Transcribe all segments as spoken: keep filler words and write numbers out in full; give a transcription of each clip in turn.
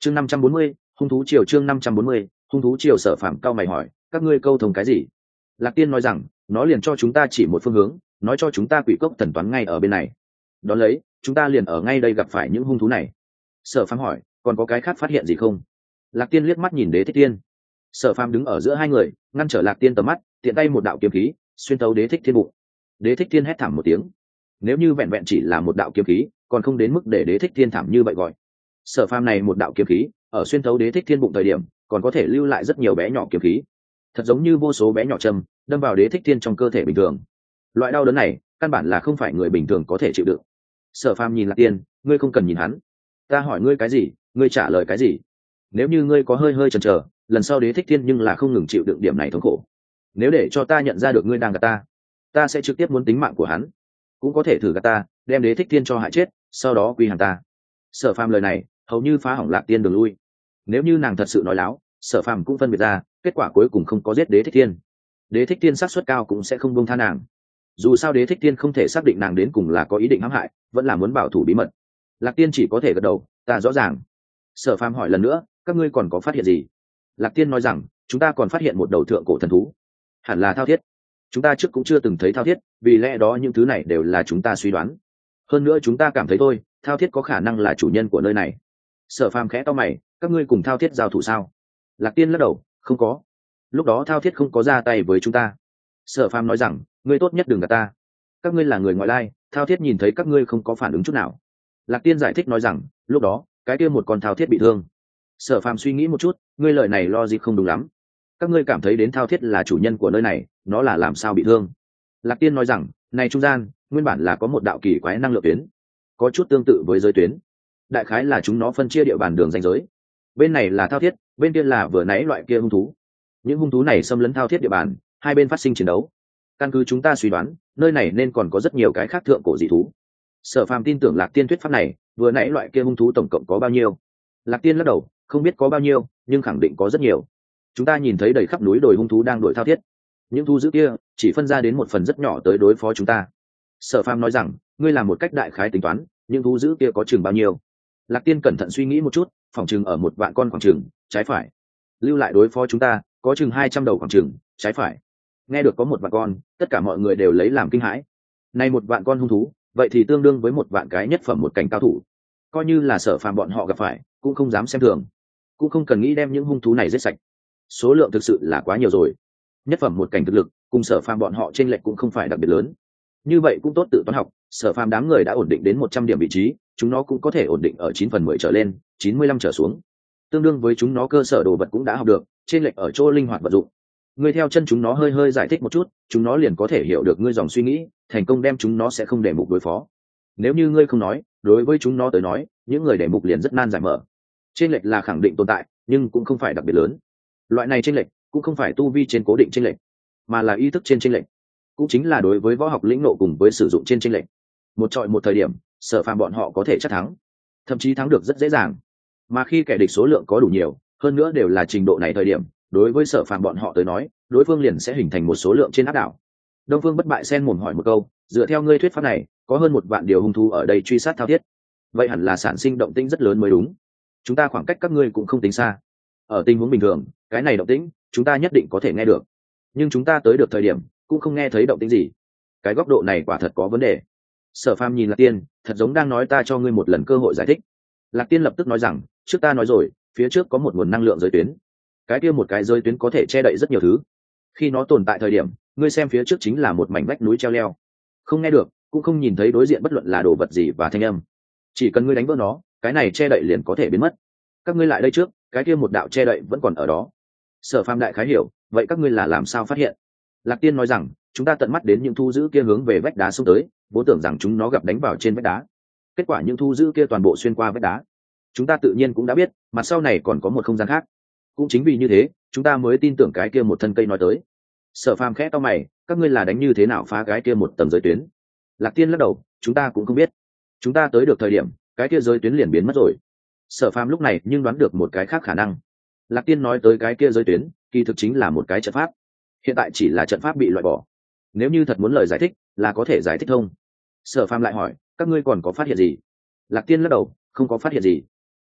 chương năm trăm bốn mươi, hung thú triều. chương năm trăm bốn mươi, hung thú triều. Sở Phàm cao mày hỏi, các ngươi câu thông cái gì? Lạc Tiên nói rằng, nó liền cho chúng ta chỉ một phương hướng, nói cho chúng ta quỷ cốc thần toán ngay ở bên này. Đón lấy, chúng ta liền ở ngay đây gặp phải những hung thú này. Sở Phàm hỏi, còn có cái khác phát hiện gì không? Lạc Tiên liếc mắt nhìn Đế Thích Thiên. Sở Phàm đứng ở giữa hai người, ngăn trở Lạc Tiên tầm mắt, tiện tay một đạo kiếm khí xuyên tấu Đế Thích Thiên bụng. Đế Thích Thiên hét thảm một tiếng. Nếu như vẹn vẹn chỉ là một đạo kiếm khí, còn không đến mức để Đế Thích Thiên thảm như vậy gọi. Sở Phàm này một đạo kiếm khí, ở xuyên tấu Đế Thích Thiên bụng thời điểm, còn có thể lưu lại rất nhiều bé nhỏ kiếm khí, thật giống như vô số bé nhỏ châm đâm vào Đế Thích Thiên trong cơ thể bình thường. Loại đau đớn này, căn bản là không phải người bình thường có thể chịu đựng. Sở Phàm nhìn Lạc Tiên, ngươi không cần nhìn hắn. Ta hỏi ngươi cái gì, ngươi trả lời cái gì. Nếu như ngươi có hơi hơi chần chờ, lần sau Đế Thích Thiên nhưng là không ngừng chịu đựng điểm này thống khổ. Nếu để cho ta nhận ra được ngươi đang gạt ta, ta sẽ trực tiếp muốn tính mạng của hắn. Cũng có thể thử gạt ta, đem Đế Thích Thiên cho hại chết, sau đó quy hàng ta. Sở Phàm lời này hầu như phá hỏng Lạc Tiên đường lui. Nếu như nàng thật sự nói láo, Sở Phàm cũng phân biệt ra, kết quả cuối cùng không có giết Đế Thích Thiên. Đế Thích Thiên xác suất cao cũng sẽ không buông tha nàng. Dù sao Đế Thích Thiên không thể xác định nàng đến cùng là có ý định hãm hại, vẫn là muốn bảo thủ bí mật. Lạc Tiên chỉ có thể gật đầu, ta rõ ràng. Sở Phàm hỏi lần nữa, các ngươi còn có phát hiện gì? Lạc Tiên nói rằng, chúng ta còn phát hiện một đầu thượng cổ thần thú, hẳn là thao thiết. Chúng ta trước cũng chưa từng thấy thao thiết, vì lẽ đó những thứ này đều là chúng ta suy đoán. Hơn nữa chúng ta cảm thấy thôi, thao thiết có khả năng là chủ nhân của nơi này. Sở Phàm khẽ to mày, các ngươi cùng thao thiết giao thủ sao? Lạc Tiên lắc đầu, không có. Lúc đó thao thiết không có ra tay với chúng ta. Sở Phàm nói rằng, ngươi tốt nhất đừng gạt ta. Các ngươi là người ngoại lai, thao thiết nhìn thấy các ngươi không có phản ứng chút nào. Lạc Tiên giải thích nói rằng, lúc đó cái kia một con thao thiết bị thương. Sở Phàm suy nghĩ một chút, ngươi lời này lo gì không đúng lắm. Các ngươi cảm thấy đến thao thiết là chủ nhân của nơi này, nó là làm sao bị thương? Lạc Tiên nói rằng, này trung gian nguyên bản là có một đạo kỳ quái năng lượng tuyến, có chút tương tự với giới tuyến. Đại khái là chúng nó phân chia địa bàn đường ranh giới. Bên này là thao thiết, bên kia là vừa nãy loại kia hung thú. Những hung thú này xâm lấn thao thiết địa bàn, hai bên phát sinh chiến đấu. Căn cứ chúng ta suy đoán, nơi này nên còn có rất nhiều cái khác thượng cổ dị thú. Sở Phàm tin tưởng Lạc Tiên thuyết pháp này, vừa nãy loại kia hung thú tổng cộng có bao nhiêu? Lạc Tiên lắc đầu, không biết có bao nhiêu, nhưng khẳng định có rất nhiều. Chúng ta nhìn thấy đầy khắp núi đồi hung thú đang đuổi thao thiết. Những thú dữ kia chỉ phân ra đến một phần rất nhỏ tới đối phó chúng ta. Sở Phàm nói rằng, ngươi làm một cách đại khái tính toán, những thú dữ kia có chừng bao nhiêu? Lạc Tiên cẩn thận suy nghĩ một chút, phòng chừng ở một vạn con khoảng chừng, trái phải. Lưu lại đối phó chúng ta, có chừng hai trăm đầu khoảng chừng, trái phải. Nghe được có một vạn con, tất cả mọi người đều lấy làm kinh hãi. Này một vạn con hung thú, vậy thì tương đương với một vạn cái nhất phẩm một cảnh cao thủ. Coi như là Sở Phàm bọn họ gặp phải, cũng không dám xem thường, cũng không cần nghĩ đem những hung thú này giết sạch. Số lượng thực sự là quá nhiều rồi. Nhất phẩm một cảnh thực lực, cùng Sở Phàm bọn họ trên lệch cũng không phải đặc biệt lớn. Như vậy cũng tốt tự toán học, Sở Phàm đám người đã ổn định đến một trăm điểm vị trí, chúng nó cũng có thể ổn định ở chín phần mười trở lên, chín mươi lăm trở xuống. Tương đương với chúng nó cơ sở đồ vật cũng đã học được, trên lệch ở chỗ linh hoạt vận dụng. Ngươi theo chân chúng nó hơi hơi giải thích một chút, chúng nó liền có thể hiểu được ngươi dòng suy nghĩ, thành công đem chúng nó sẽ không để mục đối phó. Nếu như ngươi không nói, đối với chúng nó tới nói, những người để mục liền rất nan giải mở. Trên lệch là khẳng định tồn tại, nhưng cũng không phải đặc biệt lớn. Loại này trên lệch cũng không phải tu vi trên cố định trên lệch, mà là ý thức trên trên lệch, cũng chính là đối với võ học lĩnh nộ cùng với sử dụng trên trên lệch. Một trọi một thời điểm, Sở Phàm bọn họ có thể chắc thắng, thậm chí thắng được rất dễ dàng. Mà khi kẻ địch số lượng có đủ nhiều, hơn nữa đều là trình độ này thời điểm, đối với Sở Phàm bọn họ tới nói, đối phương liền sẽ hình thành một số lượng trên áp đảo. Đông Phương Bất Bại xen mồm hỏi một câu, dựa theo ngươi thuyết pháp này, có hơn một vạn điều hung thú ở đây truy sát thao thiết, vậy hẳn là sản sinh động tĩnh rất lớn mới đúng. Chúng ta khoảng cách các ngươi cũng không tính xa. Ở tình huống bình thường, cái này động tĩnh chúng ta nhất định có thể nghe được, nhưng chúng ta tới được thời điểm cũng không nghe thấy động tĩnh gì. Cái góc độ này quả thật có vấn đề. Sở Phàm nhìn Lạc Tiên, thật giống đang nói ta cho ngươi một lần cơ hội giải thích. Lạc Tiên lập tức nói rằng, trước ta nói rồi, phía trước có một nguồn năng lượng giới tuyến. Cái kia một cái giới tuyến có thể che đậy rất nhiều thứ. Khi nó tồn tại thời điểm, ngươi xem phía trước chính là một mảnh vách núi treo leo, không nghe được, cũng không nhìn thấy đối diện bất luận là đồ vật gì và thanh âm. Chỉ cần ngươi đánh vỡ nó, cái này che đậy liền có thể biến mất. Các ngươi lại đây trước, cái kia một đạo che đậy vẫn còn ở đó. Sở Phàm đại khái hiểu, vậy các ngươi là làm sao phát hiện? Lạc Tiên nói rằng, chúng ta tận mắt đến những thu dữ kia hướng về vách đá xông tới, vốn tưởng rằng chúng nó gặp đánh vào trên vách đá. Kết quả những thu dữ kia toàn bộ xuyên qua vách đá. Chúng ta tự nhiên cũng đã biết, mặt sau này còn có một không gian khác. Cũng chính vì như thế, chúng ta mới tin tưởng cái kia một thân cây nói tới. Sở Phàm khẽ to mày, các ngươi là đánh như thế nào phá cái kia một tầng giới tuyến? Lạc Tiên lắc đầu, chúng ta cũng không biết. Chúng ta tới được thời điểm, cái kia giới tuyến liền biến mất rồi. Sở Phàm lúc này nhưng đoán được một cái khác khả năng. Lạc Tiên nói tới cái kia giới tuyến, kỳ thực chính là một cái trận pháp. Hiện tại chỉ là trận pháp bị loại bỏ. Nếu như thật muốn lời giải thích, là có thể giải thích thông. Sở Phàm lại hỏi, các ngươi còn có phát hiện gì? Lạc Tiên lắc đầu, không có phát hiện gì.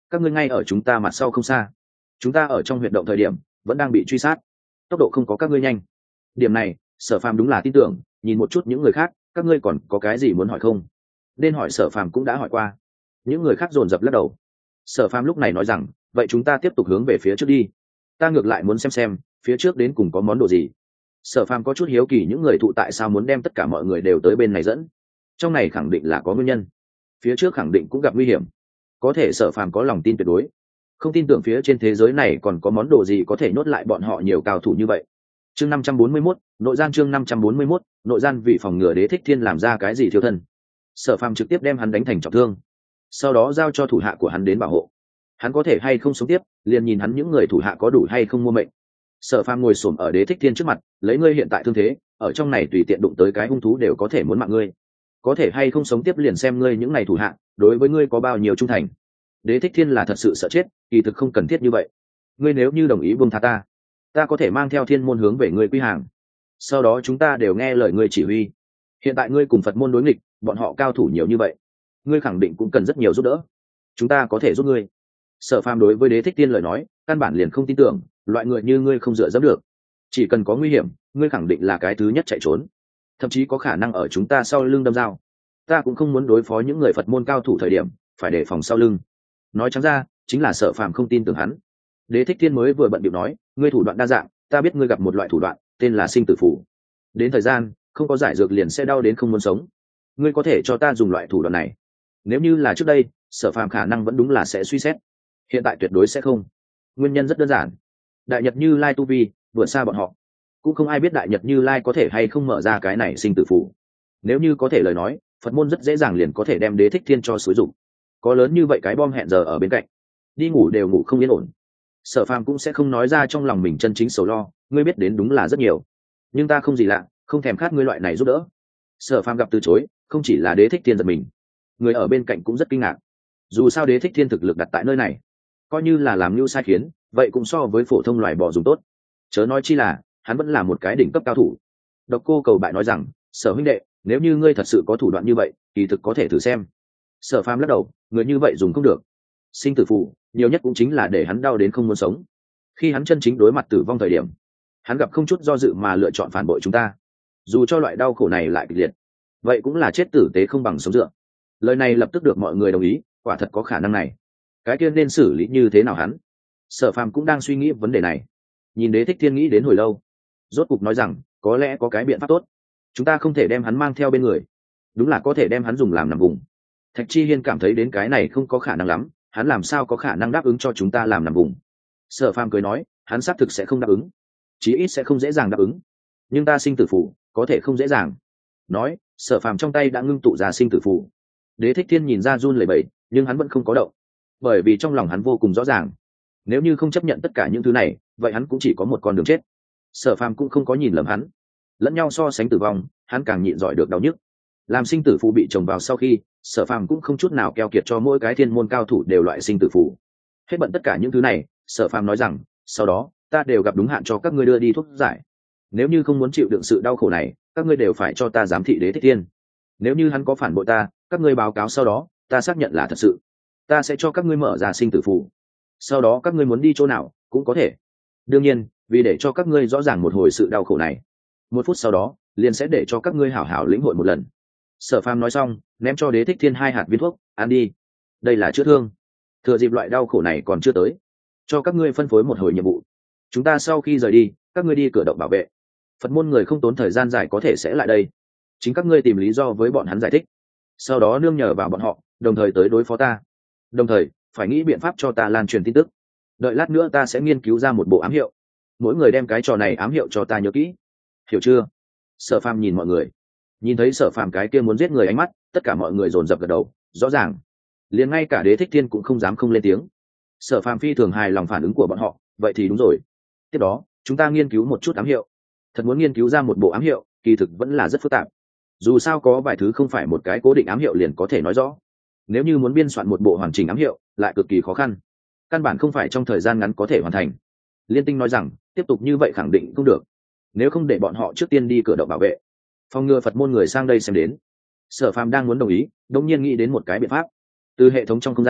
các ngươi ngay ở chúng ta mặt sau không xa, chúng ta ở trong huyệt động thời điểm vẫn đang bị truy sát, tốc độ không có các ngươi nhanh. Điểm này Sở Phàm đúng là tin tưởng. Nhìn một chút những người khác, các ngươi còn có cái gì muốn hỏi không? Nên hỏi Sở Phàm cũng đã hỏi qua. Những người khác dồn dập lắc đầu. Sở Phàm lúc này nói rằng, vậy chúng ta tiếp tục hướng về phía trước đi, ta ngược lại muốn xem xem phía trước đến cùng có món đồ gì. Sở Phàm có chút hiếu kỳ những người thụ tại sao muốn đem tất cả mọi người đều tới bên này dẫn, trong này khẳng định là có nguyên nhân, phía trước khẳng định cũng gặp nguy hiểm. Có thể Sở Phàm có lòng tin tuyệt đối, không tin tưởng phía trên thế giới này còn có món đồ gì có thể nhốt lại bọn họ nhiều cao thủ như vậy. Chương năm trăm bốn mươi mốt, nội gian. Chương năm trăm bốn mươi mốt, nội gian. Vì phòng ngừa Đế Thích Thiên làm ra cái gì thiếu thân, Sở Phàm trực tiếp đem hắn đánh thành trọng thương, sau đó giao cho thủ hạ của hắn đến bảo hộ. Hắn có thể hay không sống tiếp, liền nhìn hắn những người thủ hạ có đủ hay không mua mệnh. Sở Phàm ngồi xổm ở Đế Thích Thiên trước mặt, lấy ngươi hiện tại thương thế, ở trong này tùy tiện đụng tới cái hung thú đều có thể muốn mạng ngươi, có thể hay không sống tiếp liền xem ngươi những này thủ hạ đối với ngươi có bao nhiêu trung thành. Đế Thích Thiên là thật sự sợ chết, kỳ thực không cần thiết như vậy. Ngươi nếu như đồng ý buông tha ta, ta có thể mang theo thiên môn hướng về ngươi quy hàng, sau đó chúng ta đều nghe lời ngươi chỉ huy. Hiện tại ngươi cùng Phật môn đối nghịch, bọn họ cao thủ nhiều như vậy, ngươi khẳng định cũng cần rất nhiều giúp đỡ, chúng ta có thể giúp ngươi. Sở Phàm đối với Đế Thích Thiên lời nói căn bản liền không tin tưởng, loại người như ngươi không dựa dẫm được, chỉ cần có nguy hiểm ngươi khẳng định là cái thứ nhất chạy trốn, thậm chí có khả năng ở chúng ta sau lưng đâm dao. Ta cũng không muốn đối phó những người Phật môn cao thủ thời điểm phải đề phòng sau lưng. Nói trắng ra chính là Sở Phàm không tin tưởng hắn. Đế Thích Thiên mới vừa bận bịu nói, ngươi thủ đoạn đa dạng, ta biết ngươi gặp một loại thủ đoạn tên là sinh tử phủ, đến thời gian không có giải dược liền sẽ đau đến không muốn sống, ngươi có thể cho ta dùng loại thủ đoạn này? Nếu như là trước đây, Sở Phàm khả năng vẫn đúng là sẽ suy xét, hiện tại tuyệt đối sẽ không. Nguyên nhân rất đơn giản, Đại Nhật Như Lai tu vi vượt xa bọn họ, cũng không ai biết Đại Nhật Như Lai có thể hay không mở ra cái này sinh tử phủ. Nếu như có thể lời nói, Phật môn rất dễ dàng liền có thể đem Đế Thích Thiên cho xúi dụng. Có lớn như vậy cái bom hẹn giờ ở bên cạnh, đi ngủ đều ngủ không yên ổn. Sở Phàm cũng sẽ không nói ra trong lòng mình chân chính sầu lo, ngươi biết đến đúng là rất nhiều, nhưng ta không gì lạ, không thèm khát ngươi loại này giúp đỡ. Sở Phàm gặp từ chối, không chỉ là Đế Thích Thiên giật mình, người ở bên cạnh cũng rất kinh ngạc. Dù sao Đế Thích Thiên thực lực đặt tại nơi này, coi như là làm mưu sai khiến, vậy cũng so với phổ thông loài bò dùng tốt. Chớ nói chi là hắn vẫn là một cái đỉnh cấp cao thủ. Độc Cô Cầu Bại nói rằng, Sở huynh đệ, nếu như ngươi thật sự có thủ đoạn như vậy, kỳ thực có thể thử xem. Sở Phàm lắc đầu, người như vậy dùng không được. Sinh tử phù nhiều nhất cũng chính là để hắn đau đến không muốn sống. Khi hắn chân chính đối mặt tử vong thời điểm, hắn gặp không chút do dự mà lựa chọn phản bội chúng ta. Dù cho loại đau khổ này lại kịch liệt, vậy cũng là chết tử tế không bằng sống dựa. Lời này lập tức được mọi người đồng ý, quả thật có khả năng này. Cái kia nên xử lý như thế nào hắn? Sở Phàm cũng đang suy nghĩ vấn đề này. Nhìn Đế Thích Thiên nghĩ đến hồi lâu, rốt cục nói rằng, có lẽ có cái biện pháp tốt. Chúng ta không thể đem hắn mang theo bên người, đúng là có thể đem hắn dùng làm nằm vùng. Thạch Chi Hiên cảm thấy đến cái này không có khả năng lắm, hắn làm sao có khả năng đáp ứng cho chúng ta làm nằm vùng? Sở Phàm cười nói, hắn xác thực sẽ không đáp ứng, chí ít sẽ không dễ dàng đáp ứng. Nhưng ta sinh tử phù có thể không dễ dàng. Nói, Sở Phàm trong tay đã ngưng tụ ra sinh tử phù. Đế Thích Thiên nhìn ra run lẩy bẩy, nhưng hắn vẫn không có động, bởi vì trong lòng hắn vô cùng rõ ràng, nếu như không chấp nhận tất cả những thứ này, vậy hắn cũng chỉ có một con đường chết. Sở Phàm cũng không có nhìn lầm hắn, lẫn nhau so sánh tử vong, hắn càng nhịn giỏi được đau nhức. Làm sinh tử phù bị trồng vào sau khi, Sở Phàm cũng không chút nào keo kiệt cho mỗi cái thiên môn cao thủ đều loại sinh tử phù. Hết bận tất cả những thứ này, Sở Phàm nói rằng, sau đó ta đều gặp đúng hạn cho các ngươi đưa đi thuốc giải. Nếu như không muốn chịu đựng sự đau khổ này, các ngươi đều phải cho ta giám thị Đế Thích Thiên. Nếu như hắn có phản bội ta, các ngươi báo cáo sau đó, ta xác nhận là thật sự, ta sẽ cho các ngươi mở ra sinh tử phù. Sau đó các ngươi muốn đi chỗ nào cũng có thể. Đương nhiên, vì để cho các ngươi rõ ràng một hồi sự đau khổ này, một phút sau đó liền sẽ để cho các ngươi hảo hảo lĩnh hội một lần. Sở Phàm nói xong, ném cho Đế Thích Thiên hai hạt viên thuốc, ăn đi. Đây là chữa thương, thừa dịp loại đau khổ này còn chưa tới, cho các ngươi phân phối một hồi nhiệm vụ. Chúng ta sau khi rời đi, các ngươi đi cửa động bảo vệ. Phật môn người không tốn thời gian dài có thể sẽ lại đây, chính các ngươi tìm lý do với bọn hắn giải thích, sau đó nương nhờ vào bọn họ, đồng thời tới đối phó ta. Đồng thời phải nghĩ biện pháp cho ta lan truyền tin tức. Đợi lát nữa ta sẽ nghiên cứu ra một bộ ám hiệu, mỗi người đem cái trò này ám hiệu cho ta nhớ kỹ, hiểu chưa? Sở Phàm nhìn mọi người, nhìn thấy Sở Phàm cái kia muốn giết người ánh mắt, tất cả mọi người dồn dập gật đầu, rõ ràng liền ngay cả Đế Thích Thiên cũng không dám không lên tiếng. Sở Phàm phi thường hài lòng phản ứng của bọn họ, vậy thì đúng rồi, tiếp đó chúng ta nghiên cứu một chút ám hiệu. Thật muốn nghiên cứu ra một bộ ám hiệu, kỳ thực vẫn là rất phức tạp, dù sao có vài thứ không phải một cái cố định ám hiệu liền có thể nói rõ. Nếu như muốn biên soạn một bộ hoàn chỉnh ám hiệu lại cực kỳ khó khăn, căn bản không phải trong thời gian ngắn có thể hoàn thành. Liên Tinh nói rằng, tiếp tục như vậy khẳng định không được, nếu không để bọn họ trước tiên đi cửa động bảo vệ, phòng ngừa Phật môn người sang đây xem đến. Sở Phàm đang muốn đồng ý, đột nhiên nghĩ đến một cái biện pháp. Từ hệ thống trong không gian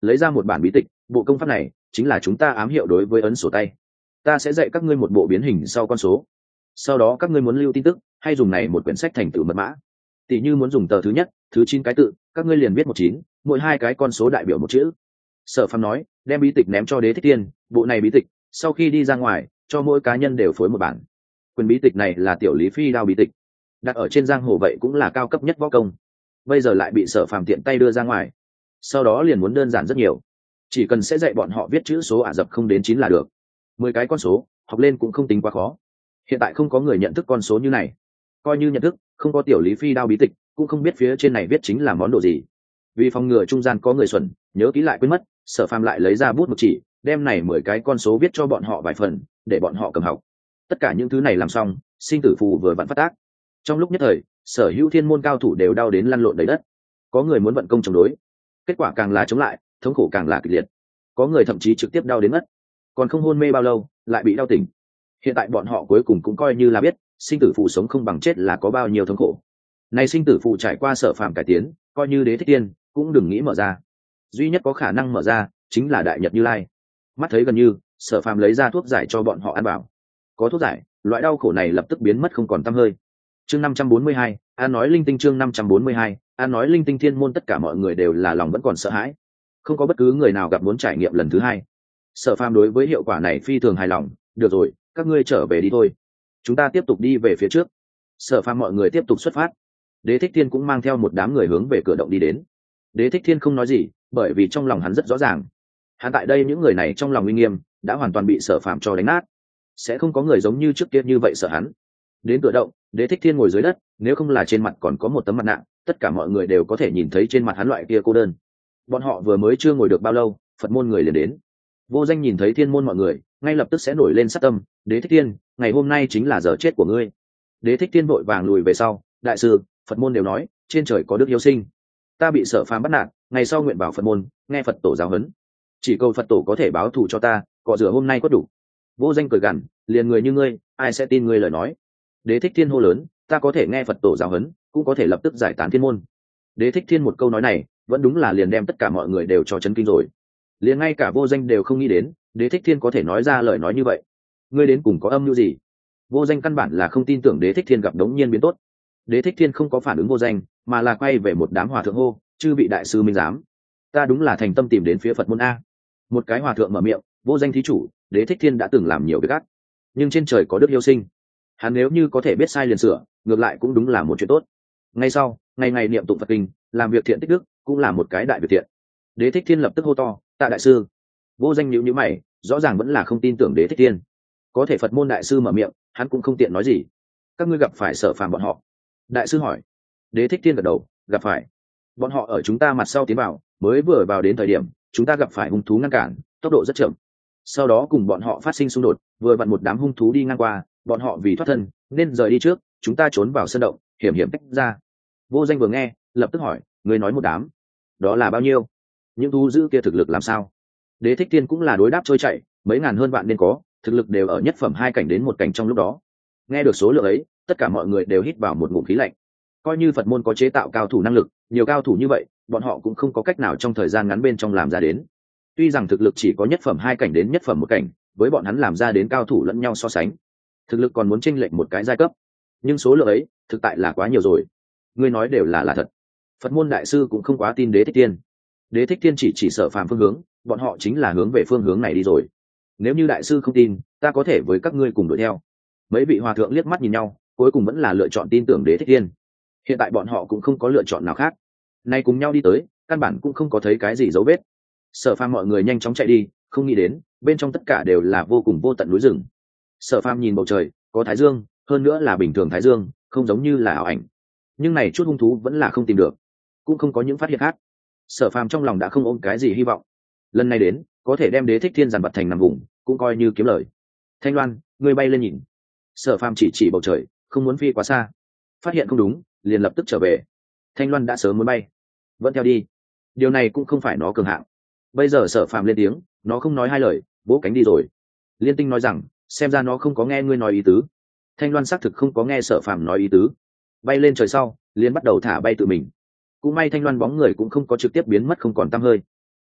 lấy ra một bản bí tịch. Bộ công pháp này chính là chúng ta ám hiệu đối với ấn sổ tay. Ta sẽ dạy các ngươi một bộ biến hình sau con số, sau đó các ngươi muốn lưu tin tức hay dùng này một quyển sách thành tựu mật mã. Tỷ như muốn dùng tờ thứ nhất thứ chín cái tự, các ngươi liền viết một chín, mỗi hai cái con số đại biểu một chữ. Sở Phàm nói, đem bí tịch ném cho Đế Thích Tiên. Bộ này bí tịch sau khi đi ra ngoài, cho mỗi cá nhân đều phối một bản. Quyển bí tịch này là tiểu lý phi đao bí tịch, đặt ở trên giang hồ vậy cũng là cao cấp nhất võ công, bây giờ lại bị Sở Phàm tiện tay đưa ra ngoài. Sau đó liền muốn đơn giản rất nhiều, chỉ cần sẽ dạy bọn họ viết chữ số ả rập không đến chín là được. Mười cái con số học lên cũng không tính quá khó. Hiện tại không có người nhận thức con số như này, coi như nhận thức, không có tiểu lý phi đao bí tịch cũng không biết phía trên này viết chính là món đồ gì. Vì phòng ngừa trung gian có người xuẩn nhớ kỹ lại quên mất, Sở Phàm lại lấy ra bút một chỉ, đem này mười cái con số viết cho bọn họ vài phần để bọn họ cầm học. Tất cả những thứ này làm xong, sinh tử phù vừa vặn phát tác. Trong lúc nhất thời, sở hữu thiên môn cao thủ đều đau đến lăn lộn đầy đất. Có người muốn vận công chống đối, kết quả càng là chống lại, thống khổ càng là kịch liệt. Có người thậm chí trực tiếp đau đến mất, còn không hôn mê bao lâu lại bị đau tỉnh. Hiện tại bọn họ cuối cùng cũng coi như là biết sinh tử phù sống không bằng chết là có bao nhiêu thống khổ. Này sinh tử phù trải qua Sở Phàm cải tiến, coi như Đế Thích Tiên cũng đừng nghĩ mở ra. Duy nhất có khả năng mở ra chính là Đại Nhật Như Lai. Mắt thấy gần như, Sở Phàm lấy ra thuốc giải cho bọn họ ăn vào. Có thuốc giải, loại đau khổ này lập tức biến mất không còn tăm hơi. Chương năm trăm bốn mươi hai, an nói linh tinh. Chương năm trăm bốn mươi hai, an nói linh tinh. Thiên môn tất cả mọi người đều là lòng vẫn còn sợ hãi, không có bất cứ người nào gặp muốn trải nghiệm lần thứ hai. Sở Phàm đối với hiệu quả này phi thường hài lòng. Được rồi, các ngươi trở về đi thôi, chúng ta tiếp tục đi về phía trước. Sở Phàm mọi người tiếp tục xuất phát. Đế Thích Thiên cũng mang theo một đám người hướng về cửa động đi đến. Đế Thích Thiên không nói gì, bởi vì trong lòng hắn rất rõ ràng, hắn tại đây những người này trong lòng uy nghiêm đã hoàn toàn bị Sở Phàm cho đánh nát, sẽ không có người giống như trước kia như vậy sợ hắn. Đến cửa động, Đế Thích Thiên ngồi dưới đất, nếu không là trên mặt còn có một tấm mặt nạ, tất cả mọi người đều có thể nhìn thấy trên mặt hắn loại kia cô đơn. Bọn họ vừa mới chưa ngồi được bao lâu, Phật môn người liền đến. Vô Danh nhìn thấy thiên môn mọi người, ngay lập tức sẽ nổi lên sát tâm. Đế Thích Thiên, ngày hôm nay chính là giờ chết của ngươi. Đế Thích Thiên vội vàng lùi về sau. Đại sư, Phật môn đều nói trên trời có đức hiếu sinh, ta bị Sở Phàm bắt nạt, ngày sau nguyện vào Phật môn nghe Phật tổ giáo huấn, chỉ cầu Phật tổ có thể báo thù cho ta, cọ rửa hôm nay có đủ. Vô Danh cười gằn, liền người như ngươi ai sẽ tin ngươi lời nói. Đế Thích Thiên hô lớn, ta có thể nghe Phật tổ giáo huấn, cũng có thể lập tức giải tán thiên môn. Đế Thích Thiên một câu nói này vẫn đúng là liền đem tất cả mọi người đều cho chấn kinh rồi, liền ngay cả Vô Danh đều không nghĩ đến Đế Thích Thiên có thể nói ra lời nói như vậy. Ngươi đến cùng có âm mưu gì? Vô Danh căn bản là không tin tưởng Đế Thích Thiên gặp đống nhiên biến tốt. Đế Thích Thiên không có phản ứng Vô Danh, mà là quay về một đám hòa thượng hô, chư vị đại sư minh giám, ta đúng là thành tâm tìm đến phía Phật môn a. Một cái hòa thượng mở miệng, Vô Danh thí chủ, Đế Thích Thiên đã từng làm nhiều việc ác, nhưng trên trời có đức hiếu sinh, hắn nếu như có thể biết sai liền sửa, ngược lại cũng đúng là một chuyện tốt. Ngay sau, ngày ngày niệm tụng Phật kinh, làm việc thiện tích đức, cũng là một cái đại việc thiện. Đế Thích Thiên lập tức hô to, tạ đại sư. Vô Danh nhíu nhíu mày, rõ ràng vẫn là không tin tưởng Đế Thích Thiên. Có thể Phật môn đại sư mở miệng, hắn cũng không tiện nói gì. Các ngươi gặp phải Sở Phàm bọn họ? Đại sư hỏi. Đế Thích Thiên gật đầu, gặp phải. Bọn họ ở chúng ta mặt sau tiến vào, mới vừa vào đến thời điểm chúng ta gặp phải hung thú ngăn cản, tốc độ rất chậm. Sau đó cùng bọn họ phát sinh xung đột, vừa vặn một đám hung thú đi ngang qua, bọn họ vì thoát thân nên rời đi trước, chúng ta trốn vào sân động, hiểm hiểm tách ra. Vô Danh vừa nghe, lập tức hỏi, người nói một đám, đó là bao nhiêu? Những thú dữ kia thực lực làm sao? Đế Thích Thiên cũng là đối đáp trôi chảy, mấy ngàn hơn vạn nên có, thực lực đều ở nhất phẩm hai cảnh đến một cảnh trong lúc đó. Nghe được số lượng ấy, tất cả mọi người đều hít vào một ngụm khí lạnh. Coi như Phật môn có chế tạo cao thủ năng lực, nhiều cao thủ như vậy, bọn họ cũng không có cách nào trong thời gian ngắn bên trong làm ra đến. Tuy rằng thực lực chỉ có nhất phẩm hai cảnh đến nhất phẩm một cảnh, với bọn hắn làm ra đến cao thủ lẫn nhau so sánh, thực lực còn muốn chênh lệch một cái giai cấp, nhưng số lượng ấy thực tại là quá nhiều rồi. Ngươi nói đều là là thật. Phật môn đại sư cũng không quá tin Đế Thích Thiên. Đế Thích Thiên chỉ chỉ Sở Phàm phương hướng, bọn họ chính là hướng về phương hướng này đi rồi. Nếu như đại sư không tin, ta có thể với các ngươi cùng đuổi theo. Mấy vị hòa thượng liếc mắt nhìn nhau, cuối cùng vẫn là lựa chọn tin tưởng Đế Thích Thiên. Hiện tại bọn họ cũng không có lựa chọn nào khác, nay cùng nhau đi tới, căn bản cũng không có thấy cái gì dấu vết. Sở Phàm mọi người nhanh chóng chạy đi, không nghĩ đến bên trong tất cả đều là vô cùng vô tận núi rừng. Sở Phàm nhìn bầu trời, có thái dương, hơn nữa là bình thường thái dương, không giống như là ảo ảnh. Nhưng này chút hung thú vẫn là không tìm được, cũng không có những phát hiện khác. Sở Phàm trong lòng đã không ôm cái gì hy vọng. Lần này đến, có thể đem Đế Thích Thiên dàn vật thành nằm vùng, cũng coi như kiếm lời. Thanh Loan, ngươi bay lên nhìn. Sở Phàm chỉ chỉ bầu trời, không muốn phi quá xa. Phát hiện không đúng, liền lập tức trở về. Thanh Loan đã sớm muốn bay, vẫn theo đi. Điều này cũng không phải nó cường hạng. Bây giờ Sở Phàm lên tiếng, nó không nói hai lời, vỗ cánh đi rồi. Liên Tinh nói rằng, xem ra nó không có nghe ngươi nói ý tứ. Thanh Loan xác thực không có nghe Sở Phàm nói ý tứ. Bay lên trời sau, liền bắt đầu thả bay tự mình. Cũng may Thanh Loan bóng người cũng không có trực tiếp biến mất không còn tăm hơi.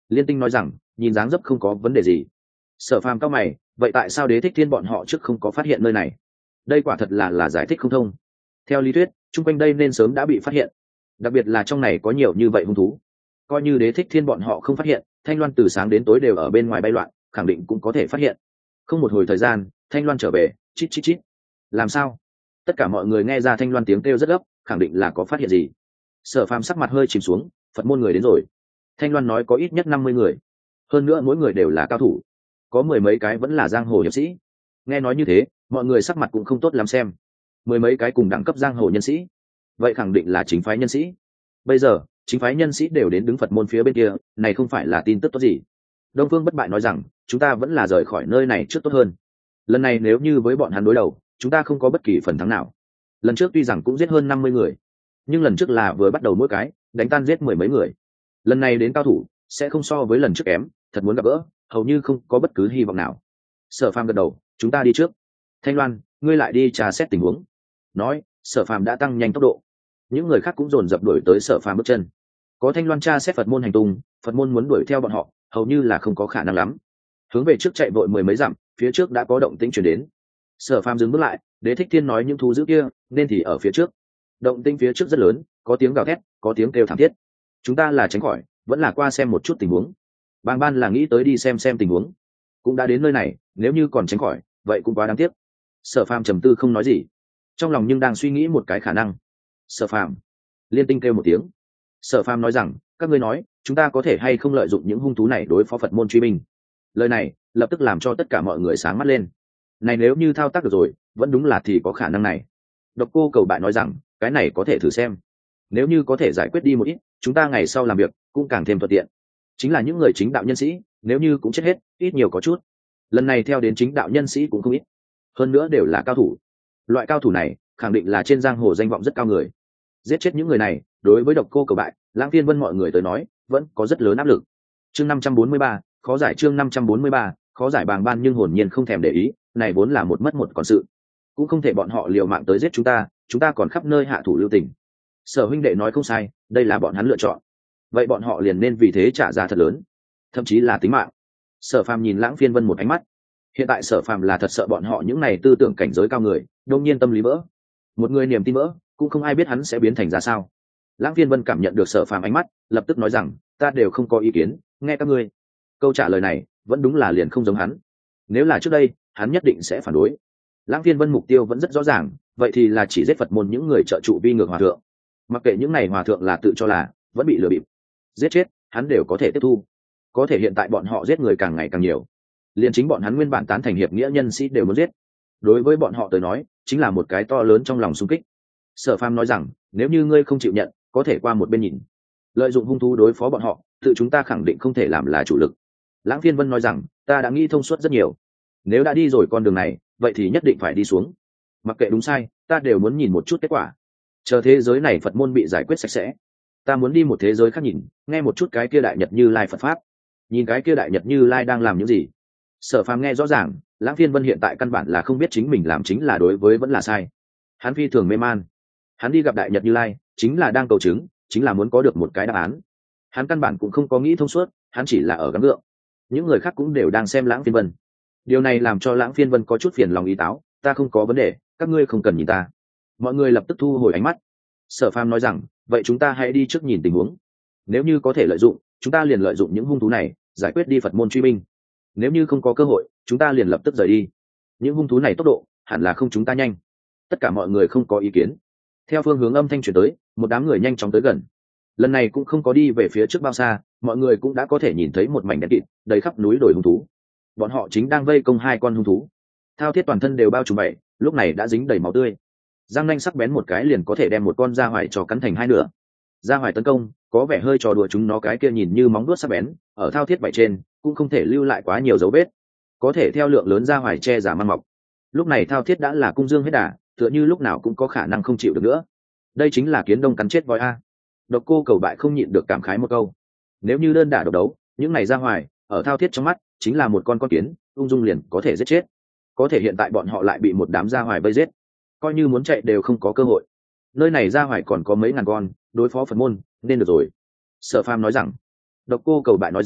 Liên Tinh nói rằng nhìn dáng dấp không có vấn đề gì. Sở Phàm cao mày, vậy tại sao Đế Thích Thiên bọn họ trước không có phát hiện nơi này? Đây quả thật là là giải thích không thông. Theo lý thuyết chung quanh đây nên sớm đã bị phát hiện, đặc biệt là trong này có nhiều như vậy hung thú. Coi như Đế Thích Thiên bọn họ không phát hiện, Thanh Loan từ sáng đến tối đều ở bên ngoài bay loạn, khẳng định cũng có thể phát hiện. Không một hồi thời gian, Thanh Loan trở về, chít chít chít. Làm sao? Tất cả mọi người nghe ra Thanh Loan tiếng kêu rất gấp, khẳng định là có phát hiện gì. Sở Phàm sắc mặt hơi chìm xuống, Phật môn người đến rồi. Thanh Loan nói có ít nhất năm mươi người, hơn nữa mỗi người đều là cao thủ, có mười mấy cái vẫn là giang hồ hiệp sĩ. Nghe nói như thế, mọi người sắc mặt cũng không tốt lắm xem. Mười mấy cái cùng đẳng cấp giang hồ nhân sĩ, vậy khẳng định là chính phái nhân sĩ. Bây giờ chính phái nhân sĩ đều đến đứng Phật môn phía bên kia, này không phải là tin tức tốt gì. Đông Phương Bất Bại nói rằng chúng ta vẫn là rời khỏi nơi này trước tốt hơn. Lần này nếu như với bọn hắn đối đầu, chúng ta không có bất kỳ phần thắng nào. Lần trước tuy rằng cũng giết hơn năm mươi người, nhưng lần trước là vừa bắt đầu mỗi cái đánh tan giết mười mấy người. Lần này đến cao thủ sẽ không so với lần trước kém, thật muốn gặp gỡ hầu như không có bất cứ hy vọng nào. Sở Phàm gật đầu, chúng ta đi trước. Thanh Loan, ngươi lại đi trà xét tình huống. Nói, Sở Phàm đã tăng nhanh tốc độ, những người khác cũng dồn dập đuổi tới Sở Phàm bước chân. Có Thanh Loan tra xét Phật môn hành tung, Phật môn muốn đuổi theo bọn họ hầu như là không có khả năng lắm. Hướng về trước chạy vội mười mấy dặm, phía trước đã có động tĩnh chuyển đến. Sở Phàm dừng bước lại, Đế Thích Thiên nói những thú dữ kia nên thì ở phía trước. Động tĩnh phía trước rất lớn, có tiếng gào thét, có tiếng kêu thảm thiết. Chúng ta là tránh khỏi, vẫn là qua xem một chút tình huống. Bàng Ban là nghĩ tới đi xem xem tình huống, cũng đã đến nơi này, nếu như còn tránh khỏi vậy cũng quá đáng tiếc. Sở Phàm trầm tư không nói gì, trong lòng nhưng đang suy nghĩ một cái khả năng. Sở Phàm, Liên Tinh kêu một tiếng. Sở Phàm nói rằng các ngươi nói chúng ta có thể hay không lợi dụng những hung thú này đối phó Phật môn truy binh. Lời này lập tức làm cho tất cả mọi người sáng mắt lên. Này nếu như thao tác được rồi, vẫn đúng là thì có khả năng này. Độc Cô Cầu Bại nói rằng cái này có thể thử xem, nếu như có thể giải quyết đi một ít, chúng ta ngày sau làm việc cũng càng thêm thuận tiện. Chính là những người chính đạo nhân sĩ nếu như cũng chết hết, ít nhiều có chút. Lần này theo đến chính đạo nhân sĩ cũng không ít, hơn nữa đều là cao thủ. Loại cao thủ này khẳng định là trên giang hồ danh vọng rất cao người. Giết chết những người này đối với Độc Cô Cầu Bại, Lãng Phiên Vân mọi người tới nói vẫn có rất lớn áp lực. Chương năm trăm bốn mươi ba, khó giải. Chương năm trăm bốn mươi ba, khó giải. Bàng Ban nhưng hồn nhiên không thèm để ý, này vốn là một mất một còn sự, cũng không thể bọn họ liều mạng tới giết chúng ta, chúng ta còn khắp nơi hạ thủ lưu tình. Sở huynh đệ nói không sai, đây là bọn hắn lựa chọn, vậy bọn họ liền nên vì thế trả giá thật lớn, thậm chí là tính mạng. Sở Phàm nhìn Lãng Phiên Vân một ánh mắt, hiện tại Sở Phàm là thật sợ bọn họ những này tư tưởng cảnh giới cao người đương nhiên tâm lý vỡ. Một người niềm tin vỡ, cũng không ai biết hắn sẽ biến thành ra sao. Lãng Phiên Vân cảm nhận được Sở Phàm ánh mắt, lập tức nói rằng ta đều không có ý kiến, nghe các ngươi. Câu trả lời này vẫn đúng là liền không giống hắn, nếu là trước đây hắn nhất định sẽ phản đối. Lãng Phiên Vân mục tiêu vẫn rất rõ ràng, vậy thì là chỉ giết Phật môn những người trợ trụ vi ngược hòa thượng. Mặc kệ những này hòa thượng là tự cho là vẫn bị lừa bịp, giết chết hắn đều có thể tiếp thu. Có thể hiện tại bọn họ giết người càng ngày càng nhiều, liền chính bọn hắn nguyên bản tán thành hiệp nghĩa nhân sĩ đều muốn giết. Đối với bọn họ tới nói chính là một cái to lớn trong lòng xung kích. Sở Phàm nói rằng nếu như ngươi không chịu nhận, có thể qua một bên nhìn. Lợi dụng hung thú đối phó bọn họ, tự chúng ta khẳng định không thể làm là chủ lực. Lãng Phiên Vân nói rằng ta đã nghĩ thông suốt rất nhiều, nếu đã đi rồi con đường này vậy thì nhất định phải đi xuống. Mặc kệ đúng sai, ta đều muốn nhìn một chút kết quả. Chờ thế giới này Phật môn bị giải quyết sạch sẽ, ta muốn đi một thế giới khác nhìn, nghe một chút cái kia đại nhật Như Lai Phật pháp, nhìn cái kia đại nhật Như Lai đang làm những gì. Sở Phàm nghe rõ ràng, Lãng Phiên Vân hiện tại căn bản là không biết chính mình làm chính là đối với vẫn là sai. Hắn phi thường mê man, hắn đi gặp đại nhật Như Lai chính là đang cầu chứng, chính là muốn có được một cái đáp án. Hắn căn bản cũng không có nghĩ thông suốt, hắn chỉ là ở gắng gượng. Những người khác cũng đều đang xem Lãng Phiên Vân, điều này làm cho Lãng Phiên Vân có chút phiền lòng ý táo. Ta không có vấn đề, các ngươi không cần nhìn ta. Mọi người lập tức thu hồi ánh mắt. Sở Phàm nói rằng vậy chúng ta hãy đi trước nhìn tình huống, nếu như có thể lợi dụng, chúng ta liền lợi dụng những hung thú này giải quyết đi Phật môn truy binh. Nếu như không có cơ hội, chúng ta liền lập tức rời đi. Những hung thú này tốc độ hẳn là không chúng ta nhanh. Tất cả mọi người không có ý kiến. Theo phương hướng âm thanh truyền tới, một đám người nhanh chóng tới gần. Lần này cũng không có đi về phía trước bao xa, mọi người cũng đã có thể nhìn thấy một mảnh đen kịt đầy khắp núi đồi hung thú. Bọn họ chính đang vây công hai con hung thú. Thao thiết toàn thân đều bao trùm bậy, lúc này đã dính đầy máu tươi, răng nanh sắc bén một cái liền có thể đem một con da hoài cho cắn thành hai nửa. Da hoài tấn công có vẻ hơi trò đùa chúng nó, cái kia nhìn như móng vuốt sắc bén ở thao thiết bảy trên cũng không thể lưu lại quá nhiều dấu vết, có thể theo lượng lớn da hoài che giả mang mọc. Lúc này thao thiết đã là cung dương hết đà, tựa như lúc nào cũng có khả năng không chịu được nữa. Đây chính là kiến đông cắn chết voi a. Độc Cô Cầu Bại không nhịn được cảm khái một câu, nếu như đơn đả độc đấu, những này da hoài ở thao thiết trong mắt chính là một con con kiến, ung dung liền có thể giết chết. Có thể hiện tại bọn họ lại bị một đám da hoài vây giết, coi như muốn chạy đều không có cơ hội. Nơi này ra hoài còn có mấy ngàn con, đối phó Phật môn nên được rồi. Sở Phàm nói rằng. Độc Cô Cầu Bại nói rằng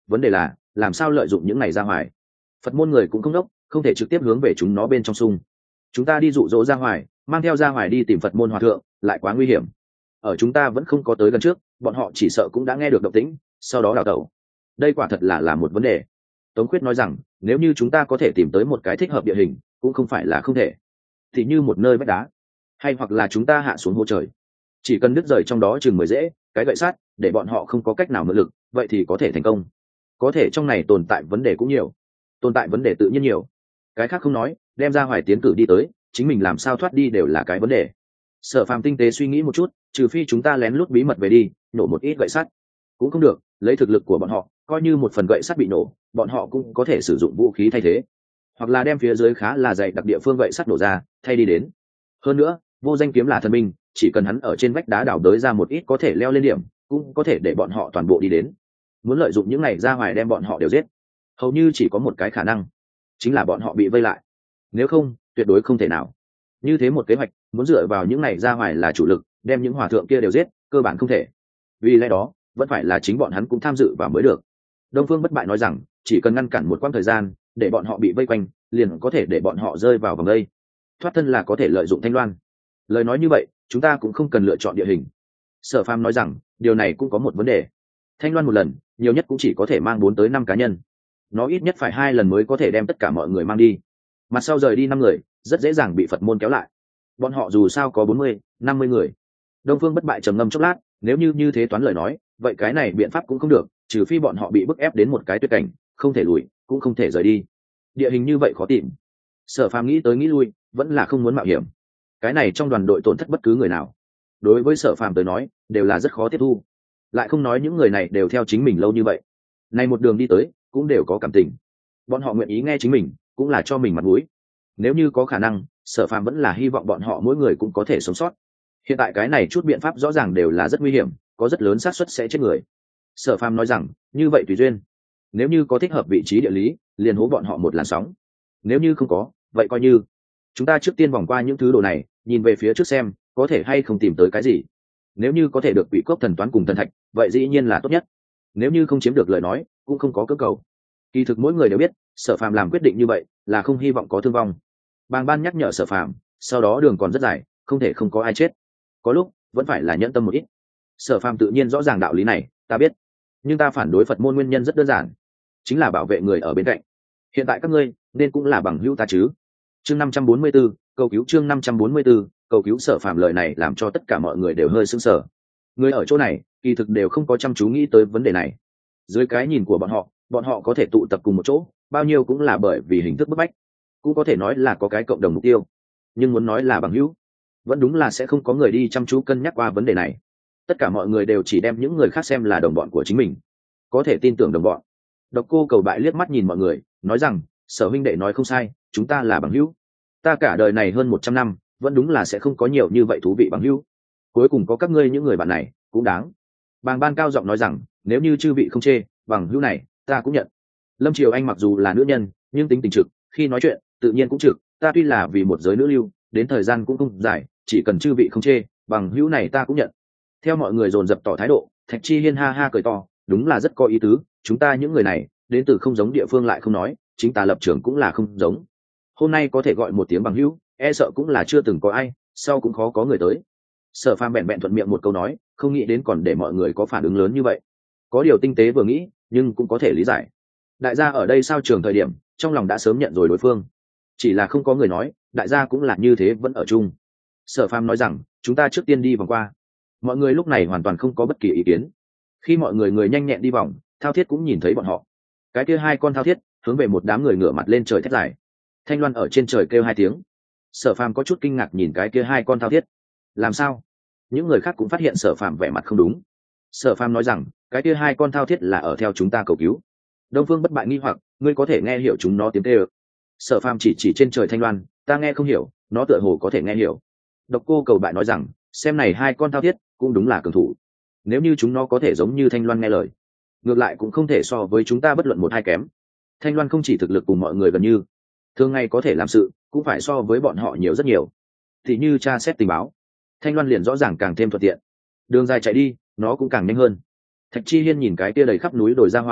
vấn đề là làm sao lợi dụng những này ra hoài. Phật môn người cũng không đốc, không thể trực tiếp hướng về chúng nó bên trong sung. Chúng ta đi dụ dỗ ra hoài, mang theo ra hoài đi tìm Phật môn hòa thượng lại quá nguy hiểm. Ở chúng ta vẫn không có tới gần trước, bọn họ chỉ sợ cũng đã nghe được động tĩnh, sau đó đào tẩu. Đây quả thật là là một vấn đề. Tống Khuyết nói rằng nếu như chúng ta có thể tìm tới một cái thích hợp địa hình cũng không phải là không thể, thì như một nơi vách đá, hay hoặc là chúng ta hạ xuống hố trời, chỉ cần đứt rời trong đó chừng mười rễ cái gậy sắt để bọn họ không có cách nào mượn lực, vậy thì có thể thành công. Có thể trong này tồn tại vấn đề cũng nhiều, tồn tại vấn đề tự nhiên nhiều, cái khác không nói, đem ra hoài tiến cử đi tới, chính mình làm sao thoát đi đều là cái vấn đề. Sở Phàm tinh tế suy nghĩ một chút, trừ phi chúng ta lén lút bí mật về đi, nổ một ít gậy sắt cũng không được, lấy thực lực của bọn họ coi như một phần gậy sắt bị nổ, bọn họ cũng có thể sử dụng vũ khí thay thế, hoặc là đem phía dưới khá là dày đặc địa phương gậy sắt nổ ra thay đi đến. Hơn nữa vô danh kiếm là thần binh, chỉ cần hắn ở trên vách đá đào đới ra một ít có thể leo lên điểm, cũng có thể để bọn họ toàn bộ đi đến. Muốn lợi dụng những này ra ngoài đem bọn họ đều giết, hầu như chỉ có một cái khả năng, chính là bọn họ bị vây lại, nếu không tuyệt đối không thể nào. Như thế một kế hoạch muốn dựa vào những này ra ngoài là chủ lực đem những hòa thượng kia đều giết, cơ bản không thể. Vì lẽ đó vẫn phải là chính bọn hắn cũng tham dự vào mới được. Đông Phương Bất Bại nói rằng chỉ cần ngăn cản một quãng thời gian để bọn họ bị vây quanh, liền có thể để bọn họ rơi vào vòng đây, thoát thân là có thể lợi dụng Thanh Loan. Lời nói như vậy chúng ta cũng không cần lựa chọn địa hình. Sở Phàm nói rằng điều này cũng có một vấn đề, Thanh Loan một lần nhiều nhất cũng chỉ có thể mang bốn tới năm cá nhân, nó ít nhất phải hai lần mới có thể đem tất cả mọi người mang đi, mặt sau rời đi năm người rất dễ dàng bị Phật môn kéo lại, bọn họ dù sao có bốn mươi năm mươi người. Đông Phương Bất Bại trầm ngâm chốc lát, nếu như như thế toán lời nói, vậy cái này biện pháp cũng không được, trừ phi bọn họ bị bức ép đến một cái tuyệt cảnh, không thể lùi cũng không thể rời đi. Địa hình như vậy khó tìm. Sở Phàm nghĩ tới nghĩ lui, vẫn là không muốn mạo hiểm. Cái này trong đoàn đội tổn thất bất cứ người nào, đối với Sở Phàm tới nói đều là rất khó tiếp thu. Lại không nói những người này đều theo chính mình lâu như vậy, nay một đường đi tới cũng đều có cảm tình, bọn họ nguyện ý nghe chính mình cũng là cho mình mặt mũi. Nếu như có khả năng, Sở Phàm vẫn là hy vọng bọn họ mỗi người cũng có thể sống sót. Hiện tại cái này chút biện pháp rõ ràng đều là rất nguy hiểm, có rất lớn xác suất sẽ chết người. Sở Phàm nói rằng như vậy tùy duyên, nếu như có thích hợp vị trí địa lý liền hố bọn họ một làn sóng, nếu như không có vậy coi như chúng ta trước tiên vòng qua những thứ đồ này, nhìn về phía trước xem có thể hay không tìm tới cái gì. Nếu như có thể được Quỷ Cốc thần toán cùng thần thạch vậy dĩ nhiên là tốt nhất, nếu như không chiếm được lời nói cũng không có cơ cầu. Kỳ thực mỗi người đều biết Sở Phàm làm quyết định như vậy là không hy vọng có thương vong. Bàng Ban nhắc nhở Sở Phàm, sau đó đường còn rất dài, không thể không có ai chết, có lúc vẫn phải là nhẫn tâm một ít. Sở Phàm tự nhiên rõ ràng đạo lý này, ta biết, nhưng ta phản đối Phật môn nguyên nhân rất đơn giản, chính là bảo vệ người ở bên cạnh. Hiện tại các ngươi nên cũng là bằng hữu ta chứ. Chương năm trăm bốn mươi 44, cầu cứu. Chương năm trăm bốn mươi 44, cầu cứu. Sở Phàm lời này làm cho tất cả mọi người đều hơi sững sờ. Người ở chỗ này kỳ thực đều không có chăm chú nghĩ tới vấn đề này. Dưới cái nhìn của bọn họ, bọn họ có thể tụ tập cùng một chỗ bao nhiêu cũng là bởi vì hình thức bức bách, cũng có thể nói là có cái cộng đồng mục tiêu, nhưng muốn nói là bằng hữu, vẫn đúng là sẽ không có người đi chăm chú cân nhắc qua vấn đề này. Tất cả mọi người đều chỉ đem những người khác xem là đồng bọn của chính mình, có thể tin tưởng đồng bọn. Độc Cô Cầu Bại liếc mắt nhìn mọi người nói rằng Sở huynh đệ nói không sai, chúng ta là bằng hữu. Ta cả đời này hơn một trăm năm vẫn đúng là sẽ không có nhiều như vậy thú vị bằng hữu, cuối cùng có các ngươi những người bạn này cũng đáng. Bàng Ban cao giọng nói rằng nếu như chư vị không chê, bằng hữu này ta cũng nhận. Lâm Triều Anh mặc dù là nữ nhân nhưng tính tình trực, khi nói chuyện tự nhiên cũng trực, ta tuy là vì một giới nữ lưu đến thời gian cũng không dài, chỉ cần chư vị không chê, bằng hữu này ta cũng nhận. Theo mọi người dồn dập tỏ thái độ, Thạch Chi Hiên ha ha cười to, đúng là rất có ý tứ, chúng ta những người này đến từ không giống địa phương lại không nói, chính ta lập trường cũng là không giống. Hôm nay có thể gọi một tiếng bằng hữu, e sợ cũng là chưa từng có ai, sau cũng khó có người tới. Sở Phàm bèn bèn thuận miệng một câu nói, không nghĩ đến còn để mọi người có phản ứng lớn như vậy. Có điều tinh tế vừa nghĩ, nhưng cũng có thể lý giải. Đại gia ở đây sao trường thời điểm, trong lòng đã sớm nhận rồi đối phương, chỉ là không có người nói, đại gia cũng là như thế vẫn ở chung. Sở Phàm nói rằng, chúng ta trước tiên đi vòng qua. Mọi người lúc này hoàn toàn không có bất kỳ ý kiến. Khi mọi người người nhanh nhẹn đi vòng, Thao Thiết cũng nhìn thấy bọn họ. Cái kia hai con thao thiết hướng về một đám người ngửa mặt lên trời thét dài. Thanh Loan ở trên trời kêu hai tiếng. Sở Phàm có chút kinh ngạc nhìn cái kia hai con thao thiết. Làm sao? Những người khác cũng phát hiện Sở Phàm vẻ mặt không đúng. Sở Phàm nói rằng, cái kia hai con thao thiết là ở theo chúng ta cầu cứu. Đông Phương Bất Bại nghi hoặc, ngươi có thể nghe hiểu chúng nó tiếng kêu? Sở Phàm chỉ chỉ trên trời Thanh Loan, ta nghe không hiểu, nó tựa hồ có thể nghe hiểu. Độc Cô Cầu Bại nói rằng, xem này hai con thao thiết cũng đúng là cường thủ, nếu như chúng nó có thể giống như Thanh Loan nghe lời, ngược lại cũng không thể so với chúng ta bất luận một hai kém. Thanh Loan không chỉ thực lực cùng mọi người gần như, thường ngày có thể làm sự cũng phải so với bọn họ nhiều rất nhiều. Thì như tra xét tình báo, Thanh Loan liền rõ ràng càng thêm thuận tiện, đường dài chạy đi nó cũng càng nhanh hơn. Thạch Chi Hiên nhìn cái kia đầy khắp núi đồi ra hoài,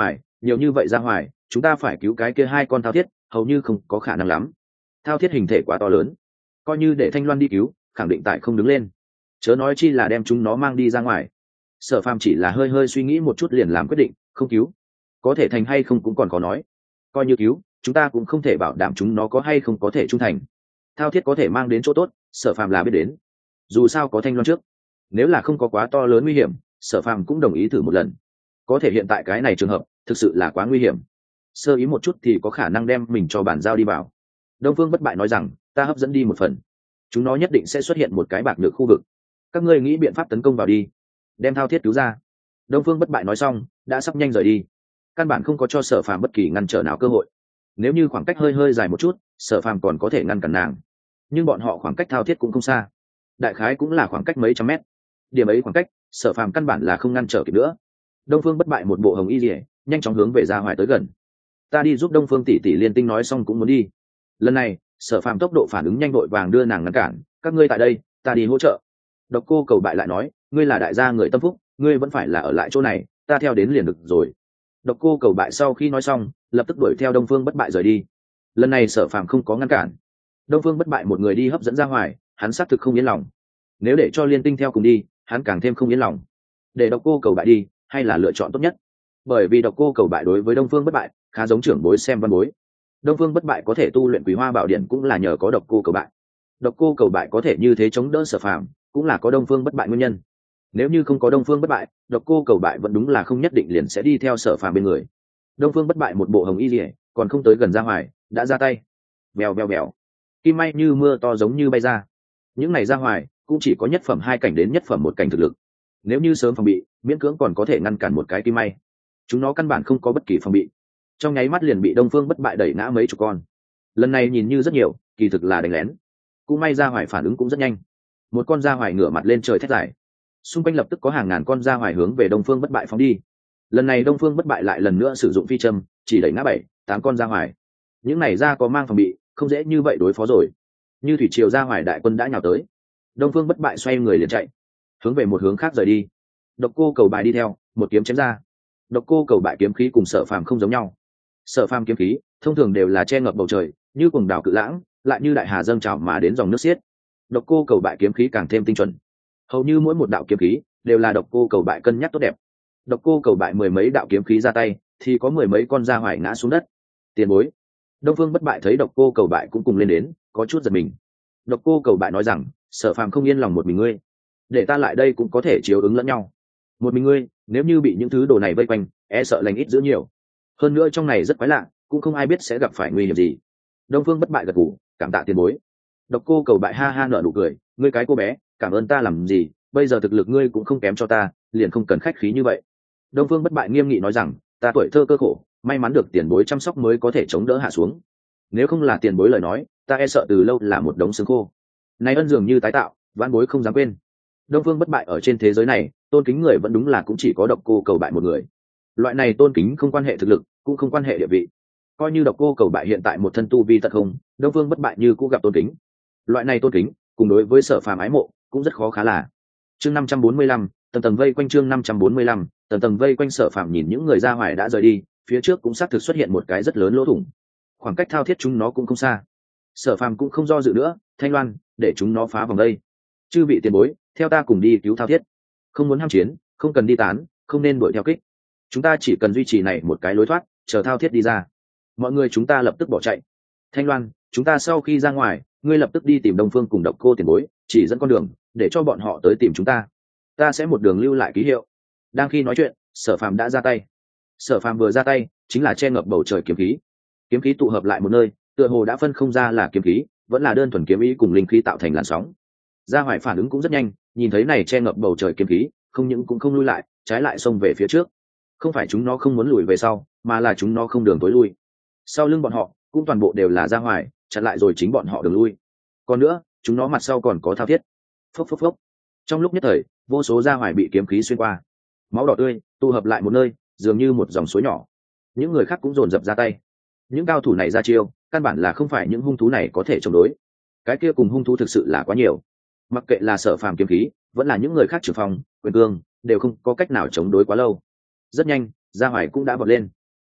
nhiều như vậy ra ngoài chúng ta phải cứu cái kia hai con thao thiết hầu như không có khả năng lắm. Thao thiết hình thể quá to lớn, coi như để Thanh Loan đi cứu khẳng định tại không đứng lên, chớ nói chi là đem chúng nó mang đi ra ngoài. Sở Phàm chỉ là hơi hơi suy nghĩ một chút liền làm quyết định không cứu. Có thể thành hay không cũng còn khó nói, coi như cứu chúng ta cũng không thể bảo đảm chúng nó có hay không có thể trung thành. Thao thiết có thể mang đến chỗ tốt, Sở Phàm là biết đến, dù sao có Thanh Loan trước, nếu là không có quá to lớn nguy hiểm Sở Phàm cũng đồng ý thử một lần. Có thể hiện tại cái này trường hợp thực sự là quá nguy hiểm, sơ ý một chút thì có khả năng đem mình cho bản giao đi vào. Đông Phương Bất Bại nói rằng ta hấp dẫn đi một phần, chúng nó nhất định sẽ xuất hiện một cái bạc nhược khu vực, các ngươi nghĩ biện pháp tấn công vào đi, đem thao thiết cứu ra. Đông Phương Bất Bại nói xong đã sắp nhanh rời đi, căn bản không có cho Sở Phàm bất kỳ ngăn trở nào cơ hội. Nếu như khoảng cách hơi hơi dài một chút Sở Phàm còn có thể ngăn cản nàng, nhưng bọn họ khoảng cách thao thiết cũng không xa, đại khái cũng là khoảng cách mấy trăm mét. Điểm ấy khoảng cách Sở Phàm căn bản là không ngăn trở kịp nữa. Đông Phương Bất Bại một bộ hồng y rỉa nhanh chóng hướng về Gia Hoài tới gần. Ta đi giúp Đông Phương tỷ tỷ liên tinh nói xong cũng muốn đi. Lần này Sở Phàm tốc độ phản ứng nhanh vội vàng đưa nàng ngăn cản, các ngươi tại đây ta đi hỗ trợ. Độc Cô Cầu Bại lại nói, ngươi là đại gia người tâm phúc, ngươi vẫn phải là ở lại chỗ này, ta theo đến liền được rồi. Độc Cô Cầu Bại sau khi nói xong lập tức đuổi theo Đông Phương Bất Bại rời đi. Lần này Sở Phàm không có ngăn cản. Đông Phương Bất Bại một người đi hấp dẫn Gia Hoài, hắn xác thực không yên lòng. Nếu để cho liên tinh theo cùng đi hắn càng thêm không yên lòng. Để Độc Cô Cầu Bại đi hay là lựa chọn tốt nhất, bởi vì Độc Cô Cầu Bại đối với Đông Phương Bất Bại khá giống trưởng bối xem văn bối. Đông Phương Bất Bại có thể tu luyện Quý Hoa Bảo Điện cũng là nhờ có Độc Cô Cầu Bại. Độc Cô Cầu Bại có thể như thế chống đỡ Sở Phàm cũng là có Đông Phương Bất Bại nguyên nhân. Nếu như không có Đông Phương Bất Bại, Độc Cô Cầu Bại vẫn đúng là không nhất định liền sẽ đi theo Sở Phàm bên người. Đông Phương Bất Bại một bộ hồng y liễu, còn không tới gần Gia Hoài đã ra tay. Bèo bèo bèo, kim may như mưa to giống như bay ra. Những này Gia Hoài cũng chỉ có nhất phẩm hai cảnh đến nhất phẩm một cảnh thực lực, nếu như sớm phòng bị miễn cưỡng còn có thể ngăn cản một cái kim may. Chúng nó căn bản không có bất kỳ phòng bị, trong nháy mắt liền bị Đông Phương Bất Bại đẩy ngã mấy chục con. Lần này nhìn như rất nhiều kỳ thực là đánh lén. Cũng may Gia Hoài phản ứng cũng rất nhanh, một con Gia Hoài ngửa mặt lên trời thét dài, xung quanh lập tức có hàng ngàn con Gia Hoài hướng về Đông Phương Bất Bại phóng đi. Lần này Đông Phương Bất Bại lại lần nữa sử dụng phi châm, chỉ đẩy ngã bảy tám con Gia Hoài. Những này Gia có mang phòng bị không dễ như vậy đối phó rồi. Như thủy triều Gia Hoài đại quân đã nhào tới, Đông Phương Bất Bại xoay người liền chạy, hướng về một hướng khác rời đi. Độc Cô Cầu Bại đi theo, một kiếm chém ra. Độc Cô Cầu Bại kiếm khí cùng Sở Phàm không giống nhau. Sở Phàm kiếm khí thông thường đều là che ngập bầu trời, như cuồng đảo cự lãng, lại như đại hà dâng trào mà đến dòng nước xiết. Độc Cô Cầu Bại kiếm khí càng thêm tinh chuẩn, hầu như mỗi một đạo kiếm khí đều là Độc Cô Cầu Bại cân nhắc tốt đẹp. Độc Cô Cầu Bại mười mấy đạo kiếm khí ra tay, thì có mười mấy con Gia Hoài ngã xuống đất. Tiền bối. Đông Phương Bất Bại thấy Độc Cô Cầu Bại cũng cùng lên đến, có chút giật mình. Độc Cô Cầu Bại nói rằng, Sở Phàm không yên lòng một mình ngươi, để ta lại đây cũng có thể chiếu ứng lẫn nhau. Một mình ngươi nếu như bị những thứ đồ này vây quanh e sợ lành ít giữ nhiều, hơn nữa trong này rất quái lạ, cũng không ai biết sẽ gặp phải nguy hiểm gì. Đông Phương Bất Bại gật gù, cảm tạ tiền bối. Độc Cô Cầu Bại ha ha nở nụ cười, ngươi cái cô bé cảm ơn ta làm gì, bây giờ thực lực ngươi cũng không kém cho ta, liền không cần khách khí như vậy. Đông Phương Bất Bại nghiêm nghị nói rằng, ta tuổi thơ cơ khổ, may mắn được tiền bối chăm sóc mới có thể chống đỡ hạ xuống, nếu không là tiền bối lời nói ta e sợ từ lâu là một đống xương khô. Này ân dường như tái tạo, vãn bối không dám quên. Đông Phương Bất Bại ở trên thế giới này tôn kính người vẫn đúng là cũng chỉ có Độc Cô Cầu Bại một người. Loại này tôn kính không quan hệ thực lực, cũng không quan hệ địa vị. Coi như Độc Cô Cầu Bại hiện tại một thân tu vi tật không, Đông Phương Bất Bại như cũng gặp tôn kính. Loại này tôn kính cùng đối với Sở Phàm ái mộ cũng rất khó khá là. Chương năm trăm bốn mươi lăm, tầng tầng vây quanh chương năm trăm bốn mươi lăm, tầng tầng vây quanh. Sở Phàm nhìn những người Gia Hoài đã rời đi, phía trước cũng xác thực xuất hiện một cái rất lớn lỗ thủng. Khoảng cách thao thiết chúng nó cũng không xa. Sở Phàm cũng không do dự nữa, Thanh Loan, để chúng nó phá vòng đây. Chư vị tiền bối, theo ta cùng đi cứu thao thiết. Không muốn ham chiến, không cần đi tán, không nên đuổi theo kích. Chúng ta chỉ cần duy trì này một cái lối thoát, chờ thao thiết đi ra. Mọi người chúng ta lập tức bỏ chạy. Thanh Loan, chúng ta sau khi ra ngoài, ngươi lập tức đi tìm Đông Phương cùng Độc Cô tiền bối, chỉ dẫn con đường, để cho bọn họ tới tìm chúng ta. Ta sẽ một đường lưu lại ký hiệu. Đang khi nói chuyện, Sở Phàm đã ra tay. Sở Phàm vừa ra tay, chính là che ngập bầu trời kiếm khí. Kiếm khí tụ hợp lại một nơi, tựa hồ đã phân không ra là kiếm khí, vẫn là đơn thuần kiếm ý cùng linh khí tạo thành làn sóng. Gia Hoài phản ứng cũng rất nhanh, nhìn thấy này che ngập bầu trời kiếm khí, không những cũng không lui lại, trái lại xông về phía trước. Không phải chúng nó không muốn lùi về sau, mà là chúng nó không đường tối lui. Sau lưng bọn họ cũng toàn bộ đều là Gia Hoài, chặn lại rồi chính bọn họ đường lui. Còn nữa, chúng nó mặt sau còn có thao thiết. Phốc phốc phốc. Trong lúc nhất thời, vô số Gia Hoài bị kiếm khí xuyên qua, máu đỏ tươi tụ hợp lại một nơi, dường như một dòng suối nhỏ. Những người khác cũng dồn dập ra tay. Những cao thủ này ra chiêu, căn bản là không phải những hung thú này có thể chống đối. Cái kia cùng hung thú thực sự là quá nhiều. Mặc kệ là Sở Phàm kiếm khí, vẫn là những người khác trưởng phòng, quyền cương, đều không có cách nào chống đối quá lâu. Rất nhanh, Gia Hoài cũng đã vọt lên.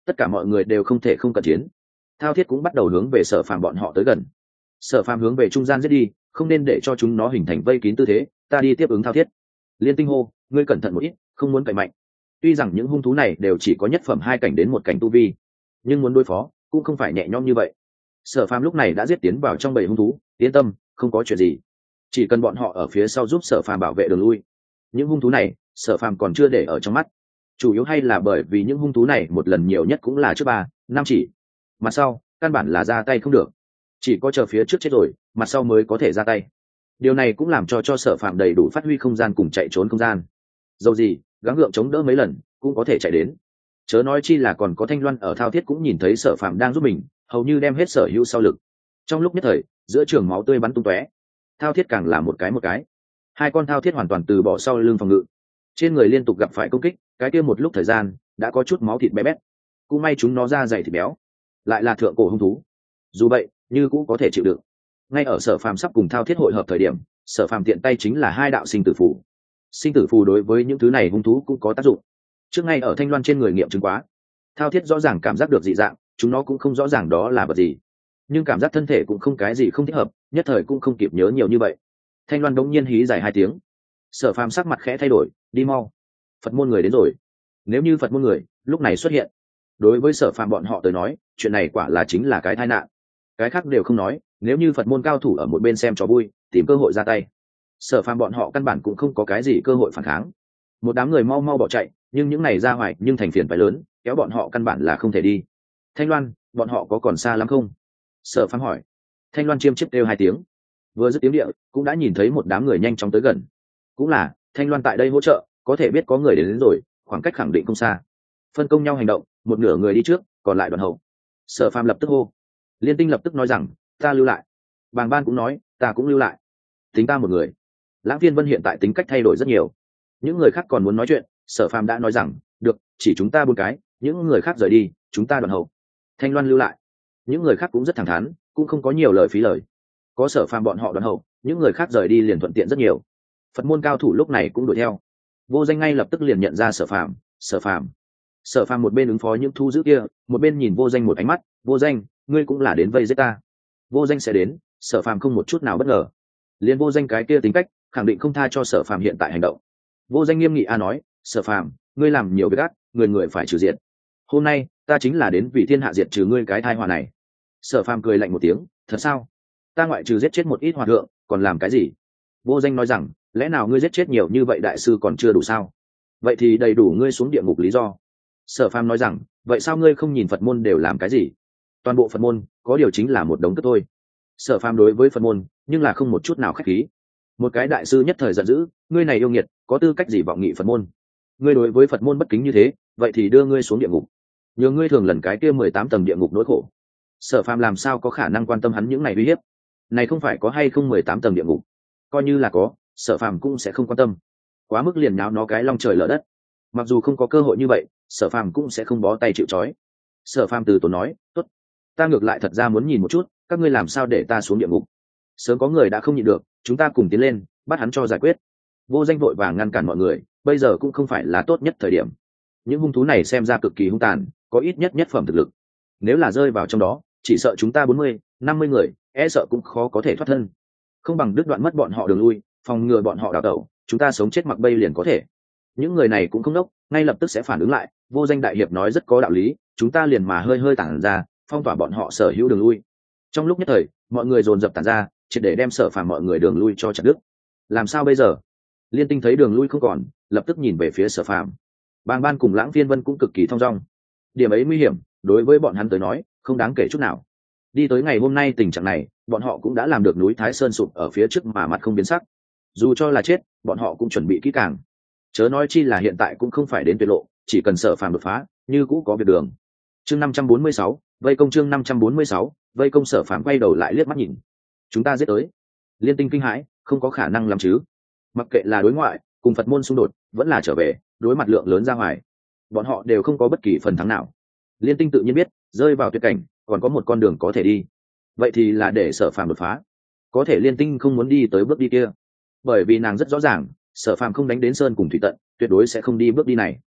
tất cả mọi người đều không thể không cận chiến. Thao thiết cũng bắt đầu hướng về Sở Phàm bọn họ tới gần. Sở Phàm hướng về trung gian giết đi, không nên để cho chúng nó hình thành vây kín tư thế, ta đi tiếp ứng Thao thiết. Liên Tinh hô, ngươi cẩn thận một ít, không muốn cậy mạnh. Tuy rằng những hung thú này đều chỉ có nhất phẩm hai cảnh đến một cảnh tu vi, nhưng muốn đối phó cũng không phải nhẹ nhõm như vậy. Sở Phàm lúc này đã giết tiến vào trong bầy hung thú, yên tâm, không có chuyện gì. Chỉ cần bọn họ ở phía sau giúp Sở Phàm bảo vệ đường lui. Những hung thú này, Sở Phàm còn chưa để ở trong mắt. Chủ yếu hay là bởi vì những hung thú này một lần nhiều nhất cũng là trước ba, năm chỉ. Mặt sau, căn bản là ra tay không được. Chỉ có chờ phía trước chết rồi, mặt sau mới có thể ra tay. Điều này cũng làm cho cho Sở Phàm đầy đủ phát huy không gian cùng chạy trốn không gian. Dầu gì, gắng gượng chống đỡ mấy lần, cũng có thể chạy đến. Chớ nói chi là còn có Thanh Loan ở Thao thiết cũng nhìn thấy Sở Phàm đang giúp mình, hầu như đem hết sở hữu sau lực. Trong lúc nhất thời, giữa trường máu tươi bắn tung tóe. Thao thiết càng là một cái một cái. Hai con Thao thiết hoàn toàn từ bỏ sau lưng phòng ngự. Trên người liên tục gặp phải công kích, cái kia một lúc thời gian đã có chút máu thịt bé bét. Cũng may chúng nó ra dày thịt béo, lại là thượng cổ hung thú. Dù vậy, như cũng có thể chịu đựng. Ngay ở Sở Phàm sắp cùng Thao thiết hội hợp thời điểm, Sở Phàm tiện tay chính là hai đạo sinh tử phù. Sinh tử phù đối với những thứ này hung thú cũng có tác dụng. Trước ngay ở Thanh Loan trên người nghiệm chứng quá, Thao thiết rõ ràng cảm giác được dị dạng, chúng nó cũng không rõ ràng đó là vật gì, nhưng cảm giác thân thể cũng không cái gì không thích hợp, nhất thời cũng không kịp nhớ nhiều như vậy. Thanh Loan đống nhiên hí dài hai tiếng. Sở Phàm sắc mặt khẽ thay đổi, đi mau, Phật môn người đến rồi. Nếu như Phật môn người lúc này xuất hiện, đối với Sở Phàm bọn họ tới nói, chuyện này quả là chính là cái tai nạn. Cái khác đều không nói, nếu như Phật môn cao thủ ở một bên xem trò vui, tìm cơ hội ra tay, Sở Phàm bọn họ căn bản cũng không có cái gì cơ hội phản kháng. Một đám người mau mau bỏ chạy, nhưng những này ra hoài nhưng thành phiền phải lớn, kéo bọn họ căn bản là không thể đi. Thanh Loan, bọn họ có còn xa lắm không? Sở Phàm hỏi. Thanh Loan chiêm chiếp kêu hai tiếng, vừa dứt tiếng địa cũng đã nhìn thấy một đám người nhanh chóng tới gần. Cũng là Thanh Loan tại đây hỗ trợ, có thể biết có người đến, đến rồi, khoảng cách khẳng định không xa. Phân công nhau hành động, một nửa người đi trước, còn lại đoàn hậu. Sở Phàm lập tức hô. Liên Tinh lập tức nói rằng, ta lưu lại. Bàng Ban cũng nói, ta cũng lưu lại. Tính ta một người. Lãng Viên Vân hiện tại tính cách thay đổi rất nhiều. Những người khác còn muốn nói chuyện, Sở Phàm đã nói rằng, được, chỉ chúng ta bốn cái, những người khác rời đi, chúng ta đoàn hậu. Thanh Loan lưu lại. Những người khác cũng rất thẳng thắn, cũng không có nhiều lời phí lời. Có Sở Phàm bọn họ đoàn hậu, những người khác rời đi liền thuận tiện rất nhiều. Phật môn cao thủ lúc này cũng đuổi theo. Vô Danh ngay lập tức liền nhận ra Sở Phàm, Sở Phàm. Sở Phàm một bên ứng phó những thu giữ kia, một bên nhìn Vô Danh một ánh mắt, Vô Danh, ngươi cũng là đến vây giết ta. Vô Danh sẽ đến, Sở Phàm không một chút nào bất ngờ. Liên Vô Danh cái kia tính cách, khẳng định không tha cho Sở Phàm hiện tại hành động. Vô Danh nghiêm nghị a nói, Sở Phàm, ngươi làm nhiều việc ác, người người phải trừ diệt. Hôm nay, ta chính là đến vì thiên hạ diệt trừ ngươi cái tai họa này. Sở Phàm cười lạnh một tiếng, thật sao? Ta ngoại trừ giết chết một ít hòa thượng, còn làm cái gì? Vô Danh nói rằng, lẽ nào ngươi giết chết nhiều như vậy đại sư còn chưa đủ sao? Vậy thì đầy đủ ngươi xuống địa ngục lý do. Sở Phàm nói rằng, vậy sao ngươi không nhìn Phật môn đều làm cái gì? Toàn bộ Phật môn có điều chính là một đống cất thôi. Sở Phàm đối với Phật môn nhưng là không một chút nào khách khí. Một cái đại sư nhất thời giận dữ, ngươi này yêu nghiệt, có tư cách gì vọng nghị Phật môn? Ngươi đối với Phật môn bất kính như thế, vậy thì đưa ngươi xuống địa ngục. Nhờ ngươi thường lần cái kia mười tám tầng địa ngục nỗi khổ. Sở Phàm làm sao có khả năng quan tâm hắn những này uy hiếp? Này không phải có hay không mười tám tầng địa ngục, coi như là có, Sở Phàm cũng sẽ không quan tâm. Quá mức liền nháo nó cái long trời lở đất. Mặc dù không có cơ hội như vậy, Sở Phàm cũng sẽ không bó tay chịu trói. Sở Phàm từ tốn nói, tốt, ta ngược lại thật ra muốn nhìn một chút, các ngươi làm sao để ta xuống địa ngục. Sớm có người đã không nhịn được, chúng ta cùng tiến lên, bắt hắn cho giải quyết. Vô Danh vội vàng ngăn cản mọi người, bây giờ cũng không phải là tốt nhất thời điểm. Những hung thú này xem ra cực kỳ hung tàn, có ít nhất nhất phẩm thực lực. Nếu là rơi vào trong đó, chỉ sợ chúng ta bốn mươi, năm mươi người, e sợ cũng khó có thể thoát thân. Không bằng đứt đoạn mất bọn họ đường lui, phòng ngừa bọn họ đào tẩu, chúng ta sống chết mặc bay liền có thể. Những người này cũng không đốc, ngay lập tức sẽ phản ứng lại. Vô Danh đại hiệp nói rất có đạo lý, chúng ta liền mà hơi hơi tản ra, phong tỏa bọn họ sở hữu đường lui. Trong lúc nhất thời, mọi người dồn dập tản ra, triệt để đem Sở Phàm mọi người đường lui cho chặt đứt. Làm sao bây giờ? Liên Tinh thấy đường lui không còn, lập tức nhìn về phía Sở Phàm. Bàng Ban cùng Lãng Viên Vân cũng cực kỳ thong dong. Điểm ấy nguy hiểm, đối với bọn hắn tới nói, không đáng kể chút nào. Đi tới ngày hôm nay tình trạng này, bọn họ cũng đã làm được núi Thái Sơn sụp ở phía trước mà mặt không biến sắc. Dù cho là chết, bọn họ cũng chuẩn bị kỹ càng. Chớ nói chi là hiện tại cũng không phải đến tuyệt lộ, chỉ cần Sở Phàm đột phá, như cũ có việc đường. Chương năm trăm bốn mươi sáu, vây công chương năm trăm bốn mươi sáu, vây công. Sở Phàm quay đầu lại liếc mắt nhìn. Chúng ta giết tới. Liên Tinh kinh hãi, không có khả năng làm chứ. Mặc kệ là đối ngoại, cùng Phật môn xung đột, vẫn là trở về, đối mặt lượng lớn ra ngoài, bọn họ đều không có bất kỳ phần thắng nào. Liên Tinh tự nhiên biết, rơi vào tuyệt cảnh, còn có một con đường có thể đi. Vậy thì là để Sở Phàm đột phá. Có thể Liên Tinh không muốn đi tới bước đi kia, bởi vì nàng rất rõ ràng, Sở Phàm không đánh đến sơn cùng thủy tận, tuyệt đối sẽ không đi bước đi này.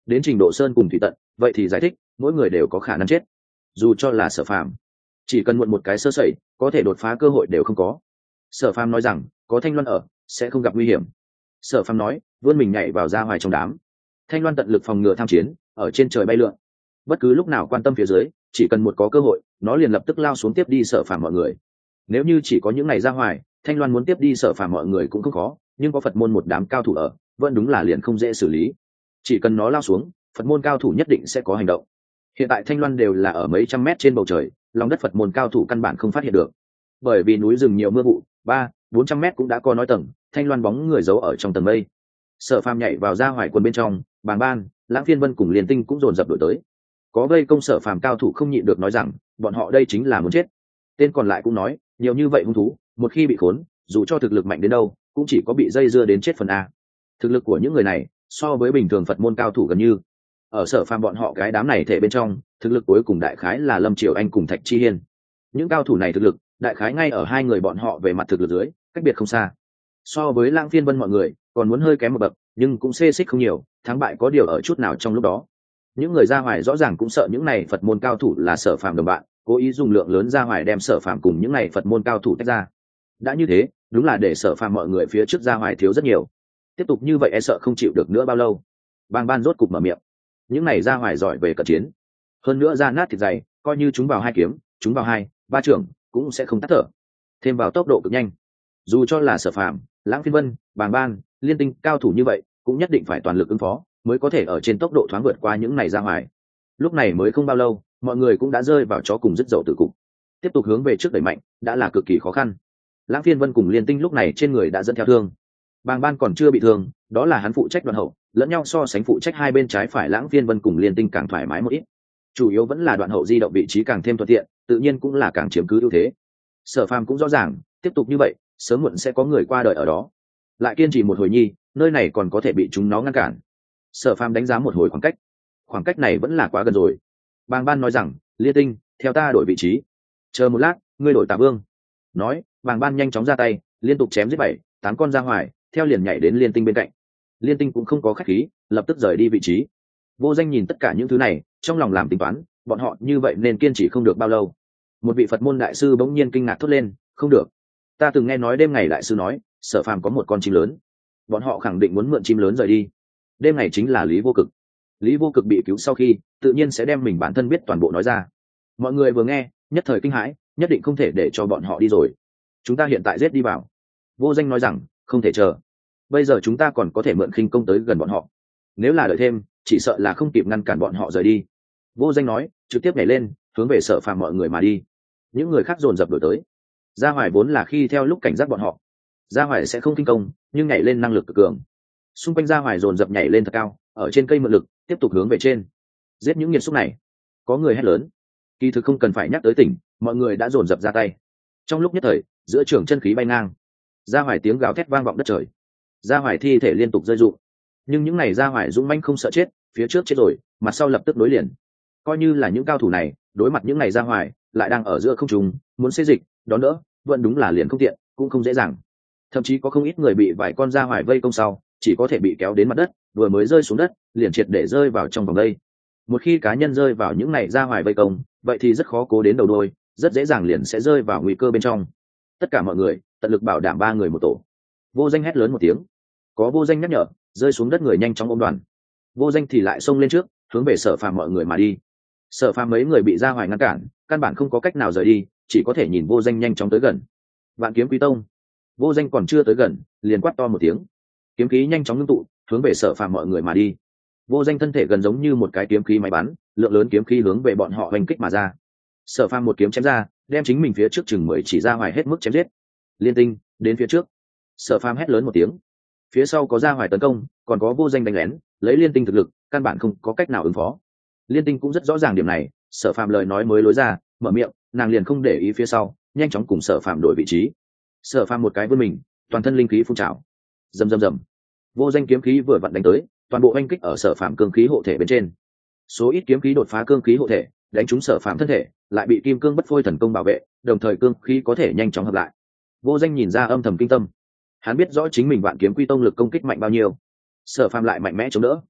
đến trình độ sơn cùng thủy tận, vậy thì giải thích mỗi người đều có khả năng chết. Dù cho là Sở Phàm, chỉ cần muộn một cái sơ sẩy, có thể đột phá cơ hội đều không có. Sở Phàm nói rằng có Thanh Loan ở, sẽ không gặp nguy hiểm. Sở Phàm nói, vươn mình nhảy vào ra ngoài trong đám. Thanh Loan tận lực phòng ngừa tham chiến, ở trên trời bay lượn, bất cứ lúc nào quan tâm phía dưới, chỉ cần một có cơ hội, nó liền lập tức lao xuống tiếp đi Sở Phàm mọi người. Nếu như chỉ có những ngày ra ngoài, Thanh Loan muốn tiếp đi Sở Phàm mọi người cũng không khó, nhưng có Phật môn một đám cao thủ ở, vẫn đúng là liền không dễ xử lý. Chỉ cần nó lao xuống, Phật môn cao thủ nhất định sẽ có hành động. Hiện tại Thanh Loan đều là ở mấy trăm mét trên bầu trời, lòng đất Phật môn cao thủ căn bản không phát hiện được, bởi vì núi rừng nhiều mưa vụ, ba bốn trăm mét cũng đã có nói tầng. Thanh Loan bóng người giấu ở trong tầng mây. Sở Phàm nhảy vào ra hoài quân bên trong, Bàng Ban, Lãng Phiên Vân cùng Liên Tinh cũng dồn dập đuổi tới. Có vây công Sở Phàm cao thủ không nhịn được nói rằng bọn họ đây chính là muốn chết. Tên còn lại cũng nói, nhiều như vậy hung thú, một khi bị khốn, dù cho thực lực mạnh đến đâu, cũng chỉ có bị dây dưa đến chết phần a. Thực lực của những người này so với bình thường Phật môn cao thủ gần như. Ở Sở Phàm bọn họ cái đám này thể bên trong, thực lực cuối cùng đại khái là Lâm Triều Anh cùng Thạch Chi Hiên. Những cao thủ này thực lực đại khái ngay ở hai người bọn họ về mặt thực lực dưới, cách biệt không xa. So với Lãng Phiên Vân mọi người còn muốn hơi kém một bậc, nhưng cũng xê xích không nhiều, thắng bại có điều ở chút nào trong lúc đó. Những người ra ngoài rõ ràng cũng sợ những này Phật môn cao thủ là Sở Phàm đồng bạn, cố ý dùng lượng lớn ra ngoài đem Sở Phàm cùng những này Phật môn cao thủ tách ra. Đã như thế, đúng là để Sở Phàm mọi người phía trước ra ngoài thiếu rất nhiều. Tiếp tục như vậy e sợ không chịu được nữa bao lâu. Bàng Ban rốt cục mở miệng. Những này ra ngoài giỏi về cận chiến, hơn nữa ra nát thịt dày, coi như chúng vào hai kiếm, chúng vào hai ba trưởng cũng sẽ không tắt thở. Thêm vào tốc độ cực nhanh, dù cho là Sở Phàm, Lãng Phiên Vân, Bàng Ban, Liên Tinh cao thủ như vậy, cũng nhất định phải toàn lực ứng phó, mới có thể ở trên tốc độ thoáng vượt qua những này ra ngoài. Lúc này mới không bao lâu, mọi người cũng đã rơi vào chó cùng dứt dậu tử cục. Tiếp tục hướng về trước đẩy mạnh, đã là cực kỳ khó khăn. Lãng Phiên Vân cùng Liên Tinh lúc này trên người đã dẫn theo thương. Bàng Ban còn chưa bị thương, đó là hắn phụ trách đoạn hậu, lẫn nhau so sánh phụ trách hai bên trái phải. Lãng Phiên Vân cùng Liên Tinh càng thoải mái một ít. Chủ yếu vẫn là đoạn hậu di động vị trí càng thêm thuận tiện, tự nhiên cũng là càng chiếm cứ ưu thế. Sở Phàm cũng rõ ràng, tiếp tục như vậy, sớm muộn sẽ có người qua đời ở đó. Lại kiên trì một hồi nhi, nơi này còn có thể bị chúng nó ngăn cản. Sở Phàm đánh giá một hồi khoảng cách, khoảng cách này vẫn là quá gần rồi. Bàng Ban nói rằng, Liên Tinh, theo ta đổi vị trí. Chờ một lát, ngươi đổi Tà Vương. Nói, Bàng Ban nhanh chóng ra tay, liên tục chém giết bảy tám con ra ngoài, theo liền nhảy đến Liên Tinh bên cạnh. Liên Tinh cũng không có khách khí, lập tức rời đi vị trí. Vô Danh nhìn tất cả những thứ này, trong lòng làm tính toán, bọn họ như vậy nên kiên trì không được bao lâu. Một vị Phật môn đại sư bỗng nhiên kinh ngạc thốt lên, không được. Ta từng nghe nói đêm ngày đại sư nói, Sở Phàm có một con chim lớn, bọn họ khẳng định muốn mượn chim lớn rời đi. Đêm ngày chính là Lý Vô Cực. Lý Vô Cực bị cứu sau khi, tự nhiên sẽ đem mình bản thân biết toàn bộ nói ra. Mọi người vừa nghe, nhất thời kinh hãi, nhất định không thể để cho bọn họ đi rồi. Chúng ta hiện tại giết đi vào. Vô Danh nói rằng, không thể chờ. Bây giờ chúng ta còn có thể mượn khinh công tới gần bọn họ. Nếu là đợi thêm, chỉ sợ là không kịp ngăn cản bọn họ rời đi. Vô Danh nói, trực tiếp nhảy lên, hướng về Sở Phàm mọi người mà đi. Những người khác dồn dập đuổi tới. Gia Hoài vốn là khi theo lúc cảnh giác bọn họ, Gia Hoài sẽ không kinh công, nhưng nhảy lên năng lực cực cường. Xung quanh Gia Hoài dồn dập nhảy lên thật cao, ở trên cây mượn lực, tiếp tục hướng về trên. Giết những nghiệt xúc này. Có người hét lớn. Kỳ thực không cần phải nhắc tới tỉnh, mọi người đã dồn dập ra tay. Trong lúc nhất thời, giữa trường chân khí bay ngang. Gia Hoài tiếng gào thét vang vọng đất trời. Gia Hoài thi thể liên tục rơi rụng. Nhưng những này Gia Hoài dũng mãnh không sợ chết, phía trước chết rồi, mặt sau lập tức đối liền. Coi như là những cao thủ này, đối mặt những này Gia Hoài, lại đang ở giữa không trung, muốn xê dịch, đón đỡ, vẫn đúng là liền không tiện, cũng không dễ dàng. Thậm chí có không ít người bị vài con Gia Hoài vây công sau, chỉ có thể bị kéo đến mặt đất, vừa mới rơi xuống đất, liền triệt để rơi vào trong vòng đây. Một khi cá nhân rơi vào những này Gia Hoài vây công, vậy thì rất khó cố đến đầu đuôi, rất dễ dàng liền sẽ rơi vào nguy cơ bên trong. Tất cả mọi người tận lực bảo đảm ba người một tổ. Vô Danh hét lớn một tiếng, có Vô Danh nhắc nhở, rơi xuống đất người nhanh chóng ôm đoàn. Vô Danh thì lại xông lên trước, hướng về Sở Phàm mọi người mà đi. Sở Phàm mấy người bị Gia Hoài ngăn cản, căn bản không có cách nào rời đi, chỉ có thể nhìn Vô Danh nhanh chóng tới gần. Vạn Kiếm Quý Tông. Vô Danh còn chưa tới gần, liền quát to một tiếng, kiếm khí nhanh chóng ngưng tụ, hướng về Sở Phàm mọi người mà đi. Vô Danh thân thể gần giống như một cái kiếm khí máy bắn, lượng lớn kiếm khí hướng về bọn họ hoành kích mà ra. Sở Phàm một kiếm chém ra, đem chính mình phía trước chừng mười chỉ Gia Hoài hết mức chém giết. Liên Tinh, đến phía trước. Sở Phàm hét lớn một tiếng. Phía sau có Gia Hoài tấn công, còn có Vô Danh đánh lén, lấy Liên Tinh thực lực, căn bản không có cách nào ứng phó. Liên Tinh cũng rất rõ ràng điểm này, Sở Phàm lời nói mới lối ra, mở miệng, nàng liền không để ý phía sau, nhanh chóng cùng Sở Phàm đổi vị trí. Sở Phàm một cái vươn mình, toàn thân linh khí phun trào. Rầm rầm rầm. Vô Danh kiếm khí vừa vặn đánh tới, toàn bộ oanh kích ở Sở Phàm cương khí hộ thể bên trên. Số ít kiếm khí đột phá cương khí hộ thể, đánh trúng Sở Phàm thân thể, lại bị Kim Cương Bất Phôi thần công bảo vệ, đồng thời cương khí có thể nhanh chóng hợp lại. Vô Danh nhìn ra âm thầm kinh tâm. Hắn biết rõ chính mình Vạn Kiếm Quy Tông lực công kích mạnh bao nhiêu. Sở Phàm lại mạnh mẽ chống đỡ.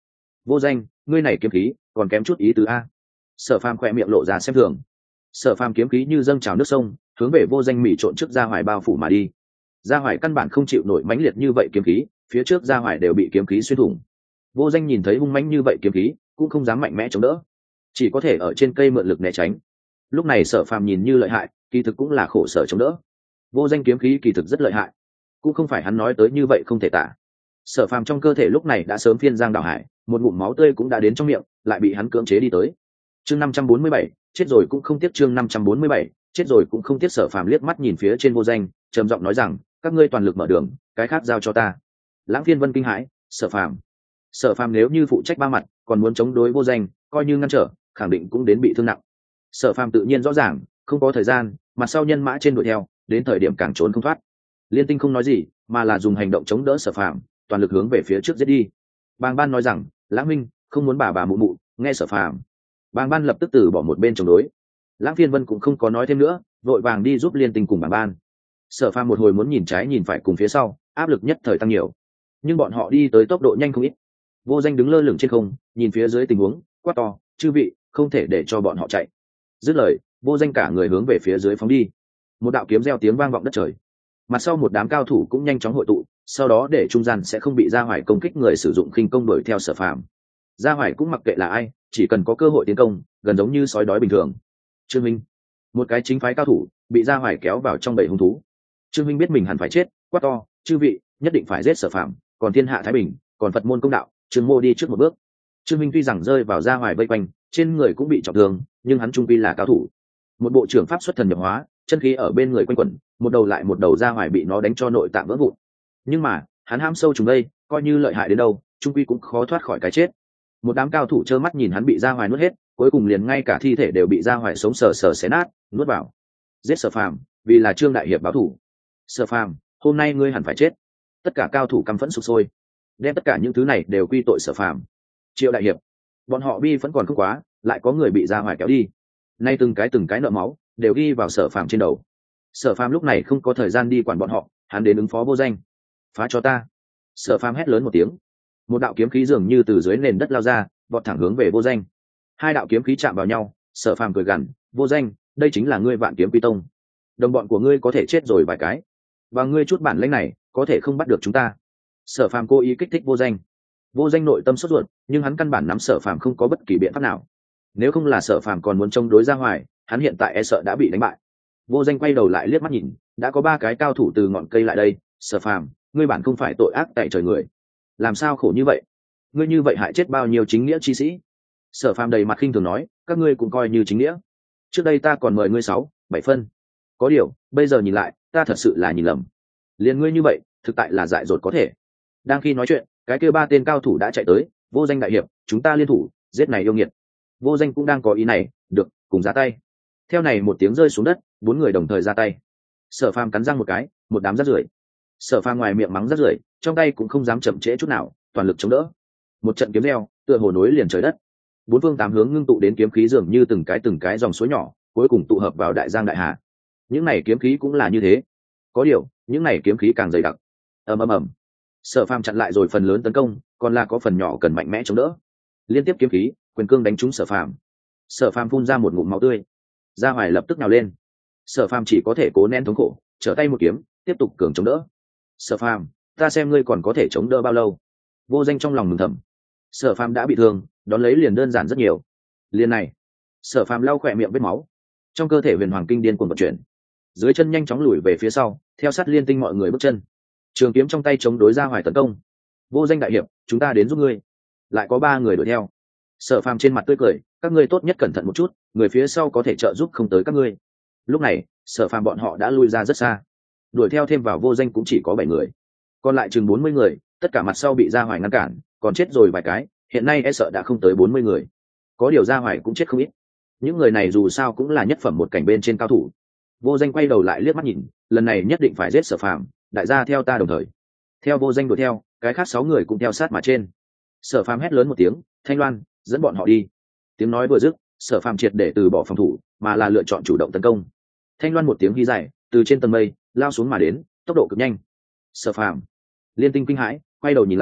Vô Danh, ngươi này kiếm khí còn kém chút ý tứ a. Sở Phàm khỏe miệng lộ ra xem thường. Sở Phàm kiếm khí như dâng trào nước sông, hướng về Vô Danh mỉ trộn trước Gia Hoài bao phủ mà đi. Gia Hoài căn bản không chịu nổi mãnh liệt như vậy kiếm khí, phía trước Gia Hoài đều bị kiếm khí xuyên thủng. Vô Danh nhìn thấy hung mãnh như vậy kiếm khí, cũng không dám mạnh mẽ chống đỡ, chỉ có thể ở trên cây mượn lực né tránh. Lúc này Sở Phàm nhìn như lợi hại, kỳ thực cũng là khổ sở chống đỡ. Vô Danh kiếm khí kỳ thực rất lợi hại, cũng không phải hắn nói tới như vậy không thể tả. Sở Phàm trong cơ thể lúc này đã sớm phiên giang đảo hải, một ngụm máu tươi cũng đã đến trong miệng, lại bị hắn cưỡng chế đi tới. Chương năm trăm bốn mươi bảy, chết rồi cũng không tiếc. Chương năm trăm bốn mươi bảy, chết rồi cũng không tiếc. Sở Phàm liếc mắt nhìn phía trên Vô Danh, trầm giọng nói rằng, các ngươi toàn lực mở đường, cái khác giao cho ta. Lãng Phiên Vân kinh hãi, Sở Phàm, Sở Phàm nếu như phụ trách ba mặt, còn muốn chống đối Vô Danh, coi như ngăn trở, khẳng định cũng đến bị thương nặng. Sở Phàm tự nhiên rõ ràng, không có thời gian, mặt sau nhân mã trên đuổi theo, đến thời điểm càng trốn không thoát. Liên Tinh không nói gì, mà là dùng hành động chống đỡ Sở Phàm, toàn lực hướng về phía trước giết đi. Bàng Ban nói rằng, Lãng Minh, không muốn bà bà mụ mụ, nghe Sở Phàm. Bàng Ban lập tức từ bỏ một bên chống đối. Lãng Phiên Vân cũng không có nói thêm nữa, vội vàng đi giúp Liên Tinh cùng Bàng Ban. Sở Phàm một hồi muốn nhìn trái nhìn phải cùng phía sau, áp lực nhất thời tăng nhiều. Nhưng bọn họ đi tới tốc độ nhanh không ít. Vô Danh đứng lơ lửng trên không, nhìn phía dưới tình huống, quát to, chư vị, không thể để cho bọn họ chạy. Dứt lời, Vô Danh cả người hướng về phía dưới phóng đi. Một đạo kiếm reo tiếng vang vọng đất trời. Mặt sau một đám cao thủ cũng nhanh chóng hội tụ, sau đó để trung gian sẽ không bị Gia Hoài công kích người sử dụng khinh công đuổi theo Sở Phàm. Gia Hoài cũng mặc kệ là ai, chỉ cần có cơ hội tiến công, gần giống như sói đói bình thường. Trương Minh, một cái chính phái cao thủ, bị Gia Hoài kéo vào trong bầy hung thú. Trương Minh biết mình hẳn phải chết, quát to, chư vị, nhất định phải giết Sở Phàm, còn thiên hạ thái bình, còn Phật môn công đạo, Trương Mô đi trước một bước. Trương Minh tuy rằng rơi vào Gia Hoài vây quanh, trên người cũng bị trọng thương, nhưng hắn trung quy là cao thủ. Một bộ trưởng pháp xuất thần nhập hóa, chân khí ở bên người quanh quẩn, một đầu lại một đầu Gia Hoài bị nó đánh cho nội tạng vỡ vụn. Nhưng mà, hắn ham sâu trùng đây, coi như lợi hại đến đâu, trung quy cũng khó thoát khỏi cái chết. Một đám cao thủ trơ mắt nhìn hắn bị Gia Hoài nuốt hết, cuối cùng liền ngay cả thi thể đều bị Gia Hoài sống sờ sờ xé nát, nuốt vào. Giết Sở Phàm, vì là Trương đại hiệp báo thù. Sở Phàm, hôm nay ngươi hẳn phải chết. Tất cả cao thủ căm phẫn sục sôi, đem tất cả những thứ này đều quy tội Sở Phàm. Triệu đại hiệp, bọn họ bi vẫn còn không quá, lại có người bị Gia Hoài kéo đi. Nay từng cái từng cái nợ máu đều ghi vào Sở Phàm trên đầu. Sở Phàm lúc này không có thời gian đi quản bọn họ, hắn đến ứng phó Vô Danh. Phá cho ta! Sở Phàm hét lớn một tiếng, một đạo kiếm khí dường như từ dưới nền đất lao ra, vọt thẳng hướng về Vô Danh. Hai đạo kiếm khí chạm vào nhau, Sở Phàm cười gằn, Vô Danh, đây chính là ngươi Vạn Kiếm Quy Tông, đồng bọn của ngươi có thể chết rồi vài cái, và ngươi chút bản lĩnh này có thể không bắt được chúng ta. Sở Phàm cố ý kích thích Vô Danh. Vô Danh nội tâm sốt ruột, nhưng hắn căn bản nắm Sở Phàm không có bất kỳ biện pháp nào. Nếu không là Sở Phàm còn muốn chống đối Gia Hoài, hắn hiện tại e sợ đã bị đánh bại. Vô Danh quay đầu lại liếc mắt nhìn, đã có ba cái cao thủ từ ngọn cây lại đây. Sở Phàm, ngươi bản không phải tội ác tại trời người, làm sao khổ như vậy? Ngươi như vậy hại chết bao nhiêu chính nghĩa chi sĩ? Sở Phàm đầy mặt khinh thường nói, các ngươi cũng coi như chính nghĩa. Trước đây ta còn mời ngươi sáu, bảy phân, có điều bây giờ nhìn lại, ta thật sự là nhìn lầm. Liền ngươi như vậy, thực tại là dại dột có thể. Đang khi nói chuyện, cái kia ba tên cao thủ đã chạy tới. Vô Danh đại hiệp, chúng ta liên thủ giết này yêu nghiệt. Vô Danh cũng đang có ý này, được, cùng ra tay. Theo này một tiếng rơi xuống đất, bốn người đồng thời ra tay. Sở Phàm cắn răng một cái, một đám rác rưởi. Sở Phàm ngoài miệng mắng rác rưởi, trong tay cũng không dám chậm trễ chút nào, toàn lực chống đỡ. Một trận kiếm reo, tựa hồ nối liền trời đất. Bốn phương tám hướng ngưng tụ đến kiếm khí dường như từng cái từng cái dòng suối nhỏ, cuối cùng tụ hợp vào đại giang đại hà. Những này kiếm khí cũng là như thế. Có điều, những này kiếm khí càng dày đặc. Ầm ầm ầm. Sở Phàm chặn lại rồi phần lớn tấn công, còn là có phần nhỏ cần mạnh mẽ chống đỡ. Liên tiếp kiếm khí, quyền cương đánh trúng Sở Phàm. Sở Phàm phun ra một ngụm máu tươi. Gia Hoài lập tức nhào lên. Sở Phàm chỉ có thể cố nén thống khổ, trở tay một kiếm, tiếp tục cường chống đỡ. Sở Phàm, ta xem ngươi còn có thể chống đỡ bao lâu? Vô Danh trong lòng mừng thầm. Sở Phàm đã bị thương, đón lấy liền đơn giản rất nhiều. Liền này, Sở Phàm lau khỏe miệng vết máu, trong cơ thể huyền hoàng kinh điên cuồng vận chuyển, dưới chân nhanh chóng lùi về phía sau, theo sát Liên Tinh mọi người bước chân. Trường kiếm trong tay chống đối Gia Hoài tấn công. Vô Danh đại hiệp, chúng ta đến giúp ngươi. Lại có ba người đuổi theo. Sở Phàm trên mặt tươi cười, các ngươi tốt nhất cẩn thận một chút, người phía sau có thể trợ giúp không tới các ngươi. Lúc này, Sở Phàm bọn họ đã lui ra rất xa, đuổi theo thêm vào Vô Danh cũng chỉ có bảy người, còn lại chừng bốn mươi người, tất cả mặt sau bị Gia Hoài ngăn cản, còn chết rồi vài cái, hiện nay e sợ đã không tới bốn mươi người. Có điều Gia Hoài cũng chết không ít. Những người này dù sao cũng là nhất phẩm một cảnh bên trên cao thủ. Vô Danh quay đầu lại liếc mắt nhìn, lần này nhất định phải giết Sở Phàm, đại gia theo ta đồng thời. Theo Vô Danh đuổi theo, cái khác sáu người cũng theo sát mà trên. Sở Phàm hét lớn một tiếng, Thanh Loan, dẫn bọn họ đi. Tiếng nói vừa dứt, Sở Phàm triệt để từ bỏ phòng thủ, mà là lựa chọn chủ động tấn công. Thanh Loan một tiếng hí dài, từ trên tầng mây lao xuống mà đến, tốc độ cực nhanh. Sở Phàm, Liên Tinh kinh hãi, quay đầu nhìn lại,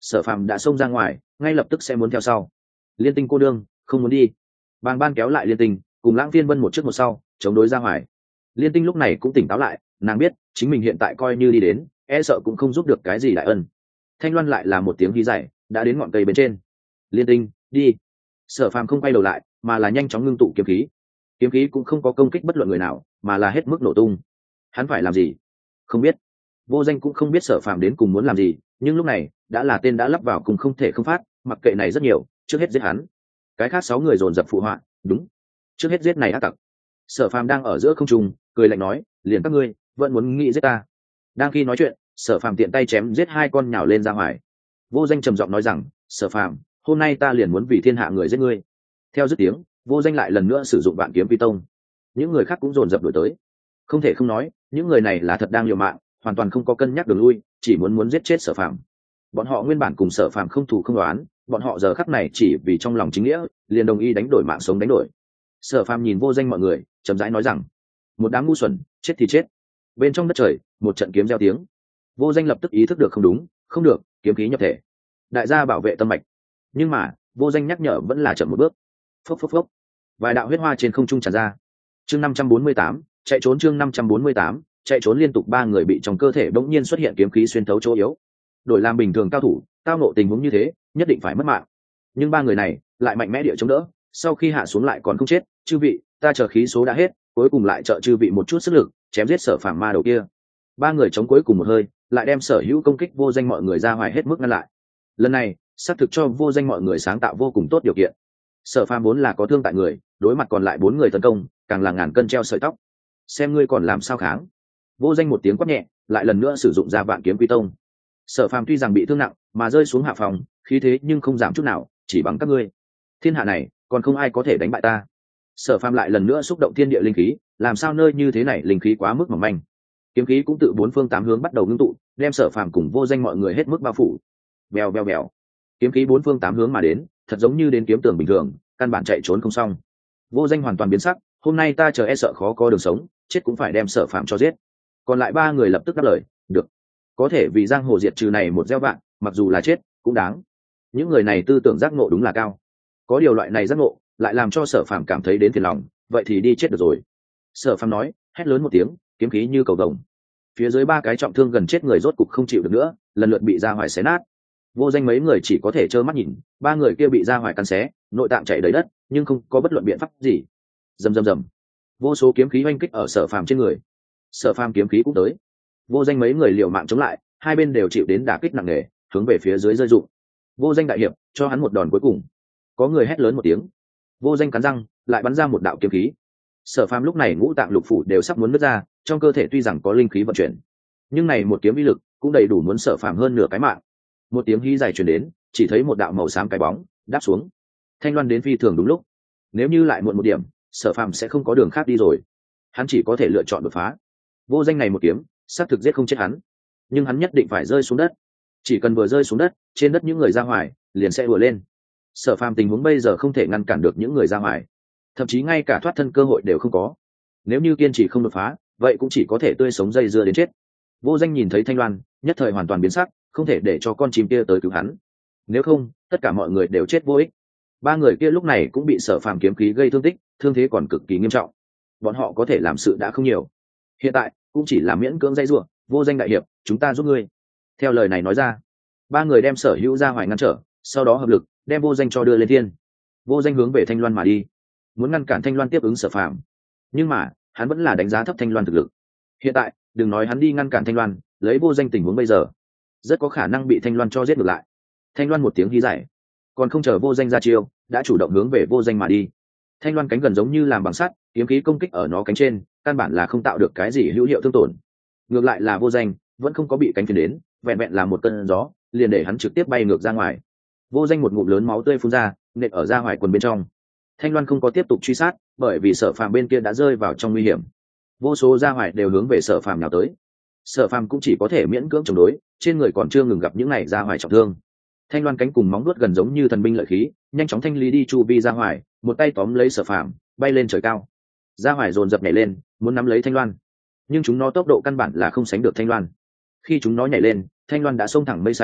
Sở Phàm đã xông ra ngoài, ngay lập tức sẽ muốn theo sau. Liên Tinh cô đương không muốn đi. Bàng Ban kéo lại Liên Tinh, cùng Lãng Phiên Vân một trước một sau chống đối ra ngoài. Liên Tinh lúc này cũng tỉnh táo lại, nàng biết chính mình hiện tại coi như đi đến e sợ cũng không giúp được cái gì đại ân. Thanh Loan lại là một tiếng hí dài, đã đến ngọn cây bên trên. Liên Tinh đi. Sở Phàm không quay đầu lại, mà là nhanh chóng ngưng tụ kiếm khí. Kiếm khí cũng không có công kích bất luận người nào, mà là hết mức nổ tung. Hắn phải làm gì không biết, Vô Danh cũng không biết Sở Phàm đến cùng muốn làm gì, nhưng lúc này đã là tên đã lắp vào cùng không thể không phát, mặc kệ này rất nhiều, trước hết giết hắn. Cái khác sáu người dồn dập phụ họa, đúng, trước hết giết này ác tặc. Sở Phàm đang ở giữa không trung, cười lạnh nói, liền các ngươi vẫn muốn nghĩ giết ta. Đang khi nói chuyện, Sở Phàm tiện tay chém giết hai con nhào lên ra ngoài. Vô Danh trầm giọng nói rằng, Sở Phàm, hôm nay ta liền muốn vì thiên hạ người giết ngươi. Theo dứt tiếng, Vô Danh lại lần nữa sử dụng vạn kiếm vi tông. Những người khác cũng dồn dập đuổi tới. Không thể không nói, những người này là thật đang liều mạng, hoàn toàn không có cân nhắc đường lui, chỉ muốn muốn giết chết Sở Phàm. Bọn họ nguyên bản cùng Sở Phàm không thù không đoán, bọn họ giờ khắc này chỉ vì trong lòng chính nghĩa, liền đồng ý đánh đổi mạng sống đánh đổi. Sở Phàm nhìn Vô Danh mọi người, chậm rãi nói rằng, một đám ngu xuẩn, chết thì chết. Bên trong đất trời, một trận kiếm reo tiếng. Vô Danh lập tức ý thức được không đúng, không được, kiếm khí nhập thể. Đại gia bảo vệ tâm mạch. Nhưng mà, Vô Danh nhắc nhở vẫn là chậm một bước. Phốc phốc phốc. Vài đạo huyết hoa trên không trung tràn ra. Chương năm trăm bốn mươi tám, chạy trốn chương năm trăm bốn mươi tám, chạy trốn liên tục ba người bị trong cơ thể bỗng nhiên xuất hiện kiếm khí xuyên thấu chỗ yếu. Đổi làm bình thường cao thủ, tao ngộ tình huống như thế, nhất định phải mất mạng. Nhưng ba người này lại mạnh mẽ địa chống đỡ, sau khi hạ xuống lại còn không chết, chư vị, ta chờ khí số đã hết, cuối cùng lại trợ chư vị một chút sức lực, chém giết Sở Phàm ma đầu kia. Ba người chống cuối cùng một hơi, lại đem sở hữu công kích Vô Danh mọi người ra ngoài hết mức ngăn lại. Lần này, xác thực cho Vô Danh mọi người sáng tạo vô cùng tốt điều kiện. Sở Phàm vốn là có thương tại người, đối mặt còn lại bốn người tấn công, càng là ngàn cân treo sợi tóc. Xem ngươi còn làm sao kháng. Vô Danh một tiếng quát nhẹ, lại lần nữa sử dụng ra vạn kiếm quy tông. Sở Phàm tuy rằng bị thương nặng, mà rơi xuống hạ phòng, khí thế nhưng không giảm chút nào, chỉ bằng các ngươi. Thiên hạ này, còn không ai có thể đánh bại ta. Sở Phàm lại lần nữa xúc động thiên địa linh khí, làm sao nơi như thế này linh khí quá mức mỏng manh. Kiếm khí cũng tự bốn phương tám hướng bắt đầu ngưng tụ, đem Sở Phàm cùng Vô Danh mọi người hết mức bao phủ. Bèo bèo bèo. Kiếm khí bốn phương tám hướng mà đến, thật giống như đến kiếm tường bình thường, căn bản chạy trốn không xong. Vô Danh hoàn toàn biến sắc, hôm nay ta chờ e sợ khó có đường sống, chết cũng phải đem Sở Phàm cho giết. Còn lại ba người lập tức đáp lời, được. Có thể vì giang hồ diệt trừ này một gieo vạn, mặc dù là chết cũng đáng. Những người này tư tưởng giác ngộ đúng là cao. Có điều loại này giác ngộ lại làm cho Sở Phàm cảm thấy đến phiền lòng, vậy thì đi chết được rồi. Sở Phàm nói, hét lớn một tiếng, kiếm khí như cầu vồng. Phía dưới ba cái trọng thương gần chết người rốt cục không chịu được nữa, lần lượt bị ra hoài xé nát. Vô Danh mấy người chỉ có thể trơ mắt nhìn, ba người kia bị ra hoài cắn xé, nội tạng chảy đầy đất, nhưng không có bất luận biện pháp gì. Rầm rầm rầm. Vô số kiếm khí oanh kích ở Sở Phàm trên người. Sở Phàm kiếm khí cũng tới. Vô Danh mấy người liều mạng chống lại, hai bên đều chịu đến đả kích nặng nề, hướng về phía dưới rơi rụng. Vô Danh đại hiệp, cho hắn một đòn cuối cùng. Có người hét lớn một tiếng. Vô Danh cắn răng, lại bắn ra một đạo kiếm khí. Sở Phàm lúc này ngũ tạng lục phủ đều sắp muốn nứt ra, trong cơ thể tuy rằng có linh khí vận chuyển, nhưng này một kiếm uy lực cũng đầy đủ muốn Sở Phàm hơn nửa cái mạng. Một tiếng hí dài truyền đến, chỉ thấy một đạo màu xám cái bóng đáp xuống. Thanh Loan đến phi thường đúng lúc. Nếu như lại muộn một điểm, Sở Phàm sẽ không có đường khác đi rồi. Hắn chỉ có thể lựa chọn đột phá. Vô Danh này một kiếm, xác thực giết không chết hắn, nhưng hắn nhất định phải rơi xuống đất. Chỉ cần vừa rơi xuống đất, trên đất những người ra ngoài liền sẽ ùa lên. Sở Phàm tình huống bây giờ không thể ngăn cản được những người ra ngoài, thậm chí ngay cả thoát thân cơ hội đều không có. Nếu như kiên trì không đột phá, vậy cũng chỉ có thể tươi sống dây dưa đến chết. Vô Danh nhìn thấy Thanh Loan, nhất thời hoàn toàn biến sắc, không thể để cho con chim kia tới cứu hắn. Nếu không, tất cả mọi người đều chết vô ích. Ba người kia lúc này cũng bị Sở Phàm kiếm khí gây thương tích, thương thế còn cực kỳ nghiêm trọng. Bọn họ có thể làm sự đã không nhiều, hiện tại cũng chỉ là miễn cưỡng dây rủa. Vô Danh đại hiệp, chúng ta giúp ngươi. Theo lời này nói ra, ba người đem Sở Hữu ra hoài ngăn trở, sau đó hợp lực đem Vô Danh cho đưa lên thiên. Vô Danh hướng về Thanh Loan mà đi, muốn ngăn cản Thanh Loan tiếp ứng Sở Phàm, nhưng mà hắn vẫn là đánh giá thấp Thanh Loan thực lực. Hiện tại đừng nói hắn đi ngăn cản Thanh Loan, lấy Vô Danh tình huống bây giờ, rất có khả năng bị Thanh Loan cho giết ngược lại. Thanh Loan một tiếng hí giải, còn không chờ Vô Danh ra chiêu, đã chủ động hướng về Vô Danh mà đi. Thanh Loan cánh gần giống như làm bằng sắt, kiếm khí công kích ở nó cánh trên, căn bản là không tạo được cái gì hữu hiệu thương tổn. Ngược lại là Vô Danh vẫn không có bị cánh phiến đến, vẹn vẹn là một cơn gió liền để hắn trực tiếp bay ngược ra ngoài. Vô Danh một ngụm lớn máu tươi phun ra, nện ở ra ngoài quần bên trong. Thanh Loan không có tiếp tục truy sát, bởi vì Sở Phàm bên kia đã rơi vào trong nguy hiểm. Vô số ra ngoài đều hướng về Sở Phàm nào tới. Sở Phàm cũng chỉ có thể miễn cưỡng chống đối, trên người còn chưa ngừng gặp những này ra ngoài trọng thương. Thanh Loan cánh cùng móng vuốt gần giống như thần binh lợi khí, nhanh chóng thanh lý đi chu vi ra ngoài, một tay tóm lấy Sở Phàm, bay lên trời cao. Ra ngoài dồn dập nhảy lên, muốn nắm lấy Thanh Loan, nhưng chúng nó tốc độ căn bản là không sánh được Thanh Loan. Khi chúng nó nhảy lên, Thanh Loan đã xông thẳng mây xanh,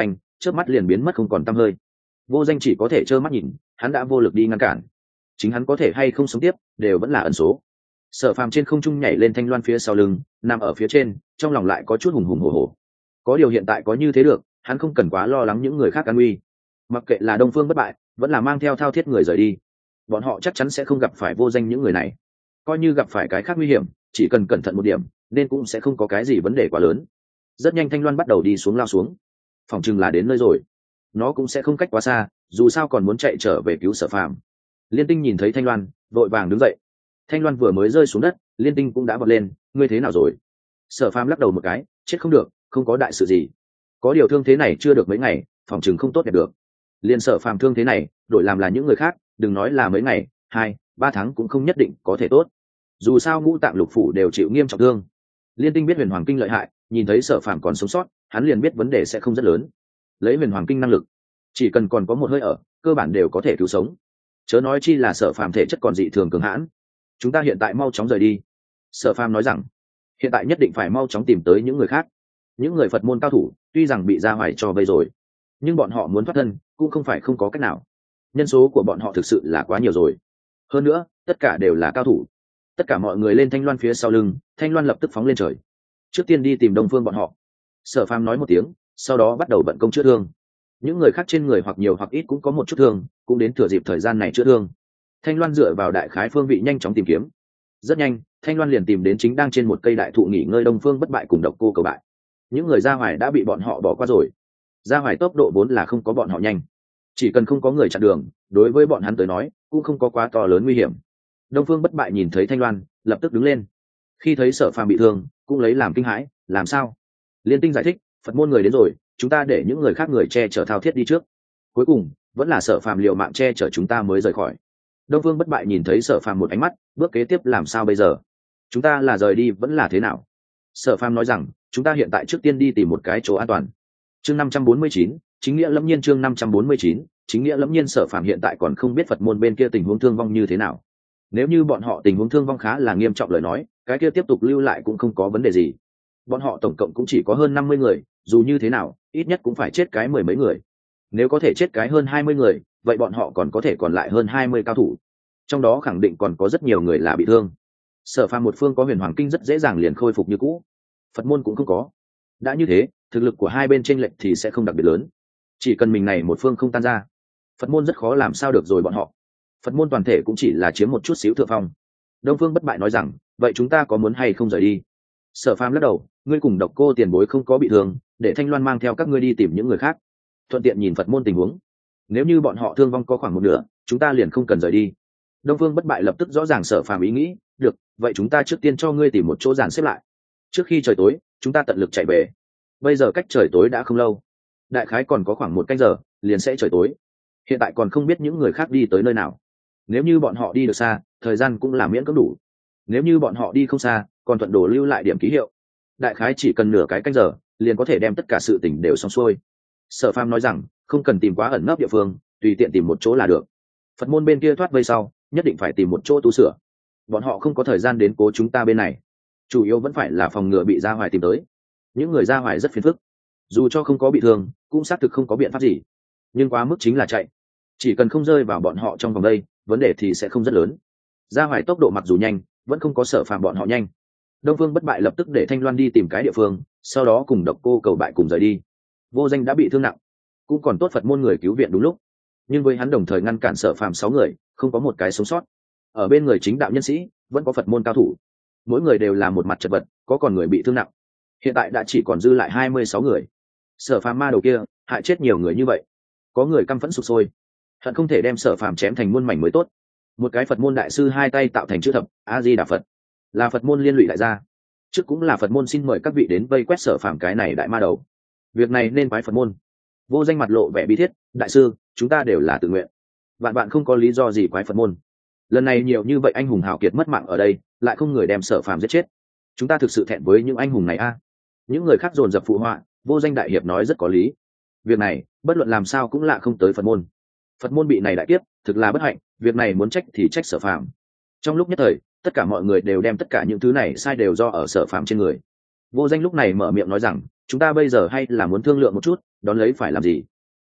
chớp mắt liền biến mất không còn tăm hơi. Vô Danh chỉ có thể trơ mắt nhìn, hắn đã vô lực đi ngăn cản. Chính hắn có thể hay không sống tiếp đều vẫn là ẩn số. Sở Phàm trên không trung nhảy lên Thanh Loan phía sau lưng, nằm ở phía trên, trong lòng lại có chút hùng hùng hổ hổ. Có điều hiện tại có như thế được, hắn không cần quá lo lắng những người khác an nguy. Mặc kệ là Đông Phương Bất Bại, vẫn là mang theo Thao Thiết người rời đi, bọn họ chắc chắn sẽ không gặp phải Vô Danh những người này. Coi như gặp phải cái khác nguy hiểm, chỉ cần cẩn thận một điểm, nên cũng sẽ không có cái gì vấn đề quá lớn. Rất nhanh Thanh Loan bắt đầu đi xuống lao xuống, phòng chừng là đến nơi rồi. Nó cũng sẽ không cách quá xa, dù sao còn muốn chạy trở về cứu Sở Phàm. Liên Tinh nhìn thấy Thanh Loan, vội vàng đứng dậy. Thanh Loan vừa mới rơi xuống đất, Liên Tinh cũng đã vọt lên, ngươi thế nào rồi? Sở Phàm lắc đầu một cái, chết không được, không có đại sự gì. Có điều thương thế này chưa được mấy ngày, phòng chừng không tốt đẹp được. Liên Sở Phàm thương thế này, đổi làm là những người khác, đừng nói là mấy ngày, hai, ba tháng cũng không nhất định có thể tốt. Dù sao ngũ tạng lục phủ đều chịu nghiêm trọng thương. Liên Tinh biết Huyền Hoàng Kinh lợi hại, nhìn thấy Sở Phàm còn sống sót, hắn liền biết vấn đề sẽ không rất lớn. Lấy Huyền Hoàng Kinh năng lực, chỉ cần còn có một hơi ở, cơ bản đều có thể cứu sống. Chớ nói chi là Sở Phàm thể chất còn dị thường cường hãn. Chúng ta hiện tại mau chóng rời đi. Sở Phàm nói rằng, hiện tại nhất định phải mau chóng tìm tới những người khác. Những người Phật môn cao thủ, tuy rằng bị Gia Hoài cho vây rồi, nhưng bọn họ muốn thoát thân cũng không phải không có cách nào. Nhân số của bọn họ thực sự là quá nhiều rồi. Hơn nữa, tất cả đều là cao thủ. Tất cả mọi người lên Thanh Loan phía sau lưng, Thanh Loan lập tức phóng lên trời. Trước tiên đi tìm Đông Phương bọn họ. Sở Phàm nói một tiếng, sau đó bắt đầu vận công chữa thương. Những người khác trên người hoặc nhiều hoặc ít cũng có một chút thương, cũng đến thừa dịp thời gian này chữa thương. Thanh Loan dựa vào đại khái phương vị nhanh chóng tìm kiếm. Rất nhanh, Thanh Loan liền tìm đến chính đang trên một cây đại thụ nghỉ ngơi Đông Phương Bất Bại cùng Độc Cô Cầu Bại. Những người Gia Hoài đã bị bọn họ bỏ qua rồi. Gia Hoài tốc độ vốn là không có bọn họ nhanh, chỉ cần không có người chặn đường, đối với bọn hắn tới nói cũng không có quá to lớn nguy hiểm. Đông Phương Bất Bại nhìn thấy Thanh Loan, lập tức đứng lên. Khi thấy Sở Phàm bị thương, cũng lấy làm kinh hãi, làm sao? Liên Tinh giải thích, Phật môn người đến rồi, chúng ta để những người khác người che chở Thao Thiết đi trước. Cuối cùng, vẫn là Sở Phàm liều mạng che chở chúng ta mới rời khỏi. Đông Phương Bất Bại nhìn thấy Sở Phàm một ánh mắt, bước kế tiếp làm sao bây giờ? Chúng ta là rời đi vẫn là thế nào? Sở Phàm nói rằng, chúng ta hiện tại trước tiên đi tìm một cái chỗ an toàn. Chương năm trăm bốn mươi chín, chính nghĩa lẫm nhiên chương năm trăm bốn mươi chín, chính nghĩa lẫm nhiên. Sở Phàm hiện tại còn không biết Phật môn bên kia tình huống thương vong như thế nào. Nếu như bọn họ tình huống thương vong khá là nghiêm trọng lời nói, cái kia tiếp tục lưu lại cũng không có vấn đề gì. Bọn họ tổng cộng cũng chỉ có hơn năm mươi người, dù như thế nào, ít nhất cũng phải chết cái mười mấy người. Nếu có thể chết cái hơn hai mươi người, vậy bọn họ còn có thể còn lại hơn hai mươi cao thủ. Trong đó khẳng định còn có rất nhiều người là bị thương. Sở Phàm một phương có Huyền Hoàng Kinh rất dễ dàng liền khôi phục như cũ. Phật môn cũng không có. Đã như thế, thực lực của hai bên chênh lệch thì sẽ không đặc biệt lớn. Chỉ cần mình này một phương không tan ra, Phật môn rất khó làm sao được rồi bọn họ. Phật môn toàn thể cũng chỉ là chiếm một chút xíu thượng phong. Đông Phương Bất Bại nói rằng, vậy chúng ta có muốn hay không rời đi? Sở Phàm lắc đầu, ngươi cùng Độc Cô tiền bối không có bị thương, để Thanh Loan mang theo các ngươi đi tìm những người khác, thuận tiện nhìn Phật môn tình huống. Nếu như bọn họ thương vong có khoảng một nửa, chúng ta liền không cần rời đi. Đông Phương Bất Bại lập tức rõ ràng Sở Phàm ý nghĩ, được, vậy chúng ta trước tiên cho ngươi tìm một chỗ dàn xếp lại. Trước khi trời tối, chúng ta tận lực chạy về. Bây giờ cách trời tối đã không lâu, đại khái còn có khoảng một canh giờ, liền sẽ trời tối. Hiện tại còn không biết những người khác đi tới nơi nào. Nếu như bọn họ đi được xa, thời gian cũng là miễn cưỡng đủ. Nếu như bọn họ đi không xa, còn thuận đồ lưu lại điểm ký hiệu. Đại khái chỉ cần nửa cái canh giờ, liền có thể đem tất cả sự tình đều xong xuôi. Sở Phàm nói rằng, không cần tìm quá ẩn nấp địa phương, tùy tiện tìm một chỗ là được. Phật môn bên kia thoát vây sau, nhất định phải tìm một chỗ tu sửa. Bọn họ không có thời gian đến cố chúng ta bên này. Chủ yếu vẫn phải là phòng ngừa bị Gia Hoài tìm tới. Những người Gia Hoài rất phiền phức, dù cho không có bị thương, cũng xác thực không có biện pháp gì. Nhưng quá mức chính là chạy. Chỉ cần không rơi vào bọn họ trong vòng đây, vấn đề thì sẽ không rất lớn. Gia Hoài tốc độ mặc dù nhanh, vẫn không có Sở Phàm bọn họ nhanh. Đông Phương Bất Bại lập tức để Thanh Loan đi tìm cái địa phương, sau đó cùng Độc Cô Cầu Bại cùng rời đi. Vô Danh đã bị thương nặng, cũng còn tốt Phật môn người cứu viện đúng lúc, nhưng với hắn đồng thời ngăn cản Sở Phàm sáu người, không có một cái sống sót. Ở bên người chính đạo nhân sĩ, vẫn có Phật môn cao thủ, mỗi người đều là một mặt chật vật, có còn người bị thương nặng. Hiện tại đã chỉ còn dư lại hai mươi sáu người. Sở Phàm ma đầu kia hại chết nhiều người như vậy, có người căm phẫn sục sôi, hận không thể đem Sở Phàm chém thành muôn mảnh mới tốt. Một cái Phật môn đại sư hai tay tạo thành chữ thập, A Di Đà Phật, là Phật môn liên lụy đại gia. Trước cũng là Phật môn xin mời các vị đến vây quét Sở Phàm cái này đại ma đầu. Việc này nên quái Phật môn. Vô Danh mặt lộ vẻ bi thiết, đại sư, chúng ta đều là tự nguyện, bạn bạn không có lý do gì quái Phật môn. Lần này nhiều như vậy anh hùng hào kiệt mất mạng ở đây, lại không người đem Sở Phàm giết chết, chúng ta thực sự thẹn với những anh hùng này a. Những người khác dồn dập phụ họa. Vô Danh đại hiệp nói rất có lý. Việc này bất luận làm sao cũng lạ không tới Phật môn. Phật môn bị này đại kiếp, thực là bất hạnh, việc này muốn trách thì trách Sở Phàm. Trong lúc nhất thời, tất cả mọi người đều đem tất cả những thứ này sai đều do ở Sở Phàm trên người. Vô Danh lúc này mở miệng nói rằng, chúng ta bây giờ hay là muốn thương lượng một chút, đón lấy phải làm gì.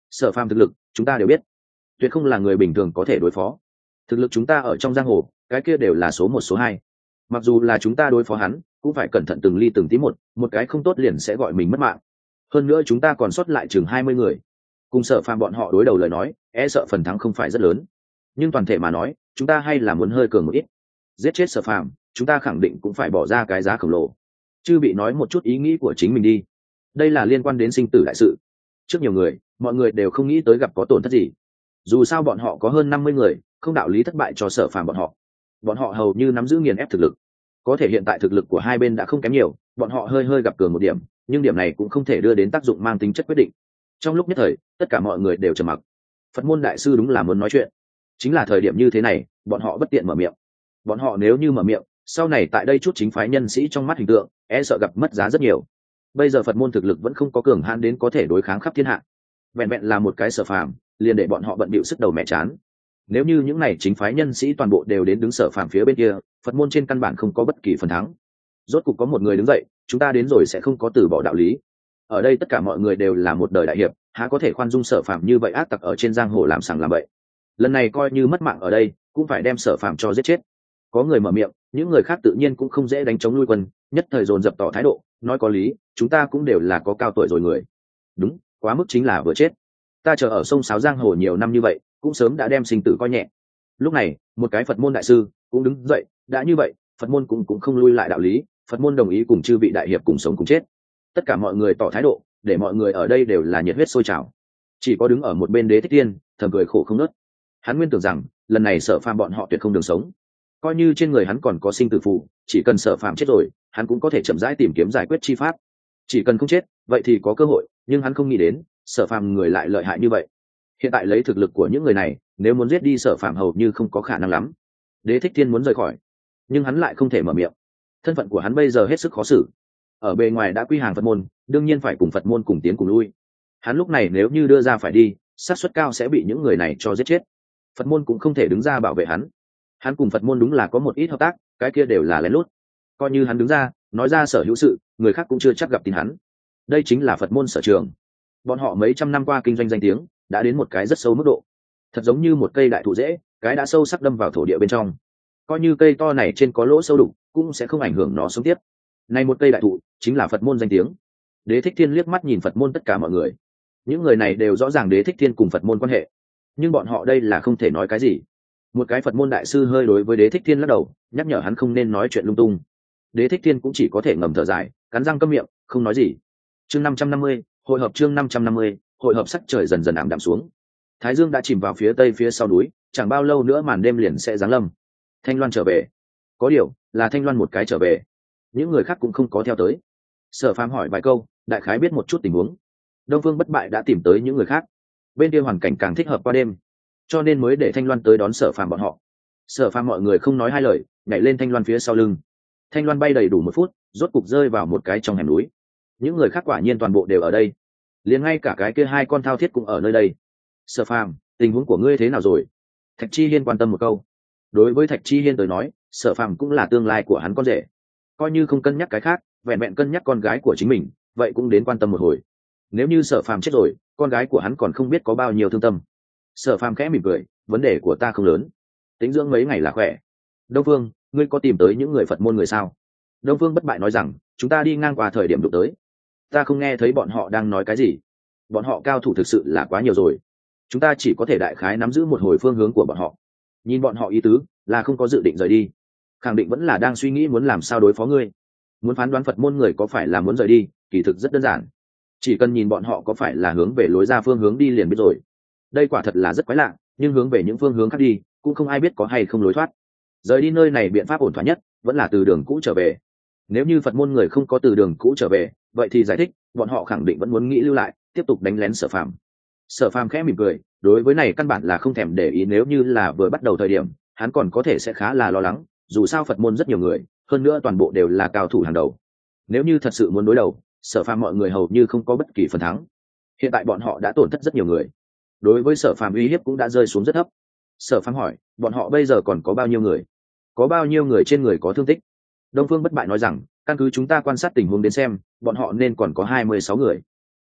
Sở Phàm thực lực chúng ta đều biết, tuyệt không là người bình thường có thể đối phó. Thực lực chúng ta ở trong giang hồ cái kia đều là số một số hai, mặc dù là chúng ta đối phó hắn cũng phải cẩn thận từng ly từng tí một, một cái không tốt liền sẽ gọi mình mất mạng. Hơn nữa chúng ta còn sót lại chừng hai mươi người, cùng Sở Phàm bọn họ đối đầu lời nói e sợ phần thắng không phải rất lớn, nhưng toàn thể mà nói chúng ta hay là muốn hơi cường một ít. Giết chết Sở Phàm chúng ta khẳng định cũng phải bỏ ra cái giá khổng lồ. Chư bị nói một chút ý nghĩ của chính mình đi, đây là liên quan đến sinh tử đại sự. Trước nhiều người mọi người đều không nghĩ tới gặp có tổn thất gì, dù sao bọn họ có hơn năm mươi người, không đạo lý thất bại cho Sở Phàm bọn họ. Bọn họ hầu như nắm giữ nghiền ép thực lực, có thể hiện tại thực lực của hai bên đã không kém nhiều, bọn họ hơi hơi gặp cường một điểm, nhưng điểm này cũng không thể đưa đến tác dụng mang tính chất quyết định. Trong lúc nhất thời tất cả mọi người đều trầm mặc. Phật môn đại sư đúng là muốn nói chuyện, chính là thời điểm như thế này bọn họ bất tiện mở miệng. Bọn họ nếu như mở miệng, sau này tại đây chút chính phái nhân sĩ trong mắt hình tượng e sợ gặp mất giá rất nhiều. Bây giờ Phật môn thực lực vẫn không có cường hãn đến có thể đối kháng khắp thiên hạ, vẹn vẹn là một cái Sở Phàm liền để bọn họ bận bịu sức đầu mẹ chán. Nếu như những này chính phái nhân sĩ toàn bộ đều đến đứng Sở Phàm phía bên kia, Phật môn trên căn bản không có bất kỳ phần thắng. Rốt cục có một người đứng dậy, chúng ta đến rồi sẽ không có từ bỏ đạo lý. Ở đây tất cả mọi người đều là một đời đại hiệp, há có thể khoan dung Sở Phàm như vậy ác tặc ở trên giang hồ làm sằng làm bậy. Lần này coi như mất mạng ở đây cũng phải đem Sở Phàm cho giết chết. Có người mở miệng, những người khác tự nhiên cũng không dễ đánh chống lui quân, nhất thời dồn dập tỏ thái độ, nói có lý, chúng ta cũng đều là có cao tuổi rồi người. Đúng, quá mức chính là vừa chết. Ta chờ ở sông Sáo giang hồ nhiều năm như vậy, cũng sớm đã đem sinh tử coi nhẹ. Lúc này một cái Phật môn đại sư cũng đứng dậy, đã như vậy Phật môn cũng cũng không lui lại đạo lý, Phật môn đồng ý cùng chư vị đại hiệp cùng sống cùng chết. Tất cả mọi người tỏ thái độ, để mọi người ở đây đều là nhiệt huyết sôi trào. Chỉ có đứng ở một bên Đế Thích Tiên thầm cười khổ không nớt. Hắn nguyên tưởng rằng lần này Sở Phàm bọn họ tuyệt không đường sống, coi như trên người hắn còn có sinh tử phù, chỉ cần Sở Phàm chết rồi hắn cũng có thể chậm rãi tìm kiếm giải quyết chi pháp. Chỉ cần không chết vậy thì có cơ hội, nhưng hắn không nghĩ đến Sở Phàm người lại lợi hại như vậy. Hiện tại lấy thực lực của những người này, nếu muốn giết đi Sở Phàm hầu như không có khả năng lắm. Đế Thích Thiên muốn rời khỏi, nhưng hắn lại không thể mở miệng. Thân phận của hắn bây giờ hết sức khó xử, ở bề ngoài đã quy hàng Phật môn, đương nhiên phải cùng Phật môn cùng tiến cùng lui. Hắn lúc này nếu như đưa ra phải đi, xác suất cao sẽ bị những người này cho giết chết. Phật môn cũng không thể đứng ra bảo vệ hắn. Hắn cùng Phật môn đúng là có một ít hợp tác, cái kia đều là lén lút. Coi như hắn đứng ra nói ra sở hữu sự, người khác cũng chưa chắc gặp tin hắn. Đây chính là Phật môn sở trường. Bọn họ mấy trăm năm qua kinh doanh danh tiếng đã đến một cái rất sâu mức độ, thật giống như một cây đại thụ rễ, cái đã sâu sắc đâm vào thổ địa bên trong. Coi như cây to này trên có lỗ sâu đục, cũng sẽ không ảnh hưởng nó sống tiếp. Này một cây đại thụ chính là Phật môn danh tiếng. Đế Thích Thiên liếc mắt nhìn Phật môn tất cả mọi người, những người này đều rõ ràng Đế Thích Thiên cùng Phật môn quan hệ, nhưng bọn họ đây là không thể nói cái gì. Một cái Phật môn đại sư hơi đối với Đế Thích Thiên lắc đầu, nhắc nhở hắn không nên nói chuyện lung tung. Đế Thích Thiên cũng chỉ có thể ngầm thở dài, cắn răng câm miệng, không nói gì. Chương năm trăm năm mươi, hội hợp chương năm trăm năm mươi, hội hợp. Sắc trời dần dần ảm đạm xuống. Thái dương đã chìm vào phía tây phía sau núi, chẳng bao lâu nữa màn đêm liền sẽ giáng lâm. Thanh Loan trở về. Có điều, là Thanh Loan một cái trở về, những người khác cũng không có theo tới. Sở Phàm hỏi vài câu, đại khái biết một chút tình huống. Đông Phương Bất Bại đã tìm tới những người khác, bên kia hoàn cảnh càng thích hợp qua đêm, cho nên mới để Thanh Loan tới đón Sở Phàm bọn họ. Sở Phàm mọi người không nói hai lời, nhảy lên Thanh Loan phía sau lưng. Thanh Loan bay đầy đủ một phút, rốt cục rơi vào một cái trong hẻm núi. Những người khác quả nhiên toàn bộ đều ở đây, liền ngay cả cái kia hai con thao thiết cũng ở nơi đây. Sở Phàm, tình huống của ngươi thế nào rồi? Thạch Chi Hiên quan tâm một câu. Đối với Thạch Chi Hiên tới nói, Sở Phàm cũng là tương lai của hắn con rể, coi như không cân nhắc cái khác, vẹn vẹn cân nhắc con gái của chính mình, vậy cũng đến quan tâm một hồi. Nếu như Sở Phàm chết rồi, con gái của hắn còn không biết có bao nhiêu thương tâm. Sở Phàm khẽ mỉm cười, vấn đề của ta không lớn, tính dưỡng mấy ngày là khỏe. Đông Phương, ngươi có tìm tới những người Phật môn người sao? Đông Phương Bất Bại nói rằng, chúng ta đi ngang qua thời điểm đụng tới, ta không nghe thấy bọn họ đang nói cái gì. Bọn họ cao thủ thực sự là quá nhiều rồi, chúng ta chỉ có thể đại khái nắm giữ một hồi phương hướng của bọn họ. Nhìn bọn họ ý tứ là không có dự định rời đi, khẳng định vẫn là đang suy nghĩ muốn làm sao đối phó ngươi. Muốn phán đoán Phật môn người có phải là muốn rời đi, kỳ thực rất đơn giản, chỉ cần nhìn bọn họ có phải là hướng về lối ra phương hướng đi liền biết rồi. Đây quả thật là rất quái lạ, nhưng hướng về những phương hướng khác đi cũng không ai biết có hay không lối thoát. Rời đi nơi này biện pháp ổn thỏa nhất vẫn là từ đường cũ trở về. Nếu như Phật môn người không có từ đường cũ trở về, vậy thì giải thích bọn họ khẳng định vẫn muốn nghĩ lưu lại, tiếp tục đánh lén Sở Phàm. Sở Phàm khẽ mỉm cười, đối với này căn bản là không thèm để ý. Nếu như là vừa bắt đầu thời điểm, hắn còn có thể sẽ khá là lo lắng, dù sao Phật môn rất nhiều người, hơn nữa toàn bộ đều là cao thủ hàng đầu. Nếu như thật sự muốn đối đầu, Sở Phàm mọi người hầu như không có bất kỳ phần thắng. Hiện tại bọn họ đã tổn thất rất nhiều người, đối với Sở Phàm uy hiếp cũng đã rơi xuống rất thấp. Sở Phàm hỏi, bọn họ bây giờ còn có bao nhiêu người? Có bao nhiêu người trên người có thương tích? Đông Phương Bất Bại nói rằng, căn cứ chúng ta quan sát tình huống đến xem, bọn họ nên còn có hai mươi sáu người.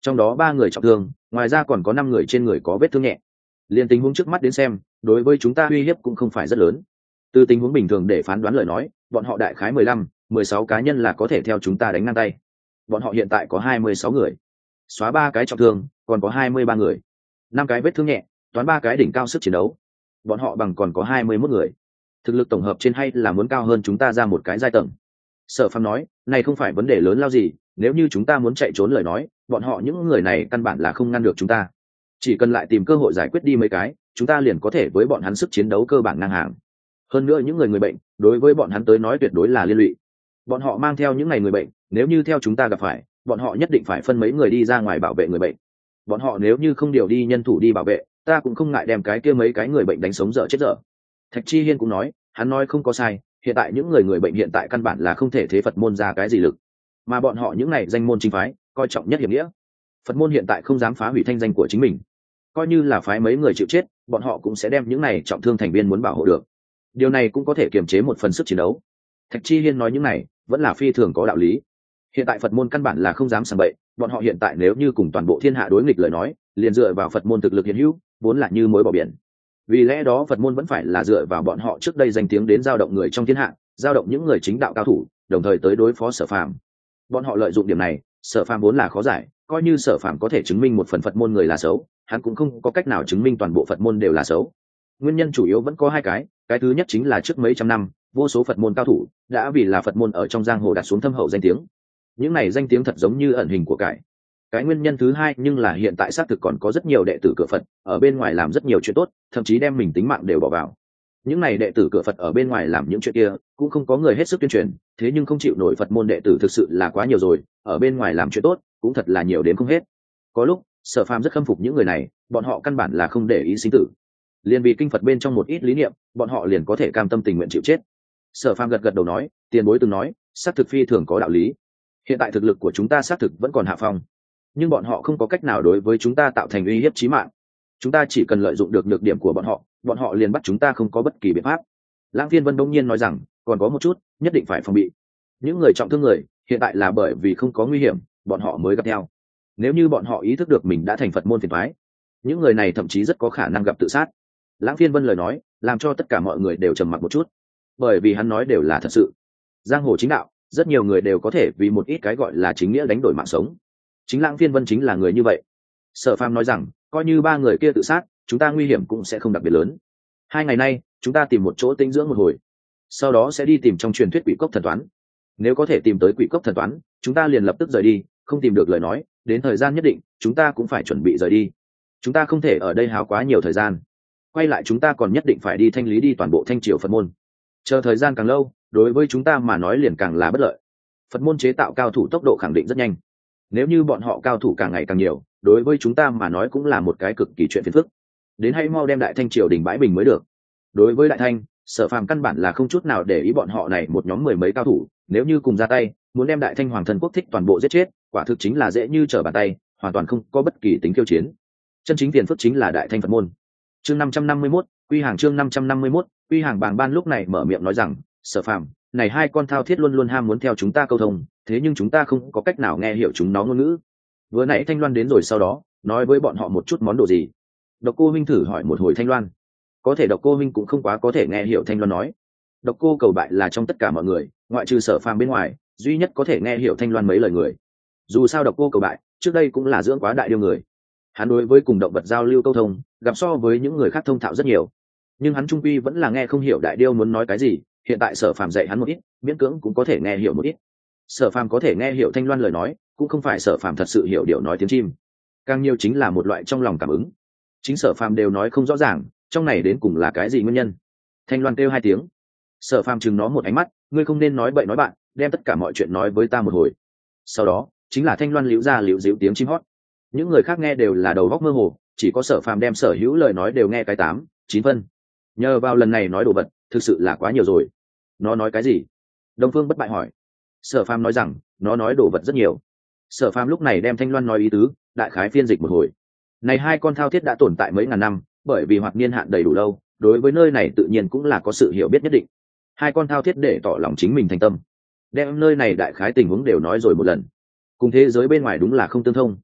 trong đó ba người trọng thương, ngoài ra còn có năm người trên người có vết thương nhẹ. Liên tình huống trước mắt đến xem, đối với chúng ta uy hiếp cũng không phải rất lớn. Từ tình huống bình thường để phán đoán lời nói, bọn họ đại khái mười lăm, mười sáu cá nhân là có thể theo chúng ta đánh ngang tay. Bọn họ hiện tại có hai mươi sáu người, xóa ba cái trọng thương, còn có hai mươi ba người, năm cái vết thương nhẹ, toán ba cái đỉnh cao sức chiến đấu. Bọn họ bằng còn có hai mươi mốt người, thực lực tổng hợp trên hay là muốn cao hơn chúng ta ra một cái giai tầng. Sở Phàm nói, này không phải vấn đề lớn lao gì, nếu như chúng ta muốn chạy trốn lời nói, bọn họ những người này căn bản là không ngăn được chúng ta. Chỉ cần lại tìm cơ hội giải quyết đi mấy cái, chúng ta liền có thể với bọn hắn sức chiến đấu cơ bản ngang hàng. Hơn nữa những người người bệnh, đối với bọn hắn tới nói tuyệt đối là liên lụy. Bọn họ mang theo những ngày người bệnh, nếu như theo chúng ta gặp phải, bọn họ nhất định phải phân mấy người đi ra ngoài bảo vệ người bệnh. Bọn họ nếu như không điều đi nhân thủ đi bảo vệ, ta cũng không ngại đem cái kia mấy cái người bệnh đánh sống dở chết dở. Thạch Chi Hiên cũng nói, hắn nói không có sai, hiện tại những người người bệnh hiện tại căn bản là không thể thế Phật môn ra cái gì lực, mà bọn họ những này danh môn chính phái coi trọng nhất hiểm nghĩa. Phật môn hiện tại không dám phá hủy thanh danh của chính mình, coi như là phái mấy người chịu chết, bọn họ cũng sẽ đem những này trọng thương thành viên muốn bảo hộ được. Điều này cũng có thể kiềm chế một phần sức chiến đấu. Thạch Chi Hiên nói những này vẫn là phi thường có đạo lý. Hiện tại Phật môn căn bản là không dám sảng bậy, bọn họ hiện tại nếu như cùng toàn bộ thiên hạ đối nghịch lời nói, liền dựa vào Phật môn thực lực hiện hữu, vốn là như muối bỏ biển. Vì lẽ đó Phật môn vẫn phải là dựa vào bọn họ trước đây danh tiếng đến giao động người trong thiên hạ, giao động những người chính đạo cao thủ, đồng thời tới đối phó Sở Phàm. Bọn họ lợi dụng điểm này, Sở Phàm vốn là khó giải, coi như Sở Phàm có thể chứng minh một phần Phật môn người là xấu, hắn cũng không có cách nào chứng minh toàn bộ Phật môn đều là xấu. Nguyên nhân chủ yếu vẫn có hai cái, cái thứ nhất chính là trước mấy trăm năm, vô số Phật môn cao thủ đã vì là Phật môn ở trong giang hồ đặt xuống thâm hậu danh tiếng. Những này danh tiếng thật giống như ẩn hình của cải. Cái nguyên nhân thứ hai nhưng là hiện tại xác thực còn có rất nhiều đệ tử cửa Phật ở bên ngoài làm rất nhiều chuyện tốt, thậm chí đem mình tính mạng đều bỏ vào. Những này đệ tử cửa Phật ở bên ngoài làm những chuyện kia cũng không có người hết sức tuyên truyền, thế nhưng không chịu nổi Phật môn đệ tử thực sự là quá nhiều rồi, ở bên ngoài làm chuyện tốt cũng thật là nhiều đến không hết. Có lúc Sở Phàm rất khâm phục những người này, bọn họ căn bản là không để ý sinh tử, liền vì kinh Phật bên trong một ít lý niệm, bọn họ liền có thể cam tâm tình nguyện chịu chết. Sở Phàm gật gật đầu nói, tiền bối từng nói, xác thực phi thường có đạo lý. Hiện tại thực lực của chúng ta xác thực vẫn còn hạ phong, nhưng bọn họ không có cách nào đối với chúng ta tạo thành uy hiếp chí mạng. Chúng ta chỉ cần lợi dụng được nhược điểm của bọn họ, bọn họ liền bắt chúng ta không có bất kỳ biện pháp. Lãng Phiên Vân đông nhiên nói rằng, còn có một chút, nhất định phải phòng bị. Những người trọng thương người, hiện tại là bởi vì không có nguy hiểm, bọn họ mới gặp nhau. Nếu như bọn họ ý thức được mình đã thành Phật môn phiền toái, những người này thậm chí rất có khả năng gặp tự sát. Lãng Phiên Vân lời nói, làm cho tất cả mọi người đều trầm mặc một chút, bởi vì hắn nói đều là thật sự. Giang hồ chính đạo, rất nhiều người đều có thể vì một ít cái gọi là chính nghĩa đánh đổi mạng sống. Chính Lãng Phiên Vân chính là người như vậy. Sở Phàm nói rằng, coi như ba người kia tự sát, chúng ta nguy hiểm cũng sẽ không đặc biệt lớn. Hai ngày nay, chúng ta tìm một chỗ tĩnh dưỡng một hồi, sau đó sẽ đi tìm trong truyền thuyết Quỷ Cốc thần toán. Nếu có thể tìm tới Quỷ Cốc thần toán, chúng ta liền lập tức rời đi, không tìm được lời nói, đến thời gian nhất định, chúng ta cũng phải chuẩn bị rời đi. Chúng ta không thể ở đây háo quá nhiều thời gian. Quay lại chúng ta còn nhất định phải đi thanh lý đi toàn bộ Thanh Triều Phật môn. Chờ thời gian càng lâu, đối với chúng ta mà nói liền càng là bất lợi. Phật môn chế tạo cao thủ tốc độ khẳng định rất nhanh. Nếu như bọn họ cao thủ càng ngày càng nhiều, đối với chúng ta mà nói cũng là một cái cực kỳ chuyện phiền phức. Đến hay mau đem Đại Thanh triều đình bãi bình mới được. Đối với Đại Thanh, Sở Phàm căn bản là không chút nào để ý bọn họ này một nhóm mười mấy cao thủ, nếu như cùng ra tay, muốn đem Đại Thanh Hoàng Thân Quốc thích toàn bộ giết chết, quả thực chính là dễ như trở bàn tay, hoàn toàn không có bất kỳ tính khiêu chiến. Chân chính phiền phức chính là Đại Thanh Phật môn. Chương năm trăm năm mươi mốt, Quy Hàng chương năm trăm năm mươi mốt, Quy Hàng Bàng Ban lúc này mở miệng nói rằng, Sở Phàm, này hai con thao thiết luôn luôn ham muốn theo chúng ta câu thông, thế nhưng chúng ta không có cách nào nghe hiểu chúng nó ngôn ngữ. Vừa nãy Thanh Loan đến rồi sau đó, nói với bọn họ một chút món đồ gì. Độc Cô Minh thử hỏi một hồi Thanh Loan, có thể Độc Cô Minh cũng không quá có thể nghe hiểu Thanh Loan nói. Độc Cô Cầu Bại là trong tất cả mọi người, ngoại trừ Sở Phàm bên ngoài, duy nhất có thể nghe hiểu Thanh Loan mấy lời người. Dù sao Độc Cô Cầu Bại trước đây cũng là dưỡng quá đại điêu người, hắn đối với cùng động vật giao lưu câu thông, gặp so với những người khác thông thạo rất nhiều, nhưng hắn trung quy vẫn là nghe không hiểu đại điêu muốn nói cái gì. Hiện tại Sở Phàm dạy hắn một ít, miễn cưỡng cũng có thể nghe hiểu một ít. Sở Phàm có thể nghe hiểu Thanh Loan lời nói, cũng không phải Sở Phàm thật sự hiểu điều nói tiếng chim, càng nhiều chính là một loại trong lòng cảm ứng. Chính Sở Phàm đều nói không rõ ràng, trong này đến cùng là cái gì nguyên nhân. Thanh Loan kêu hai tiếng, Sở Phàm chừng nó một ánh mắt, ngươi không nên nói bậy nói bạn, đem tất cả mọi chuyện nói với ta một hồi. Sau đó chính là Thanh Loan liễu ra liễu díu tiếng chim hót. Những người khác nghe đều là đầu góc mơ hồ, chỉ có Sở Phàm đem sở hữu lời nói đều nghe cái tám chín phân. Nhờ vào lần này nói đồ vật, thực sự là quá nhiều rồi. Nó nói cái gì? Đông Phương Bất Bại hỏi. Sở Phàm nói rằng, nó nói đồ vật rất nhiều. Sở Phàm lúc này đem Thanh Loan nói ý tứ đại khái phiên dịch một hồi. Này hai con thao thiết đã tồn tại mấy ngàn năm, bởi vì hoạt niên hạn đầy đủ lâu, đối với nơi này tự nhiên cũng là có sự hiểu biết nhất định. Hai con thao thiết để tỏ lòng chính mình thành tâm, đem nơi này đại khái tình huống đều nói rồi một lần. Cùng thế giới bên ngoài đúng là không tương thông.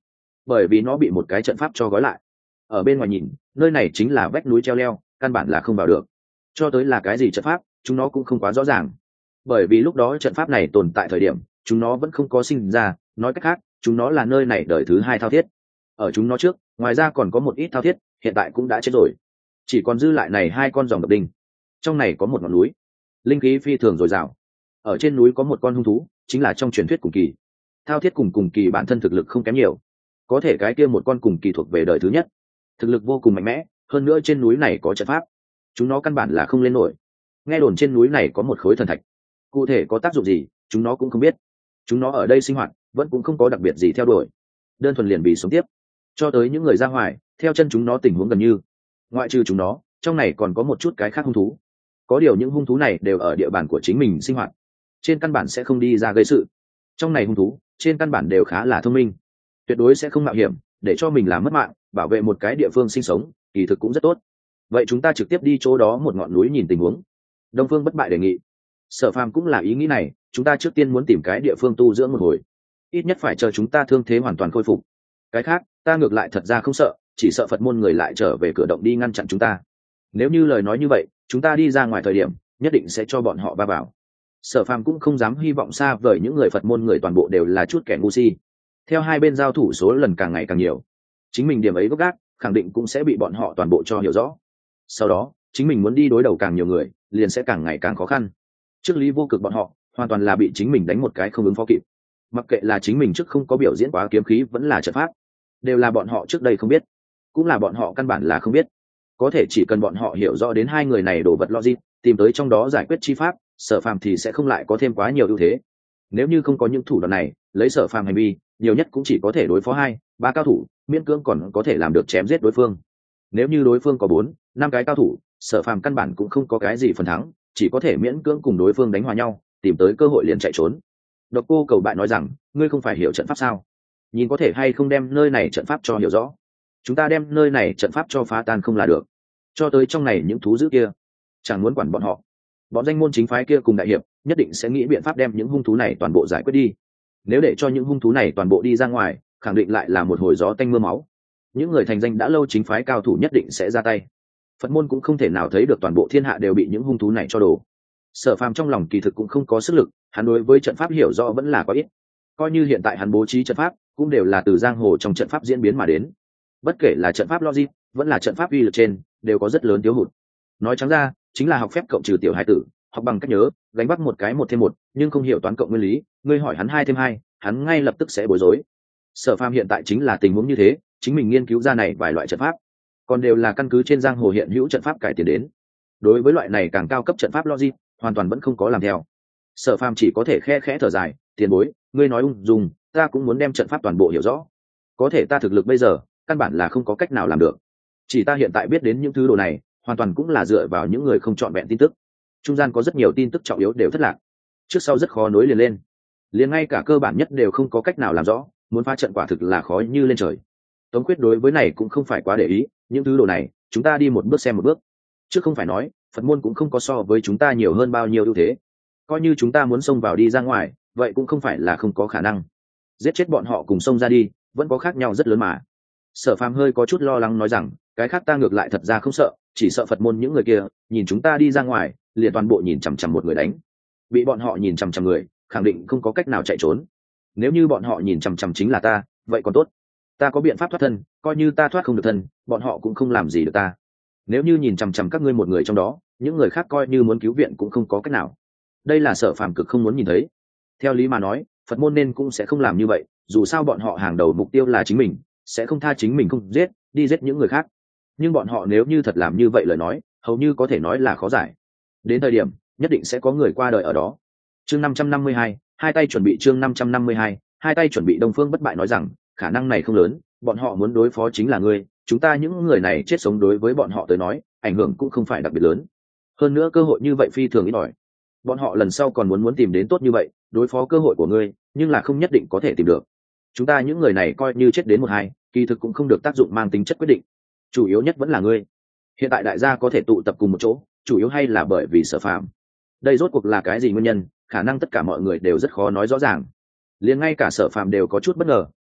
bởi vì nó bị một cái trận pháp cho gói lại. Ở bên ngoài nhìn, nơi này chính là vách núi treo leo, căn bản là không vào được. Cho tới là cái gì trận pháp, chúng nó cũng không quá rõ ràng, bởi vì lúc đó trận pháp này tồn tại thời điểm chúng nó vẫn không có sinh ra. Nói cách khác, chúng nó là nơi này đời thứ hai thao thiết. Ở chúng nó trước, ngoài ra còn có một ít thao thiết, hiện tại cũng đã chết rồi, chỉ còn dư lại này hai con dòng độc đinh. Trong này có một ngọn núi, linh khí phi thường dồi dào. Ở trên núi có một con hung thú, chính là trong truyền thuyết cùng kỳ. Thao thiết cùng cùng kỳ bản thân thực lực không kém nhiều, có thể cái kia một con cùng kỳ thuộc về đời thứ nhất, thực lực vô cùng mạnh mẽ. Hơn nữa trên núi này có trận pháp, chúng nó căn bản là không lên nổi. Nghe đồn trên núi này có một khối thần thạch, cụ thể có tác dụng gì chúng nó cũng không biết. Chúng nó ở đây sinh hoạt vẫn cũng không có đặc biệt gì theo đuổi, đơn thuần liền vì sống tiếp. Cho tới những người ra ngoài, theo chân chúng nó tình huống gần như, ngoại trừ chúng nó, trong này còn có một chút cái khác hung thú. Có điều những hung thú này đều ở địa bàn của chính mình sinh hoạt, trên căn bản sẽ không đi ra gây sự. Trong này hung thú trên căn bản đều khá là thông minh, tuyệt đối sẽ không mạo hiểm để cho mình làm mất mạng, bảo vệ một cái địa phương sinh sống kỳ thực cũng rất tốt. Vậy chúng ta trực tiếp đi chỗ đó một ngọn núi nhìn tình huống. Đông Phương Bất Bại đề nghị. Sở Phàm cũng là ý nghĩ này, chúng ta trước tiên muốn tìm cái địa phương tu dưỡng một hồi, ít nhất phải chờ chúng ta thương thế hoàn toàn khôi phục. Cái khác ta ngược lại thật ra không sợ, chỉ sợ Phật môn người lại trở về cửa động đi ngăn chặn chúng ta. Nếu như lời nói như vậy, chúng ta đi ra ngoài thời điểm nhất định sẽ cho bọn họ va vào. Sở Phàm cũng không dám hy vọng xa vời những người Phật môn người toàn bộ đều là chút kẻ ngu si. Theo hai bên giao thủ số lần càng ngày càng nhiều, chính mình điểm ấy gốc gác khẳng định cũng sẽ bị bọn họ toàn bộ cho hiểu rõ. Sau đó chính mình muốn đi đối đầu càng nhiều người liền sẽ càng ngày càng khó khăn. Trước Lý Vô Cực bọn họ hoàn toàn là bị chính mình đánh một cái không ứng phó kịp. Mặc kệ là chính mình trước không có biểu diễn quá kiếm khí vẫn là trận pháp, đều là bọn họ trước đây không biết, cũng là bọn họ căn bản là không biết. Có thể chỉ cần bọn họ hiểu rõ đến hai người này đồ vật logic, tìm tới trong đó giải quyết chi pháp, Sở Phàm thì sẽ không lại có thêm quá nhiều ưu thế. Nếu như không có những thủ đoạn này, lấy Sở Phàm hành vi, nhiều nhất cũng chỉ có thể đối phó hai ba cao thủ, miễn cưỡng còn có thể làm được chém giết đối phương. Nếu như đối phương có bốn năm cái cao thủ, Sở Phàm căn bản cũng không có cái gì phần thắng, chỉ có thể miễn cưỡng cùng đối phương đánh hòa nhau, tìm tới cơ hội liền chạy trốn. Độc Cô Cầu Bại nói rằng, ngươi không phải hiểu trận pháp sao? Nhìn có thể hay không đem nơi này trận pháp cho hiểu rõ. Chúng ta đem nơi này trận pháp cho phá tan không là được. Cho tới trong này những thú dữ kia, chẳng muốn quản bọn họ. Bọn danh môn chính phái kia cùng đại hiệp nhất định sẽ nghĩ biện pháp đem những hung thú này toàn bộ giải quyết đi. Nếu để cho những hung thú này toàn bộ đi ra ngoài, khẳng định lại là một hồi gió tanh mưa máu. Những người thành danh đã lâu chính phái cao thủ nhất định sẽ ra tay. Phật môn cũng không thể nào thấy được toàn bộ thiên hạ đều bị những hung thú này cho đổ. Sở Phàm trong lòng kỳ thực cũng không có sức lực, hắn đối với trận pháp hiểu rõ vẫn là có ít. Coi như hiện tại hắn bố trí trận pháp, cũng đều là từ giang hồ trong trận pháp diễn biến mà đến. Bất kể là trận pháp logic, vẫn là trận pháp uy lực trên, đều có rất lớn thiếu hụt. Nói trắng ra, chính là học phép cộng trừ tiểu hải tử, học bằng cách nhớ, gánh bắt một cái một thêm một, nhưng không hiểu toán cộng nguyên lý, ngươi hỏi hắn hai thêm hai, hắn ngay lập tức sẽ bối rối. Sở Phàm hiện tại chính là tình huống như thế, chính mình nghiên cứu ra này vài loại trận pháp, còn đều là căn cứ trên giang hồ hiện hữu trận pháp cải tiến đến. Đối với loại này càng cao cấp trận pháp logic, hoàn toàn vẫn không có làm theo. Sở Phàm chỉ có thể khe khẽ thở dài, tiền bối, ngươi nói ung dung, ta cũng muốn đem trận pháp toàn bộ hiểu rõ. Có thể ta thực lực bây giờ, căn bản là không có cách nào làm được. Chỉ ta hiện tại biết đến những thứ đồ này, hoàn toàn cũng là dựa vào những người không trọn vẹn tin tức. Trung gian có rất nhiều tin tức trọng yếu đều thất lạc, trước sau rất khó nối liền lên. Liền ngay cả cơ bản nhất đều không có cách nào làm rõ, muốn phá trận quả thực là khó như lên trời. Tống Quyết đối với này cũng không phải quá để ý, những thứ đồ này, chúng ta đi một bước xem một bước. Chứ không phải nói, Phật môn cũng không có so với chúng ta nhiều hơn bao nhiêu ưu thế. Coi như chúng ta muốn xông vào đi ra ngoài, vậy cũng không phải là không có khả năng. Giết chết bọn họ cùng xông ra đi, vẫn có khác nhau rất lớn mà. Sở Phàm hơi có chút lo lắng nói rằng, cái khác ta ngược lại thật ra không sợ, chỉ sợ Phật môn những người kia, nhìn chúng ta đi ra ngoài, liền toàn bộ nhìn chằm chằm một người đánh. Bị bọn họ nhìn chằm chằm người, khẳng định không có cách nào chạy trốn. Nếu như bọn họ nhìn chằm chằm chính là ta, vậy còn tốt. Ta có biện pháp thoát thân, coi như ta thoát không được thân, bọn họ cũng không làm gì được ta. Nếu như nhìn chằm chằm các ngươi một người trong đó, những người khác coi như muốn cứu viện cũng không có cách nào. Đây là Sở Phàm cực không muốn nhìn thấy. Theo lý mà nói, Phật môn nên cũng sẽ không làm như vậy, dù sao bọn họ hàng đầu mục tiêu là chính mình, sẽ không tha chính mình không giết, đi giết những người khác. Nhưng bọn họ nếu như thật làm như vậy lời nói, hầu như có thể nói là khó giải. Đến thời điểm, nhất định sẽ có người qua đời ở đó. Chương năm trăm năm mươi hai, hai tay chuẩn bị chương năm trăm năm mươi hai, hai tay chuẩn bị. Đông Phương Bất Bại nói rằng, khả năng này không lớn, bọn họ muốn đối phó chính là ngươi, chúng ta những người này chết sống đối với bọn họ tới nói, ảnh hưởng cũng không phải đặc biệt lớn. Hơn nữa cơ hội như vậy phi thường ít ỏi. Bọn họ lần sau còn muốn muốn tìm đến tốt như vậy, đối phó cơ hội của ngươi, nhưng là không nhất định có thể tìm được. Chúng ta những người này coi như chết đến một hai, kỳ thực cũng không được tác dụng mang tính chất quyết định. Chủ yếu nhất vẫn là ngươi. Hiện tại đại gia có thể tụ tập cùng một chỗ, chủ yếu hay là bởi vì Sở Phàm. Đây rốt cuộc là cái gì nguyên nhân, khả năng tất cả mọi người đều rất khó nói rõ ràng. Liền ngay cả Sở Phàm đều có chút bất ngờ,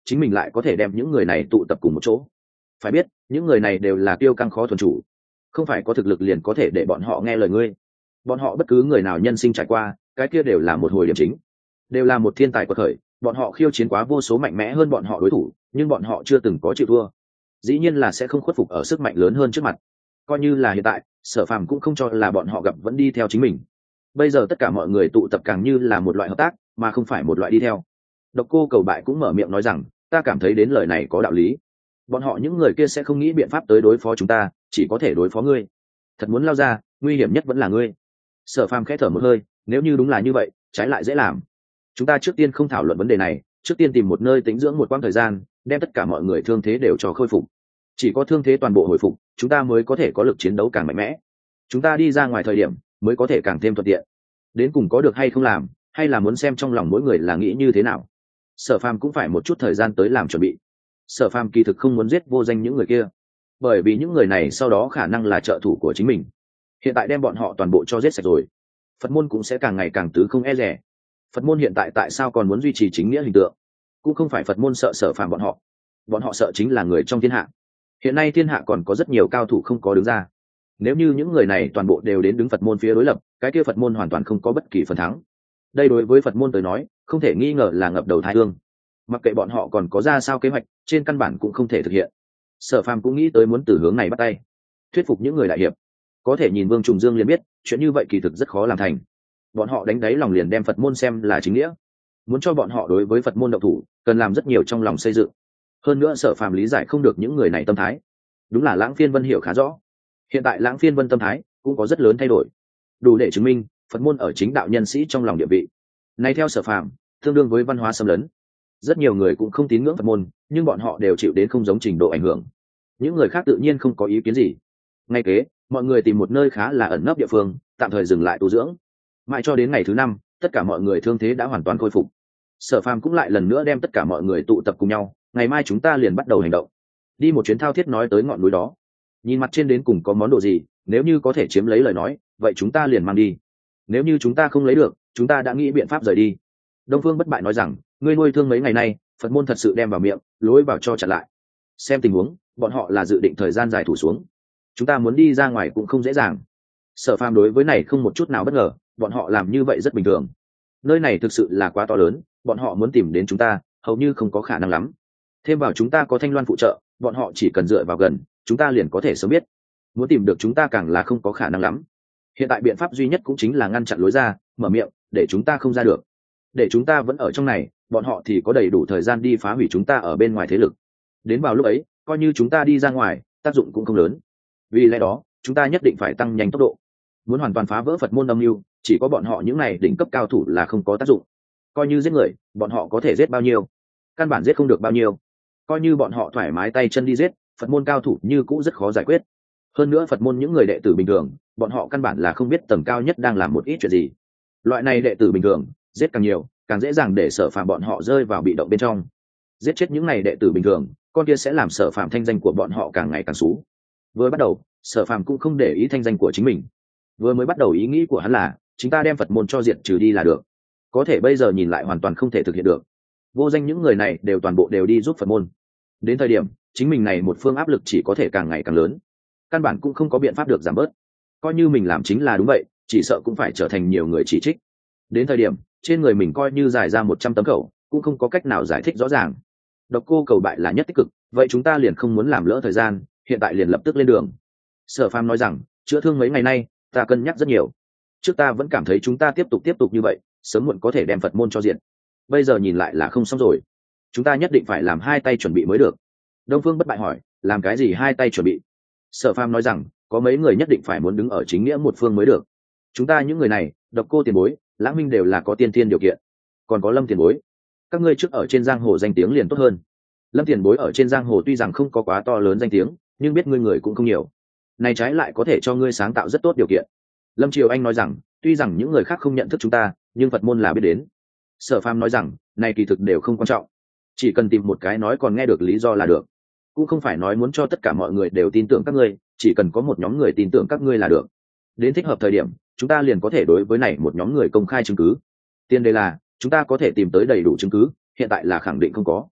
chính mình lại có thể đem những người này tụ tập cùng một chỗ. Phải biết những người này đều là tiêu căng khó thuần chủ, không phải có thực lực liền có thể để bọn họ nghe lời ngươi. Bọn họ bất cứ người nào nhân sinh trải qua cái kia đều là một hồi điểm chính, đều là một thiên tài quật khởi. Bọn họ khiêu chiến quá vô số mạnh mẽ hơn bọn họ đối thủ, nhưng bọn họ chưa từng có chịu thua, dĩ nhiên là sẽ không khuất phục ở sức mạnh lớn hơn trước mặt. Coi như là hiện tại Sở Phàm cũng không cho là bọn họ gặp vẫn đi theo chính mình. Bây giờ tất cả mọi người tụ tập càng như là một loại hợp tác mà không phải một loại đi theo. Độc Cô Cầu Bại cũng mở miệng nói rằng, ta cảm thấy đến lời này có đạo lý. Bọn họ những người kia sẽ không nghĩ biện pháp tới đối phó chúng ta, chỉ có thể đối phó ngươi. Thật muốn lao ra, nguy hiểm nhất vẫn là ngươi. Sở Phàm khẽ thở một hơi, nếu như đúng là như vậy, trái lại dễ làm. Chúng ta trước tiên không thảo luận vấn đề này, trước tiên tìm một nơi tĩnh dưỡng một quãng thời gian, đem tất cả mọi người thương thế đều cho khôi phục. Chỉ có thương thế toàn bộ hồi phục, chúng ta mới có thể có lực chiến đấu càng mạnh mẽ. Chúng ta đi ra ngoài thời điểm mới có thể càng thêm thuận tiện. Đến cùng có được hay không làm, hay là muốn xem trong lòng mỗi người là nghĩ như thế nào. Sở Phàm cũng phải một chút thời gian tới làm chuẩn bị. Sở Phàm kỳ thực không muốn giết vô danh những người kia, bởi vì những người này sau đó khả năng là trợ thủ của chính mình. Hiện tại đem bọn họ toàn bộ cho giết sạch rồi, Phật môn cũng sẽ càng ngày càng tứ không e dè. Phật môn hiện tại tại sao còn muốn duy trì chính nghĩa hình tượng? Cũng không phải Phật môn sợ Sở Phàm bọn họ, bọn họ sợ chính là người trong thiên hạ. Hiện nay thiên hạ còn có rất nhiều cao thủ không có đứng ra. Nếu như những người này toàn bộ đều đến đứng Phật môn phía đối lập, cái kia Phật môn hoàn toàn không có bất kỳ phần thắng. Đây đối với Phật môn tới nói, không thể nghi ngờ là ngập đầu thái hương. Mặc kệ bọn họ còn có ra sao kế hoạch, trên căn bản cũng không thể thực hiện. Sở Phàm cũng nghĩ tới muốn từ hướng này bắt tay, thuyết phục những người đại hiệp. Có thể nhìn Vương Trùng Dương liền biết, chuyện như vậy kỳ thực rất khó làm thành. Bọn họ đánh đáy lòng liền đem Phật môn xem là chính nghĩa, muốn cho bọn họ đối với Phật môn động thủ, cần làm rất nhiều trong lòng xây dựng. Hơn nữa Sở Phàm lý giải không được những người này tâm thái, đúng là Lãng Phiên Vân hiểu khá rõ. Hiện tại Lãng Phiên Vân tâm thái cũng có rất lớn thay đổi, đủ để chứng minh Phật môn ở chính đạo nhân sĩ trong lòng địa vị này theo Sở Phàm tương đương với văn hóa xâm lấn. Rất nhiều người cũng không tín ngưỡng Phật môn, nhưng bọn họ đều chịu đến không giống trình độ ảnh hưởng. Những người khác tự nhiên không có ý kiến gì. Ngay kế, mọi người tìm một nơi khá là ẩn nấp địa phương, tạm thời dừng lại tu dưỡng. Mãi cho đến ngày thứ năm, tất cả mọi người thương thế đã hoàn toàn khôi phục. Sở Phàm cũng lại lần nữa đem tất cả mọi người tụ tập cùng nhau, ngày mai chúng ta liền bắt đầu hành động, đi một chuyến thao thiết nói tới ngọn núi đó, nhìn mặt trên đến cùng có món đồ gì, nếu như có thể chiếm lấy lời nói, vậy chúng ta liền mang đi. Nếu như chúng ta không lấy được, chúng ta đã nghĩ biện pháp rời đi. Đông Phương Bất Bại nói rằng, ngươi nuôi thương mấy ngày nay, Phật môn thật sự đem vào miệng, lối vào cho chặn lại. Xem tình huống, bọn họ là dự định thời gian dài thủ xuống, chúng ta muốn đi ra ngoài cũng không dễ dàng. Sở Phàm đối với này không một chút nào bất ngờ, bọn họ làm như vậy rất bình thường. Nơi này thực sự là quá to lớn, bọn họ muốn tìm đến chúng ta, hầu như không có khả năng lắm. Thêm vào chúng ta có Thanh Loan phụ trợ, bọn họ chỉ cần dựa vào gần, chúng ta liền có thể sớm biết. Muốn tìm được chúng ta càng là không có khả năng lắm. Hiện tại biện pháp duy nhất cũng chính là ngăn chặn lối ra, mở miệng, để chúng ta không ra được. Để chúng ta vẫn ở trong này, bọn họ thì có đầy đủ thời gian đi phá hủy chúng ta ở bên ngoài thế lực. Đến vào lúc ấy, coi như chúng ta đi ra ngoài, tác dụng cũng không lớn. Vì lẽ đó, chúng ta nhất định phải tăng nhanh tốc độ. Muốn hoàn toàn phá vỡ Phật môn âm mưu, chỉ có bọn họ những này đỉnh cấp cao thủ là không có tác dụng. Coi như giết người, bọn họ có thể giết bao nhiêu? Căn bản giết không được bao nhiêu. Coi như bọn họ thoải mái tay chân đi giết, Phật môn cao thủ như cũ rất khó giải quyết. Hơn nữa Phật môn những người đệ tử bình thường, bọn họ căn bản là không biết tầng cao nhất đang làm một ít chuyện gì. Loại này đệ tử bình thường, giết càng nhiều, càng dễ dàng để Sở Phạm bọn họ rơi vào bị động bên trong. Giết chết những này đệ tử bình thường, con kia sẽ làm Sở Phạm thanh danh của bọn họ càng ngày càng xú. Vừa bắt đầu, Sở Phạm cũng không để ý thanh danh của chính mình. Vừa mới bắt đầu ý nghĩ của hắn là, chúng ta đem Phật môn cho diệt trừ đi là được. Có thể bây giờ nhìn lại hoàn toàn không thể thực hiện được. Vô danh những người này đều toàn bộ đều đi giúp Phật môn. Đến thời điểm, chính mình này một phương áp lực chỉ có thể càng ngày càng lớn. Căn bản cũng không có biện pháp được giảm bớt. Coi như mình làm chính là đúng vậy, chỉ sợ cũng phải trở thành nhiều người chỉ trích. Đến thời điểm, trên người mình coi như dài ra một trăm tấm khẩu, cũng không có cách nào giải thích rõ ràng. Độc Cô Cầu Bại là nhất tích cực, vậy chúng ta liền không muốn làm lỡ thời gian, hiện tại liền lập tức lên đường. Sở Phàm nói rằng, chữa thương mấy ngày nay, ta cân nhắc rất nhiều. Trước ta vẫn cảm thấy chúng ta tiếp tục tiếp tục như vậy, sớm muộn có thể đem Phật môn cho diện. Bây giờ nhìn lại là không xong rồi. Chúng ta nhất định phải làm hai tay chuẩn bị mới được. Đông Phương Bất Bại hỏi, làm cái gì hai tay chuẩn bị? Sở Phàm nói rằng, có mấy người nhất định phải muốn đứng ở chính nghĩa một phương mới được. Chúng ta những người này, Độc Cô tiền bối, Lãng Minh đều là có tiên tiên điều kiện. Còn có Lâm tiền bối, các ngươi trước ở trên giang hồ danh tiếng liền tốt hơn. Lâm tiền bối ở trên giang hồ tuy rằng không có quá to lớn danh tiếng, nhưng biết ngươi người cũng không nhiều. Này trái lại có thể cho ngươi sáng tạo rất tốt điều kiện. Lâm Triều Anh nói rằng, tuy rằng những người khác không nhận thức chúng ta, nhưng Phật môn là biết đến. Sở Phàm nói rằng, này kỳ thực đều không quan trọng, chỉ cần tìm một cái nói còn nghe được lý do là được. Cũng không phải nói muốn cho tất cả mọi người đều tin tưởng các ngươi, chỉ cần có một nhóm người tin tưởng các ngươi là được. Đến thích hợp thời điểm, chúng ta liền có thể đối với này một nhóm người công khai chứng cứ. Tiên đề là chúng ta có thể tìm tới đầy đủ chứng cứ, hiện tại là khẳng định không có.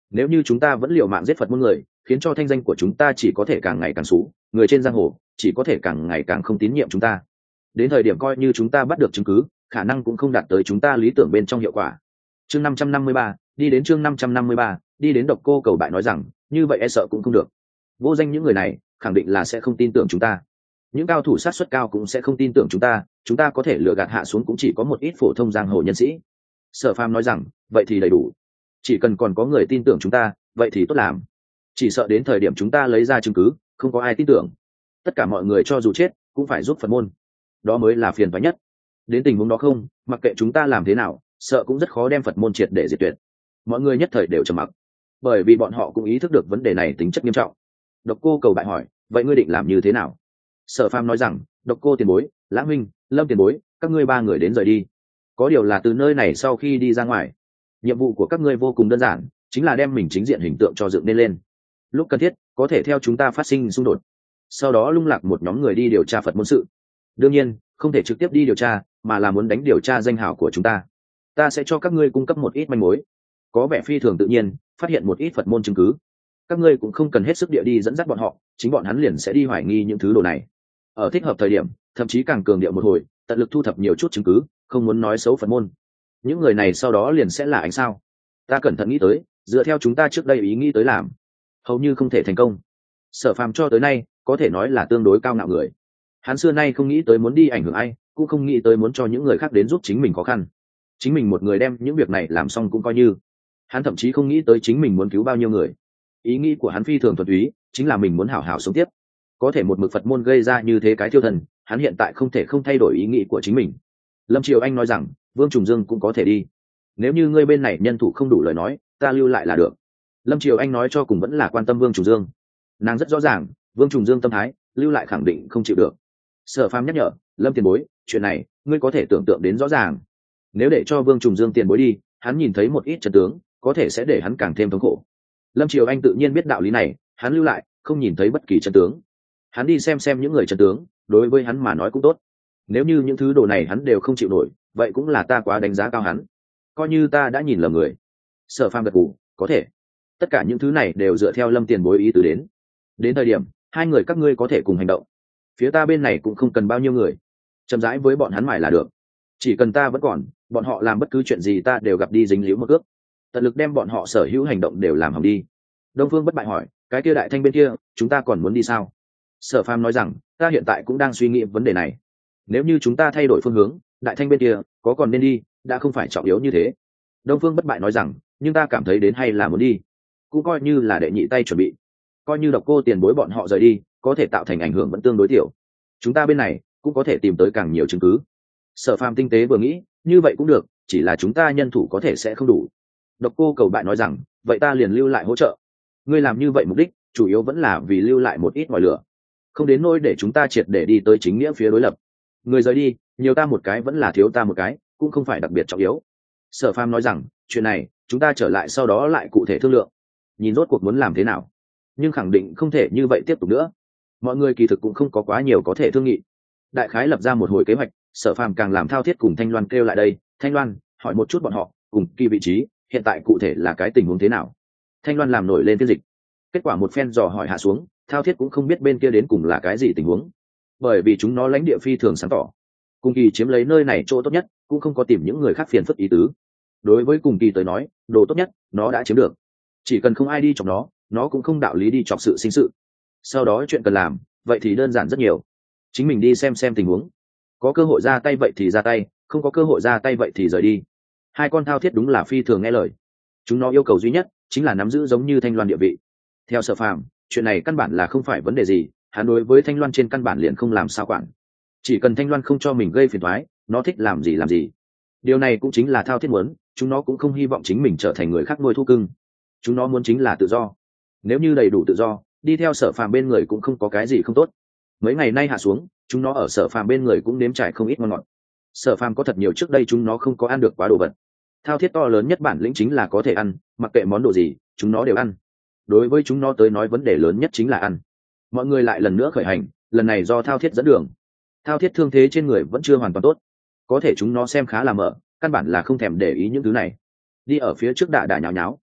nếu như chúng ta vẫn liều mạng giết Phật môn người, khiến cho thanh danh của chúng ta chỉ có thể càng ngày càng xú, người trên giang hồ chỉ có thể càng ngày càng không tín nhiệm chúng ta. Đến thời điểm coi như chúng ta bắt được chứng cứ, khả năng cũng không đạt tới chúng ta lý tưởng bên trong hiệu quả. Chương năm trăm năm mươi ba, đi đến chương năm trăm năm mươi ba, đi đến Độc Cô Cầu Bại nói rằng, như vậy e sợ cũng không được. Vô danh những người này khẳng định là sẽ không tin tưởng chúng ta. Những cao thủ sát suất cao cũng sẽ không tin tưởng chúng ta, chúng ta có thể lừa gạt hạ xuống cũng chỉ có một ít phổ thông giang hồ nhân sĩ. Sở Phàm nói rằng, vậy thì đầy đủ. Chỉ cần còn có người tin tưởng chúng ta, vậy thì tốt làm. Chỉ sợ đến thời điểm chúng ta lấy ra chứng cứ, không có ai tin tưởng. Tất cả mọi người cho dù chết, cũng phải giúp Phật môn. Đó mới là phiền toái nhất. Đến tình huống đó không, mặc kệ chúng ta làm thế nào, sợ cũng rất khó đem Phật môn triệt để diệt tuyệt. Mọi người nhất thời đều trầm mặc, bởi vì bọn họ cũng ý thức được vấn đề này tính chất nghiêm trọng. Độc Cô Cầu Bại hỏi, vậy ngươi định làm như thế nào? Sở Phàm nói rằng, Độc Cô tiền bối, Lãng huynh, Lâm tiền bối, các ngươi ba người đến rời đi. Có điều là từ nơi này sau khi đi ra ngoài, nhiệm vụ của các ngươi vô cùng đơn giản, chính là đem mình chính diện hình tượng cho dựng nên lên. Lúc cần thiết, có thể theo chúng ta phát sinh xung đột, sau đó lung lạc một nhóm người đi điều tra Phật môn sự. Đương nhiên, không thể trực tiếp đi điều tra, mà là muốn đánh điều tra danh hào của chúng ta. Ta sẽ cho các ngươi cung cấp một ít manh mối, có vẻ phi thường tự nhiên, phát hiện một ít Phật môn chứng cứ. Các ngươi cũng không cần hết sức địa đi dẫn dắt bọn họ, chính bọn hắn liền sẽ đi hoài nghi những thứ đồ này. Ở thích hợp thời điểm, thậm chí càng cường điệu một hồi, tận lực thu thập nhiều chút chứng cứ, không muốn nói xấu Phật môn. Những người này sau đó liền sẽ là ánh sao? Ta cẩn thận nghĩ tới, dựa theo chúng ta trước đây ý nghĩ tới làm, hầu như không thể thành công. Sở Phàm cho tới nay có thể nói là tương đối cao ngạo người. Hắn xưa nay không nghĩ tới muốn đi ảnh hưởng ai, cũng không nghĩ tới muốn cho những người khác đến giúp chính mình khó khăn. Chính mình một người đem những việc này làm xong cũng coi như. Hắn thậm chí không nghĩ tới chính mình muốn cứu bao nhiêu người. Ý nghĩ của hắn phi thường thuần túy, chính là mình muốn hảo hảo sống tiếp. Có thể một mực Phật môn gây ra như thế cái thiêu thần, hắn hiện tại không thể không thay đổi ý nghĩ của chính mình. Lâm Triều Anh nói rằng, Vương Trùng Dương cũng có thể đi. Nếu như ngươi bên này nhân thủ không đủ lời nói, ta lưu lại là được. Lâm Triều Anh nói cho cùng vẫn là quan tâm Vương Trùng Dương. Nàng rất rõ ràng, Vương Trùng Dương tâm thái, lưu lại khẳng định không chịu được. Sở Phàm nhắc nhở, Lâm tiền bối, chuyện này ngươi có thể tưởng tượng đến rõ ràng. Nếu để cho Vương Trùng Dương tiền bối đi, hắn nhìn thấy một ít chân tướng, có thể sẽ để hắn càng thêm thống khổ. Lâm Triều Anh tự nhiên biết đạo lý này, hắn lưu lại, không nhìn thấy bất kỳ chân tướng. Hắn đi xem xem những người chân tướng, đối với hắn mà nói cũng tốt. Nếu như những thứ đồ này hắn đều không chịu nổi, vậy cũng là ta quá đánh giá cao hắn. Coi như ta đã nhìn lầm người. Sở Phàm gật gù, có thể. Tất cả những thứ này đều dựa theo Lâm tiền bối ý tứ đến. Đến thời điểm, hai người các ngươi có thể cùng hành động. Phía ta bên này cũng không cần bao nhiêu người, chậm rãi với bọn hắn mải là được. Chỉ cần ta vẫn còn, bọn họ làm bất cứ chuyện gì ta đều gặp đi dính líu một ước, tận lực đem bọn họ sở hữu hành động đều làm hỏng đi. Đông Phương Bất Bại hỏi, cái kia Đại Thanh bên kia, chúng ta còn muốn đi sao? Sở Phàm nói rằng, ta hiện tại cũng đang suy nghĩ vấn đề này. Nếu như chúng ta thay đổi phương hướng, Đại Thanh bên kia có còn nên đi, đã không phải trọng yếu như thế. Đông Phương Bất Bại nói rằng, nhưng ta cảm thấy đến hay là muốn đi, cũng coi như là đệ nhị tay chuẩn bị. Coi như Độc Cô tiền bối bọn họ rời đi, có thể tạo thành ảnh hưởng vẫn tương đối tiểu. Chúng ta bên này cũng có thể tìm tới càng nhiều chứng cứ. Sở Phàm tinh tế vừa nghĩ, như vậy cũng được, chỉ là chúng ta nhân thủ có thể sẽ không đủ. Độc Cô Cầu Bại nói rằng, vậy ta liền lưu lại hỗ trợ. Ngươi làm như vậy mục đích chủ yếu vẫn là vì lưu lại một ít ngòi lửa, không đến nỗi để chúng ta triệt để đi tới chính nghĩa phía đối lập. Người rời đi, nhiều ta một cái vẫn là thiếu ta một cái, cũng không phải đặc biệt trọng yếu. Sở Phàm nói rằng, chuyện này chúng ta trở lại sau đó lại cụ thể thương lượng, nhìn rốt cuộc muốn làm thế nào. Nhưng khẳng định không thể như vậy tiếp tục nữa. Mọi người kỳ thực cũng không có quá nhiều có thể thương nghị. Đại khái lập ra một hồi kế hoạch, Sở Phàm càng làm Thao Thiết cùng Thanh Loan kêu lại đây. Thanh Loan, hỏi một chút bọn họ, cùng kỳ vị trí hiện tại cụ thể là cái tình huống thế nào. Thanh Loan làm nổi lên phiên dịch. Kết quả một phen dò hỏi hạ xuống, Thao Thiết cũng không biết bên kia đến cùng là cái gì tình huống, bởi vì chúng nó lãnh địa phi thường sáng tỏ. Cùng kỳ chiếm lấy nơi này chỗ tốt nhất, cũng không có tìm những người khác phiền phức ý tứ. Đối với cùng kỳ tới nói, đồ tốt nhất nó đã chiếm được, chỉ cần không ai đi chọc nó, nó cũng không đạo lý đi chọc sự sinh sự. Sau đó chuyện cần làm, vậy thì đơn giản rất nhiều. Chính mình đi xem xem tình huống, có cơ hội ra tay vậy thì ra tay, không có cơ hội ra tay vậy thì rời đi. Hai con Thao Thiết đúng là phi thường nghe lời. Chúng nó yêu cầu duy nhất chính là nắm giữ giống như Thanh Loan địa vị. Theo Sở Phàm, chuyện này căn bản là không phải vấn đề gì, hắn đối với Thanh Loan trên căn bản liền không làm sao quản. Chỉ cần Thanh Loan không cho mình gây phiền toái, nó thích làm gì làm gì. Điều này cũng chính là Thao Thiết muốn, chúng nó cũng không hy vọng chính mình trở thành người khác nuôi thú cưng. Chúng nó muốn chính là tự do. Nếu như đầy đủ tự do, đi theo Sở Phàm bên người cũng không có cái gì không tốt. Mấy ngày nay hạ xuống, chúng nó ở Sở Phàm bên người cũng nếm trải không ít ngon ngọt. Sở Phàm có thật nhiều trước đây chúng nó không có ăn được quá đồ vật. Thao Thiết to lớn nhất bản lĩnh chính là có thể ăn, mặc kệ món đồ gì, chúng nó đều ăn. Đối với chúng nó tới nói vấn đề lớn nhất chính là ăn. Mọi người lại lần nữa khởi hành, lần này do Thao Thiết dẫn đường. Thao Thiết thương thế trên người vẫn chưa hoàn toàn tốt, có thể chúng nó xem khá là mở, căn bản là không thèm để ý những thứ này. Đi ở phía trước đả đả nháo nháo,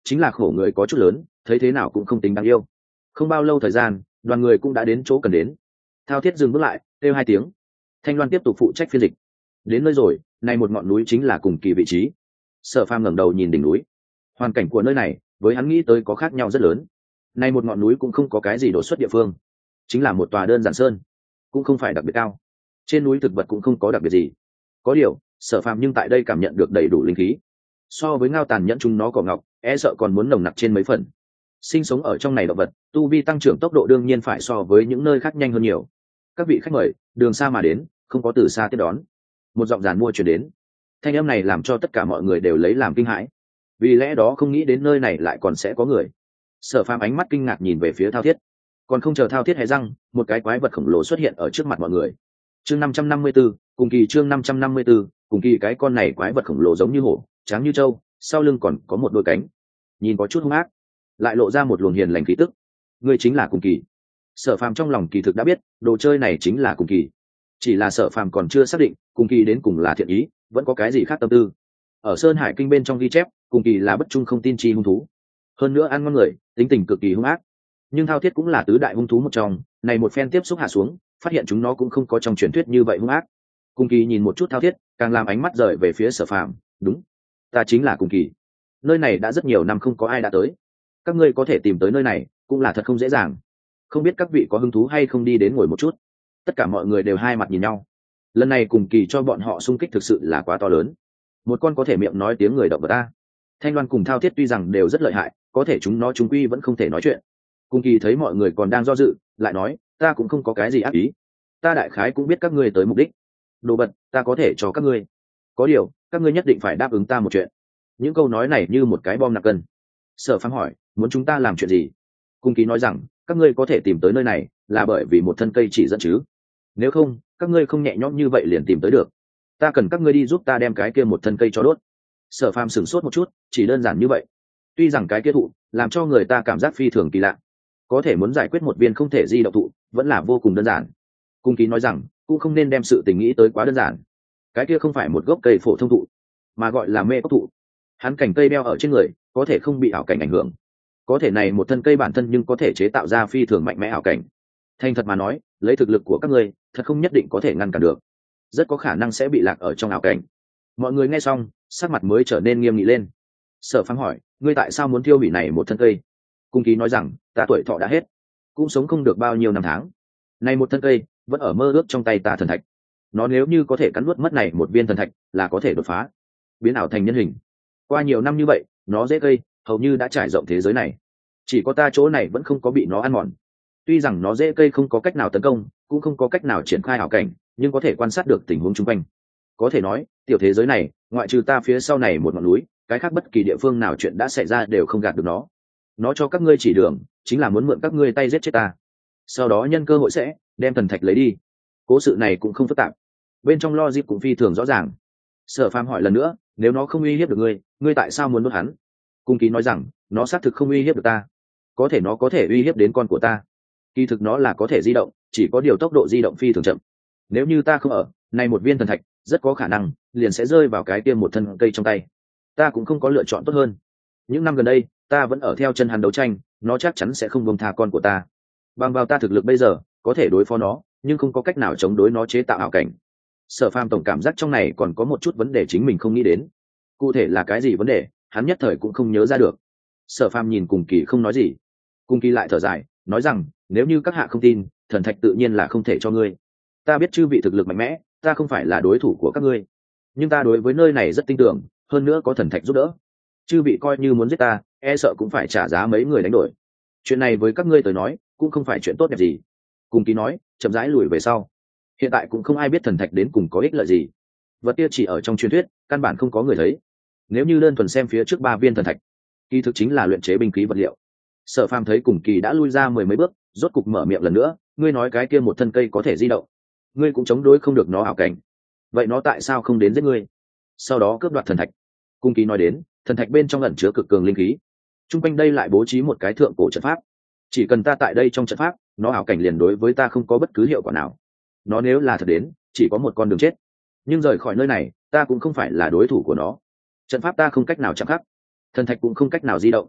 chính là khổ người có chút lớn, thấy thế nào cũng không tính đáng yêu. Không bao lâu thời gian, đoàn người cũng đã đến chỗ cần đến. Thao Thiết dừng bước lại, kêu hai tiếng. Thanh Loan tiếp tục phụ trách phiên dịch. Đến nơi rồi, này một ngọn núi chính là cùng kỳ vị trí. Sở Phàm ngẩng đầu nhìn đỉnh núi. Hoàn cảnh của nơi này với hắn nghĩ tới có khác nhau rất lớn. Này một ngọn núi cũng không có cái gì đột xuất địa phương, chính là một tòa đơn giản sơn, cũng không phải đặc biệt cao. Trên núi thực vật cũng không có đặc biệt gì. Có điều, Sở Phàm nhưng tại đây cảm nhận được đầy đủ linh khí. So với Ngao Tàn nhẫn chúng nó cỏ ngọc, e sợ còn muốn nồng nặc trên mấy phần. Sinh sống ở trong này động vật, tu vi tăng trưởng tốc độ đương nhiên phải so với những nơi khác nhanh hơn nhiều. Các vị khách mời, đường xa mà đến, không có từ xa tiếp đón. Một giọng giàn mua truyền đến. Thanh âm này làm cho tất cả mọi người đều lấy làm kinh hãi. Vì lẽ đó không nghĩ đến nơi này lại còn sẽ có người. Sở Phàm ánh mắt kinh ngạc nhìn về phía Thao Thiết. Còn không chờ Thao Thiết hé răng, một cái quái vật khổng lồ xuất hiện ở trước mặt mọi người. Chương năm trăm năm mươi tư, cùng kỳ chương năm trăm năm mươi tư, cùng kỳ cái con này quái vật khổng lồ giống như hổ, trắng như trâu, sau lưng còn có một đôi cánh. Nhìn có chút hung ác, lại lộ ra một luồng hiền lành khí tức. Ngươi chính là cùng kỳ. Sở Phàm trong lòng kỳ thực đã biết, đồ chơi này chính là cùng kỳ. Chỉ là Sở Phàm còn chưa xác định, cùng kỳ đến cùng là thiện ý, vẫn có cái gì khác tâm tư. Ở Sơn Hải Kinh bên trong ghi chép, cùng kỳ là bất trung không tin chi hung thú. Hơn nữa ăn ngon người, tính tình cực kỳ hung ác. Nhưng Thao Thiết cũng là tứ đại hung thú một trong, này một phen tiếp xúc hạ xuống, phát hiện chúng nó cũng không có trong truyền thuyết như vậy hung ác. Cùng kỳ nhìn một chút Thao Thiết, càng làm ánh mắt rời về phía Sở Phàm, đúng, ta chính là cùng kỳ. Nơi này đã rất nhiều năm không có ai đã tới. Các ngươi có thể tìm tới nơi này, cũng là thật không dễ dàng. Không biết các vị có hứng thú hay không đi đến ngồi một chút. Tất cả mọi người đều hai mặt nhìn nhau. Lần này cùng kỳ cho bọn họ xung kích thực sự là quá to lớn. Một con có thể miệng nói tiếng người động vật ta. Thanh Loan cùng Thao Thiết tuy rằng đều rất lợi hại, có thể chúng nó chúng quy vẫn không thể nói chuyện. Cùng kỳ thấy mọi người còn đang do dự, lại nói, ta cũng không có cái gì ác ý. Ta đại khái cũng biết các ngươi tới mục đích. Đồ vật, ta có thể cho các ngươi. Có điều, các ngươi nhất định phải đáp ứng ta một chuyện. Những câu nói này như một cái bom nặng cân. Sở Phàm hỏi, muốn chúng ta làm chuyện gì? Cung Kỳ nói rằng, các ngươi có thể tìm tới nơi này là bởi vì một thân cây chỉ dẫn chứ. Nếu không, các ngươi không nhẹ nhõm như vậy liền tìm tới được. Ta cần các ngươi đi giúp ta đem cái kia một thân cây cho đốt. Sở Phàm sửng sốt một chút, chỉ đơn giản như vậy. Tuy rằng cái kia thụ làm cho người ta cảm giác phi thường kỳ lạ, có thể muốn giải quyết một viên không thể di động thụ vẫn là vô cùng đơn giản. Cung Kỳ nói rằng, cũng không nên đem sự tình nghĩ tới quá đơn giản. Cái kia không phải một gốc cây phổ thông thụ, mà gọi là mê cốc thụ. Hắn cành cây đeo ở trên người, có thể không bị ảo cảnh ảnh hưởng. Có thể này một thân cây bản thân nhưng có thể chế tạo ra phi thường mạnh mẽ ảo cảnh. Thành thật mà nói, lấy thực lực của các ngươi, thật không nhất định có thể ngăn cản được. Rất có khả năng sẽ bị lạc ở trong ảo cảnh. Mọi người nghe xong, sắc mặt mới trở nên nghiêm nghị lên. Sở Phàm hỏi, ngươi tại sao muốn thiêu hủy này một thân cây? Cung Kỳ nói rằng, ta tuổi thọ đã hết, cũng sống không được bao nhiêu năm tháng. Này một thân cây vẫn ở mơ ước trong tay ta thần thạch. Nó nếu như có thể cắn nuốt mất này một viên thần thạch, là có thể đột phá, biến ảo thành nhân hình. Qua nhiều năm như vậy, nó dễ cây hầu như đã trải rộng thế giới này. Chỉ có ta chỗ này vẫn không có bị nó ăn mòn. Tuy rằng nó dễ cây không có cách nào tấn công, cũng không có cách nào triển khai ảo cảnh, nhưng có thể quan sát được tình huống xung quanh. Có thể nói, tiểu thế giới này, ngoại trừ ta phía sau này một ngọn núi, cái khác bất kỳ địa phương nào chuyện đã xảy ra đều không gạt được nó. Nó cho các ngươi chỉ đường, chính là muốn mượn các ngươi tay giết chết ta. Sau đó nhân cơ hội sẽ đem thần thạch lấy đi. Cố sự này cũng không phức tạp, bên trong logic cũng phi thường rõ ràng. Sở Phàm hỏi lần nữa, nếu nó không uy hiếp được ngươi, ngươi tại sao muốn đốt hắn? Cung Kỳ nói rằng, nó xác thực không uy hiếp được ta, có thể nó có thể uy hiếp đến con của ta. Kỳ thực nó là có thể di động, chỉ có điều tốc độ di động phi thường chậm. Nếu như ta không ở, này một viên thần thạch rất có khả năng liền sẽ rơi vào cái tiêm một thân cây trong tay. Ta cũng không có lựa chọn tốt hơn. Những năm gần đây, ta vẫn ở theo chân hắn đấu tranh, nó chắc chắn sẽ không buông tha con của ta. Bằng vào ta thực lực bây giờ, có thể đối phó nó, nhưng không có cách nào chống đối nó chế tạo ảo cảnh. Sở Phàm tổng cảm giác trong này còn có một chút vấn đề chính mình không nghĩ đến. Cụ thể là cái gì vấn đề, hắn nhất thời cũng không nhớ ra được. Sở Phàm nhìn Cùng Kỳ không nói gì. Cùng Kỳ lại thở dài, nói rằng, nếu như các hạ không tin, thần thạch tự nhiên là không thể cho ngươi. Ta biết chư vị thực lực mạnh mẽ, ta không phải là đối thủ của các ngươi, nhưng ta đối với nơi này rất tin tưởng, hơn nữa có thần thạch giúp đỡ. Chư vị coi như muốn giết ta, e sợ cũng phải trả giá mấy người đánh đổi. Chuyện này với các ngươi tới nói, cũng không phải chuyện tốt đẹp gì. Cùng Kỳ nói, chậm rãi lùi về sau. Hiện tại cũng không ai biết thần thạch đến cùng có ích lợi gì. Vật kia chỉ ở trong truyền thuyết, căn bản không có người thấy. Nếu như đơn thuần xem phía trước ba viên thần thạch, kỳ thực chính là luyện chế binh khí vật liệu. Sở Phàm thấy Cùng Kỳ đã lui ra mười mấy bước, rốt cục mở miệng lần nữa, ngươi nói cái kia một thân cây có thể di động, ngươi cũng chống đối không được nó ảo cảnh, vậy nó tại sao không đến giết ngươi, sau đó cướp đoạt thần thạch? Cung Kỳ nói đến, thần thạch bên trong ẩn chứa cực cường linh khí, chung quanh đây lại bố trí một cái thượng cổ trận pháp, chỉ cần ta tại đây trong trận pháp, nó ảo cảnh liền đối với ta không có bất cứ hiệu quả nào. Nó nếu là thật đến, chỉ có một con đường chết, nhưng rời khỏi nơi này, ta cũng không phải là đối thủ của nó. Trận pháp ta không cách nào chạm khắc, thần thạch cũng không cách nào di động.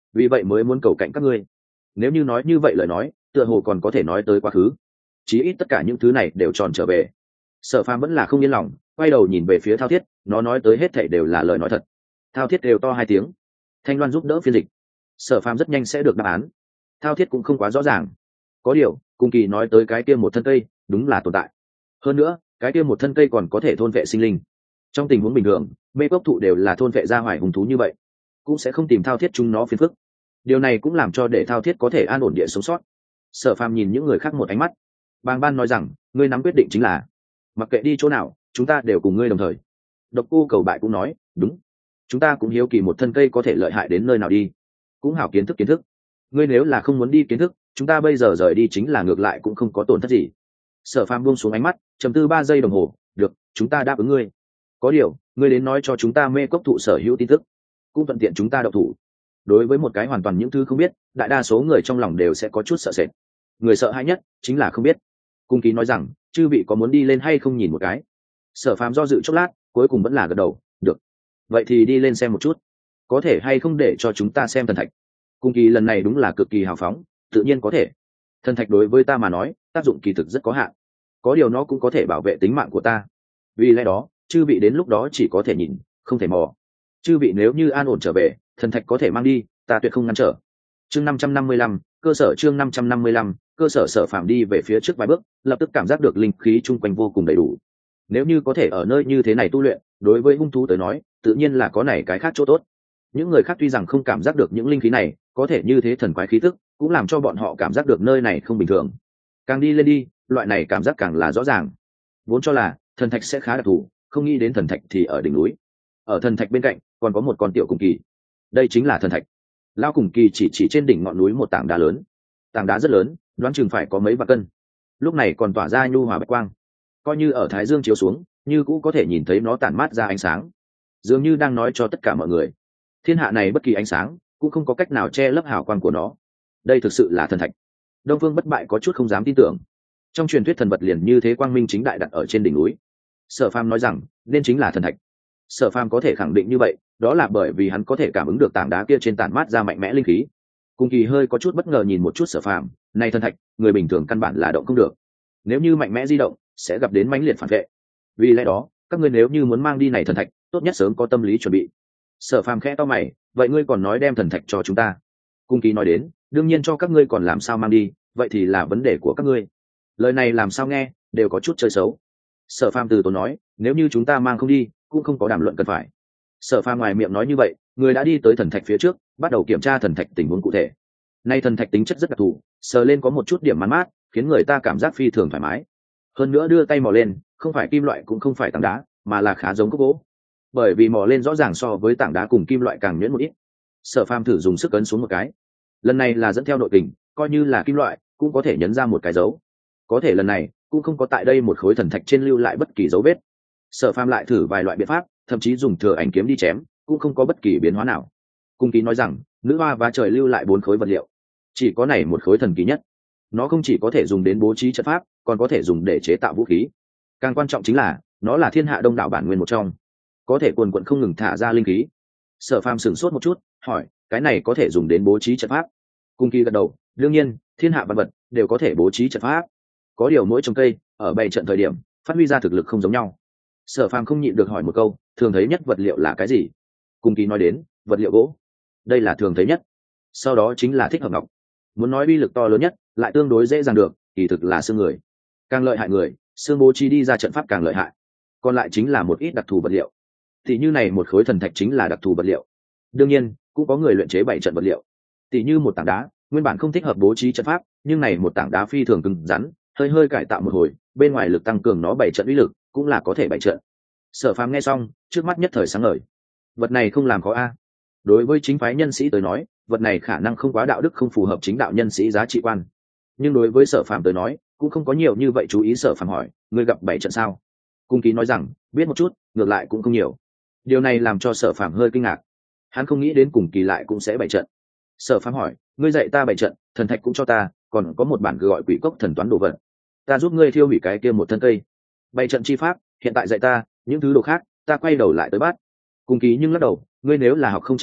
vì vậy mới muốn cầu cạnh các ngươi. Nếu như nói như vậy lời nói, tựa hồ còn có thể nói tới quá khứ, chí ít tất cả những thứ này đều tròn trở về. Sở Phàm vẫn là không yên lòng, quay đầu nhìn về phía Thao Thiết, nó nói tới hết thảy đều là lời nói thật. Thao Thiết đều to hai tiếng. Thanh Loan giúp đỡ phiên dịch. Sở Phàm rất nhanh sẽ được đáp án. Thao Thiết cũng không quá rõ ràng. Có điều, cùng kỳ nói tới cái kia một thân cây, đúng là tồn tại. Hơn nữa, cái kia một thân cây còn có thể thôn vệ sinh linh. Trong tình huống bình thường, mê cốc thụ đều là thôn vệ ra hoài hùng thú như vậy, cũng sẽ không tìm Thao Thiết chúng nó phiền phức. Điều này cũng làm cho để Thao Thiết có thể an ổn địa sống sót. Sở Phàm nhìn những người khác một ánh mắt. Bàng Ban nói rằng, ngươi nắm quyết định chính là, mặc kệ đi chỗ nào, chúng ta đều cùng ngươi đồng thời. Độc Cô Cầu Bại cũng nói, đúng, chúng ta cũng hiếu kỳ một thân cây có thể lợi hại đến nơi nào đi, cũng hảo kiến thức kiến thức. Ngươi nếu là không muốn đi kiến thức, chúng ta bây giờ rời đi chính là ngược lại cũng không có tổn thất gì. Sở Phàm buông xuống ánh mắt, trầm tư ba giây đồng hồ, được, chúng ta đáp ứng ngươi. Có điều, ngươi đến nói cho chúng ta mê cốc thụ sở hữu tin tức, cũng thuận tiện chúng ta đậu thủ. Đối với một cái hoàn toàn những thứ không biết, đại đa số người trong lòng đều sẽ có chút sợ sệt. Người sợ hãi nhất chính là không biết. Cung Ký nói rằng, chư vị có muốn đi lên hay không nhìn một cái? Sở Phàm do dự chốc lát, cuối cùng vẫn là gật đầu, được. Vậy thì đi lên xem một chút, có thể hay không để cho chúng ta xem thần thạch. Cung Ký lần này đúng là cực kỳ hào phóng, tự nhiên có thể. Thần thạch đối với ta mà nói, tác dụng kỳ thực rất có hạn, có điều nó cũng có thể bảo vệ tính mạng của ta. Vì lẽ đó, chư vị đến lúc đó chỉ có thể nhìn, không thể mò. Chư vị nếu như an ổn trở về, thần thạch có thể mang đi, ta tuyệt không ngăn trở. Chương năm trăm năm mươi lăm, cơ sở chương năm trăm năm mươi lăm, cơ sở. Sở Phàm đi về phía trước vài bước, lập tức cảm giác được linh khí chung quanh vô cùng đầy đủ. Nếu như có thể ở nơi như thế này tu luyện, đối với hung thú tới nói, tự nhiên là có này cái khác chỗ tốt. Những người khác tuy rằng không cảm giác được những linh khí này, có thể như thế thần quái khí tức, cũng làm cho bọn họ cảm giác được nơi này không bình thường. Càng đi lên đi, loại này cảm giác càng là rõ ràng. Vốn cho là thần thạch sẽ khá đặc thù, không nghĩ đến thần thạch thì ở đỉnh núi. Ở thần thạch bên cạnh còn có một con tiểu cùng kỳ. Đây chính là thần thạch. Lao cùng kỳ chỉ chỉ trên đỉnh ngọn núi một tảng đá lớn. Tảng đá rất lớn, đoán chừng phải có mấy vạn cân. Lúc này còn tỏa ra nhu hòa bạch quang, coi như ở thái dương chiếu xuống, như cũng có thể nhìn thấy nó tản mát ra ánh sáng, dường như đang nói cho tất cả mọi người, thiên hạ này bất kỳ ánh sáng cũng không có cách nào che lấp hào quang của nó. Đây thực sự là thần thạch. Đông Phương Bất Bại có chút không dám tin tưởng. Trong truyền thuyết thần vật liền như thế quang minh chính đại đặt ở trên đỉnh núi. Sở Phàm nói rằng, nên chính là thần thạch. Sở Phàm có thể khẳng định như vậy, đó là bởi vì hắn có thể cảm ứng được tảng đá kia trên tản mát ra mạnh mẽ linh khí. Cung Kỳ hơi có chút bất ngờ nhìn một chút Sở Phàm, này thần thạch, người bình thường căn bản là động không được. Nếu như mạnh mẽ di động, sẽ gặp đến mãnh liệt phản vệ. Vì lẽ đó, các ngươi nếu như muốn mang đi này thần thạch, tốt nhất sớm có tâm lý chuẩn bị. Sở Phàm khẽ to mày, vậy ngươi còn nói đem thần thạch cho chúng ta? Cung Kỳ nói đến, đương nhiên cho các ngươi, còn làm sao mang đi, vậy thì là vấn đề của các ngươi. Lời này làm sao nghe đều có chút chơi xấu. Sở Phàm từ tốn nói, nếu như chúng ta mang không đi, cũng không có đàm luận cần phải. Sở Phàm ngoài miệng nói như vậy, người đã đi tới thần thạch phía trước, bắt đầu kiểm tra thần thạch tình huống cụ thể. Nay thần thạch tính chất rất đặc thù, sờ lên có một chút điểm man mát, khiến người ta cảm giác phi thường thoải mái. Hơn nữa đưa tay mò lên, không phải kim loại cũng không phải tảng đá, mà là khá giống cốc gỗ. Bởi vì mò lên rõ ràng so với tảng đá cùng kim loại càng nhuyễn một ít. Sở Phàm thử dùng sức ấn xuống một cái. Lần này là dẫn theo nội kình, coi như là kim loại cũng có thể nhấn ra một cái dấu. Có thể lần này cũng không có tại đây một khối thần thạch trên lưu lại bất kỳ dấu vết. Sở Phàm lại thử vài loại biện pháp, thậm chí dùng thừa ảnh kiếm đi chém, cũng không có bất kỳ biến hóa nào. Cung Ký nói rằng, nữ hoa và trời lưu lại bốn khối vật liệu, chỉ có này một khối thần kỳ nhất. Nó không chỉ có thể dùng đến bố trí trận pháp, còn có thể dùng để chế tạo vũ khí. Càng quan trọng chính là, nó là thiên hạ đông đảo bản nguyên một trong, có thể quần quần không ngừng thả ra linh khí. Sở Phàm sửng sốt một chút, hỏi, cái này có thể dùng đến bố trí trận pháp? Cung Kỳ gật đầu, đương nhiên, thiên hạ vạn vật đều có thể bố trí trận pháp. Có điều mỗi trồng cây, ở bày trận thời điểm, phát huy ra thực lực không giống nhau. Sở Phàm không nhịn được hỏi một câu, thường thấy nhất vật liệu là cái gì? Cung Kỳ nói đến, vật liệu gỗ. Đây là thường thấy nhất. Sau đó chính là thích hợp ngọc. Muốn nói uy lực to lớn nhất, lại tương đối dễ dàng được, kỳ thực là xương người. Càng lợi hại người, xương bố trí đi ra trận pháp càng lợi hại. Còn lại chính là một ít đặc thù vật liệu. Tỷ như này một khối thần thạch chính là đặc thù vật liệu. Đương nhiên, cũng có người luyện chế bảy trận vật liệu. Tỷ như một tảng đá, nguyên bản không thích hợp bố trí trận pháp, nhưng này một tảng đá phi thường cứng rắn, hơi hơi cải tạo một hồi, bên ngoài lực tăng cường nó bảy trận uy lực, cũng là có thể bảy trận. Sở Phàm nghe xong, trước mắt nhất thời sáng ngời. Vật này không làm khó a. Đối với chính phái nhân sĩ tới nói, vật này khả năng không quá đạo đức, không phù hợp chính đạo nhân sĩ giá trị quan. Nhưng đối với Sở Phàm tới nói, cũng không có nhiều như vậy chú ý. Sở Phàm hỏi, ngươi gặp bảy trận sao? Cung Ký nói rằng, biết một chút, ngược lại cũng không nhiều. Điều này làm cho Sở Phàm hơi kinh ngạc. Hắn không nghĩ đến cùng kỳ lại cũng sẽ bảy trận. Sở Phàm hỏi, ngươi dạy ta bảy trận, thần thạch cũng cho ta, còn có một bản gọi quỷ cốc thần toán đồ vật, ta giúp ngươi thiêu hủy cái kia một thân cây. Bảy trận chi pháp, hiện tại dạy ta, những thứ đồ khác ta quay đầu lại tới bắt. Cung Ký nhưng lắc đầu, ngươi nếu là học không trở lại,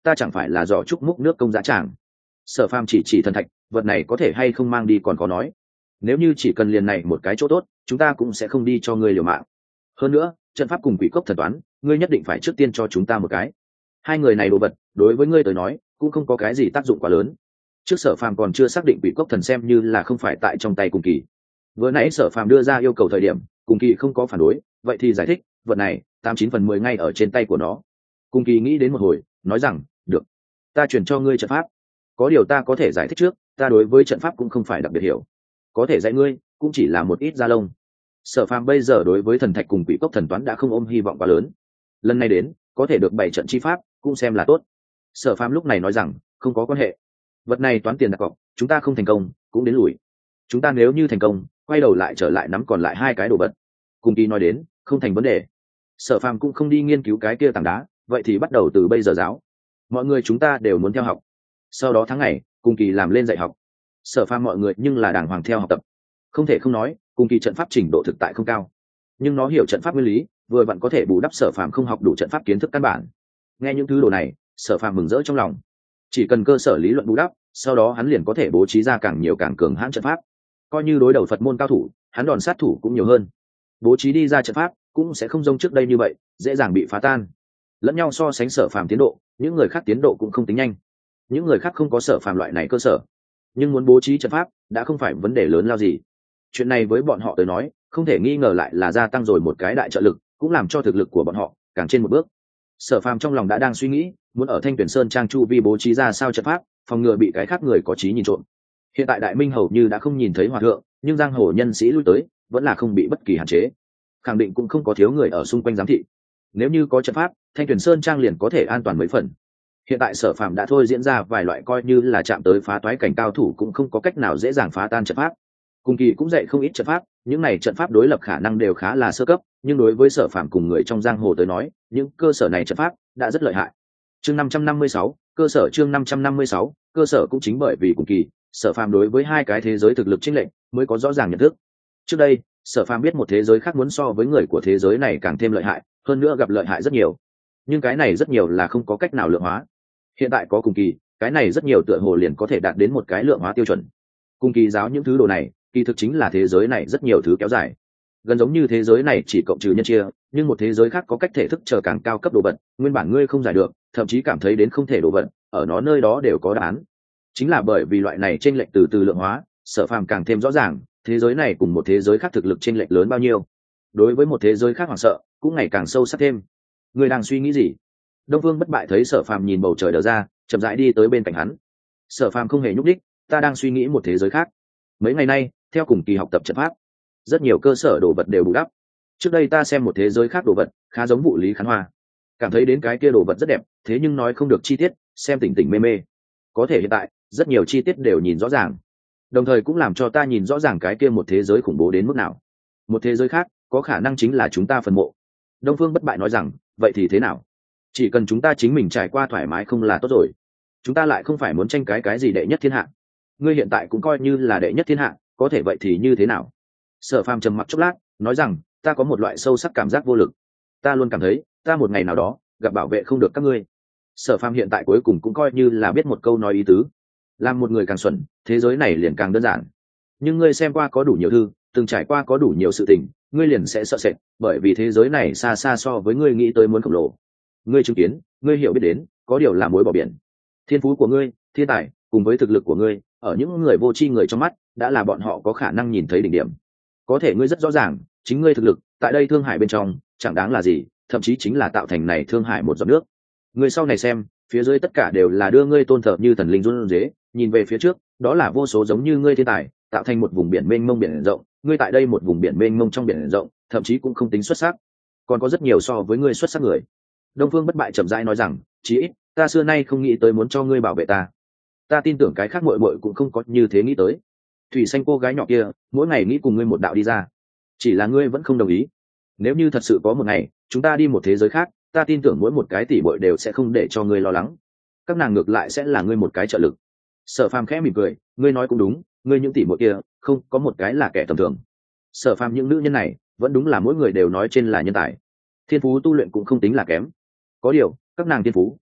ta chẳng phải là giỏ trúc múc nước công giá tràng. Sở Phàm chỉ chỉ thần thạch, vật này có thể hay không mang đi còn có nói. Nếu như chỉ cần liền này một cái chỗ tốt, chúng ta cũng sẽ không đi cho ngươi liều mạng. Hơn nữa, trận pháp cùng quỷ cốc thần toán, ngươi nhất định phải trước tiên cho chúng ta một cái. Hai người này đồ vật, đối với ngươi tới nói, cũng không có cái gì tác dụng quá lớn. Trước Sở Phàm còn chưa xác định quỷ cốc thần xem như là không phải tại trong tay Cùng Kỳ. Vừa nãy Sở Phàm đưa ra yêu cầu thời điểm, Cùng Kỳ không có phản đối, vậy thì giải thích, vật này, tám chín phần mười ngay ở trên tay của nó. Cùng Kỳ nghĩ đến một hồi, nói rằng, được, ta chuyển cho ngươi trận pháp. Có điều ta có thể giải thích trước, ta đối với trận pháp cũng không phải đặc biệt hiểu, có thể dạy ngươi, cũng chỉ là một ít da lông. Sở Phàm bây giờ đối với thần thạch cùng quỷ cốc thần toán đã không ôm hy vọng quá lớn. Lần này đến, có thể được bảy trận chi pháp, cũng xem là tốt. Sở Phàm lúc này nói rằng, không có quan hệ. Vật này toán tiền đặt cọc, chúng ta không thành công, cũng đến lùi. Chúng ta nếu như thành công, quay đầu lại trở lại nắm còn lại hai cái đồ vật. Cùng Kỳ nói đến, không thành vấn đề. Sở Phàm cũng không đi nghiên cứu cái kia tảng đá, vậy thì bắt đầu từ bây giờ giáo. Mọi người chúng ta đều muốn theo học. Sau đó tháng ngày, Cùng Kỳ làm lên dạy học. Sở Phàm mọi người nhưng là đàng hoàng theo học tập. Không thể không nói, Cùng Kỳ trận pháp trình độ thực tại không cao, nhưng nó hiểu trận pháp nguyên lý, vừa vặn có thể bù đắp Sở Phàm không học đủ trận pháp kiến thức căn bản. Nghe những thứ đồ này, Sở Phàm mừng rỡ trong lòng. Chỉ cần cơ sở lý luận bù đắp, sau đó hắn liền có thể bố trí ra càng nhiều càng cường hãn trận pháp. Coi như đối đầu Phật môn cao thủ, hắn đòn sát thủ cũng nhiều hơn. Bố trí đi ra trận pháp cũng sẽ không giống trước đây như vậy, dễ dàng bị phá tan. Lẫn nhau so sánh Sở Phàm tiến độ, những người khác tiến độ cũng không tính nhanh. Những người khác không có Sở Phàm loại này cơ sở, nhưng muốn bố trí trận pháp đã không phải vấn đề lớn lao gì. Chuyện này với bọn họ tới nói, không thể nghi ngờ lại là gia tăng rồi một cái đại trợ lực, cũng làm cho thực lực của bọn họ càng trên một bước. Sở Phàm trong lòng đã đang suy nghĩ, muốn ở Thanh Tuyển Sơn trang chu vi bố trí ra sao trận pháp, phòng ngừa bị cái khác người có trí nhìn trộm. Hiện tại Đại Minh hầu như đã không nhìn thấy hòa thượng, nhưng giang hồ nhân sĩ lui tới, vẫn là không bị bất kỳ hạn chế. Khẳng định cũng không có thiếu người ở xung quanh giám thị. Nếu như có trận pháp, Thanh Tuyển Sơn trang liền có thể an toàn mấy phần. Hiện tại Sở Phàm đã thôi diễn ra vài loại coi như là chạm tới phá toái cảnh cao thủ cũng không có cách nào dễ dàng phá tan trận pháp. Cùng Kỳ cũng dạy không ít trận pháp, những này trận pháp đối lập khả năng đều khá là sơ cấp, nhưng đối với Sở Phàm cùng người trong giang hồ tới nói, những cơ sở này trận pháp đã rất lợi hại. Chương năm trăm năm mươi sáu, cơ sở chương năm trăm năm mươi sáu, cơ sở cũng chính bởi vì Cùng Kỳ, Sở Phàm đối với hai cái thế giới thực lực chênh lệch mới có rõ ràng nhận thức. Trước đây, Sở Phàm biết một thế giới khác muốn so với người của thế giới này càng thêm lợi hại, hơn nữa gặp lợi hại rất nhiều. Nhưng cái này rất nhiều là không có cách nào lượng hóa. Hiện tại có Cùng Kỳ, cái này rất nhiều tựa hồ liền có thể đạt đến một cái lượng hóa tiêu chuẩn. Cùng Kỳ giáo những thứ đồ này, kỳ thực chính là thế giới này rất nhiều thứ kéo dài. Gần giống như thế giới này chỉ cộng trừ nhân chia, nhưng một thế giới khác có cách thể thức chờ càng cao cấp đồ vật, nguyên bản ngươi không giải được, thậm chí cảm thấy đến không thể đồ vật, ở nó nơi đó đều có đáp án. Chính là bởi vì loại này chênh lệch từ từ lượng hóa, Sở Phàm càng thêm rõ ràng, thế giới này cùng một thế giới khác thực lực chênh lệch lớn bao nhiêu. Đối với một thế giới khác hoảng sợ, cũng ngày càng sâu sắc thêm. Ngươi đang suy nghĩ gì? Đông Vương Bất Bại thấy Sở Phàm nhìn bầu trời đờ ra, chậm rãi đi tới bên cạnh hắn. Sở Phàm không hề nhúc nhích, ta đang suy nghĩ một thế giới khác. Mấy ngày nay, theo Cùng Kỳ học tập trận pháp, rất nhiều cơ sở đồ vật đều bù đắp. Trước đây ta xem một thế giới khác đồ vật, khá giống vụ Lý Khán Hoa, cảm thấy đến cái kia đồ vật rất đẹp, thế nhưng nói không được chi tiết, xem tỉnh tỉnh mê mê. Có thể hiện tại, rất nhiều chi tiết đều nhìn rõ ràng, đồng thời cũng làm cho ta nhìn rõ ràng cái kia một thế giới khủng bố đến mức nào. Một thế giới khác, có khả năng chính là chúng ta phần mộ. Đông Phương Bất Bại nói rằng, vậy thì thế nào? Chỉ cần chúng ta chính mình trải qua thoải mái không là tốt rồi. Chúng ta lại không phải muốn tranh cái cái gì đệ nhất thiên hạ. Ngươi hiện tại cũng coi như là đệ nhất thiên hạ, có thể vậy thì như thế nào? Sở Phàm trầm mặc chốc lát, nói rằng, ta có một loại sâu sắc cảm giác vô lực. Ta luôn cảm thấy, ta một ngày nào đó gặp bảo vệ không được các ngươi. Sở Phàm hiện tại cuối cùng cũng coi như là biết một câu nói ý tứ. Làm một người càng xuẩn, thế giới này liền càng đơn giản. Nhưng ngươi xem qua có đủ nhiều thư, từng trải qua có đủ nhiều sự tình, ngươi liền sẽ sợ sệt, bởi vì thế giới này xa xa so với ngươi nghĩ tới muốn khổng lồ. Ngươi chứng kiến, ngươi hiểu biết đến, có điều là muối bỏ biển. Thiên phú của ngươi, thiên tài, cùng với thực lực của ngươi, ở những người vô tri người trong mắt, đã là bọn họ có khả năng nhìn thấy đỉnh điểm. Có thể ngươi rất rõ ràng, chính ngươi thực lực, tại đây Thương Hải bên trong, chẳng đáng là gì, thậm chí chính là tạo thành này Thương Hải một giọt nước. Ngươi sau này xem, phía dưới tất cả đều là đưa ngươi tôn thờ như thần linh run rế, nhìn về phía trước, đó là vô số giống như ngươi thiên tài, tạo thành một vùng biển mênh mông biển rộng, ngươi tại đây một vùng biển mênh mông trong biển rộng, thậm chí cũng không tính xuất sắc, còn có rất nhiều so với ngươi xuất sắc người. Đông Phương Bất Bại chậm rãi nói rằng, chí ít, ta xưa nay không nghĩ tới muốn cho ngươi bảo vệ ta. Ta tin tưởng cái khác muội muội cũng không có như thế nghĩ tới. Thủy Xanh cô gái nhỏ kia, mỗi ngày nghĩ cùng ngươi một đạo đi ra, chỉ là ngươi vẫn không đồng ý. Nếu như thật sự có một ngày, chúng ta đi một thế giới khác, ta tin tưởng mỗi một cái tỷ muội đều sẽ không để cho ngươi lo lắng. Các nàng ngược lại sẽ là ngươi một cái trợ lực. Sở Phàm khẽ mỉm cười, ngươi nói cũng đúng, ngươi những tỷ muội kia, không có một cái là kẻ tầm thường. Sở Phàm những nữ nhân này, vẫn đúng là mỗi người đều nói trên là nhân tài. Thiên phú tu luyện cũng không tính là kém. Có điều, các nàng thiên phú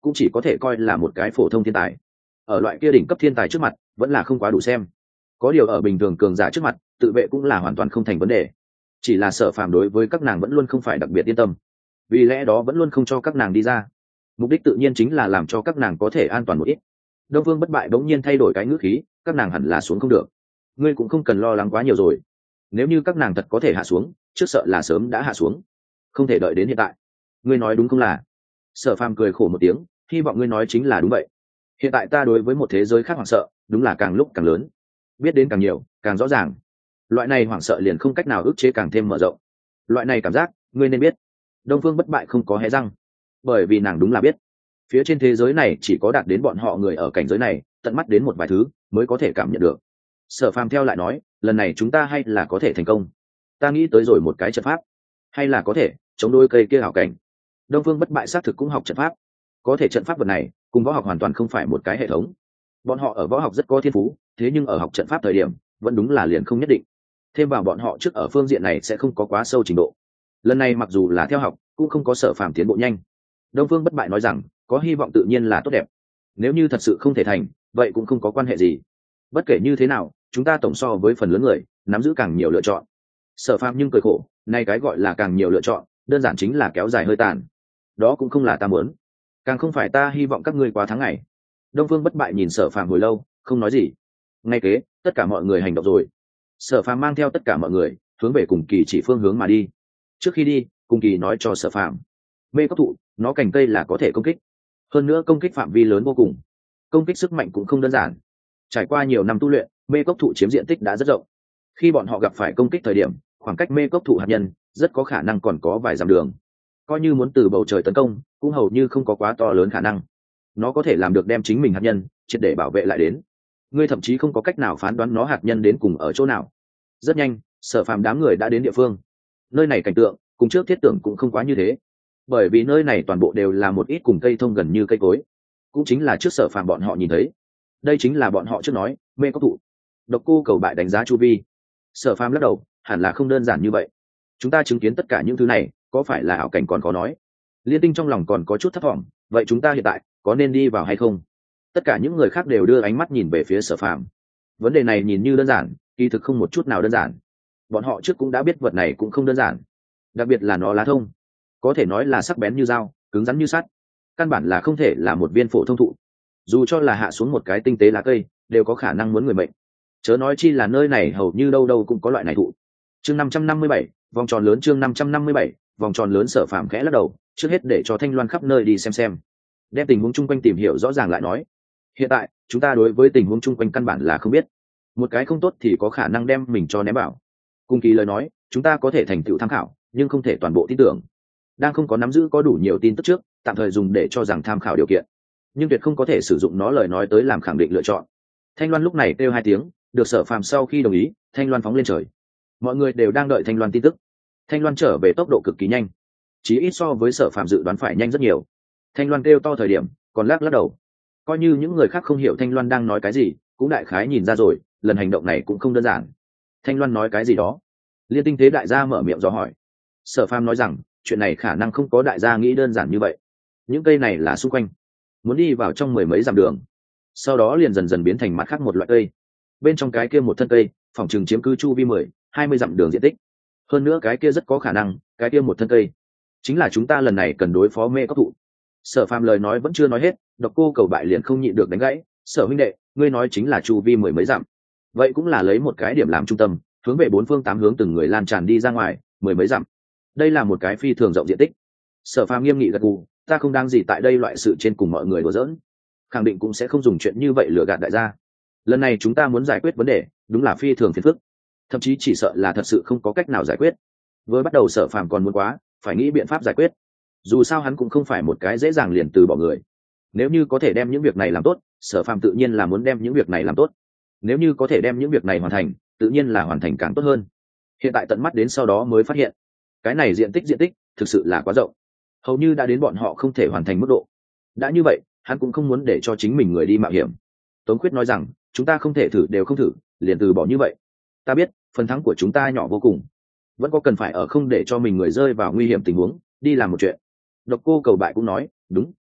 cũng chỉ có thể coi là một cái phổ thông thiên tài. Ở loại kia đỉnh cấp thiên tài trước mặt vẫn là không quá đủ xem. Có điều ở bình thường cường giả trước mặt tự vệ cũng là hoàn toàn không thành vấn đề. Chỉ là Sở Phàm đối với các nàng vẫn luôn không phải đặc biệt yên tâm, vì lẽ đó vẫn luôn không cho các nàng đi ra. Mục đích tự nhiên chính là làm cho các nàng có thể an toàn một ít. Đông Phương Bất Bại bỗng nhiên thay đổi cái ngữ khí, các nàng hẳn là xuống không được. Ngươi cũng không cần lo lắng quá nhiều rồi. Nếu như các nàng thật có thể hạ xuống, trước sợ là sớm đã hạ xuống, không thể đợi đến hiện tại. Ngươi nói đúng không là? Sở Phàm cười khổ một tiếng, hy vọng ngươi nói chính là đúng vậy. Hiện tại ta đối với một thế giới khác hoảng sợ, đúng là càng lúc càng lớn, biết đến càng nhiều, càng rõ ràng. Loại này hoảng sợ liền không cách nào ức chế càng thêm mở rộng. Loại này cảm giác, ngươi nên biết. Đông Phương Bất Bại không có hé răng, bởi vì nàng đúng là biết. Phía trên thế giới này chỉ có đạt đến bọn họ người ở cảnh giới này, tận mắt đến một vài thứ mới có thể cảm nhận được. Sở Phàm theo lại nói, lần này chúng ta hay là có thể thành công. Ta nghĩ tới rồi một cái trận pháp, hay là có thể chống đối cây kia hảo cảnh. Đông Phương Bất Bại xác thực cũng học trận pháp, có thể trận pháp vật này cùng võ học hoàn toàn không phải một cái hệ thống. Bọn họ ở võ học rất có thiên phú, thế nhưng ở học trận pháp thời điểm vẫn đúng là liền không nhất định. Thêm vào bọn họ trước ở phương diện này sẽ không có quá sâu trình độ. Lần này mặc dù là theo học, cũng không có Sở Phàm tiến bộ nhanh. Đông Phương Bất Bại nói rằng, có hy vọng tự nhiên là tốt đẹp. Nếu như thật sự không thể thành, vậy cũng không có quan hệ gì. Bất kể như thế nào, chúng ta tổng so với phần lớn người nắm giữ càng nhiều lựa chọn. Sở Phàm nhưng cười khổ, nay cái gọi là càng nhiều lựa chọn, đơn giản chính là kéo dài hơi tàn. Đó cũng không là ta muốn, càng không phải ta hy vọng các ngươi quá tháng ngày. Đông Phương Bất Bại nhìn Sở Phàm hồi lâu, không nói gì. Ngay kế, tất cả mọi người hành động rồi. Sở Phàm mang theo tất cả mọi người hướng về Cùng Kỳ chỉ phương hướng mà đi. Trước khi đi, Cùng Kỳ nói cho Sở Phàm, mê cốc thụ nó cành cây là có thể công kích, hơn nữa công kích phạm vi lớn vô cùng, công kích sức mạnh cũng không đơn giản. Trải qua nhiều năm tu luyện, mê cốc thụ chiếm diện tích đã rất rộng. Khi bọn họ gặp phải công kích thời điểm, khoảng cách mê cốc thụ hạt nhân rất có khả năng còn có vài dặm đường. Coi như muốn từ bầu trời tấn công, cũng hầu như không có quá to lớn khả năng. Nó có thể làm được đem chính mình hạt nhân triệt để bảo vệ lại đến. Ngươi thậm chí không có cách nào phán đoán nó hạt nhân đến cùng ở chỗ nào. Rất nhanh, Sở Phàm đám người đã đến địa phương. Nơi này cảnh tượng cùng trước thiết tưởng cũng không quá như thế, bởi vì nơi này toàn bộ đều là một ít cùng cây thông gần như cây cối, cũng chính là trước Sở Phàm bọn họ nhìn thấy. Đây chính là bọn họ trước nói mê cốc thụ. Độc Cô Cầu Bại đánh giá chu vi. Sở Phàm lắc đầu, hẳn là không đơn giản như vậy. Chúng ta chứng kiến tất cả những thứ này, có phải là ảo cảnh còn khó nói. Liên Tinh trong lòng còn có chút thấp thỏm, vậy chúng ta hiện tại có nên đi vào hay không? Tất cả những người khác đều đưa ánh mắt nhìn về phía Sở Phàm. Vấn đề này nhìn như đơn giản, kỳ thực không một chút nào đơn giản. Bọn họ trước cũng đã biết vật này cũng không đơn giản, đặc biệt là nó lá thông, có thể nói là sắc bén như dao, cứng rắn như sắt, căn bản là không thể là một viên phổ thông thụ. Dù cho là hạ xuống một cái tinh tế lá cây, đều có khả năng muốn người mệnh. Chớ nói chi là nơi này hầu như đâu đâu cũng có loại này thụ. Chương năm trăm năm mươi bảy, vòng tròn lớn. Chương năm trăm năm mươi bảy, vòng tròn lớn. Sở Phàm khẽ lắc đầu, trước hết để cho Thanh Loan khắp nơi đi xem xem, đem tình huống chung quanh tìm hiểu rõ ràng lại nói. Hiện tại chúng ta đối với tình huống chung quanh căn bản là không biết, một cái không tốt thì có khả năng đem mình cho ném bảo. Cung Kỳ lời nói, chúng ta có thể thành tựu tham khảo, nhưng không thể toàn bộ tin tưởng. Đang không có nắm giữ có đủ nhiều tin tức trước, tạm thời dùng để cho rằng tham khảo điều kiện, nhưng tuyệt không có thể sử dụng nó lời nói tới làm khẳng định lựa chọn. Thanh Loan lúc này kêu hai tiếng, được Sở Phàm sau khi đồng ý, Thanh Loan phóng lên trời. Mọi người đều đang đợi Thanh Loan tin tức. Thanh Loan trở về tốc độ cực kỳ nhanh, chí ít so với Sở Phàm dự đoán phải nhanh rất nhiều. Thanh Loan kêu to thời điểm, còn lắc lắc đầu. Coi như những người khác không hiểu Thanh Loan đang nói cái gì, cũng đại khái nhìn ra rồi, lần hành động này cũng không đơn giản. Thanh Loan nói cái gì đó? Liên Tinh Thế đại gia mở miệng dò hỏi. Sở Phàm nói rằng, chuyện này khả năng không có đại gia nghĩ đơn giản như vậy. Những cây này là xung quanh, muốn đi vào trong mười mấy dặm đường, sau đó liền dần dần biến thành mặt khác một loại cây. Bên trong cái kia một thân cây, phòng trường chiếm cứ chu vi mười, hai mươi dặm đường diện tích. Hơn nữa cái kia rất có khả năng, cái kia một thân cây chính là chúng ta lần này cần đối phó mê cốc thụ. Sở Phàm lời nói vẫn chưa nói hết, Độc Cô Cầu Bại liền không nhịn được đánh gãy. Sở huynh đệ, ngươi nói chính là chu vi mười mấy dặm, vậy cũng là lấy một cái điểm làm trung tâm, hướng về bốn phương tám hướng từng người lan tràn đi ra ngoài, mười mấy dặm. Đây là một cái phi thường rộng diện tích. Sở Phàm nghiêm nghị gật gù, ta không đang gì tại đây loại sự trên cùng mọi người đùa giỡn, khẳng định cũng sẽ không dùng chuyện như vậy lừa gạt đại gia. Lần này chúng ta muốn giải quyết vấn đề, đúng là phi thường phiền phức, thậm chí chỉ sợ là thật sự không có cách nào giải quyết. Với bắt đầu Sở Phàm còn muốn quá, phải nghĩ biện pháp giải quyết. Dù sao hắn cũng không phải một cái dễ dàng liền từ bỏ người. Nếu như có thể đem những việc này làm tốt, Sở Phàm tự nhiên là muốn đem những việc này làm tốt. Nếu như có thể đem những việc này hoàn thành, tự nhiên là hoàn thành càng tốt hơn. Hiện tại tận mắt đến sau đó mới phát hiện, cái này diện tích diện tích thực sự là quá rộng, hầu như đã đến bọn họ không thể hoàn thành mức độ. Đã như vậy, hắn cũng không muốn để cho chính mình người đi mạo hiểm. Tống Khuyết nói rằng, chúng ta không thể thử đều không thử, liền từ bỏ như vậy. Ta biết, phần thắng của chúng ta nhỏ vô cùng, vẫn có cần phải ở không để cho mình người rơi vào nguy hiểm tình huống, đi làm một chuyện. Độc Cô Cầu Bại cũng nói, đúng,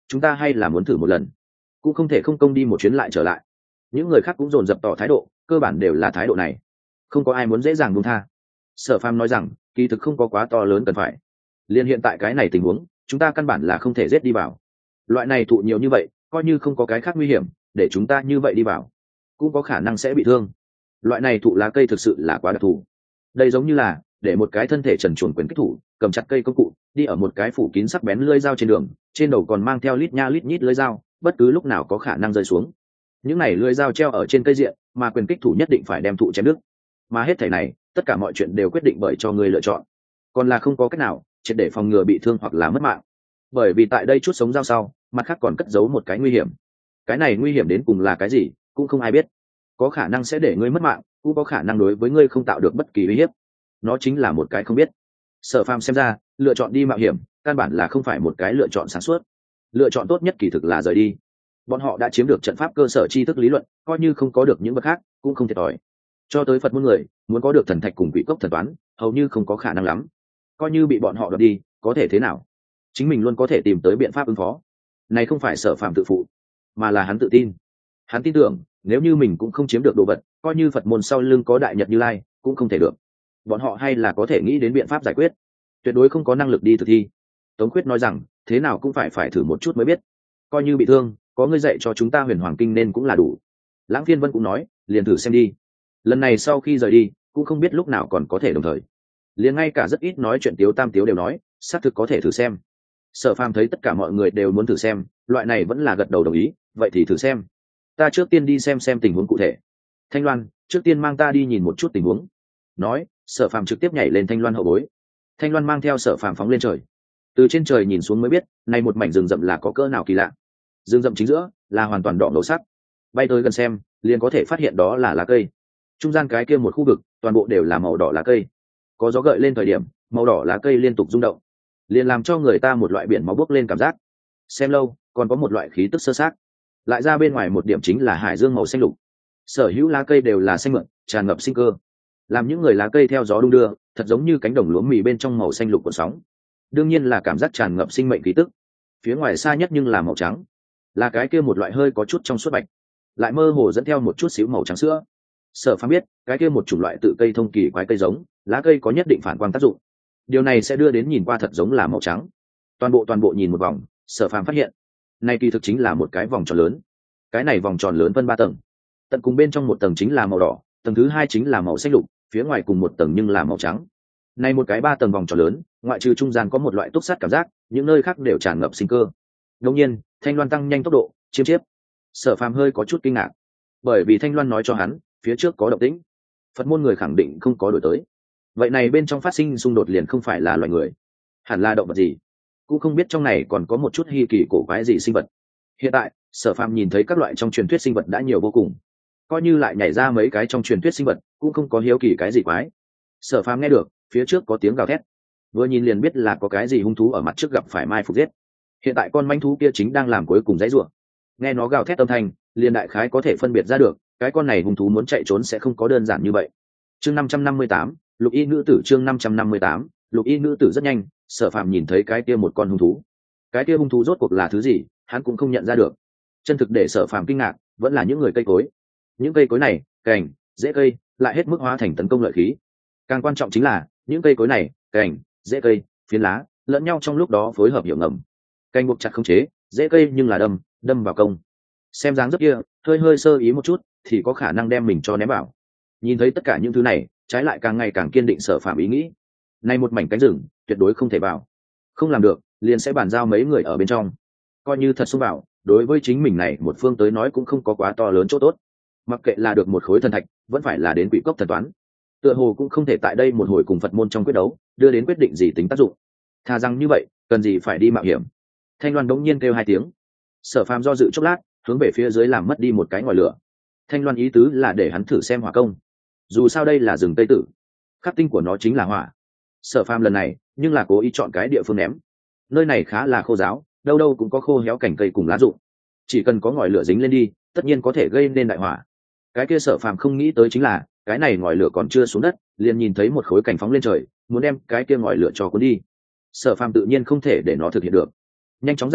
chúng ta hay là muốn thử một lần, cũng không thể không công đi một chuyến lại trở lại. Những người khác cũng dồn dập tỏ thái độ, cơ bản đều là thái độ này, không có ai muốn dễ dàng buông tha. Sở Phàm nói rằng kỳ thực không có quá to lớn cần phải, liên hiện tại cái này tình huống chúng ta căn bản là không thể giết đi vào. Loại này thụ nhiều như vậy, coi như không có cái khác nguy hiểm, để chúng ta như vậy đi vào cũng có khả năng sẽ bị thương. Loại này thụ lá cây thực sự là quá đặc thù, đây giống như là để một cái thân thể trần truồng quyền kích thủ cầm chặt cây công cụ đi ở một cái phủ kín sắc bén lưỡi dao trên đường, trên đầu còn mang theo lít nha lít nhít lưỡi dao, bất cứ lúc nào có khả năng rơi xuống. Những này lưỡi dao treo ở trên cây diện, mà quyền kích thủ nhất định phải đem thụ chém đứt. Mà hết thảy này, tất cả mọi chuyện đều quyết định bởi cho người lựa chọn, còn là không có cách nào triệt để phòng ngừa bị thương hoặc là mất mạng. Bởi vì tại đây chút sống dao sau, mặt khác còn cất giấu một cái nguy hiểm. Cái này nguy hiểm đến cùng là cái gì, cũng không ai biết. Có khả năng sẽ để ngươi mất mạng, cũng có khả năng đối với ngươi không tạo được bất kỳ uy hiếp. Nó chính là một cái không biết. Sở Phàm xem ra, lựa chọn đi mạo hiểm, căn bản là không phải một cái lựa chọn sáng suốt. Lựa chọn tốt nhất kỳ thực là rời đi. Bọn họ đã chiếm được trận pháp cơ sở tri thức lý luận, coi như không có được những vật khác, cũng không thiệt thòi. Cho tới Phật môn người, muốn có được thần thạch cùng quỷ cốc thần toán, hầu như không có khả năng lắm. Coi như bị bọn họ đoạt đi, có thể thế nào? Chính mình luôn có thể tìm tới biện pháp ứng phó. Này không phải Sở Phàm tự phụ, mà là hắn tự tin. Hắn tin tưởng, nếu như mình cũng không chiếm được đồ vật, coi như Phật môn sau lưng có đại nhật Như Lai, cũng không thể được. Bọn họ hay là có thể nghĩ đến biện pháp giải quyết, tuyệt đối không có năng lực đi thực thi. Tống Khuyết nói rằng, thế nào cũng phải phải thử một chút mới biết. Coi như bị thương, có ngươi dạy cho chúng ta Huyền Hoàng Kinh nên cũng là đủ. Lãng Phiên Vân cũng nói, liền thử xem đi. Lần này sau khi rời đi, cũng không biết lúc nào còn có thể đồng thời. Liền ngay cả rất ít nói chuyện Tiếu Tam Tiếu đều nói, xác thực có thể thử xem. Sở Phàm thấy tất cả mọi người đều muốn thử xem, loại này vẫn là gật đầu đồng ý, vậy thì thử xem. Ta trước tiên đi xem xem tình huống cụ thể. Thanh Loan, trước tiên mang ta đi nhìn một chút tình huống. Nói, Sở Phàm trực tiếp nhảy lên Thanh Loan hậu bối. Thanh Loan mang theo Sở Phàm phóng lên trời. Từ trên trời nhìn xuống mới biết, này một mảnh rừng rậm là có cỡ nào kỳ lạ. Rừng rậm chính giữa là hoàn toàn đỏ ngầu sắc. Bay tới gần xem, liền có thể phát hiện đó là lá cây. Trung gian cái kia một khu vực, toàn bộ đều là màu đỏ lá cây. Có gió gợi lên thời điểm, màu đỏ lá cây liên tục rung động, liền làm cho người ta một loại biển máu bốc lên cảm giác. Xem lâu, còn có một loại khí tức sơ sát. Lại ra bên ngoài một điểm chính là hải dương màu xanh lục. Sở hữu lá cây đều là xanh mượt, tràn ngập sinh cơ. Làm những người lá cây theo gió đung đưa, thật giống như cánh đồng lúa mì bên trong màu xanh lục của sóng. Đương nhiên là cảm giác tràn ngập sinh mệnh khí tức. Phía ngoài xa nhất nhưng là màu trắng, là cái kia một loại hơi có chút trong suốt bạch, lại mơ hồ dẫn theo một chút xíu màu trắng sữa. Sở Phàm biết, cái kia một chủng loại tự cây thông kỳ quái cây giống, lá cây có nhất định phản quang tác dụng. Điều này sẽ đưa đến nhìn qua thật giống là màu trắng. Toàn bộ toàn bộ nhìn một vòng, Sở Phàm phát hiện, này kỳ thực chính là một cái vòng tròn lớn. Cái này vòng tròn lớn phân ba tầng. Tận cùng bên trong một tầng chính là màu đỏ, tầng thứ hai chính là màu xanh lục, phía ngoài cùng một tầng nhưng là màu trắng. Này một cái ba tầng vòng tròn lớn, ngoại trừ trung gian có một loại túc sát cảm giác, những nơi khác đều tràn ngập sinh cơ. Đương nhiên, Thanh Loan tăng nhanh tốc độ, chiếm chiếp. Sở Phàm hơi có chút kinh ngạc, bởi vì Thanh Loan nói cho hắn, phía trước có động tĩnh. Phật môn người khẳng định không có đổi tới. Vậy này bên trong phát sinh xung đột liền không phải là loài người, hẳn là động vật gì, cũng không biết trong này còn có một chút hi kỳ cổ quái gì sinh vật. Hiện tại, Sở Phàm nhìn thấy các loại trong truyền thuyết sinh vật đã nhiều vô cùng, coi như lại nhảy ra mấy cái trong truyền thuyết sinh vật, cũng không có hiếu kỳ cái gì quái. Sở Phàm nghe được, phía trước có tiếng gào thét, vừa nhìn liền biết là có cái gì hung thú ở mặt trước gặp phải mai phục giết. Hiện tại con manh thú kia chính đang làm cuối cùng dãy rủa. Nghe nó gào thét âm thanh, liền đại khái có thể phân biệt ra được, cái con này hung thú muốn chạy trốn sẽ không có đơn giản như vậy. Chương năm trăm năm mươi tám, Lục Y nữ tử. Chương năm trăm năm mươi tám, Lục Y nữ tử. Rất nhanh, Sở Phàm nhìn thấy cái kia một con hung thú. Cái kia hung thú rốt cuộc là thứ gì, hắn cũng không nhận ra được. Chân thực để Sở Phàm kinh ngạc, vẫn là những người cây cối. Những cây cối này, cành, rễ cây, lại hết mức hóa thành tấn công lợi khí. Càng quan trọng chính là, những cây cối này, cành, rễ cây, phiến lá, lẫn nhau trong lúc đó phối hợp hiệu ngầm. Cành buộc chặt không chế, rễ cây nhưng là đâm, đâm vào công. Xem dáng dấp kia, hơi hơi sơ ý một chút, thì có khả năng đem mình cho ném vào. Nhìn thấy tất cả những thứ này, trái lại càng ngày càng kiên định Sở Phàm ý nghĩ. Nay một mảnh cánh rừng, tuyệt đối không thể vào. Không làm được, liền sẽ bàn giao mấy người ở bên trong. Coi như thật xông vào, đối với chính mình này một phương tới nói cũng không có quá to lớn chỗ tốt. Mặc kệ là được một khối thần thạch, vẫn phải là đến quỷ cốc thần toán. Tựa hồ cũng không thể tại đây một hồi cùng Phật môn trong quyết đấu, đưa đến quyết định gì tính tác dụng. Thà rằng như vậy, cần gì phải đi mạo hiểm. Thanh Loan đống nhiên kêu hai tiếng. Sở Phàm do dự chốc lát, hướng về phía dưới làm mất đi một cái ngòi lửa. Thanh Loan ý tứ là để hắn thử xem hỏa công. Dù sao đây là rừng Tây Tử, khắc tinh của nó chính là hỏa. Sở Phàm lần này, nhưng là cố ý chọn cái địa phương ném. Nơi này khá là khô ráo, đâu đâu cũng có khô héo cành cây cùng lá rụng. Chỉ cần có ngòi lửa dính lên đi, tất nhiên có thể gây nên đại hỏa. Cái kia Sở Phàm không nghĩ tới chính là, cái này ngòi lửa còn chưa xuống đất, liền nhìn thấy một khối cành phóng lên trời, muốn đem cái kia ngòi lửa cho cuốn đi. Sở Phàm tự nhiên không thể để nó thực hiện được, nhanh chóng ra tay,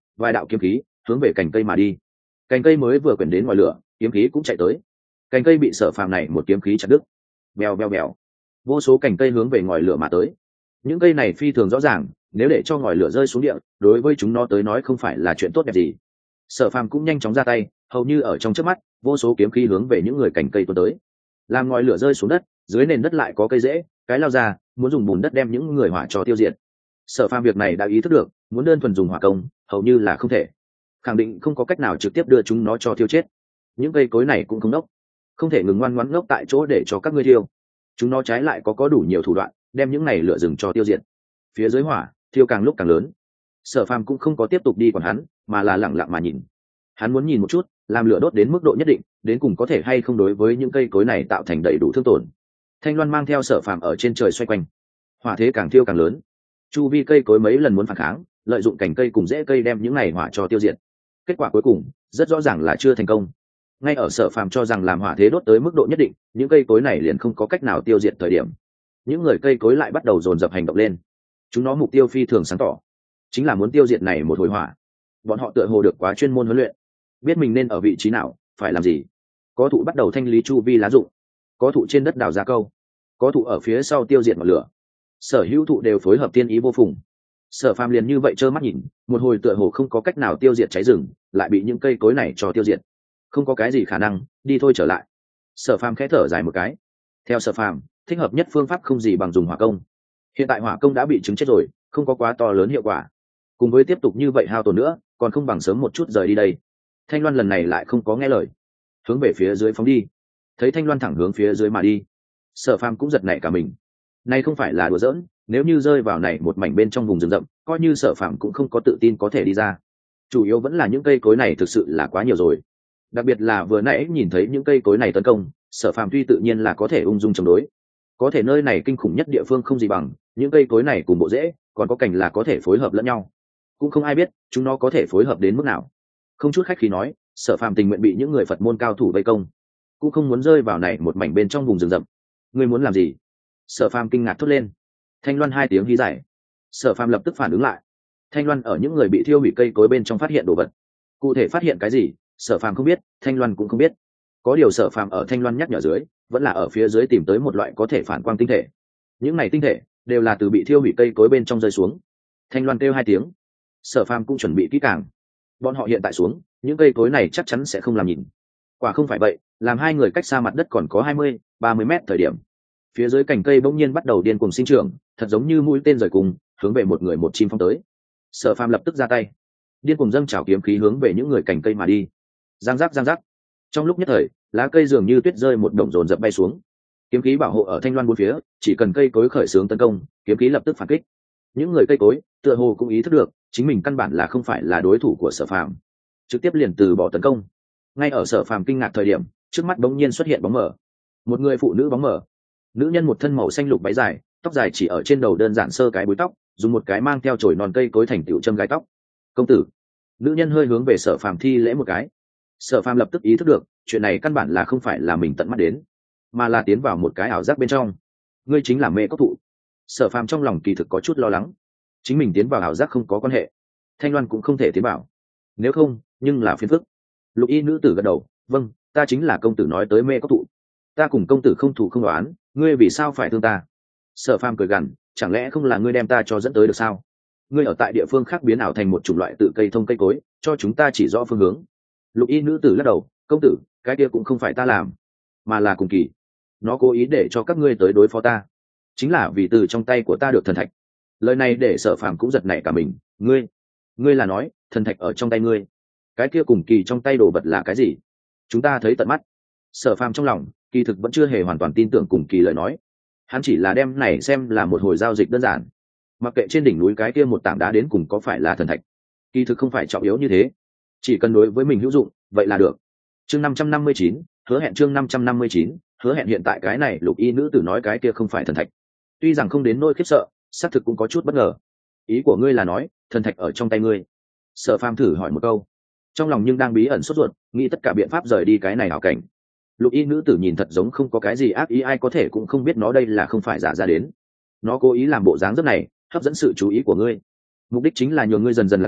vài đạo kiếm khí hướng về cành cây mà đi. Cành cây mới vừa quyển đến ngoài lửa, kiếm khí cũng chạy tới. Cành cây bị Sở Phàm này một kiếm khí chặt đứt. Bèo bèo bèo, vô số cành cây hướng về ngòi lửa mà tới. Những cây này phi thường rõ ràng, nếu để cho ngòi lửa rơi xuống địa, đối với chúng nó tới nói không phải là chuyện tốt đẹp gì. Sở Phàm cũng nhanh chóng ra tay, hầu như ở trong chớp mắt, vô số kiếm khí hướng về những người cành cây tuôn tới. Làm ngòi lửa rơi xuống đất, dưới nền đất lại có cây rễ, cái lao ra, muốn dùng bùn đất đem những người hỏa cho tiêu diệt. Sở Phàm việc này đã ý thức được, muốn đơn thuần dùng hỏa công, hầu như là không thể. Khẳng định không có cách nào trực tiếp đưa chúng nó cho tiêu chết. Những cây cối này cũng không ngốc, không thể ngừng ngoan ngoãn ngốc tại chỗ để cho các ngươi tiêu. Chúng nó trái lại có có đủ nhiều thủ đoạn, đem những này lửa rừng cho tiêu diệt. Phía dưới hỏa, thiêu càng lúc càng lớn. Sở Phàm cũng không có tiếp tục đi còn hắn, mà là lặng lặng mà nhìn. Hắn muốn nhìn một chút, làm lửa đốt đến mức độ nhất định, đến cùng có thể hay không đối với những cây cối này tạo thành đầy đủ thương tổn. Thanh loan mang theo Sở Phàm ở trên trời xoay quanh, hỏa thế càng thiêu càng lớn. Chu vi cây cối mấy lần muốn phản kháng, lợi dụng cành cây cùng rễ cây đem những này hỏa cho tiêu diệt. Kết quả cuối cùng rất rõ ràng là chưa thành công. Ngay ở Sở Phàm cho rằng làm hỏa thế đốt tới mức độ nhất định, những cây cối này liền không có cách nào tiêu diệt thời điểm, những người cây cối lại bắt đầu dồn dập hành động lên. Chúng nó mục tiêu phi thường sáng tỏ, chính là muốn tiêu diệt này một hồi hỏa. Bọn họ tựa hồ được quá chuyên môn huấn luyện, biết mình nên ở vị trí nào, phải làm gì. Có thụ bắt đầu thanh lý chu vi lá rụng, có thụ trên đất đào ra câu, có thụ ở phía sau tiêu diệt ngọn lửa. Sở hữu thụ đều phối hợp tiên ý vô phùng. Sở Phàm liền như vậy trơ mắt nhìn, một hồi tựa hồ không có cách nào tiêu diệt cháy rừng, lại bị những cây cối này cho tiêu diệt. Không có cái gì khả năng, đi thôi trở lại. Sở Phàm khẽ thở dài một cái. Theo Sở Phàm, thích hợp nhất phương pháp không gì bằng dùng hỏa công. Hiện tại hỏa công đã bị chứng chết rồi, không có quá to lớn hiệu quả. Cùng với tiếp tục như vậy hao tổn nữa, còn không bằng sớm một chút rời đi đây. Thanh Loan lần này lại không có nghe lời, hướng về phía dưới phóng đi. Thấy Thanh Loan thẳng hướng phía dưới mà đi, Sở Phàm cũng giật nảy cả mình. Này không phải là đùa giỡn, nếu như rơi vào này một mảnh bên trong vùng rừng rậm, coi như Sở Phàm cũng không có tự tin có thể đi ra. Chủ yếu vẫn là những cây cối này thực sự là quá nhiều rồi. Đặc biệt là vừa nãy nhìn thấy những cây cối này tấn công, Sở Phàm tuy tự nhiên là có thể ung dung chống đối, có thể nơi này kinh khủng nhất địa phương không gì bằng những cây cối này cùng bộ rễ, còn có cành là có thể phối hợp lẫn nhau, cũng không ai biết chúng nó có thể phối hợp đến mức nào. Không chút khách khí nói, Sở Phàm tình nguyện bị những người Phật môn cao thủ vây công, cũng không muốn rơi vào này một mảnh bên trong vùng rừng rậm. Ngươi muốn làm gì? Sở Phàm kinh ngạc thốt lên. Thanh Loan hai tiếng hí giải. Sở Phàm lập tức phản ứng lại. Thanh Loan ở những người bị thiêu hủy cây cối bên trong phát hiện đồ vật. Cụ thể phát hiện cái gì, Sở Phàm không biết, Thanh Loan cũng không biết. Có điều Sở Phàm ở Thanh Loan nhắc nhở dưới, vẫn là ở phía dưới tìm tới một loại có thể phản quang tinh thể. Những này tinh thể đều là từ bị thiêu hủy cây cối bên trong rơi xuống. Thanh Loan kêu hai tiếng. Sở Phàm cũng chuẩn bị kỹ càng. Bọn họ hiện tại xuống, những cây cối này chắc chắn sẽ không làm nhìn. Quả không phải vậy, làm hai người cách xa mặt đất còn có hai mươi, ba mươi mét thời điểm, phía dưới cành cây bỗng nhiên bắt đầu điên cuồng sinh trưởng, thật giống như mũi tên rời cùng, hướng về một người một chim phong tới. Sở Phàm lập tức ra tay, điên cuồng dâng trào kiếm khí hướng về những người cành cây mà đi. Giang giác giang giác, trong lúc nhất thời, lá cây dường như tuyết rơi một đồng dồn dập bay xuống. Kiếm khí bảo hộ ở Thanh Loan bốn phía, chỉ cần cây cối khởi xướng tấn công, kiếm khí lập tức phản kích. Những người cây cối tựa hồ cũng ý thức được, chính mình căn bản là không phải là đối thủ của Sở Phàm, trực tiếp liền từ bỏ tấn công. Ngay ở Sở Phàm kinh ngạc thời điểm, trước mắt bỗng nhiên xuất hiện bóng mờ, một người phụ nữ bóng mờ. Nữ nhân một thân màu xanh lục váy dài, tóc dài chỉ ở trên đầu đơn giản sơ cái búi tóc, dùng một cái mang theo chổi non cây cối thành tiểu châm gai tóc. Công tử. Nữ nhân hơi hướng về Sở Phàm thi lễ một cái. Sở Phàm lập tức ý thức được, chuyện này căn bản là không phải là mình tận mắt đến, mà là tiến vào một cái ảo giác bên trong. Ngươi chính là Mê Cốc Thụ. Sở Phàm trong lòng kỳ thực có chút lo lắng, chính mình tiến vào ảo giác không có quan hệ, Thanh Loan cũng không thể tiến vào, nếu không nhưng là phiền phức. Lục y nữ tử gật đầu, vâng, ta chính là công tử nói tới Mê Cốc Thụ. Ta cùng công tử không thù không đoán, ngươi vì sao phải thương ta? Sở Phàm cười gằn, chẳng lẽ không là ngươi đem ta cho dẫn tới được sao? Ngươi ở tại địa phương khác biến ảo thành một chủng loại tự cây thông cây cối, cho chúng ta chỉ rõ phương hướng. Lục y nữ tử lắc đầu, công tử, cái kia cũng không phải ta làm, mà là cùng kỳ, nó cố ý để cho các ngươi tới đối phó ta, chính là vì từ trong tay của ta được thần thạch. Lời này để Sở Phàm cũng giật nảy cả mình. Ngươi, ngươi là nói thần thạch ở trong tay ngươi? Cái kia cùng kỳ trong tay đồ vật là cái gì? Chúng ta thấy tận mắt. Sở Phàm trong lòng kỳ thực vẫn chưa hề hoàn toàn tin tưởng cùng kỳ lời nói, hắn chỉ là đem này xem là một hồi giao dịch đơn giản, mặc kệ trên đỉnh núi cái kia một tảng đá đến cùng có phải là thần thạch, kỳ thực không phải trọng yếu như thế, chỉ cần đối với mình hữu dụng vậy là được. Chương năm trăm năm mươi chín, hứa hẹn. Chương năm trăm năm mươi chín, hứa hẹn. Hiện tại cái này lục y nữ tử nói cái kia không phải thần thạch, tuy rằng không đến nỗi khiếp sợ, xác thực cũng có chút bất ngờ. Ý của ngươi là nói thần thạch ở trong tay ngươi? Sở Phàm thử hỏi một câu, trong lòng nhưng đang bí ẩn sốt ruột, nghĩ tất cả biện pháp rời đi cái này ảo cảnh. Lục y nữ tử nhìn thật giống không có cái gì ác ý, ai có thể cũng không biết nó đây là không phải giả ra đến. Nó cố ý làm bộ dáng rất này, hấp dẫn sự chú ý của ngươi, mục đích chính là nhường ngươi dần dần lạc lối,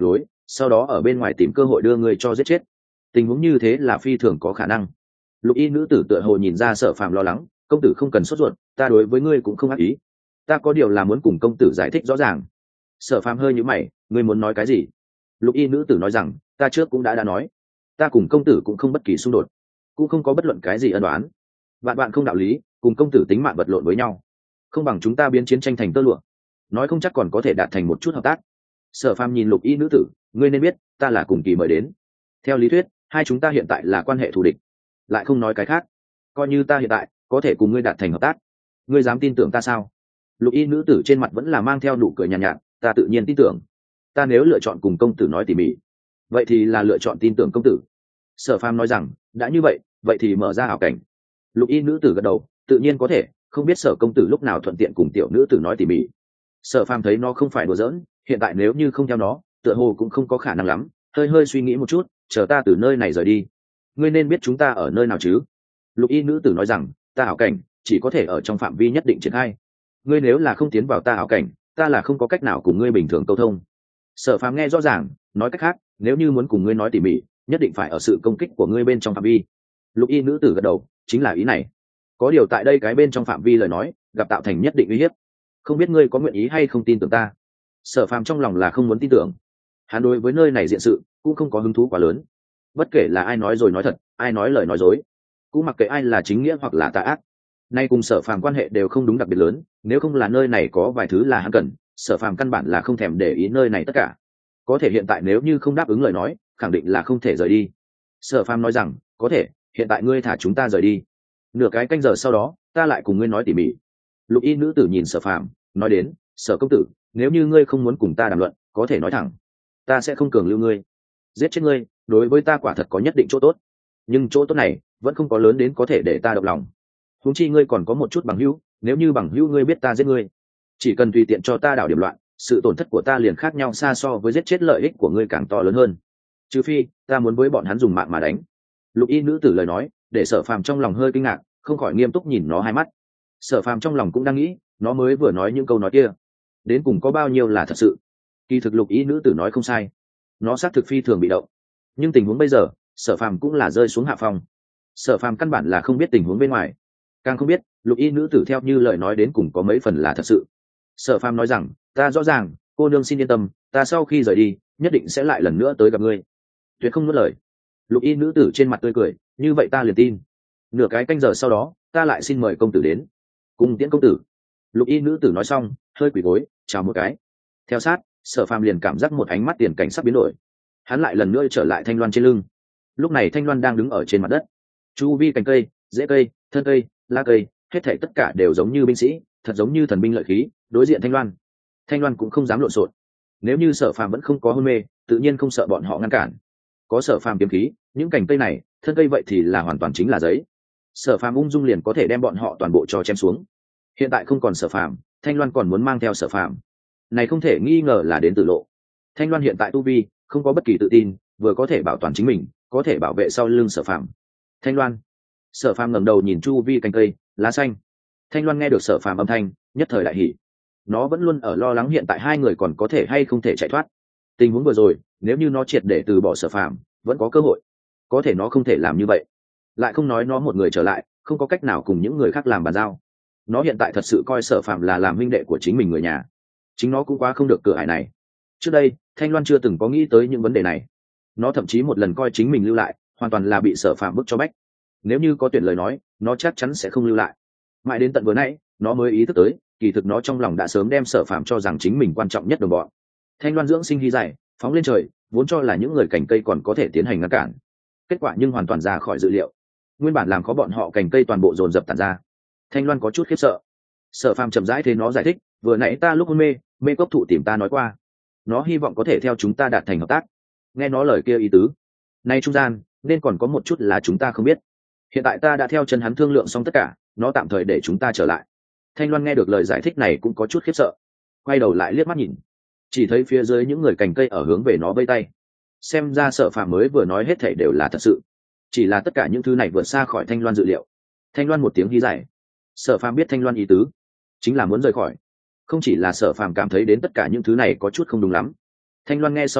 sau đó ở bên ngoài tìm cơ hội đưa ngươi cho giết chết. Tình huống như thế là phi thường có khả năng. Lục y nữ tử tựa hồ nhìn ra Sở Phàm lo lắng, công tử không cần sốt ruột, ta đối với ngươi cũng không ác ý, ta có điều là muốn cùng công tử giải thích rõ ràng. Sở Phàm hơi nhíu mày, ngươi muốn nói cái gì? Lục y nữ tử nói rằng, ta trước cũng đã đã nói, ta cùng công tử cũng không bất kỳ xung đột, cũng không có bất luận cái gì ân oán. Bạn bạn không đạo lý, cùng công tử tính mạng vật lộn với nhau, không bằng chúng ta biến chiến tranh thành tơ lụa, nói không chắc còn có thể đạt thành một chút hợp tác. Sở Phàm nhìn Lục y nữ tử, ngươi nên biết, ta là cùng kỳ mời đến. Theo lý thuyết, hai chúng ta hiện tại là quan hệ thù địch, lại không nói cái khác, coi như ta hiện tại có thể cùng ngươi đạt thành hợp tác, ngươi dám tin tưởng ta sao? Lục y nữ tử trên mặt vẫn là mang theo nụ cười nhàn nhạt, nhạt, ta tự nhiên tin tưởng. Ta nếu lựa chọn cùng công tử nói tỉ mỉ, vậy thì là lựa chọn tin tưởng công tử. Sở Phàm nói rằng, đã như vậy, vậy thì mở ra ảo cảnh. Lục y nữ tử gật đầu, tự nhiên có thể, không biết Sở công tử lúc nào thuận tiện cùng tiểu nữ tử nói tỉ mỉ. Sở Phàm thấy nó không phải đùa giỡn, hiện tại nếu như không theo nó, tựa hồ cũng không có khả năng lắm, hơi hơi suy nghĩ một chút, chờ ta từ nơi này rời đi. Ngươi nên biết chúng ta ở nơi nào chứ? Lục y nữ tử nói rằng, ta ảo cảnh chỉ có thể ở trong phạm vi nhất định triển khai. Ngươi nếu là không tiến vào ta ảo cảnh, ta là không có cách nào cùng ngươi bình thường câu thông. Sở Phàm nghe rõ ràng, nói cách khác, nếu như muốn cùng ngươi nói tỉ mỉ, nhất định phải ở sự công kích của ngươi bên trong phạm vi. Lục y nữ tử gật đầu, chính là ý này. Có điều tại đây cái bên trong phạm vi lời nói, gặp tạo thành nhất định uy hiếp. Không biết ngươi có nguyện ý hay không tin tưởng ta? Sở Phàm trong lòng là không muốn tin tưởng. Hắn đối với nơi này diện sự cũng không có hứng thú quá lớn. Bất kể là ai nói rồi nói thật, ai nói lời nói dối, cũng mặc kệ ai là chính nghĩa hoặc là tà ác, nay cùng Sở Phàm quan hệ đều không đúng đặc biệt lớn. Nếu không là nơi này có vài thứ là hắn cần, Sở Phàm căn bản là không thèm để ý nơi này tất cả. Có thể hiện tại nếu như không đáp ứng lời nói, khẳng định là không thể rời đi. Sở Phàm nói rằng, có thể, hiện tại ngươi thả chúng ta rời đi, nửa cái canh giờ sau đó ta lại cùng ngươi nói tỉ mỉ. Lục y nữ tử nhìn Sở Phàm nói đến, Sở công tử, nếu như ngươi không muốn cùng ta đàm luận, có thể nói thẳng, ta sẽ không cường lưu ngươi, giết chết ngươi đối với ta quả thật có nhất định chỗ tốt, nhưng chỗ tốt này vẫn không có lớn đến có thể để ta động lòng. Huống chi ngươi còn có một chút bằng hữu, nếu như bằng hữu ngươi biết ta giết ngươi, chỉ cần tùy tiện cho ta đảo điểm loạn, sự tổn thất của ta liền khác nhau xa so với giết chết lợi ích của ngươi càng to lớn hơn. Trừ phi ta muốn với bọn hắn dùng mạng mà đánh. Lục y nữ tử lời nói để Sở Phàm trong lòng hơi kinh ngạc, không khỏi nghiêm túc nhìn nó hai mắt. Sở Phàm trong lòng cũng đang nghĩ, nó mới vừa nói những câu nói kia đến cùng có bao nhiêu là thật sự. Kỳ thực Lục y nữ tử nói không sai, nó xác thực phi thường bị động, nhưng tình huống bây giờ Sở Phàm cũng là rơi xuống hạ phong. Sở Phàm căn bản là không biết tình huống bên ngoài, càng không biết Lục y nữ tử theo như lời nói đến cùng có mấy phần là thật sự. Sở Phàm nói rằng, ta rõ ràng, cô nương xin yên tâm, ta sau khi rời đi nhất định sẽ lại lần nữa tới gặp ngươi, tuyệt không nuốt lời. Lục y nữ tử trên mặt tươi cười, như vậy ta liền tin. Nửa cái canh giờ sau đó ta lại xin mời công tử đến, cùng tiễn công tử. Lục y nữ tử nói xong hơi quỳ gối chào một cái. Theo sát, Sở Phàm liền cảm giác một ánh mắt tiền cảnh sắp biến đổi. Hắn lại lần nữa trở lại Thanh Loan trên lưng. Lúc này Thanh Loan đang đứng ở trên mặt đất, chu vi cành cây, rễ cây, thân cây, lá cây, hết thảy tất cả đều giống như binh sĩ, thật giống như thần binh lợi khí đối diện Thanh Loan. Thanh Loan cũng không dám lộn xộn. Nếu như Sở Phàm vẫn không có hôn mê, tự nhiên không sợ bọn họ ngăn cản. Có Sở Phàm kiếm khí, những cành cây này, thân cây vậy thì là hoàn toàn chính là giấy. Sở Phàm ung dung liền có thể đem bọn họ toàn bộ cho chém xuống. Hiện tại không còn Sở Phàm, Thanh Loan còn muốn mang theo Sở Phàm, này không thể nghi ngờ là đến tử lộ. Thanh Loan hiện tại tu vi không có bất kỳ tự tin, vừa có thể bảo toàn chính mình, có thể bảo vệ sau lưng Sở Phàm. Thanh Loan. Sở Phàm ngẩng đầu nhìn chu vi cành cây, lá xanh. Thanh Loan nghe được Sở Phàm âm thanh, nhất thời đại hỉ. Nó vẫn luôn ở lo lắng hiện tại hai người còn có thể hay không thể chạy thoát. Tình huống vừa rồi, nếu như nó triệt để từ bỏ Sở Phàm, vẫn có cơ hội. Có thể nó không thể làm như vậy. Lại không nói nó một người trở lại, không có cách nào cùng những người khác làm bàn giao. Nó hiện tại thật sự coi Sở Phàm là làm huynh đệ của chính mình người nhà. Chính nó cũng quá không được cửa ải này. Trước đây, Thanh Loan chưa từng có nghĩ tới những vấn đề này. Nó thậm chí một lần coi chính mình lưu lại, hoàn toàn là bị Sở Phàm bức cho bách. Nếu như có tuyển lời nói, nó chắc chắn sẽ không lưu lại. Mãi đến tận vừa nãy, nó mới ý thức tới, kỳ thực nó trong lòng đã sớm đem Sở Phàm cho rằng chính mình quan trọng nhất đồng bọn. Thanh Loan dưỡng sinh hy giải, phóng lên trời, vốn cho là những người cành cây còn có thể tiến hành ngăn cản. Kết quả nhưng hoàn toàn ra khỏi dự liệu. Nguyên bản làm có bọn họ cành cây toàn bộ dồn dập tản ra. Thanh Loan có chút khiếp sợ. Sở Phàm chậm rãi thế nó giải thích, vừa nãy ta lúc hôn mê, mê cốc thụ tìm ta nói qua, nó hy vọng có thể theo chúng ta đạt thành hợp tác. Nghe nó lời kia ý tứ, nay trung gian nên còn có một chút là chúng ta không biết. Hiện tại ta đã theo chân hắn thương lượng xong tất cả, nó tạm thời để chúng ta trở lại. Thanh Loan nghe được lời giải thích này cũng có chút khiếp sợ, quay đầu lại liếc mắt nhìn, chỉ thấy phía dưới những người cành cây ở hướng về nó vây tay. Xem ra Sở Phàm mới vừa nói hết thảy đều là thật sự, chỉ là tất cả những thứ này vượt xa khỏi Thanh Loan dự liệu. Thanh Loan một tiếng hí giải. Sở Phàm biết Thanh Loan ý tứ chính là muốn rời khỏi. Không chỉ là Sở Phàm cảm thấy đến tất cả những thứ này có chút không đúng lắm. Thanh Loan nghe sau đó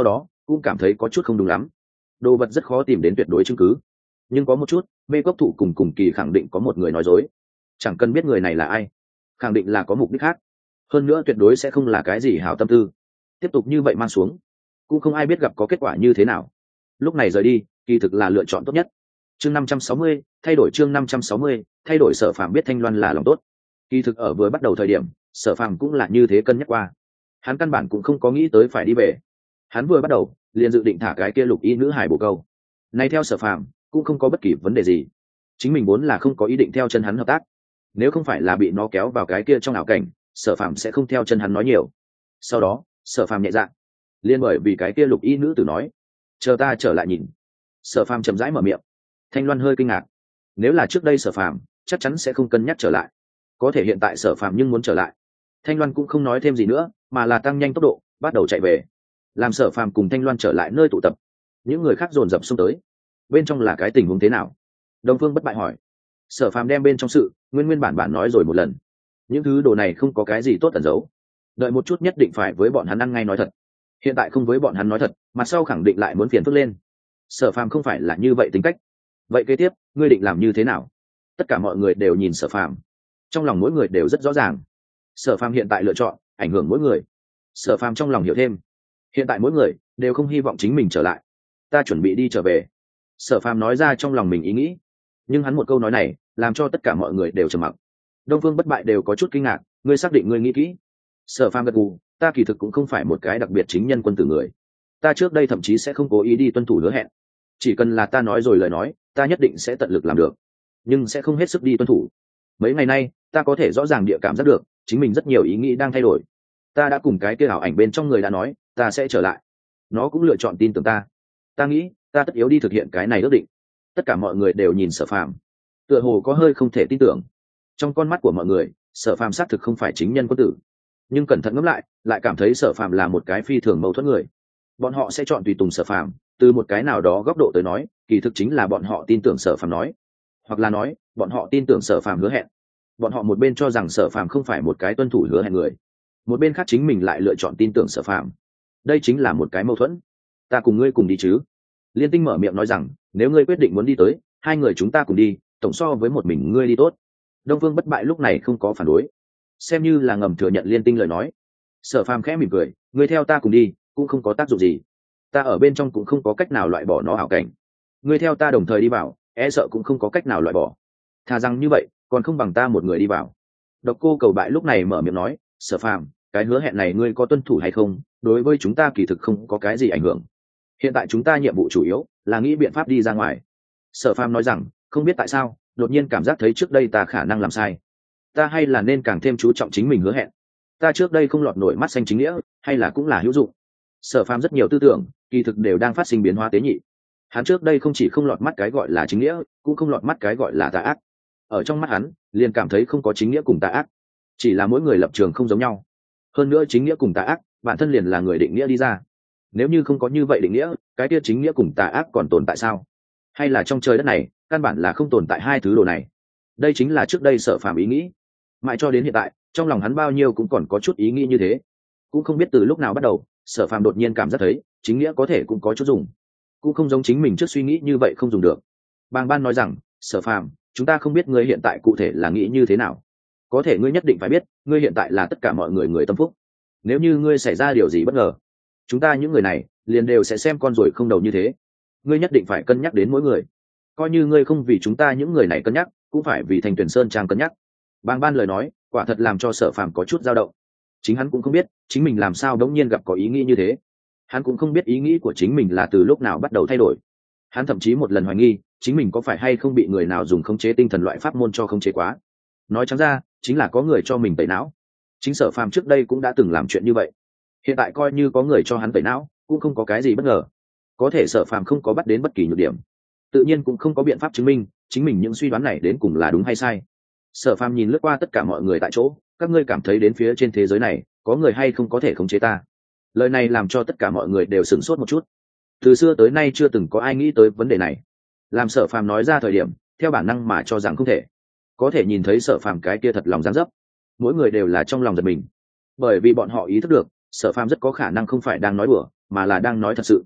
cũng cảm thấy có chút không đúng lắm. Đồ vật rất khó tìm đến tuyệt đối chứng cứ, nhưng có một chút, mê cốc thụ cùng cùng kỳ khẳng định có một người nói dối. Chẳng cần biết người này là ai, khẳng định là có mục đích khác, hơn nữa tuyệt đối sẽ không là cái gì hảo tâm tư. Tiếp tục như vậy mang xuống, cũng không ai biết gặp có kết quả như thế nào. Lúc này rời đi kỳ thực là lựa chọn tốt nhất. Chương năm trăm sáu mươi, thay đổi chương năm trăm sáu mươi, thay đổi. Sở Phàm biết Thanh Loan là lòng tốt, kỳ thực ở vừa bắt đầu thời điểm Sở Phàm cũng là như thế cân nhắc qua. Hắn căn bản cũng không có nghĩ tới phải đi về. Hắn vừa bắt đầu liền dự định thả cái kia lục y nữ hải bồ câu này. Theo Sở Phàm cũng không có bất kỳ vấn đề gì, chính mình vốn là không có ý định theo chân hắn hợp tác. Nếu không phải là bị nó kéo vào cái kia trong ảo cảnh, Sở Phàm sẽ không theo chân hắn nói nhiều. Sau đó Sở Phàm nhẹ dạ, liên bởi vì cái kia lục y nữ tử nói chờ ta trở lại nhìn. Sở Phàm chậm rãi mở miệng. Thanh Loan hơi kinh ngạc. Nếu là trước đây Sở Phàm chắc chắn sẽ không cân nhắc trở lại, có thể hiện tại Sở Phàm nhưng muốn trở lại. Thanh Loan cũng không nói thêm gì nữa, mà là tăng nhanh tốc độ bắt đầu chạy về. Làm Sở Phàm cùng Thanh Loan trở lại nơi tụ tập, những người khác dồn dập xông tới. Bên trong là cái tình huống thế nào? Đông Phương Bất Bại hỏi. Sở Phàm đem bên trong sự nguyên nguyên bản bản nói rồi một lần. Những thứ đồ này không có cái gì tốt ẩn giấu, đợi một chút nhất định phải với bọn hắn ăn ngay nói thật. Hiện tại không với bọn hắn nói thật, mặt sau khẳng định lại muốn phiền phức lên. Sở Phàm không phải là như vậy tính cách. Vậy kế tiếp ngươi định làm như thế nào? Tất cả mọi người đều nhìn Sở Phàm, trong lòng mỗi người đều rất rõ ràng. Sở Phàm hiện tại lựa chọn ảnh hưởng mỗi người. Sở Phàm trong lòng hiểu thêm, hiện tại mỗi người đều không hy vọng chính mình trở lại. Ta chuẩn bị đi trở về. Sở Phàm nói ra trong lòng mình ý nghĩ, nhưng hắn một câu nói này làm cho tất cả mọi người đều trầm mặc. Đông Phương Bất Bại đều có chút kinh ngạc. Ngươi xác định ngươi nghĩ kỹ? Sở Phàm gật gù. Ta kỳ thực cũng không phải một cái đặc biệt chính nhân quân tử người. Ta trước đây thậm chí sẽ không cố ý đi tuân thủ hứa hẹn. Chỉ cần là ta nói rồi lời nói, ta nhất định sẽ tận lực làm được, nhưng sẽ không hết sức đi tuân thủ. Mấy ngày nay ta có thể rõ ràng địa cảm giác được chính mình rất nhiều ý nghĩ đang thay đổi. Ta đã cùng cái kia ảo ảnh bên trong người đã nói ta sẽ trở lại, nó cũng lựa chọn tin tưởng ta. Ta nghĩ ta tất yếu đi thực hiện cái này ước định. Tất cả mọi người đều nhìn Sở Phàm, tựa hồ có hơi không thể tin tưởng. Trong con mắt của mọi người, Sở Phàm xác thực không phải chính nhân quân tử, nhưng cẩn thận ngẫm lại lại cảm thấy Sở Phàm là một cái phi thường mâu thuẫn người. Bọn họ sẽ chọn tùy tùng Sở Phàm, từ một cái nào đó góc độ tới nói, kỳ thực chính là bọn họ tin tưởng Sở Phàm nói, hoặc là nói bọn họ tin tưởng Sở Phàm hứa hẹn. Bọn họ một bên cho rằng Sở Phàm không phải một cái tuân thủ hứa hẹn người, một bên khác chính mình lại lựa chọn tin tưởng Sở Phàm. Đây chính là một cái mâu thuẫn. Ta cùng ngươi cùng đi chứ? Liên Tinh mở miệng nói rằng, nếu ngươi quyết định muốn đi tới, hai người chúng ta cùng đi, tổng so với một mình ngươi đi tốt. Đông Phương Bất Bại lúc này không có phản đối, xem như là ngầm thừa nhận Liên Tinh lời nói. Sở Phàm khẽ mỉm cười, ngươi theo ta cùng đi cũng không có tác dụng gì, ta ở bên trong cũng không có cách nào loại bỏ nó ảo cảnh. Ngươi theo ta đồng thời đi vào, e sợ cũng không có cách nào loại bỏ. Thà rằng như vậy còn không bằng ta một người đi vào. Độc Cô Cầu Bại lúc này mở miệng nói, Sở Phàm, cái hứa hẹn này ngươi có tuân thủ hay không, đối với chúng ta kỳ thực không có cái gì ảnh hưởng. Hiện tại chúng ta nhiệm vụ chủ yếu là nghĩ biện pháp đi ra ngoài. Sở Phàm nói rằng, không biết tại sao đột nhiên cảm giác thấy trước đây ta khả năng làm sai. Ta hay là nên càng thêm chú trọng chính mình hứa hẹn. Ta trước đây không lọt nổi mắt xanh chính nghĩa, hay là cũng là hữu dụng. Sở Phàm rất nhiều tư tưởng kỳ thực đều đang phát sinh biến hóa tế nhị. Hắn trước đây không chỉ không lọt mắt cái gọi là chính nghĩa, cũng không lọt mắt cái gọi là tà ác. Ở trong mắt hắn liền cảm thấy không có chính nghĩa cùng tà ác, chỉ là mỗi người lập trường không giống nhau. Hơn nữa chính nghĩa cùng tà ác bản thân liền là người định nghĩa đi ra. Nếu như không có như vậy định nghĩa, cái kia chính nghĩa cùng tà ác còn tồn tại sao? Hay là trong trời đất này căn bản là không tồn tại hai thứ đồ này? Đây chính là trước đây Sở Phàm ý nghĩ. Mãi cho đến hiện tại trong lòng hắn bao nhiêu cũng còn có chút ý nghĩ như thế. Cũng không biết từ lúc nào bắt đầu, Sở Phàm đột nhiên cảm giác thấy chính nghĩa có thể cũng có chút dùng, cũng không giống chính mình trước suy nghĩ như vậy không dùng được. Bàng Ban nói rằng, Sở Phàm, chúng ta không biết ngươi hiện tại cụ thể là nghĩ như thế nào, có thể ngươi nhất định phải biết ngươi hiện tại là tất cả mọi người người tâm phúc. Nếu như ngươi xảy ra điều gì bất ngờ, chúng ta những người này liền đều sẽ xem con ruồi không đầu như thế. Ngươi nhất định phải cân nhắc đến mỗi người, coi như ngươi không vì chúng ta những người này cân nhắc, cũng phải vì Thành Tuyển Sơn Trang cân nhắc. Bàng Ban lời nói quả thật làm cho Sở Phàm có chút dao động. Chính hắn cũng không biết chính mình làm sao đống nhiên gặp có ý nghĩ như thế. Hắn cũng không biết ý nghĩ của chính mình là từ lúc nào bắt đầu thay đổi. Hắn thậm chí một lần hoài nghi chính mình có phải hay không bị người nào dùng khống chế tinh thần loại pháp môn cho khống chế quá. Nói trắng ra chính là có người cho mình tẩy não. Chính Sở Phàm trước đây cũng đã từng làm chuyện như vậy, hiện tại coi như có người cho hắn tẩy não cũng không có cái gì bất ngờ. Có thể Sở Phàm không có bắt đến bất kỳ nhược điểm, tự nhiên cũng không có biện pháp chứng minh chính mình những suy đoán này đến cùng là đúng hay sai. Sở Phàm nhìn lướt qua tất cả mọi người tại chỗ, các ngươi cảm thấy đến phía trên thế giới này có người hay không có thể khống chế ta? Lời này làm cho tất cả mọi người đều sửng sốt một chút. Từ xưa tới nay chưa từng có ai nghĩ tới vấn đề này. Làm Sở Phàm nói ra thời điểm, theo bản năng mà cho rằng không thể. Có thể nhìn thấy Sở Phàm cái kia thật lòng dáng dấp, mỗi người đều là trong lòng giật mình, bởi vì bọn họ ý thức được Sở Phàm rất có khả năng không phải đang nói đùa, mà là đang nói thật sự.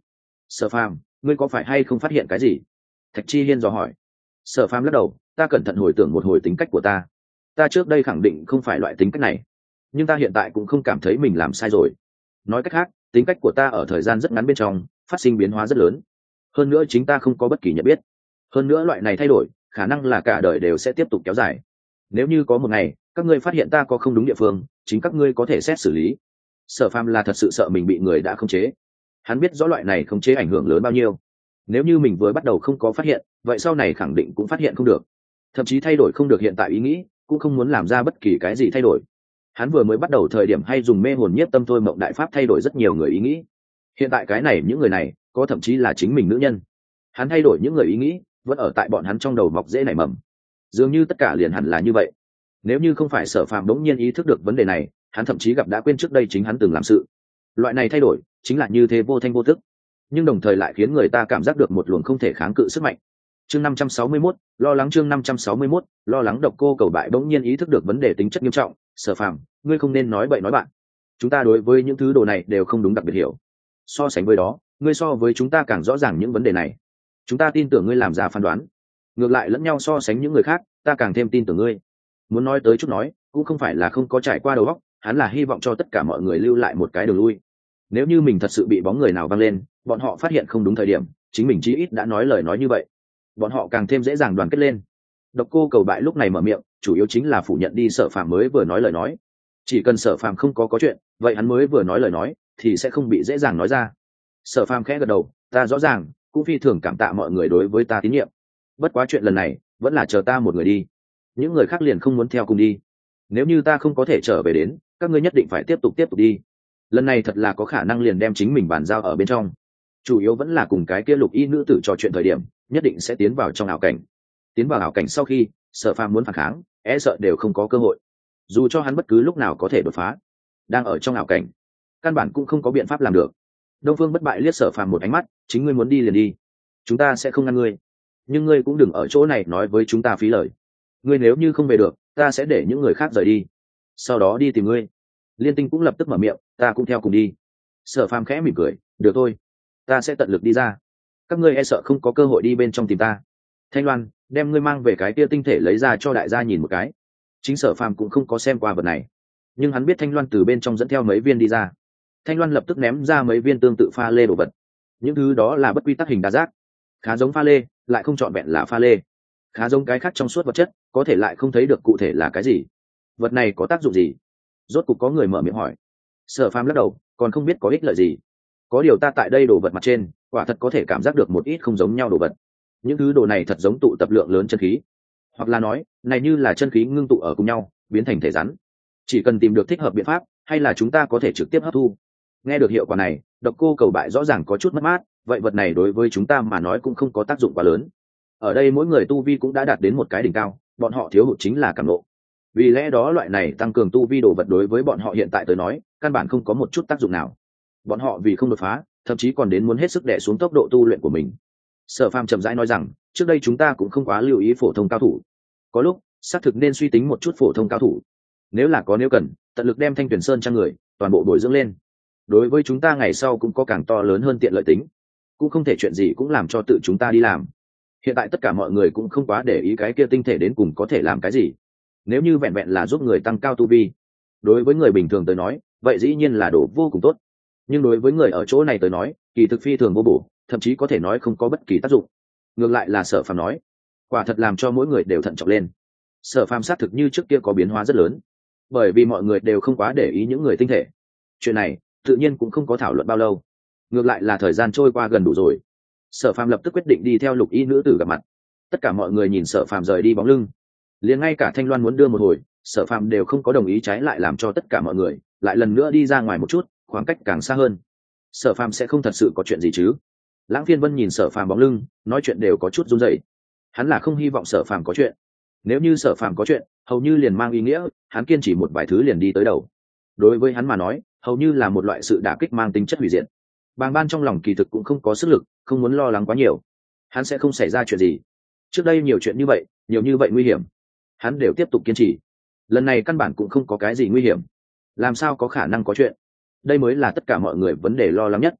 Sở Phàm, ngươi có phải hay không phát hiện cái gì? Thạch Chi Hiên dò hỏi. Sở Phàm lắc đầu, ta cẩn thận hồi tưởng một hồi tính cách của ta. Ta trước đây khẳng định không phải loại tính cách này, nhưng ta hiện tại cũng không cảm thấy mình làm sai rồi. Nói cách khác, tính cách của ta ở thời gian rất ngắn bên trong phát sinh biến hóa rất lớn. Hơn nữa chính ta không có bất kỳ nhận biết. Hơn nữa loại này thay đổi, khả năng là cả đời đều sẽ tiếp tục kéo dài. Nếu như có một ngày, các ngươi phát hiện ta có không đúng địa phương, chính các ngươi có thể xét xử lý. Sở Phàm là thật sự sợ mình bị người đã khống chế. Hắn biết rõ loại này khống chế ảnh hưởng lớn bao nhiêu. Nếu như mình vừa bắt đầu không có phát hiện, vậy sau này khẳng định cũng phát hiện không được. Thậm chí thay đổi không được hiện tại ý nghĩ, cũng không muốn làm ra bất kỳ cái gì thay đổi. Hắn vừa mới bắt đầu thời điểm hay dùng mê hồn nhiếp tâm thôi mộng đại pháp thay đổi rất nhiều người ý nghĩ. Hiện tại cái này những người này, có thậm chí là chính mình nữ nhân. Hắn thay đổi những người ý nghĩ, vẫn ở tại bọn hắn trong đầu mọc dễ nảy mầm. Dường như tất cả liền hẳn là như vậy. Nếu như không phải Sở Phàm đống nhiên ý thức được vấn đề này, hắn thậm chí gặp đã quên trước đây chính hắn từng làm sự. Loại này thay đổi, chính là như thế vô thanh vô tức, nhưng đồng thời lại khiến người ta cảm giác được một luồng không thể kháng cự sức mạnh. Chương năm trăm sáu mươi mốt, lo lắng chương năm trăm sáu mươi mốt, lo lắng Độc Cô Cầu Bại bỗng nhiên ý thức được vấn đề tính chất nghiêm trọng, Sở Phàm, ngươi không nên nói bậy nói bạn. Chúng ta đối với những thứ đồ này đều không đúng đặc biệt hiểu. So sánh với đó, ngươi so với chúng ta càng rõ ràng những vấn đề này. Chúng ta tin tưởng ngươi làm ra phán đoán. Ngược lại lẫn nhau so sánh những người khác, ta càng thêm tin tưởng ngươi. Muốn nói tới chút nói, cũng không phải là không có trải qua đầu óc, hắn là hy vọng cho tất cả mọi người lưu lại một cái đường lui. Nếu như mình thật sự bị bóng người nào văng lên, bọn họ phát hiện không đúng thời điểm, chính mình chí ít đã nói lời nói như vậy, bọn họ càng thêm dễ dàng đoàn kết lên. Độc Cô Cầu Bại lúc này mở miệng, chủ yếu chính là phủ nhận đi Sở Phàm mới vừa nói lời nói. Chỉ cần Sở Phàm không có có chuyện, vậy hắn mới vừa nói lời nói thì sẽ không bị dễ dàng nói ra. Sở Phàm khẽ gật đầu, ta rõ ràng, cũng phi thường cảm tạ mọi người đối với ta tín nhiệm. Bất quá chuyện lần này, vẫn là chờ ta một người đi. Những người khác liền không muốn theo cùng đi. Nếu như ta không có thể trở về đến, các ngươi nhất định phải tiếp tục tiếp tục đi. Lần này thật là có khả năng liền đem chính mình bàn giao ở bên trong. Chủ yếu vẫn là cùng cái kia Lục Y nữ tử trò chuyện thời điểm, nhất định sẽ tiến vào trong ảo cảnh. Tiến vào ảo cảnh sau khi, Sở Phàm muốn phản kháng, e sợ đều không có cơ hội. Dù cho hắn bất cứ lúc nào có thể đột phá, đang ở trong ảo cảnh, căn bản cũng không có biện pháp làm được. Đông Phương Bất Bại liếc Sở Phàm một ánh mắt, chính ngươi muốn đi liền đi, chúng ta sẽ không ngăn ngươi, nhưng ngươi cũng đừng ở chỗ này nói với chúng ta phí lời. Ngươi nếu như không về được, ta sẽ để những người khác rời đi, sau đó đi tìm ngươi. Liên Tinh cũng lập tức mở miệng, ta cũng theo cùng đi. Sở Phàm khẽ mỉm cười, được thôi, ta sẽ tận lực đi ra, các ngươi e sợ không có cơ hội đi bên trong tìm ta. Thanh Loan, đem ngươi mang về cái kia tinh thể lấy ra cho đại gia nhìn một cái. Chính Sở Phàm cũng không có xem qua vật này, nhưng hắn biết Thanh Loan từ bên trong dẫn theo mấy viên đi ra. Thanh Loan lập tức ném ra mấy viên tương tự pha lê đồ vật. Những thứ đó là bất quy tắc hình đa giác, khá giống pha lê, lại không trọn vẹn là pha lê, khá giống cái khác trong suốt vật chất, có thể lại không thấy được cụ thể là cái gì. Vật này có tác dụng gì? Rốt cục có người mở miệng hỏi. Sở Phàm lắc đầu, còn không biết có ích lợi gì. Có điều ta tại đây đồ vật mặt trên, quả thật có thể cảm giác được một ít không giống nhau đồ vật. Những thứ đồ này thật giống tụ tập lượng lớn chân khí, hoặc là nói, này như là chân khí ngưng tụ ở cùng nhau, biến thành thể rắn. Chỉ cần tìm được thích hợp biện pháp, hay là chúng ta có thể trực tiếp hấp thu. Nghe được hiệu quả này, Độc Cô Cầu Bại rõ ràng có chút mất mát, vậy vật này đối với chúng ta mà nói cũng không có tác dụng quá lớn. Ở đây mỗi người tu vi cũng đã đạt đến một cái đỉnh cao, bọn họ thiếu hụt chính là cảm ngộ. Vì lẽ đó loại này tăng cường tu vi đồ vật đối với bọn họ hiện tại tới nói, căn bản không có một chút tác dụng nào. Bọn họ vì không đột phá, thậm chí còn đến muốn hết sức đè xuống tốc độ tu luyện của mình. Sở Phàm chậm rãi nói rằng, trước đây chúng ta cũng không quá lưu ý phổ thông cao thủ, có lúc xác thực nên suy tính một chút phổ thông cao thủ. Nếu là có nếu cần, tận lực đem Thanh Tuyền Sơn trang người toàn bộ bồi dưỡng lên. Đối với chúng ta ngày sau cũng có càng to lớn hơn tiện lợi tính, cũng không thể chuyện gì cũng làm cho tự chúng ta đi làm. Hiện tại tất cả mọi người cũng không quá để ý cái kia tinh thể đến cùng có thể làm cái gì. Nếu như vẹn vẹn là giúp người tăng cao tu vi, đối với người bình thường tới nói, vậy dĩ nhiên là đồ vô cùng tốt. Nhưng đối với người ở chỗ này tới nói, kỳ thực phi thường vô bổ, thậm chí có thể nói không có bất kỳ tác dụng. Ngược lại là Sở Phàm nói, quả thật làm cho mỗi người đều thận trọng lên. Sở Phàm xác thực như trước kia có biến hóa rất lớn, bởi vì mọi người đều không quá để ý những người tinh thể. Chuyện này tự nhiên cũng không có thảo luận bao lâu, ngược lại là thời gian trôi qua gần đủ rồi. Sở Phàm lập tức quyết định đi theo Lục Y nữ tử gặp mặt. Tất cả mọi người nhìn Sở Phàm rời đi bóng lưng, liền ngay cả Thanh Loan muốn đưa một hồi, Sở Phàm đều không có đồng ý, trái lại làm cho tất cả mọi người lại lần nữa đi ra ngoài một chút, khoảng cách càng xa hơn. Sở Phàm sẽ không thật sự có chuyện gì chứ? Lãng Phiên Vân nhìn Sở Phàm bóng lưng, nói chuyện đều có chút run rẩy. Hắn là không hy vọng Sở Phàm có chuyện. Nếu như Sở Phàm có chuyện, hầu như liền mang ý nghĩa hắn kiên trì một vài thứ liền đi tới đầu. Đối với hắn mà nói, hầu như là một loại sự đả kích mang tính chất hủy diệt. Bàng Ban trong lòng kỳ thực cũng không có sức lực, không muốn lo lắng quá nhiều. Hắn sẽ không xảy ra chuyện gì. Trước đây nhiều chuyện như vậy, nhiều như vậy nguy hiểm, hắn đều tiếp tục kiên trì. Lần này căn bản cũng không có cái gì nguy hiểm, làm sao có khả năng có chuyện? Đây mới là tất cả mọi người vấn đề lo lắng nhất.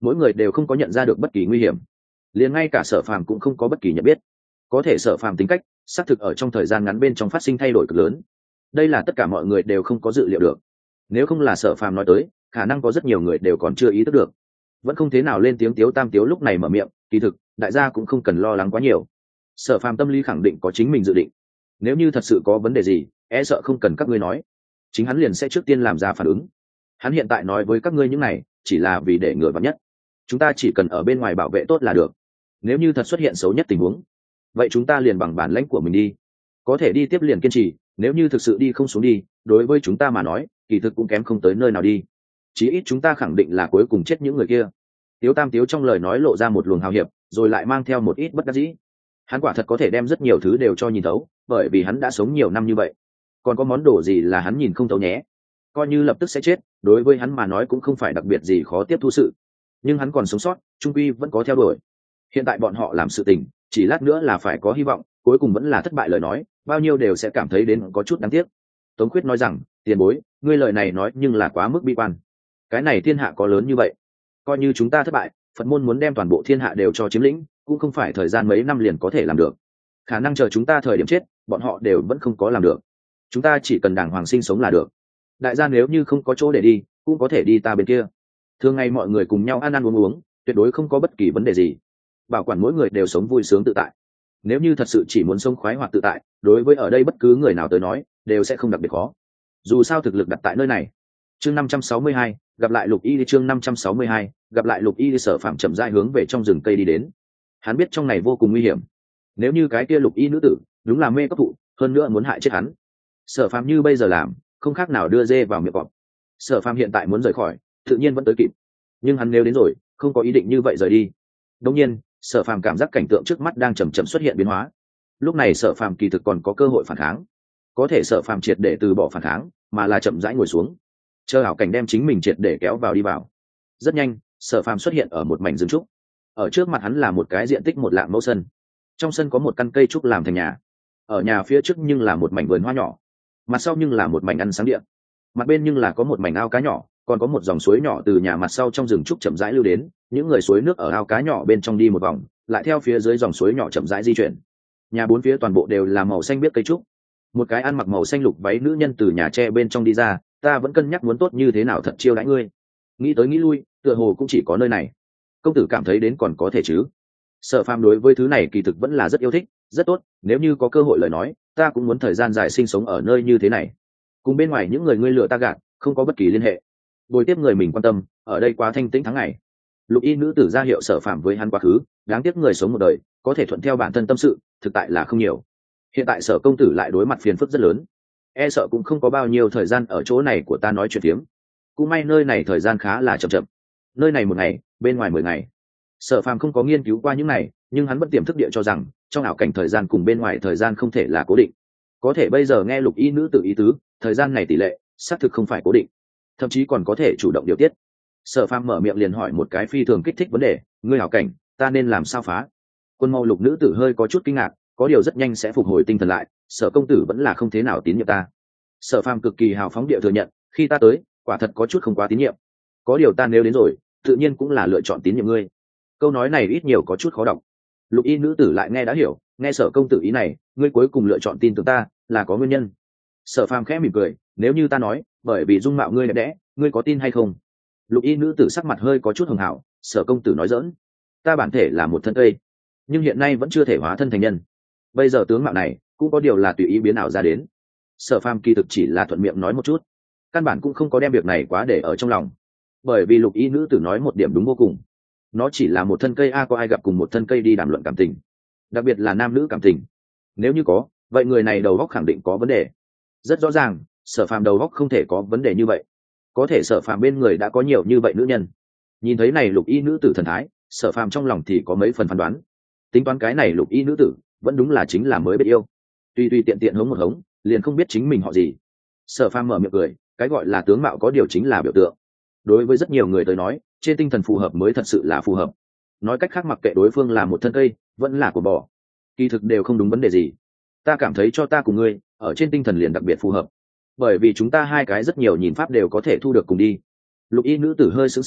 mỗi người đều không có nhận ra được bất kỳ nguy hiểm, liền ngay cả Sở Phàm cũng không có bất kỳ nhận biết. Có thể Sở Phàm tính cách xác thực ở trong thời gian ngắn bên trong phát sinh thay đổi cực lớn, đây là tất cả mọi người đều không có dự liệu được. Nếu không là Sở Phàm nói tới, khả năng có rất nhiều người đều còn chưa ý thức được. Vẫn không thế nào lên tiếng Tiếu Tam Tiếu lúc này mở miệng, kỳ thực đại gia cũng không cần lo lắng quá nhiều. Sở Phàm tâm lý khẳng định có chính mình dự định, nếu như thật sự có vấn đề gì, e sợ không cần các ngươi nói, chính hắn liền sẽ trước tiên làm ra phản ứng. Hắn hiện tại nói với các ngươi những này chỉ là vì để ngừa vạn nhất, chúng ta chỉ cần ở bên ngoài bảo vệ tốt là được. Nếu như thật xuất hiện xấu nhất tình huống, vậy chúng ta liền bằng bản lãnh của mình đi, có thể đi tiếp liền kiên trì, nếu như thực sự đi không xuống đi, đối với chúng ta mà nói kỳ thực cũng kém không tới nơi nào đi, chí ít chúng ta khẳng định là cuối cùng chết những người kia. Tiếu Tam Tiếu trong lời nói lộ ra một luồng hào hiệp, rồi lại mang theo một ít bất đắc dĩ. Hắn quả thật có thể đem rất nhiều thứ đều cho nhìn thấu, bởi vì hắn đã sống nhiều năm như vậy. Còn có món đồ gì là hắn nhìn không thấu nhé? Coi như lập tức sẽ chết, đối với hắn mà nói cũng không phải đặc biệt gì khó tiếp thu sự. Nhưng hắn còn sống sót, trung quy vẫn có theo đuổi. Hiện tại bọn họ làm sự tình, chỉ lát nữa là phải có hy vọng, cuối cùng vẫn là thất bại lời nói, bao nhiêu đều sẽ cảm thấy đến có chút đáng tiếc. Tống Khuyết nói rằng, tiền bối, ngươi lời này nói nhưng là quá mức bi quan. Cái này thiên hạ có lớn như vậy, coi như chúng ta thất bại, Phật môn muốn đem toàn bộ thiên hạ đều cho chiếm lĩnh, cũng không phải thời gian mấy năm liền có thể làm được. Khả năng chờ chúng ta thời điểm chết, bọn họ đều vẫn không có làm được. Chúng ta chỉ cần đàng hoàng sinh sống là được. Đại gia nếu như không có chỗ để đi, cũng có thể đi ta bên kia. Thường ngày mọi người cùng nhau ăn ăn uống uống, tuyệt đối không có bất kỳ vấn đề gì. Bảo quản mỗi người đều sống vui sướng tự tại. Nếu như thật sự chỉ muốn sống khoái hoạt tự tại, đối với ở đây bất cứ người nào tới nói, đều sẽ không đặc biệt khó. Dù sao thực lực đặt tại nơi này. Chương năm trăm sáu mươi hai, gặp lại Lục Y. Chương năm trăm sáu mươi hai, gặp lại Lục Y. Sở Phạm chậm rãi hướng về trong rừng cây đi đến. Hắn biết trong này vô cùng nguy hiểm. Nếu như cái kia Lục Y nữ tử đúng là mê cấp thụ, hơn nữa muốn hại chết hắn, Sở Phạm như bây giờ làm, không khác nào đưa dê vào miệng cọp. Sở Phạm hiện tại muốn rời khỏi, tự nhiên vẫn tới kịp. Nhưng hắn nếu đến rồi, không có ý định như vậy rời đi. Đương nhiên, Sở Phạm cảm giác cảnh tượng trước mắt đang chậm chậm xuất hiện biến hóa. Lúc này Sở Phạm kỳ thực còn có cơ hội phản kháng. Có thể Sở Phạm triệt để từ bỏ phản kháng, mà là chậm rãi ngồi xuống, chờ ảo cảnh đem chính mình triệt để kéo vào đi vào. Rất nhanh, Sở Phạm xuất hiện ở một mảnh rừng trúc. Ở trước mặt hắn là một cái diện tích một lạng mẫu sân. Trong sân có một căn cây trúc làm thành nhà. Ở nhà phía trước nhưng là một mảnh vườn hoa nhỏ, mặt sau nhưng là một mảnh ăn sáng điện, mặt bên nhưng là có một mảnh ao cá nhỏ, còn có một dòng suối nhỏ từ nhà mặt sau trong rừng trúc chậm rãi lưu đến. Những người suối nước ở ao cá nhỏ bên trong đi một vòng, lại theo phía dưới dòng suối nhỏ chậm rãi di chuyển. Nhà bốn phía toàn bộ đều là màu xanh biếc cây trúc. Một cái ăn mặc màu xanh lục váy nữ nhân từ nhà tre bên trong đi ra, ta vẫn cân nhắc muốn tốt như thế nào thật chiêu đãi ngươi. Nghĩ tới nghĩ lui, tựa hồ cũng chỉ có nơi này. Công tử cảm thấy đến còn có thể chứ? Sở Phàm đối với thứ này kỳ thực vẫn là rất yêu thích, rất tốt, nếu như có cơ hội lời nói, ta cũng muốn thời gian dài sinh sống ở nơi như thế này. Cùng bên ngoài những người ngươi lựa ta gạt, không có bất kỳ liên hệ. Bồi tiếp người mình quan tâm, ở đây quá thanh tĩnh tháng ngày. Lục Y nữ tử ra hiệu Sở Phàm với hắn quá khứ, đáng tiếc người sống một đời, có thể thuận theo bản thân tâm sự, thực tại là không nhiều. Hiện tại Sở công tử lại đối mặt phiền phức rất lớn, e sợ cũng không có bao nhiêu thời gian ở chỗ này của ta nói chuyện phiếm. Cũng may nơi này thời gian khá là chậm chậm, nơi này một ngày, bên ngoài mười ngày. Sở Phàm không có nghiên cứu qua những này, nhưng hắn vẫn tiềm thức địa cho rằng trong ảo cảnh thời gian cùng bên ngoài thời gian không thể là cố định. Có thể bây giờ nghe Lục Y nữ tự ý tứ, thời gian này tỷ lệ xác thực không phải cố định, thậm chí còn có thể chủ động điều tiết. Sở Phàm mở miệng liền hỏi một cái phi thường kích thích vấn đề, ngươi ảo cảnh, ta nên làm sao phá? Quân Mâu Lục nữ tử hơi có chút kinh ngạc, có điều rất nhanh sẽ phục hồi tinh thần lại, Sở công tử vẫn là không thế nào tín nhiệm ta. Sở Phàm cực kỳ hào phóng địa thừa nhận, khi ta tới, quả thật có chút không quá tín nhiệm. Có điều ta nếu đến rồi, tự nhiên cũng là lựa chọn tín nhiệm ngươi. Câu nói này ít nhiều có chút khó đọc. Lục Y nữ tử lại nghe đã hiểu, nghe Sở công tử ý này, ngươi cuối cùng lựa chọn tin tưởng ta, là có nguyên nhân. Sở Phàm khẽ mỉm cười, nếu như ta nói, bởi vì dung mạo ngươi đẹp đẽ, ngươi có tin hay không? Lục Y nữ tử sắc mặt hơi có chút hường hảo, Sở công tử nói giỡn, ta bản thể là một thân cây, nhưng hiện nay vẫn chưa thể hóa thân thành nhân. Bây giờ tướng mạo này cũng có điều là tùy ý biến ảo ra đến. Sở Phàm kỳ thực chỉ là thuận miệng nói một chút, căn bản cũng không có đem việc này quá để ở trong lòng. Bởi vì Lục Y nữ tử nói một điểm đúng vô cùng, nó chỉ là một thân cây, a có ai gặp cùng một thân cây đi đàm luận cảm tình, đặc biệt là nam nữ cảm tình? Nếu như có, vậy người này đầu óc khẳng định có vấn đề. Rất rõ ràng, Sở Phàm đầu óc không thể có vấn đề như vậy. Có thể Sở Phàm bên người đã có nhiều như vậy nữ nhân. Nhìn thấy này Lục Y nữ tử thần thái, Sở Phàm trong lòng thì có mấy phần phán đoán. Tính toán cái này Lục Y nữ tử vẫn đúng là chính là mới biết yêu, tuy tuy tiện tiện hống một hống, liền không biết chính mình họ gì. Sở Phàm mở miệng cười, cái gọi là tướng mạo có điều chính là biểu tượng. Đối với rất nhiều người tới nói, trên tinh thần phù hợp mới thật sự là phù hợp. Nói cách khác, mặc kệ đối phương là một thân cây, vẫn là của bò, kỳ thực đều không đúng vấn đề gì. Ta cảm thấy cho ta cùng ngươi ở trên tinh thần liền đặc biệt phù hợp, bởi vì chúng ta hai cái rất nhiều nhìn pháp đều có thể thu được cùng đi. Lục Y nữ tử hơi sững sờ,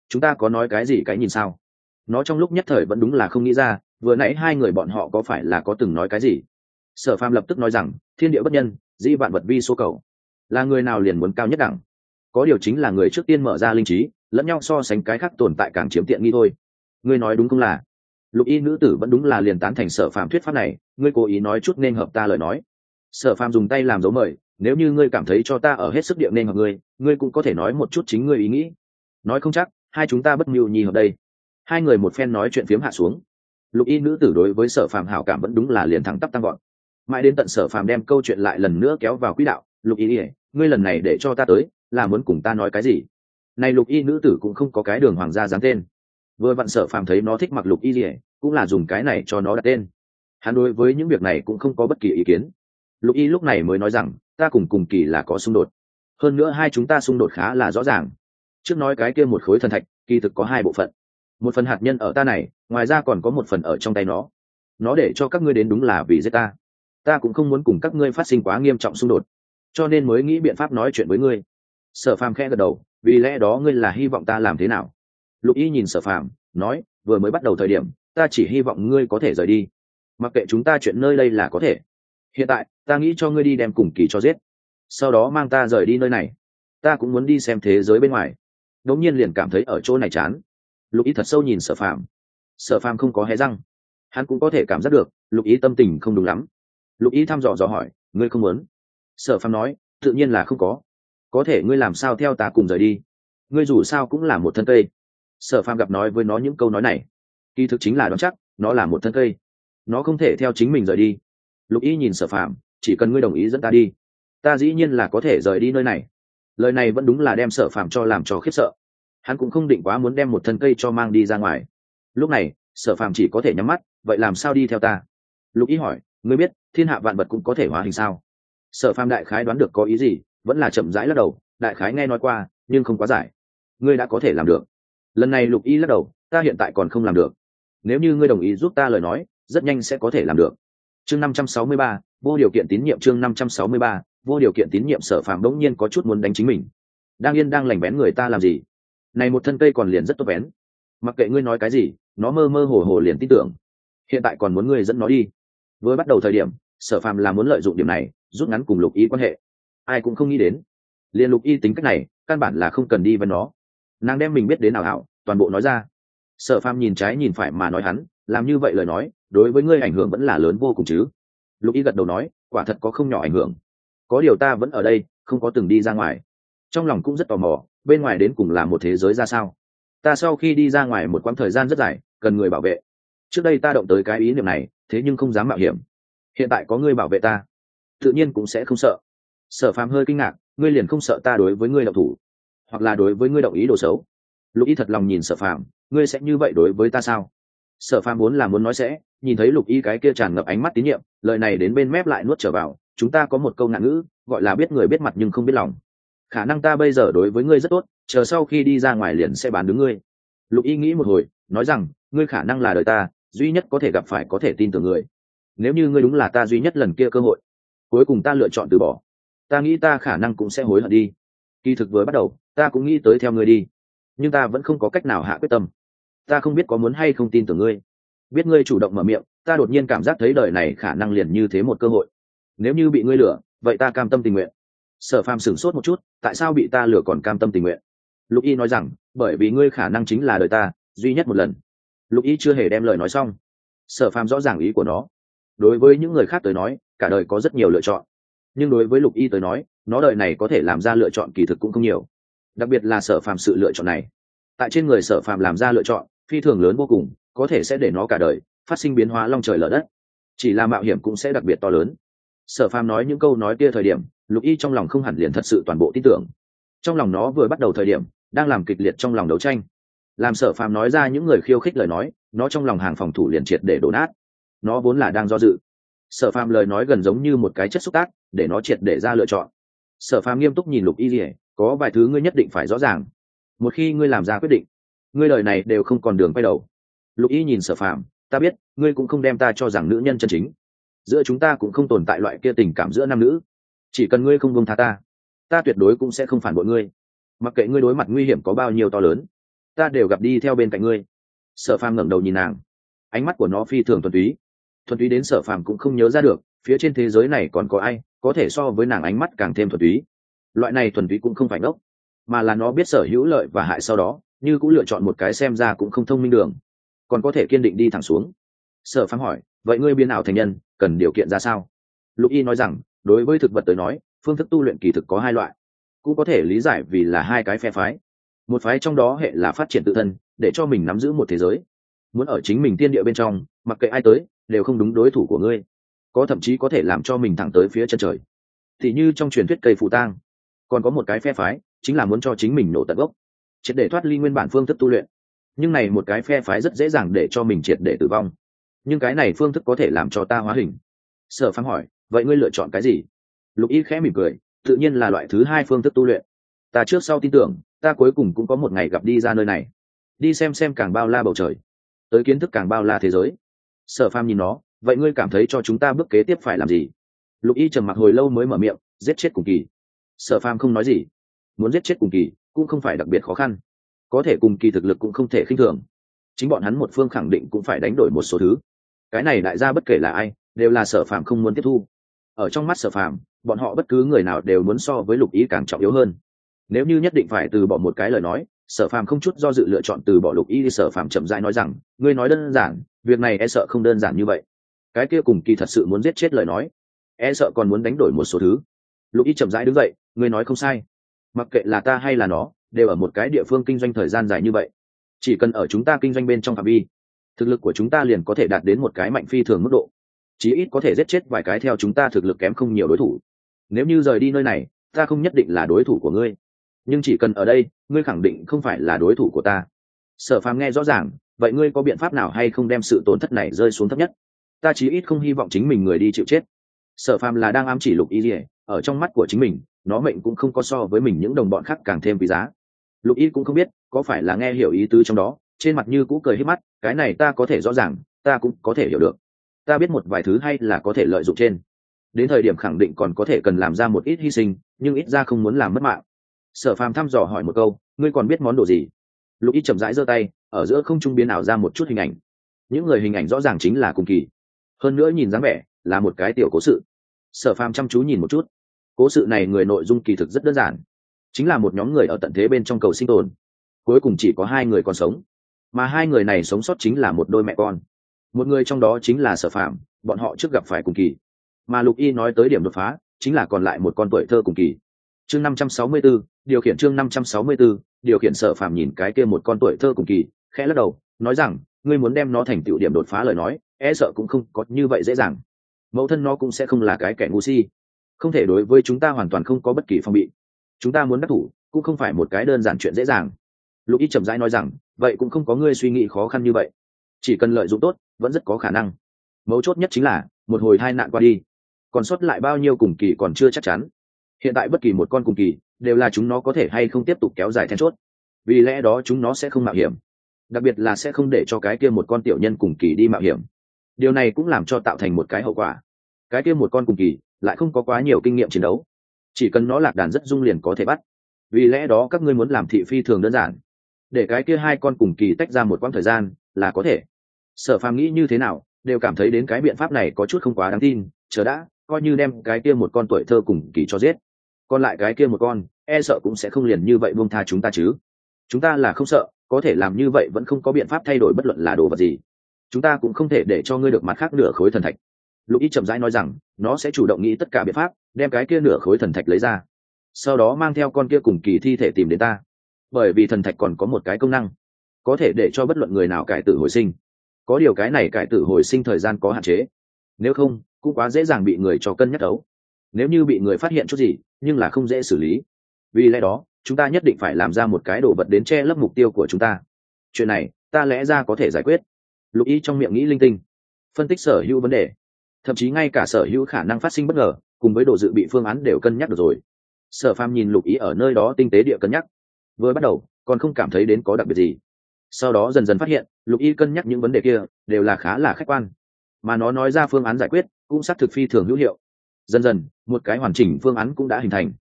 chúng ta có nói cái gì cái nhìn sao? Nó trong lúc nhất thời vẫn đúng là không nghĩ ra vừa nãy hai người bọn họ có phải là có từng nói cái gì. Sở Phàm lập tức nói rằng thiên địa bất nhân, dĩ vạn vật vi số cầu, là người nào liền muốn cao nhất đẳng, có điều chính là người trước tiên mở ra linh trí, lẫn nhau so sánh cái khác tồn tại càng chiếm tiện nghi thôi. Ngươi nói đúng không là? Lục y nữ tử vẫn đúng là liền tán thành Sở Phàm thuyết pháp này, ngươi cố ý nói chút nên hợp ta lời nói. Sở Phàm dùng tay làm dấu mời, nếu như ngươi cảm thấy cho ta ở hết sức địa nên hợp ngươi, ngươi cũng có thể nói một chút chính ngươi ý nghĩ. Nói không chắc hai chúng ta bất mưu nhi hợp đây. Hai người một phen nói chuyện phiếm hạ xuống. Lục y nữ tử đối với Sở Phàm hảo cảm vẫn đúng là liền thẳng tắp tăng gọn. Mãi đến tận Sở Phàm đem câu chuyện lại lần nữa kéo vào quỹ đạo, Lục y, ngươi lần này để cho ta tới là muốn cùng ta nói cái gì? Này Lục y nữ tử cũng không có cái đường hoàng gia dáng tên, vừa vặn Sở Phàm thấy nó thích mặc Lục y gì, cũng là dùng cái này cho nó đặt tên. Hắn đối với những việc này cũng không có bất kỳ ý kiến. Lục y lúc này mới nói rằng ta cùng cùng kỳ là có xung đột, hơn nữa hai chúng ta xung đột khá là rõ ràng. Trước nói cái kia một khối thần thạch kỳ thực có hai bộ phận, một phần hạt nhân ở ta này, ngoài ra còn có một phần ở trong tay nó. Nó để cho các ngươi đến đúng là vì giết ta, ta cũng không muốn cùng các ngươi phát sinh quá nghiêm trọng xung đột, cho nên mới nghĩ biện pháp nói chuyện với ngươi. Sở Phàm khẽ gật đầu, vì lẽ đó ngươi là hy vọng ta làm thế nào? Lục y nhìn Sở Phàm nói, vừa mới bắt đầu thời điểm ta chỉ hy vọng ngươi có thể rời đi, mặc kệ chúng ta chuyện nơi đây là có thể. Hiện tại ta nghĩ cho ngươi đi đem cùng kỳ cho giết, sau đó mang ta rời đi nơi này. Ta cũng muốn đi xem thế giới bên ngoài. Đống nhiên liền cảm thấy ở chỗ này chán. Lục ý thật sâu nhìn Sở Phàm. Sở Phàm không có hé răng, hắn cũng có thể cảm giác được Lục ý tâm tình không đúng lắm. Lục ý thăm dò dò hỏi, ngươi không muốn? Sở Phàm nói, tự nhiên là không có. Có thể ngươi làm sao theo ta cùng rời đi? Ngươi dù sao cũng là một thân cây. Sở Phàm gặp nói với nó những câu nói này, kỳ thực chính là đoán chắc nó là một thân cây, nó không thể theo chính mình rời đi. Lục ý nhìn Sở Phàm, chỉ cần ngươi đồng ý dẫn ta đi, ta dĩ nhiên là có thể rời đi nơi này. Lời này vẫn đúng là đem Sở Phàm cho làm cho khiếp sợ. Hắn cũng không định quá muốn đem một thân cây cho mang đi ra ngoài. Lúc này Sở Phàm chỉ có thể nhắm mắt, vậy làm sao đi theo ta? Lục ý hỏi, ngươi biết thiên hạ vạn vật cũng có thể hóa hình sao? Sở Phàm đại khái đoán được có ý gì, vẫn là chậm rãi lắc đầu, đại khái nghe nói qua nhưng không quá giải. Ngươi đã có thể làm được. Lần này Lục ý lắc đầu, ta hiện tại còn không làm được. Nếu như ngươi đồng ý giúp ta lời nói, rất nhanh sẽ có thể làm được. Chương năm trăm sáu mươi ba, vô điều kiện tín nhiệm. Chương năm trăm sáu mươi ba, vô điều kiện tín nhiệm. Sở Phàm đống nhiên có chút muốn đánh chính mình. Đang yên đang lành bén người ta làm gì? Này một thân cây còn liền rất tốt bén, mặc kệ ngươi nói cái gì nó mơ mơ hồ hồ liền tin tưởng. Hiện tại còn muốn ngươi dẫn nó đi. Với bắt đầu thời điểm Sở Phàm là muốn lợi dụng điểm này rút ngắn cùng Lục ý quan hệ, ai cũng không nghĩ đến liền Lục y tính cách này căn bản là không cần đi với nó, nàng đem mình biết đến nào hảo toàn bộ nói ra. Sở Phàm nhìn trái nhìn phải mà nói hắn làm như vậy lời nói đối với ngươi ảnh hưởng vẫn là lớn vô cùng chứ. Lục y gật đầu nói, quả thật có không nhỏ ảnh hưởng, có điều ta vẫn ở đây không có từng đi ra ngoài, trong lòng cũng rất tò mò bên ngoài đến cùng là một thế giới ra sao. Ta sau khi đi ra ngoài một quãng thời gian rất dài cần người bảo vệ, trước đây ta động tới cái ý niệm này thế nhưng không dám mạo hiểm, hiện tại có ngươi bảo vệ ta tự nhiên cũng sẽ không sợ. Sở Phàm hơi kinh ngạc, ngươi liền không sợ ta đối với ngươi động thủ, hoặc là đối với ngươi động ý đồ xấu? Lục y thật lòng nhìn Sở Phàm, ngươi sẽ như vậy đối với ta sao? Sở Phàm muốn là muốn nói sẽ, nhìn thấy Lục y cái kia tràn ngập ánh mắt tín nhiệm, lời này đến bên mép lại nuốt trở vào. Chúng ta có một câu ngạn ngữ gọi là biết người biết mặt nhưng không biết lòng, khả năng ta bây giờ đối với ngươi rất tốt, chờ sau khi đi ra ngoài liền sẽ bán đứng ngươi. Lục y nghĩ một hồi nói rằng, ngươi khả năng là đời ta duy nhất có thể gặp phải có thể tin tưởng người, nếu như ngươi đúng là ta duy nhất lần kia cơ hội, cuối cùng ta lựa chọn từ bỏ, ta nghĩ ta khả năng cũng sẽ hối hận đi. Kỳ thực vừa bắt đầu ta cũng nghĩ tới theo ngươi đi, nhưng ta vẫn không có cách nào hạ quyết tâm. Ta không biết có muốn hay không tin tưởng ngươi, biết ngươi chủ động mở miệng ta đột nhiên cảm giác thấy đời này khả năng liền như thế một cơ hội, nếu như bị ngươi lừa vậy ta cam tâm tình nguyện. Sở Phàm sửng sốt một chút, tại sao bị ta lừa còn cam tâm tình nguyện? Lục y nói rằng, bởi vì ngươi khả năng chính là đời ta duy nhất một lần. Lục y chưa hề đem lời nói xong. Sở Phàm rõ ràng ý của nó, đối với những người khác tới nói cả đời có rất nhiều lựa chọn, nhưng đối với Lục y tới nói nó đời này có thể làm ra lựa chọn kỳ thực cũng không nhiều, đặc biệt là Sở Phàm sự lựa chọn này tại trên người Sở Phàm làm ra lựa chọn phi thường lớn vô cùng, có thể sẽ để nó cả đời phát sinh biến hóa long trời lở đất, chỉ là mạo hiểm cũng sẽ đặc biệt to lớn. Sở Phàm nói những câu nói kia thời điểm Lục y trong lòng không hẳn liền thật sự toàn bộ tin tưởng, trong lòng nó vừa bắt đầu thời điểm đang làm kịch liệt trong lòng đấu tranh, làm Sở Phàm nói ra những người khiêu khích lời nói nó trong lòng hàng phòng thủ liền triệt để đổ nát. Nó vốn là đang do dự, Sở Phàm lời nói gần giống như một cái chất xúc tác để nó triệt để ra lựa chọn. Sở Phàm nghiêm túc nhìn Lục y, có vài thứ ngươi nhất định phải rõ ràng, một khi ngươi làm ra quyết định ngươi lời này đều không còn đường quay đầu. Lục y nhìn Sở Phàm, ta biết ngươi cũng không đem ta cho rằng nữ nhân chân chính, giữa chúng ta cũng không tồn tại loại kia tình cảm giữa nam nữ, chỉ cần ngươi không buông tha ta ta tuyệt đối cũng sẽ không phản bội ngươi, mặc kệ ngươi đối mặt nguy hiểm có bao nhiêu to lớn. ta đều gặp đi theo bên cạnh ngươi. Sở Phàm ngẩng đầu nhìn nàng, ánh mắt của nó phi thường thuần túy, thuần túy đến Sở Phàm cũng không nhớ ra được phía trên thế giới này còn có ai có thể so với nàng ánh mắt càng thêm thuần túy. Loại này thuần túy cũng không phải ngốc, mà là nó biết sở hữu lợi và hại, sau đó như cũng lựa chọn một cái xem ra cũng không thông minh đường, còn có thể kiên định đi thẳng xuống. Sở Phàm hỏi, vậy ngươi biến ảo thành nhân cần điều kiện ra sao? Lục Y nói rằng, đối với thực vật tới nói, phương thức tu luyện kỳ thực có hai loại, cũng có thể lý giải vì là hai cái phe phái. Một phái trong đó hệ là phát triển tự thân, để cho mình nắm giữ một thế giới, muốn ở chính mình tiên địa bên trong, mặc kệ ai tới đều không đúng đối thủ của ngươi, có thậm chí có thể làm cho mình thẳng tới phía chân trời, thì như trong truyền thuyết cây phù tang. Còn có một cái phe phái chính là muốn cho chính mình nổ tận gốc, triệt để thoát ly nguyên bản phương thức tu luyện. Nhưng này một cái phe phái rất dễ dàng để cho mình triệt để tử vong, nhưng cái này phương thức có thể làm cho ta hóa hình. Sở Phàm hỏi, vậy ngươi lựa chọn cái gì? Lục Y khẽ mỉm cười, tự nhiên là loại thứ hai phương thức tu luyện. Ta trước sau tin tưởng ta cuối cùng cũng có một ngày gặp đi ra nơi này, đi xem xem càng bao la bầu trời, tới kiến thức càng bao la thế giới. Sở Phàm nhìn nó, vậy ngươi cảm thấy cho chúng ta bước kế tiếp phải làm gì? Lục Y trầm mặc hồi lâu mới mở miệng, giết chết cùng kỳ. Sở Phàm không nói gì, muốn giết chết cùng kỳ cũng không phải đặc biệt khó khăn, có thể cùng kỳ thực lực cũng không thể khinh thường, chính bọn hắn một phương khẳng định cũng phải đánh đổi một số thứ. Cái này đại gia bất kể là ai đều là Sở Phàm không muốn tiếp thu. Ở trong mắt Sở Phàm, bọn họ bất cứ người nào đều muốn so với Lục Y càng trọng yếu hơn. Nếu như nhất định phải từ bỏ một cái lời nói, Sở Phàm không chút do dự lựa chọn từ bỏ Lục Y. Thì Sở Phàm chậm rãi nói rằng, ngươi nói đơn giản, việc này e sợ không đơn giản như vậy. Cái kia cùng kỳ thật sự muốn giết chết lời nói, e sợ còn muốn đánh đổi một số thứ. Lục Y chậm rãi đứng dậy, ngươi nói không sai, mặc kệ là ta hay là nó đều ở một cái địa phương kinh doanh thời gian dài như vậy, chỉ cần ở chúng ta kinh doanh bên trong phạm vi, thực lực của chúng ta liền có thể đạt đến một cái mạnh phi thường mức độ, chí ít có thể giết chết vài cái theo chúng ta thực lực kém không nhiều đối thủ. Nếu như rời đi nơi này, ta không nhất định là đối thủ của ngươi, nhưng chỉ cần ở đây, ngươi khẳng định không phải là đối thủ của ta. Sở Phàm nghe rõ ràng, vậy ngươi có biện pháp nào hay không đem sự tổn thất này rơi xuống thấp nhất? Ta chí ít không hy vọng chính mình người đi chịu chết. Sở Phàm là đang ám chỉ Lục Y, ở trong mắt của chính mình, nó mệnh cũng không có so với mình những đồng bọn khác càng thêm quý giá. Lục Y cũng không biết có phải là nghe hiểu ý tứ trong đó, trên mặt như cũ cười hết mắt, cái này ta có thể rõ ràng, ta cũng có thể hiểu được, ta biết một vài thứ hay là có thể lợi dụng trên, đến thời điểm khẳng định còn có thể cần làm ra một ít hy sinh, nhưng ít ra không muốn làm mất mạng. Sở Phàm thăm dò hỏi một câu, ngươi còn biết món đồ gì? Lục Y chậm rãi giơ tay, ở giữa không trung biến ảo ra một chút hình ảnh. Những người hình ảnh rõ ràng chính là cùng kỳ, hơn nữa nhìn dáng vẻ là một cái tiểu cố sự. Sở Phàm chăm chú nhìn một chút, cố sự này người nội dung kỳ thực rất đơn giản, chính là một nhóm người ở tận thế bên trong cầu sinh tồn, cuối cùng chỉ có hai người còn sống, mà hai người này sống sót chính là một đôi mẹ con. Một người trong đó chính là Sở Phàm, bọn họ trước gặp phải cùng kỳ, mà Lục Y nói tới điểm đột phá chính là còn lại một con tuổi thơ cùng kỳ. Chương năm trăm sáu mươi 564, điều khiển chương năm trăm sáu mươi 564, điều khiển. Sở Phàm nhìn cái kia một con tuổi thơ cùng kỳ, khẽ lắc đầu, nói rằng, ngươi muốn đem nó thành tựu điểm đột phá lời nói, e sợ cũng không có như vậy dễ dàng. Mẫu thân nó cũng sẽ không là cái kẻ ngu si, không thể đối với chúng ta hoàn toàn không có bất kỳ phòng bị. Chúng ta muốn đắc thủ cũng không phải một cái đơn giản chuyện dễ dàng. Lục Y chậm rãi nói rằng, vậy cũng không có ngươi suy nghĩ khó khăn như vậy, chỉ cần lợi dụng tốt vẫn rất có khả năng. Mấu chốt nhất chính là một hồi tai nạn qua đi, còn sót lại bao nhiêu cùng kỳ còn chưa chắc chắn. Hiện tại bất kỳ một con cùng kỳ đều là chúng nó có thể hay không tiếp tục kéo dài then chốt, vì lẽ đó chúng nó sẽ không mạo hiểm, đặc biệt là sẽ không để cho cái kia một con tiểu nhân cùng kỳ đi mạo hiểm. Điều này cũng làm cho tạo thành một cái hậu quả, cái kia một con cùng kỳ lại không có quá nhiều kinh nghiệm chiến đấu, chỉ cần nó lạc đàn rất dung liền có thể bắt. Vì lẽ đó các ngươi muốn làm thị phi thường đơn giản, để cái kia hai con cùng kỳ tách ra một quãng thời gian là có thể. Sở Phàm nghĩ như thế nào đều cảm thấy đến cái biện pháp này có chút không quá đáng tin. Chờ đã, coi như đem cái kia một con tuổi thơ cùng kỳ cho giết, còn lại cái kia một con e sợ cũng sẽ không liền như vậy buông tha chúng ta chứ. Chúng ta là không sợ, có thể làm như vậy vẫn không có biện pháp thay đổi bất luận là đồ vật gì. Chúng ta cũng không thể để cho ngươi được mặt khác nửa khối thần thạch. Lục Y chậm rãi nói rằng, nó sẽ chủ động nghĩ tất cả biện pháp đem cái kia nửa khối thần thạch lấy ra, sau đó mang theo con kia cùng kỳ thi thể tìm đến ta. Bởi vì thần thạch còn có một cái công năng, có thể để cho bất luận người nào cải tử hồi sinh. Có điều cái này cải tử hồi sinh thời gian có hạn chế, nếu không cũng quá dễ dàng bị người cho cân nhắc đấu. Nếu như bị người phát hiện chút gì nhưng là không dễ xử lý, vì lẽ đó chúng ta nhất định phải làm ra một cái đồ vật đến che lấp mục tiêu của chúng ta. Chuyện này ta lẽ ra có thể giải quyết. Lục Y trong miệng nghĩ linh tinh, phân tích sở hữu vấn đề, thậm chí ngay cả sở hữu khả năng phát sinh bất ngờ cùng với độ dự bị phương án đều cân nhắc được rồi. Sở Phàm nhìn Lục Y ở nơi đó tinh tế địa cân nhắc, vừa bắt đầu còn không cảm thấy đến có đặc biệt gì, sau đó dần dần phát hiện Lục Y cân nhắc những vấn đề kia đều là khá là khách quan, mà nó nói ra phương án giải quyết cũng xác thực phi thường hữu hiệu. Dần dần một cái hoàn chỉnh phương án cũng đã hình thành.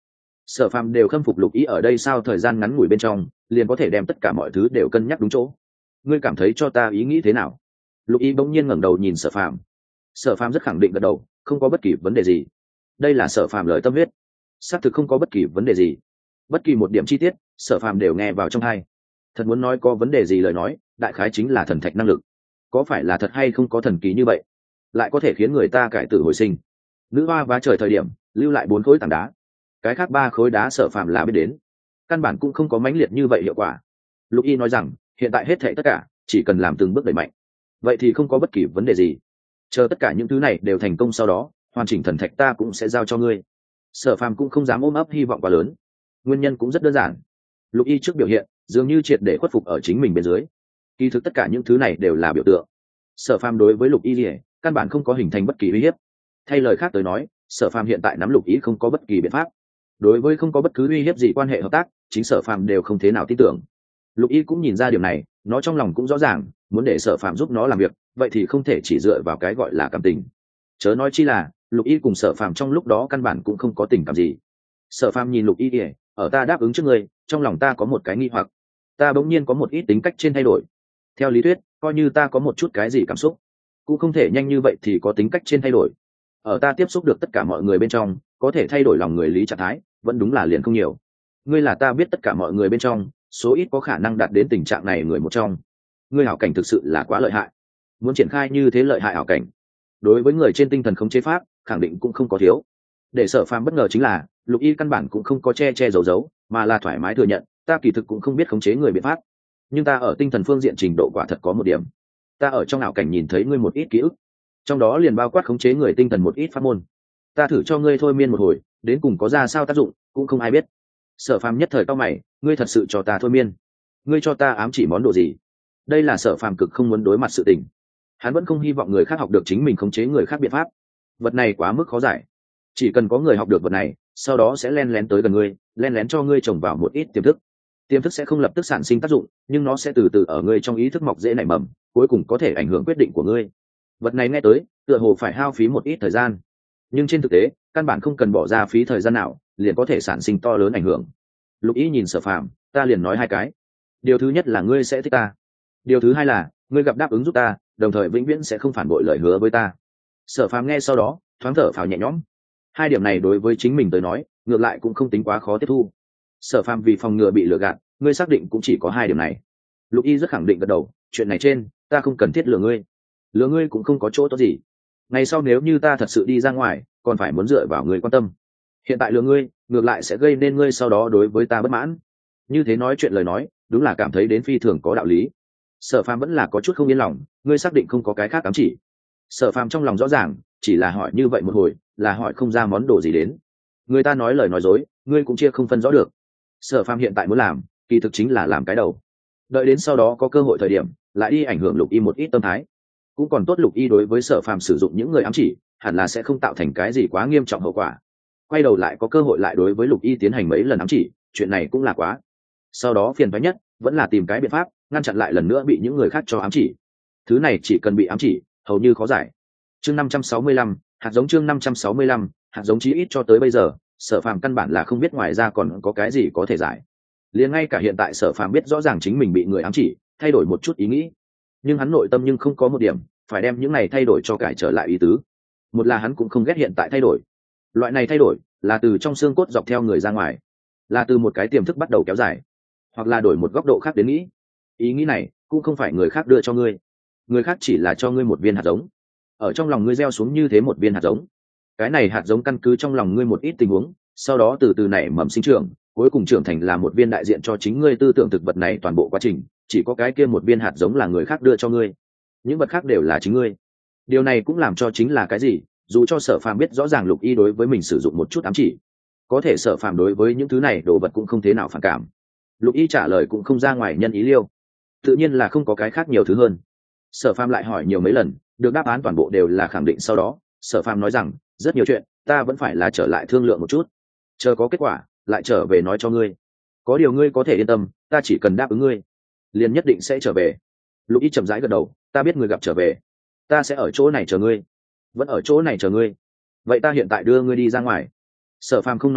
Sở phàm đều khâm phục Lục Y ở đây sao thời gian ngắn ngủi bên trong liền có thể đem tất cả mọi thứ đều cân nhắc đúng chỗ. Ngươi cảm thấy cho ta ý nghĩ thế nào? Lục Y bỗng nhiên ngẩng đầu nhìn Sở phàm. Sở phàm rất khẳng định gật đầu, không có bất kỳ vấn đề gì. Đây là Sở phàm lời tâm huyết, xác thực không có bất kỳ vấn đề gì. Bất kỳ một điểm chi tiết Sở phàm đều nghe vào trong tai. Thật muốn nói có vấn đề gì lời nói, đại khái chính là thần thạch năng lực. Có phải là thật hay không có thần kỳ như vậy, lại có thể khiến người ta cải tử hồi sinh? Nữ hoa vá trời thời điểm lưu lại bốn khối tảng đá, cái khác ba khối đá Sở phàm là biết đến, căn bản cũng không có mãnh liệt như vậy hiệu quả. Lục Y nói rằng hiện tại hết thảy tất cả chỉ cần làm từng bước đẩy mạnh, vậy thì không có bất kỳ vấn đề gì. Chờ tất cả những thứ này đều thành công sau đó, hoàn chỉnh thần thạch ta cũng sẽ giao cho ngươi. Sở phàm cũng không dám ôm ấp hy vọng quá lớn, nguyên nhân cũng rất đơn giản. Lục Y trước biểu hiện dường như triệt để khuất phục ở chính mình bên dưới, kỳ thực tất cả những thứ này đều là biểu tượng. Sở phàm đối với Lục Y lìa căn bản không có hình thành bất kỳ uy hiếp. Thay lời khác tới nói, Sở phàm hiện tại nắm Lục Y không có bất kỳ biện pháp. Đối với không có bất cứ uy hiếp gì quan hệ hợp tác, chính Sở phàm đều không thế nào tin tưởng. Lục Y cũng nhìn ra điều này, nó trong lòng cũng rõ ràng, muốn để Sở phàm giúp nó làm việc, vậy thì không thể chỉ dựa vào cái gọi là cảm tình. Chớ nói chi là Lục Y cùng Sở phàm trong lúc đó căn bản cũng không có tình cảm gì. Sở phàm nhìn Lục Y kìa, ở ta đáp ứng trước ngươi, trong lòng ta có một cái nghi hoặc, ta bỗng nhiên có một ít tính cách trên thay đổi. Theo lý thuyết, coi như ta có một chút cái gì cảm xúc, cũng không thể nhanh như vậy thì có tính cách trên thay đổi. Ở ta tiếp xúc được tất cả mọi người bên trong, có thể thay đổi lòng người lý trạng thái vẫn đúng là liền không nhiều. Ngươi là ta biết tất cả mọi người bên trong số ít có khả năng đạt đến tình trạng này người một trong. Ngươi hảo cảnh thực sự là quá lợi hại, muốn triển khai như thế lợi hại hảo cảnh, đối với người trên tinh thần khống chế pháp khẳng định cũng không có thiếu. Để Sở phàm bất ngờ chính là Lục Y căn bản cũng không có che che giấu giấu, mà là thoải mái thừa nhận, ta kỳ thực cũng không biết khống chế người biện pháp, nhưng ta ở tinh thần phương diện trình độ quả thật có một điểm. Ta ở trong ảo cảnh nhìn thấy ngươi một ít ký ức, trong đó liền bao quát khống chế người tinh thần một ít pháp môn. Ta thử cho ngươi thôi miên một hồi, đến cùng có ra sao tác dụng cũng không ai biết. Sở phàm nhất thời cao mày, ngươi thật sự cho ta thôi miên? Ngươi cho ta ám chỉ món đồ gì? Đây là Sở phàm cực không muốn đối mặt sự tình. Hắn vẫn không hy vọng người khác học được chính mình khống chế người khác biện pháp. Vật này quá mức khó giải, chỉ cần có người học được vật này, sau đó sẽ len lén tới gần ngươi, len lén cho ngươi trồng vào một ít tiềm thức. Tiềm thức sẽ không lập tức sản sinh tác dụng, nhưng nó sẽ từ từ ở ngươi trong ý thức mọc dễ nảy mầm, cuối cùng có thể ảnh hưởng quyết định của ngươi. Vật này nghe tới tựa hồ phải hao phí một ít thời gian, nhưng trên thực tế căn bản không cần bỏ ra phí thời gian nào liền có thể sản sinh to lớn ảnh hưởng. Lục Y nhìn Sở phàm, ta liền nói hai cái. Điều thứ nhất là ngươi sẽ thích ta, điều thứ hai là ngươi gặp đáp ứng giúp ta, đồng thời vĩnh viễn sẽ không phản bội lời hứa với ta. Sở phàm nghe sau đó thoáng thở phào nhẹ nhõm. Hai điểm này đối với chính mình tới nói ngược lại cũng không tính quá khó tiếp thu. Sở phàm vì phòng ngừa bị lừa gạt, ngươi xác định cũng chỉ có hai điểm này. Lục Y rất khẳng định gật đầu, chuyện này trên ta không cần thiết lừa ngươi, lừa ngươi cũng không có chỗ tốt gì. Ngày sau nếu như ta thật sự đi ra ngoài, còn phải muốn dựa vào ngươi quan tâm. Hiện tại lừa ngươi ngược lại sẽ gây nên ngươi sau đó đối với ta bất mãn. Như thế nói chuyện lời nói đúng là cảm thấy đến phi thường có đạo lý. Sở phàm vẫn là có chút không yên lòng, ngươi xác định không có cái khác ám chỉ? Sở phàm trong lòng rõ ràng, chỉ là hỏi như vậy một hồi là hỏi không ra món đồ gì đến. Người ta nói lời nói dối, ngươi cũng chia không phân rõ được. Sở phàm hiện tại muốn làm kỳ thực chính là làm cái đầu, đợi đến sau đó có cơ hội thời điểm lại đi ảnh hưởng Lục Y một ít tâm thái. Cũng còn tốt Lục Y đối với Sở phàm sử dụng những người ám chỉ hẳn là sẽ không tạo thành cái gì quá nghiêm trọng hậu quả. Quay đầu lại có cơ hội lại đối với Lục Y tiến hành mấy lần ám chỉ, chuyện này cũng là quá. Sau đó phiền toái nhất vẫn là tìm cái biện pháp ngăn chặn lại lần nữa bị những người khác cho ám chỉ. Thứ này chỉ cần bị ám chỉ hầu như khó giải. Chương năm trăm sáu mươi lăm, hạt giống. Chương năm trăm sáu mươi lăm, hạt giống. Chí ít cho tới bây giờ Sở phàm căn bản là không biết ngoài ra còn có cái gì có thể giải. Liền ngay cả hiện tại Sở phàm biết rõ ràng chính mình bị người ám chỉ, thay đổi một chút ý nghĩ, nhưng hắn nội tâm nhưng không có một điểm phải đem những này thay đổi cho cải trở lại ý tứ. Một là hắn cũng không ghét hiện tại thay đổi, loại này thay đổi là từ trong xương cốt dọc theo người ra ngoài, là từ một cái tiềm thức bắt đầu kéo dài, hoặc là đổi một góc độ khác đến nghĩ. Ý nghĩ này cũng không phải người khác đưa cho ngươi, người khác chỉ là cho ngươi một viên hạt giống, ở trong lòng ngươi gieo xuống như thế một viên hạt giống. Cái này hạt giống căn cứ trong lòng ngươi một ít tình huống, sau đó từ từ nảy mầm sinh trưởng, cuối cùng trưởng thành là một viên đại diện cho chính ngươi tư tưởng thực vật này. Toàn bộ quá trình chỉ có cái kia một viên hạt giống là người khác đưa cho ngươi, những vật khác đều là chính ngươi. Điều này cũng làm cho chính là cái gì, dù cho Sở phàm biết rõ ràng Lục Y đối với mình sử dụng một chút ám chỉ, có thể Sở phàm đối với những thứ này đồ vật cũng không thế nào phản cảm. Lục Y trả lời cũng không ra ngoài nhân ý liêu, tự nhiên là không có cái khác nhiều thứ hơn. Sở phàm lại hỏi nhiều mấy lần, được đáp án toàn bộ đều là khẳng định. Sau đó Sở phàm nói rằng rất nhiều chuyện ta vẫn phải là trở lại thương lượng một chút, chờ có kết quả lại trở về nói cho ngươi. Có điều ngươi có thể yên tâm, ta chỉ cần đáp ứng ngươi liền nhất định sẽ trở về. Lục Y chậm rãi gật đầu, ta biết ngươi gặp trở về, ta sẽ ở chỗ này chờ ngươi. Vẫn ở chỗ này chờ ngươi? Vậy ta hiện tại đưa ngươi đi ra ngoài. Sở phàm không nói gì,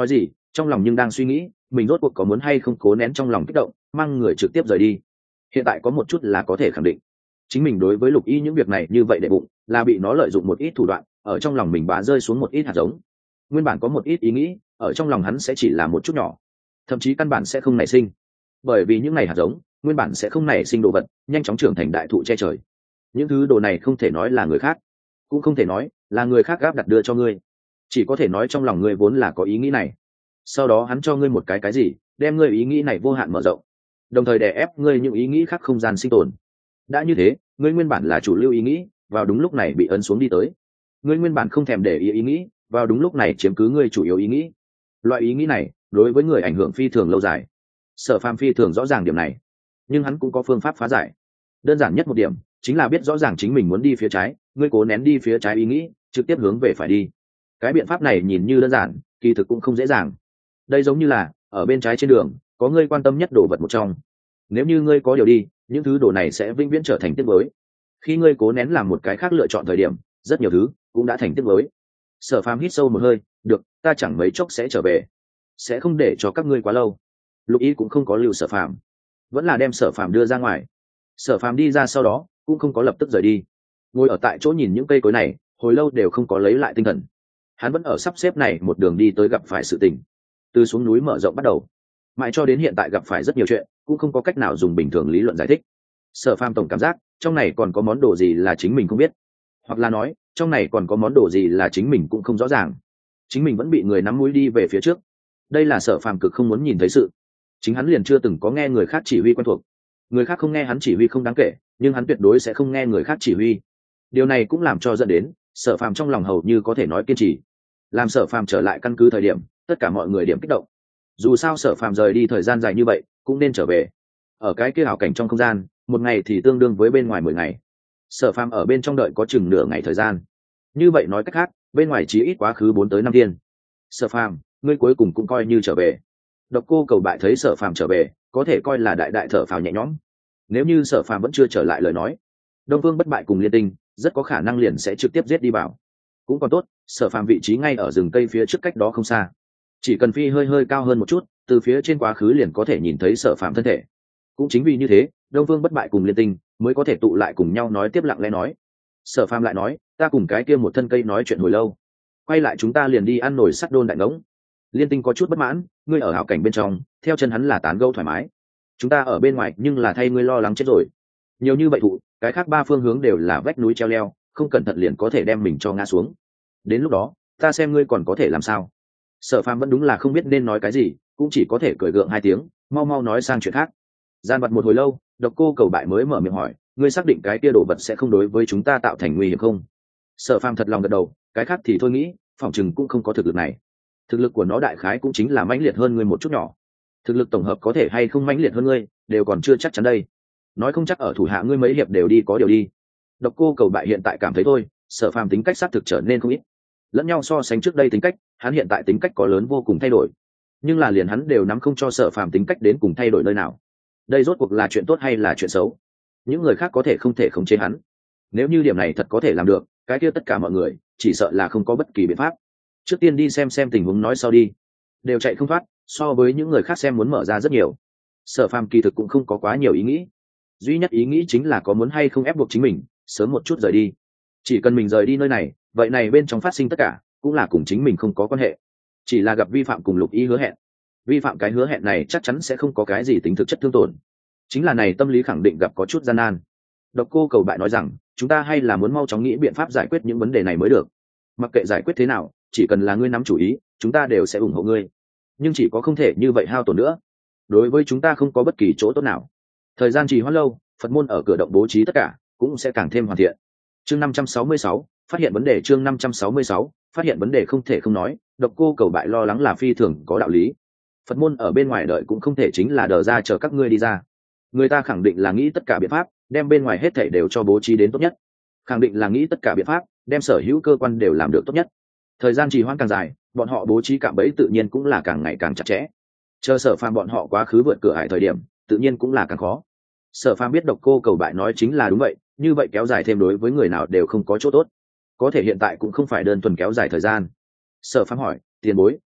trong lòng nhưng đang suy nghĩ mình rốt cuộc có muốn hay không cố nén trong lòng kích động mang người trực tiếp rời đi. Hiện tại có một chút là có thể khẳng định, chính mình đối với Lục Y những việc này như vậy để bụng là bị nó lợi dụng một ít thủ đoạn ở trong lòng mình bá rơi xuống một ít hạt giống. Nguyên bản có một ít ý nghĩ ở trong lòng hắn sẽ chỉ là một chút nhỏ, thậm chí căn bản sẽ không nảy sinh, bởi vì những này hạt giống nguyên bản sẽ không nảy sinh đồ vật nhanh chóng trưởng thành đại thụ che trời. Những thứ đồ này không thể nói là người khác, cũng không thể nói là người khác gáp đặt đưa cho ngươi, chỉ có thể nói trong lòng ngươi vốn là có ý nghĩ này, sau đó hắn cho ngươi một cái cái gì đem ngươi ý nghĩ này vô hạn mở rộng, đồng thời đè ép ngươi những ý nghĩ khác không gian sinh tồn. Đã như thế, ngươi nguyên bản là chủ lưu ý nghĩ vào đúng lúc này bị ấn xuống đi tới, ngươi nguyên bản không thèm để ý ý nghĩ vào đúng lúc này chiếm cứ ngươi chủ yếu ý nghĩ. Loại ý nghĩ này đối với người ảnh hưởng phi thường lâu dài. Sở Phàm phi thường rõ ràng điểm này, nhưng hắn cũng có phương pháp phá giải. Đơn giản nhất một điểm chính là biết rõ ràng chính mình muốn đi phía trái, ngươi cố nén đi phía trái ý nghĩ trực tiếp hướng về phải đi. Cái biện pháp này nhìn như đơn giản, kỳ thực cũng không dễ dàng. Đây giống như là ở bên trái trên đường có ngươi quan tâm nhất đồ vật một trong, nếu như ngươi có điều đi, những thứ đồ này sẽ vĩnh viễn trở thành tiếc nuối. Khi ngươi cố nén làm một cái khác lựa chọn thời điểm, rất nhiều thứ cũng đã thành tiếc nuối. Sở Phàm hít sâu một hơi, được, ta chẳng mấy chốc sẽ trở về, sẽ không để cho các ngươi quá lâu. Lục Y cũng không có lưu Sở Phàm, vẫn là đem Sở Phàm đưa ra ngoài. Sở Phàm đi ra sau đó cũng không có lập tức rời đi, ngồi ở tại chỗ nhìn những cây cối này hồi lâu đều không có lấy lại tinh thần. Hắn vẫn ở sắp xếp này một đường đi tới gặp phải sự tình, từ xuống núi mở rộng bắt đầu mãi cho đến hiện tại gặp phải rất nhiều chuyện cũng không có cách nào dùng bình thường lý luận giải thích. Sở Phàm tổng cảm giác trong này còn có món đồ gì là chính mình không biết, hoặc là nói trong này còn có món đồ gì là chính mình cũng không rõ ràng, chính mình vẫn bị người nắm mũi đi về phía trước. Đây là Sở Phàm cực không muốn nhìn thấy sự. Chính hắn liền chưa từng có nghe người khác chỉ huy quen thuộc, người khác không nghe hắn chỉ huy không đáng kể, nhưng hắn tuyệt đối sẽ không nghe người khác chỉ huy. Điều này cũng làm cho dẫn đến Sở Phàm trong lòng hầu như có thể nói kiên trì. Làm Sở Phàm trở lại căn cứ thời điểm, tất cả mọi người điểm kích động. Dù sao Sở Phàm rời đi thời gian dài như vậy cũng nên trở về. Ở cái kia hảo cảnh trong không gian, một ngày thì tương đương với bên ngoài mười ngày. Sở Phàm ở bên trong đợi có chừng nửa ngày thời gian. Như vậy nói cách khác, bên ngoài chỉ ít quá khứ bốn tới năm thiên. Sở Phàm, ngươi cuối cùng cũng coi như trở về. Độc Cô Cầu Bại thấy Sở Phàm trở về, có thể coi là đại đại thở phào nhẹ nhõm. Nếu như Sở Phàm vẫn chưa trở lại lời nói, Đông Vương Bất Bại cùng Liên Tinh rất có khả năng liền sẽ trực tiếp giết đi vào. Cũng còn tốt, Sở Phàm vị trí ngay ở rừng cây phía trước cách đó không xa, chỉ cần phi hơi hơi cao hơn một chút, từ phía trên quá khứ liền có thể nhìn thấy Sở Phàm thân thể. Cũng chính vì như thế, Đông Vương Bất Bại cùng Liên Tinh mới có thể tụ lại cùng nhau nói tiếp lặng lẽ nói. Sở Phàm lại nói, ta cùng cái kia một thân cây nói chuyện hồi lâu, quay lại chúng ta liền đi ăn nồi sắt đôn đại ngỗng. Liên Tinh có chút bất mãn, ngươi ở hảo cảnh bên trong, theo chân hắn là tán gẫu thoải mái, chúng ta ở bên ngoài nhưng là thay ngươi lo lắng chết rồi. Nhiều như vậy thụ, cái khác ba phương hướng đều là vách núi treo leo, không cẩn thận liền có thể đem mình cho ngã xuống. Đến lúc đó, ta xem ngươi còn có thể làm sao. Sở Phàm vẫn đúng là không biết nên nói cái gì, cũng chỉ có thể cười gượng hai tiếng, mau mau nói sang chuyện khác. Gian vật một hồi lâu, Độc Cô Cầu Bại mới mở miệng hỏi, ngươi xác định cái kia đồ vật sẽ không đối với chúng ta tạo thành nguy hiểm không? Sở Phàm thật lòng gật đầu, cái khác thì thôi nghĩ, phỏng chừng cũng không có thực lực này. Thực lực của nó đại khái cũng chính là mãnh liệt hơn ngươi một chút nhỏ. Thực lực tổng hợp có thể hay không mãnh liệt hơn ngươi, đều còn chưa chắc chắn đây. Nói không chắc ở thủ hạ ngươi mấy hiệp đều đi có điều đi. Độc Cô Cầu Bại hiện tại cảm thấy thôi, Sở Phàm tính cách xác thực trở nên không ít. Lẫn nhau so sánh trước đây tính cách, hắn hiện tại tính cách có lớn vô cùng thay đổi. Nhưng là liền hắn đều nắm không cho Sở Phàm tính cách đến cùng thay đổi nơi nào. Đây rốt cuộc là chuyện tốt hay là chuyện xấu? Những người khác có thể không thể khống chế hắn. Nếu như điểm này thật có thể làm được, cái kia tất cả mọi người chỉ sợ là không có bất kỳ biện pháp. Trước tiên đi xem xem tình huống nói sau đi. Đều chạy không thoát, so với những người khác xem muốn mở ra rất nhiều. Sở Phàm kỳ thực cũng không có quá nhiều ý nghĩ. Duy nhất ý nghĩ chính là có muốn hay không ép buộc chính mình sớm một chút rời đi. Chỉ cần mình rời đi nơi này, vậy này bên trong phát sinh tất cả cũng là cùng chính mình không có quan hệ, chỉ là gặp vi phạm cùng Lục Y hứa hẹn. Vi phạm cái hứa hẹn này chắc chắn sẽ không có cái gì tính thực chất thương tổn, chính là này tâm lý khẳng định gặp có chút gian nan. Độc Cô Cầu Bại nói rằng, chúng ta hay là muốn mau chóng nghĩ biện pháp giải quyết những vấn đề này mới được. Mặc kệ giải quyết thế nào, chỉ cần là ngươi nắm chủ ý, chúng ta đều sẽ ủng hộ ngươi. Nhưng chỉ có không thể như vậy hao tổn nữa, đối với chúng ta không có bất kỳ chỗ tốt nào. Thời gian trì hoãn lâu, Phật môn ở cửa động bố trí tất cả cũng sẽ càng thêm hoàn thiện. Chương năm trăm sáu mươi sáu, phát hiện vấn đề. Chương năm trăm sáu mươi sáu, phát hiện vấn đề. Không thể không nói, Độc Cô Cầu Bại lo lắng là phi thường có đạo lý. Phật môn ở bên ngoài đợi cũng không thể chính là đờ ra chờ các ngươi đi ra. Người ta khẳng định là nghĩ tất cả biện pháp, đem bên ngoài hết thảy đều cho bố trí đến tốt nhất. Khẳng định là nghĩ tất cả biện pháp, đem sở hữu cơ quan đều làm được tốt nhất. Thời gian trì hoãn càng dài, bọn họ bố trí cạm bẫy tự nhiên cũng là càng ngày càng chặt chẽ. Chờ Sở Phàm bọn họ quá khứ vượt cửa ải thời điểm, tự nhiên cũng là càng khó. Sở Phàm biết Độc Cô Cầu Bại nói chính là đúng vậy, như vậy kéo dài thêm đối với người nào đều không có chỗ tốt. Có thể hiện tại cũng không phải đơn thuần kéo dài thời gian. Sở Phàm hỏi, tiền bối,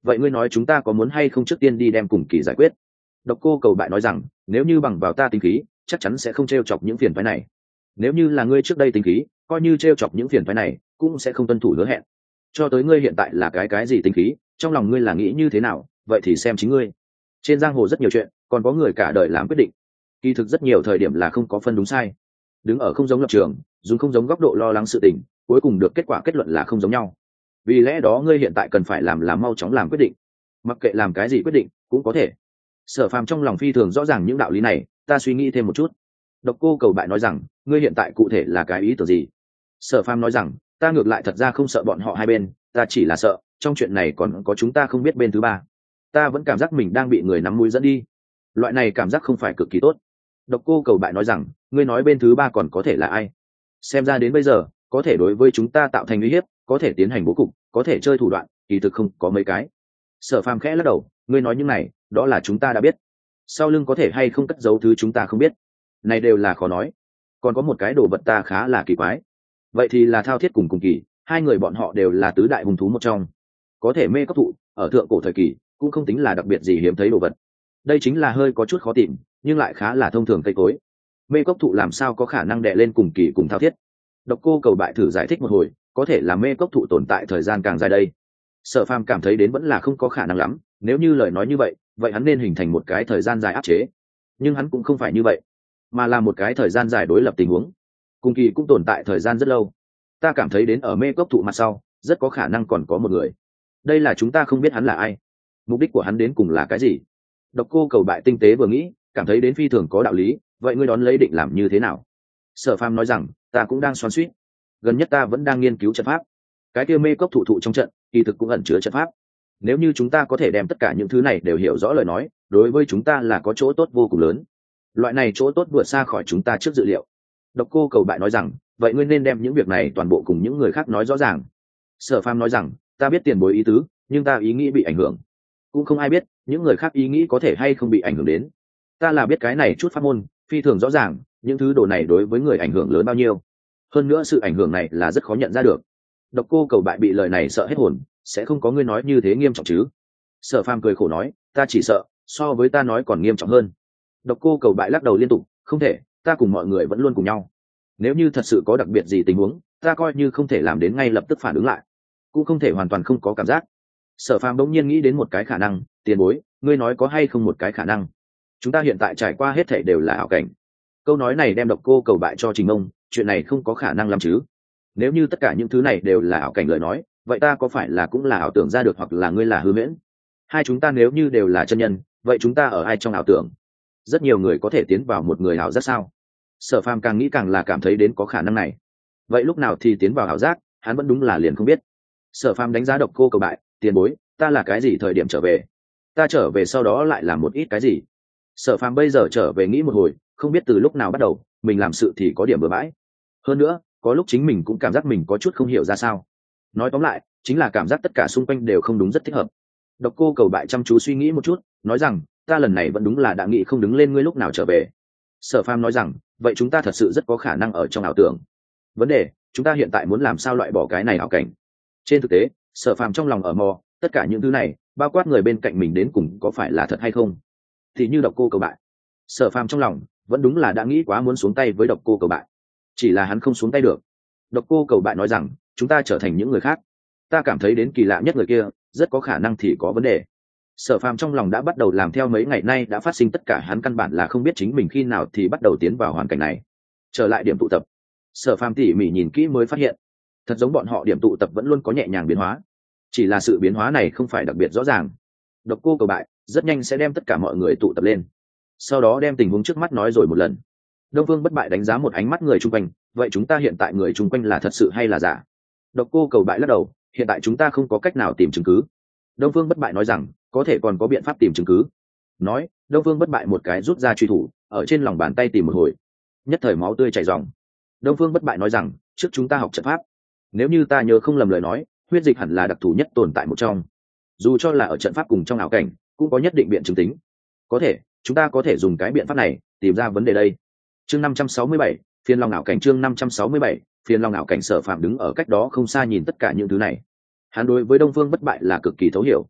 vậy ngươi nói chúng ta có muốn hay không trước tiên đi đem cùng kỳ giải quyết? Độc Cô Cầu Bại nói rằng, nếu như bằng vào ta tính khí, chắc chắn sẽ không t r e o chọc những phiền phái này. Nếu như là ngươi trước đây tính khí, coi như t r e o chọc những phiền phái này, cũng sẽ không tuân thủ hứa hẹn. Cho tới ngươi hiện tại là cái cái gì tính khí, trong lòng ngươi là nghĩ như thế nào, vậy thì xem chính ngươi. Trên giang hồ rất nhiều chuyện, còn có người cả đời làm quyết định. Kỳ thực rất nhiều thời điểm là không có phân đúng sai. Đứng ở không giống lập trường, dùng không giống góc độ lo lắng sự tình, cuối cùng được kết quả kết luận là không giống nhau. Vì lẽ đó ngươi hiện tại cần phải làm là mau chóng làm quyết định. Mặc kệ làm cái gì quyết định, cũng có thể. Sở Phàm trong lòng phi thường rõ ràng những đạo lý này, ta suy nghĩ thêm một chút. Độc Cô Cầu Bại nói rằng, ngươi hiện tại cụ thể là cái ý tưởng gì? Sở Phàm nói rằng, ta ngược lại thật ra không sợ bọn họ hai bên, ta chỉ là sợ trong chuyện này còn có chúng ta không biết bên thứ ba. Ta vẫn cảm giác mình đang bị người nắm mũi dẫn đi, loại này cảm giác không phải cực kỳ tốt. Độc Cô Cầu Bại nói rằng, ngươi nói bên thứ ba còn có thể là ai? Xem ra đến bây giờ, có thể đối với chúng ta tạo thành uy hiếp, có thể tiến hành bố cục, có thể chơi thủ đoạn, kỳ thực không có mấy cái. Sở Phàm khẽ lắc đầu, ngươi nói những này, đó là chúng ta đã biết. Sau lưng có thể hay không cất giấu thứ chúng ta không biết, này đều là khó nói. Còn có một cái đồ vật ta khá là kỳ quái, vậy thì là Thao Thiết cùng Cùng Kỳ, hai người bọn họ đều là tứ đại hung thú một trong, có thể mê cốc thụ ở thượng cổ thời kỳ cũng không tính là đặc biệt gì hiếm thấy đồ vật. Đây chính là hơi có chút khó tìm, nhưng lại khá là thông thường cây cối. Mê cốc thụ làm sao có khả năng đè lên Cùng Kỳ cùng Thao Thiết? Độc Cô Cầu Bại thử giải thích một hồi, có thể là mê cốc thụ tồn tại thời gian càng dài đây. Sở Phàm cảm thấy đến vẫn là không có khả năng lắm, nếu như lời nói như vậy, vậy hắn nên hình thành một cái thời gian dài áp chế. Nhưng hắn cũng không phải như vậy, mà là một cái thời gian dài đối lập tình huống. Cùng Kỳ cũng tồn tại thời gian rất lâu. Ta cảm thấy đến ở mê cốc thụ mặt sau, rất có khả năng còn có một người. Đây là chúng ta không biết hắn là ai. Mục đích của hắn đến cùng là cái gì? Độc Cô Cầu Bại tinh tế vừa nghĩ, cảm thấy đến phi thường có đạo lý, vậy ngươi đón lấy định làm như thế nào? Sở Phàm nói rằng, ta cũng đang xoắn xuýt, gần nhất ta vẫn đang nghiên cứu trận pháp. Cái kia mê cốc thụ thụ trong trận, kỳ thực cũng ẩn chứa trận pháp. Nếu như chúng ta có thể đem tất cả những thứ này đều hiểu rõ lời nói, đối với chúng ta là có chỗ tốt vô cùng lớn. Loại này chỗ tốt vượt xa khỏi chúng ta trước dự liệu. Độc Cô Cầu Bại nói rằng, vậy ngươi nên đem những việc này toàn bộ cùng những người khác nói rõ ràng. Sở Phàm nói rằng, ta biết tiền bối ý tứ, nhưng ta ý nghĩ bị ảnh hưởng. Cũng không ai biết những người khác ý nghĩ có thể hay không bị ảnh hưởng đến. Ta là biết cái này chút pháp môn, phi thường rõ ràng, những thứ đồ này đối với người ảnh hưởng lớn bao nhiêu. Hơn nữa sự ảnh hưởng này là rất khó nhận ra được. Độc Cô Cầu Bại bị lời này sợ hết hồn, sẽ không có ngươi nói như thế nghiêm trọng chứ? Sở Phàm cười khổ nói, ta chỉ sợ so với ta nói còn nghiêm trọng hơn. Độc Cô Cầu Bại lắc đầu liên tục, không thể, ta cùng mọi người vẫn luôn cùng nhau. Nếu như thật sự có đặc biệt gì tình huống, ta coi như không thể làm đến ngay lập tức phản ứng lại, cũng không thể hoàn toàn không có cảm giác. Sở Phàm bỗng nhiên nghĩ đến một cái khả năng, tiền bối, ngươi nói có hay không một cái khả năng, chúng ta hiện tại trải qua hết thảy đều là ảo cảnh. Câu nói này đem Độc Cô Cầu Bại cho Trình Ông, chuyện này không có khả năng làm chứ? Nếu như tất cả những thứ này đều là ảo cảnh lời nói, vậy ta có phải là cũng là ảo tưởng ra được, hoặc là ngươi là hư huyễn? Hai chúng ta nếu như đều là chân nhân, vậy chúng ta ở ai trong ảo tưởng? Rất nhiều người có thể tiến vào một người ảo giác sao? Sở Phàm càng nghĩ càng là cảm thấy đến có khả năng này. Vậy lúc nào thì tiến vào ảo giác, hắn vẫn đúng là liền không biết. Sở Phàm đánh giá Độc Cô Cầu Bại, tiền bối, ta là cái gì thời điểm trở về? Ta trở về sau đó lại làm một ít cái gì? Sở Phàm bây giờ trở về nghĩ một hồi, không biết từ lúc nào bắt đầu, mình làm sự thì có điểm bừa bãi. Hơn nữa, có lúc chính mình cũng cảm giác mình có chút không hiểu ra sao. Nói tóm lại, chính là cảm giác tất cả xung quanh đều không đúng, rất thích hợp. Độc Cô Cầu Bại chăm chú suy nghĩ một chút, nói rằng, ta lần này vẫn đúng là đã nghĩ không đứng lên ngươi lúc nào trở về. Sở Phàm nói rằng, vậy chúng ta thật sự rất có khả năng ở trong ảo tưởng. Vấn đề, chúng ta hiện tại muốn làm sao loại bỏ cái này ảo cảnh? Trên thực tế, Sở Phàm trong lòng ở mò, tất cả những thứ này, bao quát người bên cạnh mình đến cùng có phải là thật hay không? Thì như Độc Cô Cầu Bại, Sở Phàm trong lòng vẫn đúng là đã nghĩ quá muốn xuống tay với Độc Cô Cầu Bại, chỉ là hắn không xuống tay được. Độc Cô Cầu Bại nói rằng, chúng ta trở thành những người khác. Ta cảm thấy đến kỳ lạ nhất người kia, rất có khả năng thì có vấn đề. Sở Phàm trong lòng đã bắt đầu làm theo mấy ngày nay đã phát sinh tất cả, hắn căn bản là không biết chính mình khi nào thì bắt đầu tiến vào hoàn cảnh này. Trở lại điểm tụ tập, Sở Phàm tỉ mỉ nhìn kỹ mới phát hiện, thật giống bọn họ điểm tụ tập vẫn luôn có nhẹ nhàng biến hóa, chỉ là sự biến hóa này không phải đặc biệt rõ ràng. Độc Cô Cầu Bại rất nhanh sẽ đem tất cả mọi người tụ tập lên, sau đó đem tình huống trước mắt nói rồi một lần. Đông Phương Bất Bại đánh giá một ánh mắt người chung quanh, vậy chúng ta hiện tại người chung quanh là thật sự hay là giả? Độc Cô Cầu Bại lắc đầu, hiện tại chúng ta không có cách nào tìm chứng cứ. Đông Phương Bất Bại nói rằng, có thể còn có biện pháp tìm chứng cứ. Nói, Đông Phương Bất Bại một cái rút ra truy thủ, ở trên lòng bàn tay tìm một hồi, nhất thời máu tươi chảy ròng. Đông Phương Bất Bại nói rằng, trước chúng ta học trận pháp. Nếu như ta nhớ không lầm lời nói, huyết dịch hẳn là đặc thù nhất tồn tại một trong. Dù cho là ở trận pháp cùng trong ảo cảnh, cũng có nhất định biện chứng tính. Có thể, chúng ta có thể dùng cái biện pháp này tìm ra vấn đề đây. Chương năm trăm sáu mươi bảy, phiên long ảo cảnh. Chương năm trăm sáu mươi bảy, phiên long ảo cảnh. Sở Phạm đứng ở cách đó không xa nhìn tất cả những thứ này. Hắn đối với Đông Phương Bất Bại là cực kỳ thấu hiểu.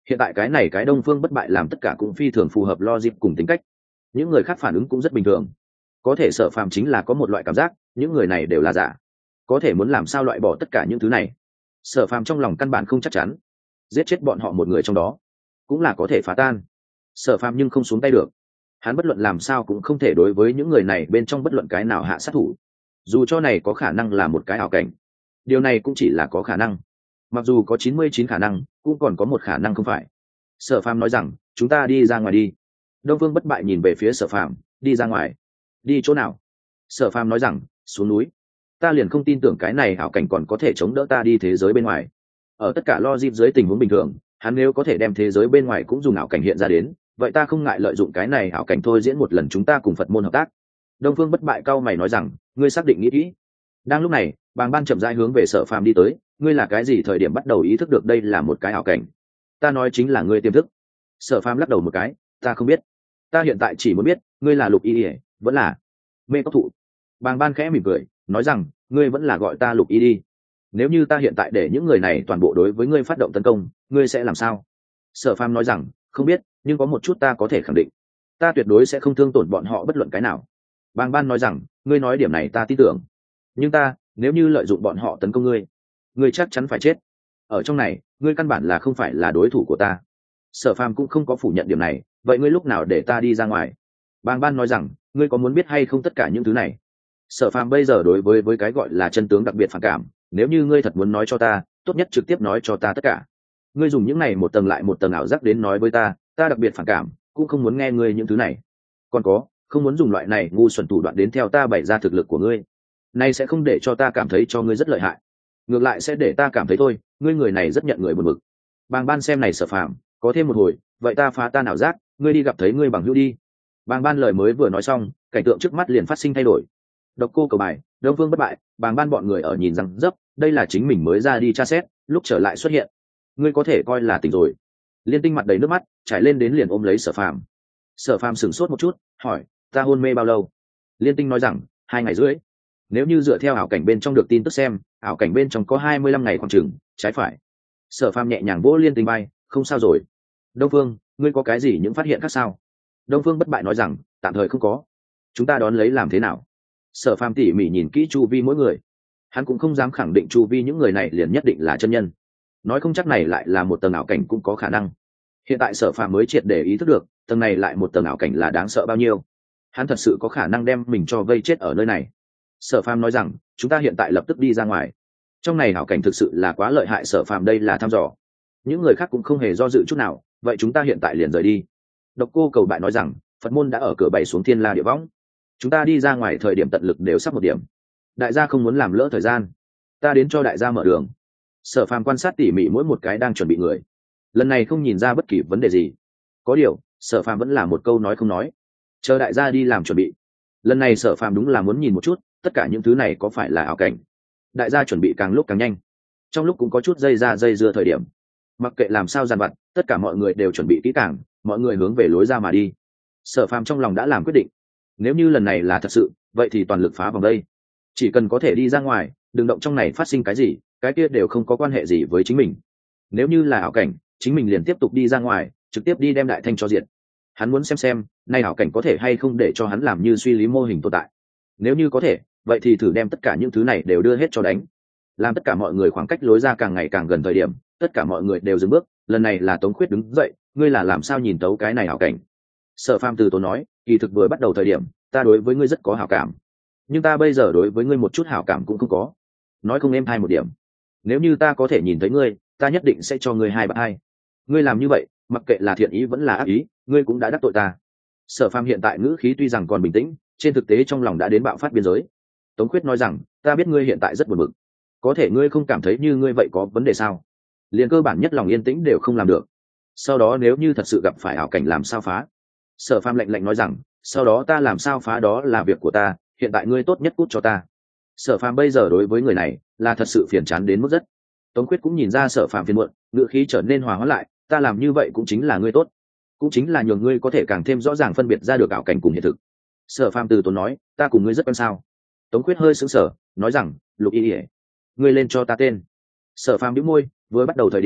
Hiện tại cái này cái Đông Phương Bất Bại làm tất cả cũng phi thường phù hợp logic cùng tính cách, những người khác phản ứng cũng rất bình thường. Có thể Sở Phàm chính là có một loại cảm giác những người này đều là giả, có thể muốn làm sao loại bỏ tất cả những thứ này, Sở Phàm trong lòng căn bản không chắc chắn. Giết chết bọn họ một người trong đó cũng là có thể phá tan Sở Phàm, nhưng không xuống tay được. Hắn bất luận làm sao cũng không thể đối với những người này bên trong bất luận cái nào hạ sát thủ, dù cho này có khả năng là một cái ảo cảnh. Điều này cũng chỉ là có khả năng, mặc dù có chín mươi chín khả năng cũng còn có một khả năng không phải. Sở Phàm nói rằng chúng ta đi ra ngoài đi. Đông Phương Bất Bại nhìn về phía Sở Phàm, đi ra ngoài? Đi chỗ nào? Sở Phàm nói rằng xuống núi. Ta liền không tin tưởng cái này ảo cảnh còn có thể chống đỡ ta đi thế giới bên ngoài. Ở tất cả logic dưới tình huống bình thường, hắn nếu có thể đem thế giới bên ngoài cũng dùng ảo cảnh hiện ra đến, vậy ta không ngại lợi dụng cái này ảo cảnh thôi diễn một lần chúng ta cùng Phật môn hợp tác. Đông Phương Bất Bại cau mày nói rằng ngươi xác định nghĩ kỹ. Đang lúc này Bàng Ban chậm rãi hướng về Sở Phàm đi tới. Ngươi là cái gì thời điểm bắt đầu ý thức được đây là một cái ảo cảnh? Ta nói chính là ngươi tiềm thức. Sở Phàm lắc đầu một cái, ta không biết. Ta hiện tại chỉ muốn biết ngươi là Lục Y ỉa vẫn là Mê Cốc Thụ. Bàng Ban khẽ mỉm cười nói rằng ngươi vẫn là gọi ta Lục Y đi. Nếu như ta hiện tại để những người này toàn bộ đối với ngươi phát động tấn công, ngươi sẽ làm sao? Sở Phàm nói rằng không biết, nhưng có một chút ta có thể khẳng định, ta tuyệt đối sẽ không thương tổn bọn họ bất luận cái nào. Bàng Ban nói rằng ngươi nói điểm này ta tin tưởng, nhưng ta nếu như lợi dụng bọn họ tấn công ngươi, ngươi chắc chắn phải chết. Ở trong này ngươi căn bản là không phải là đối thủ của ta. Sở Phàm cũng không có phủ nhận điểm này. Vậy ngươi lúc nào để ta đi ra ngoài? Bàng Ban nói rằng ngươi có muốn biết hay không tất cả những thứ này? Sở Phàm bây giờ đối với với cái gọi là chân tướng đặc biệt phản cảm. Nếu như ngươi thật muốn nói cho ta, tốt nhất trực tiếp nói cho ta tất cả. Ngươi dùng những này một tầng lại một tầng ảo giác đến nói với ta, ta đặc biệt phản cảm, cũng không muốn nghe ngươi những thứ này. Còn có, không muốn dùng loại này ngu xuẩn thủ đoạn đến theo ta bày ra thực lực của ngươi. Này sẽ không để cho ta cảm thấy cho ngươi rất lợi hại, ngược lại sẽ để ta cảm thấy thôi, ngươi người này rất nhận người buồn bực. Bàng Ban xem này Sở Phàm, có thêm một hồi, vậy ta phá tan ảo giác, ngươi đi gặp thấy ngươi bằng hữu đi. Bàng Ban lời mới vừa nói xong, cảnh tượng trước mắt liền phát sinh thay đổi. Độc Cô Cầu Bài, Đông Phương Bất Bại, Bàng Ban bọn người ở nhìn rằng dấp, đây là chính mình mới ra đi tra xét, lúc trở lại xuất hiện. Ngươi có thể coi là tỉnh rồi. Liên Tinh mặt đầy nước mắt, trải lên đến liền ôm lấy Sở Phàm. Sở Phàm sửng sốt một chút, hỏi, ta hôn mê bao lâu? Liên Tinh nói rằng, hai ngày rưỡi. Nếu như dựa theo ảo cảnh bên trong được tin tức xem, ảo cảnh bên trong có hai mươi lăm ngày khoảng chừng, trái phải. Sở Phàm nhẹ nhàng vỗ Liên Tinh bay, không sao rồi. Đông Phương, ngươi có cái gì những phát hiện khác sao? Đông Phương Bất Bại nói rằng tạm thời không có. Chúng ta đón lấy làm thế nào? Sở Phàm tỉ mỉ nhìn kỹ chu vi mỗi người, hắn cũng không dám khẳng định chu vi những người này liền nhất định là chân nhân, nói không chắc này lại là một tầng ảo cảnh cũng có khả năng. Hiện tại Sở Phàm mới triệt để ý thức được tầng này lại một tầng ảo cảnh là đáng sợ bao nhiêu. Hắn thật sự có khả năng đem mình cho vây chết ở nơi này. Sở Phàm nói rằng chúng ta hiện tại lập tức đi ra ngoài, trong này ảo cảnh thực sự là quá lợi hại. Sở Phàm đây là thăm dò, những người khác cũng không hề do dự chút nào. Vậy chúng ta hiện tại liền rời đi. Độc Cô Cầu Bại nói rằng Phật môn đã ở cửa bày xuống thiên la địa võng, chúng ta đi ra ngoài thời điểm tận lực đều sắp một điểm, đại gia không muốn làm lỡ thời gian, ta đến cho đại gia mở đường. Sở Phàm quan sát tỉ mỉ mỗi một cái đang chuẩn bị người, lần này không nhìn ra bất kỳ vấn đề gì. Có điều Sở Phàm vẫn là một câu nói không nói, chờ đại gia đi làm chuẩn bị. Lần này Sở Phàm đúng là muốn nhìn một chút tất cả những thứ này có phải là ảo cảnh. Đại gia chuẩn bị càng lúc càng nhanh, trong lúc cũng có chút dây ra dây dưa thời điểm, mặc kệ làm sao dàn vặt, tất cả mọi người đều chuẩn bị kỹ càng, mọi người hướng về lối ra mà đi. Sở Phàm trong lòng đã làm quyết định, nếu như lần này là thật sự, vậy thì toàn lực phá vòng đây. Chỉ cần có thể đi ra ngoài, đừng động trong này phát sinh cái gì, cái kia đều không có quan hệ gì với chính mình. Nếu như là ảo cảnh, chính mình liền tiếp tục đi ra ngoài, trực tiếp đi đem Đại Thanh cho diệt. Hắn muốn xem xem, nay ảo cảnh có thể hay không để cho hắn làm như suy lý mô hình tồn tại. Nếu như có thể, vậy thì thử đem tất cả những thứ này đều đưa hết cho đánh. Làm tất cả mọi người khoảng cách lối ra càng ngày càng gần thời điểm, tất cả mọi người đều dừng bước. Lần này là Tống Khuyết đứng dậy, ngươi là làm sao nhìn tấu cái này ảo cảnh? Sở Phàm từ tốn nói, kỳ thực vừa bắt đầu thời điểm, ta đối với ngươi rất có hảo cảm, nhưng ta bây giờ đối với ngươi một chút hảo cảm cũng không có. Nói không êm hai một điểm, nếu như ta có thể nhìn thấy ngươi, ta nhất định sẽ cho ngươi hai bạn hai. Ngươi làm như vậy, mặc kệ là thiện ý vẫn là ác ý, ngươi cũng đã đắc tội ta. Sở Phàm hiện tại ngữ khí tuy rằng còn bình tĩnh, trên thực tế trong lòng đã đến bạo phát biên giới. Tống Khuyết nói rằng, ta biết ngươi hiện tại rất buồn bực, có thể ngươi không cảm thấy như ngươi vậy có vấn đề sao? Liền cơ bản nhất lòng yên tĩnh đều không làm được, sau đó nếu như thật sự gặp phải ảo cảnh làm sao phá? Sở Phàm lạnh lạnh nói rằng, sau đó ta làm sao phá đó là việc của ta, hiện tại ngươi tốt nhất cút cho ta. Sở Phàm bây giờ đối với người này là thật sự phiền chán đến mức rất. Tống Khuyết cũng nhìn ra Sở Phàm phiền muộn, ngữ khí trở nên hòa hoãn lại, ta làm như vậy cũng chính là ngươi tốt, cũng chính là nhường ngươi có thể càng thêm rõ ràng phân biệt ra được ảo cảnh cùng hiện thực. Sở Phàm từ tốn nói, ta cùng ngươi rất quen sao? Tống Khuyết hơi sững sờ, nói rằng, Lục Y ỉa, ngươi lên cho ta tên. Sở Phàm bĩu môi, vừa bắt đầu thời điểm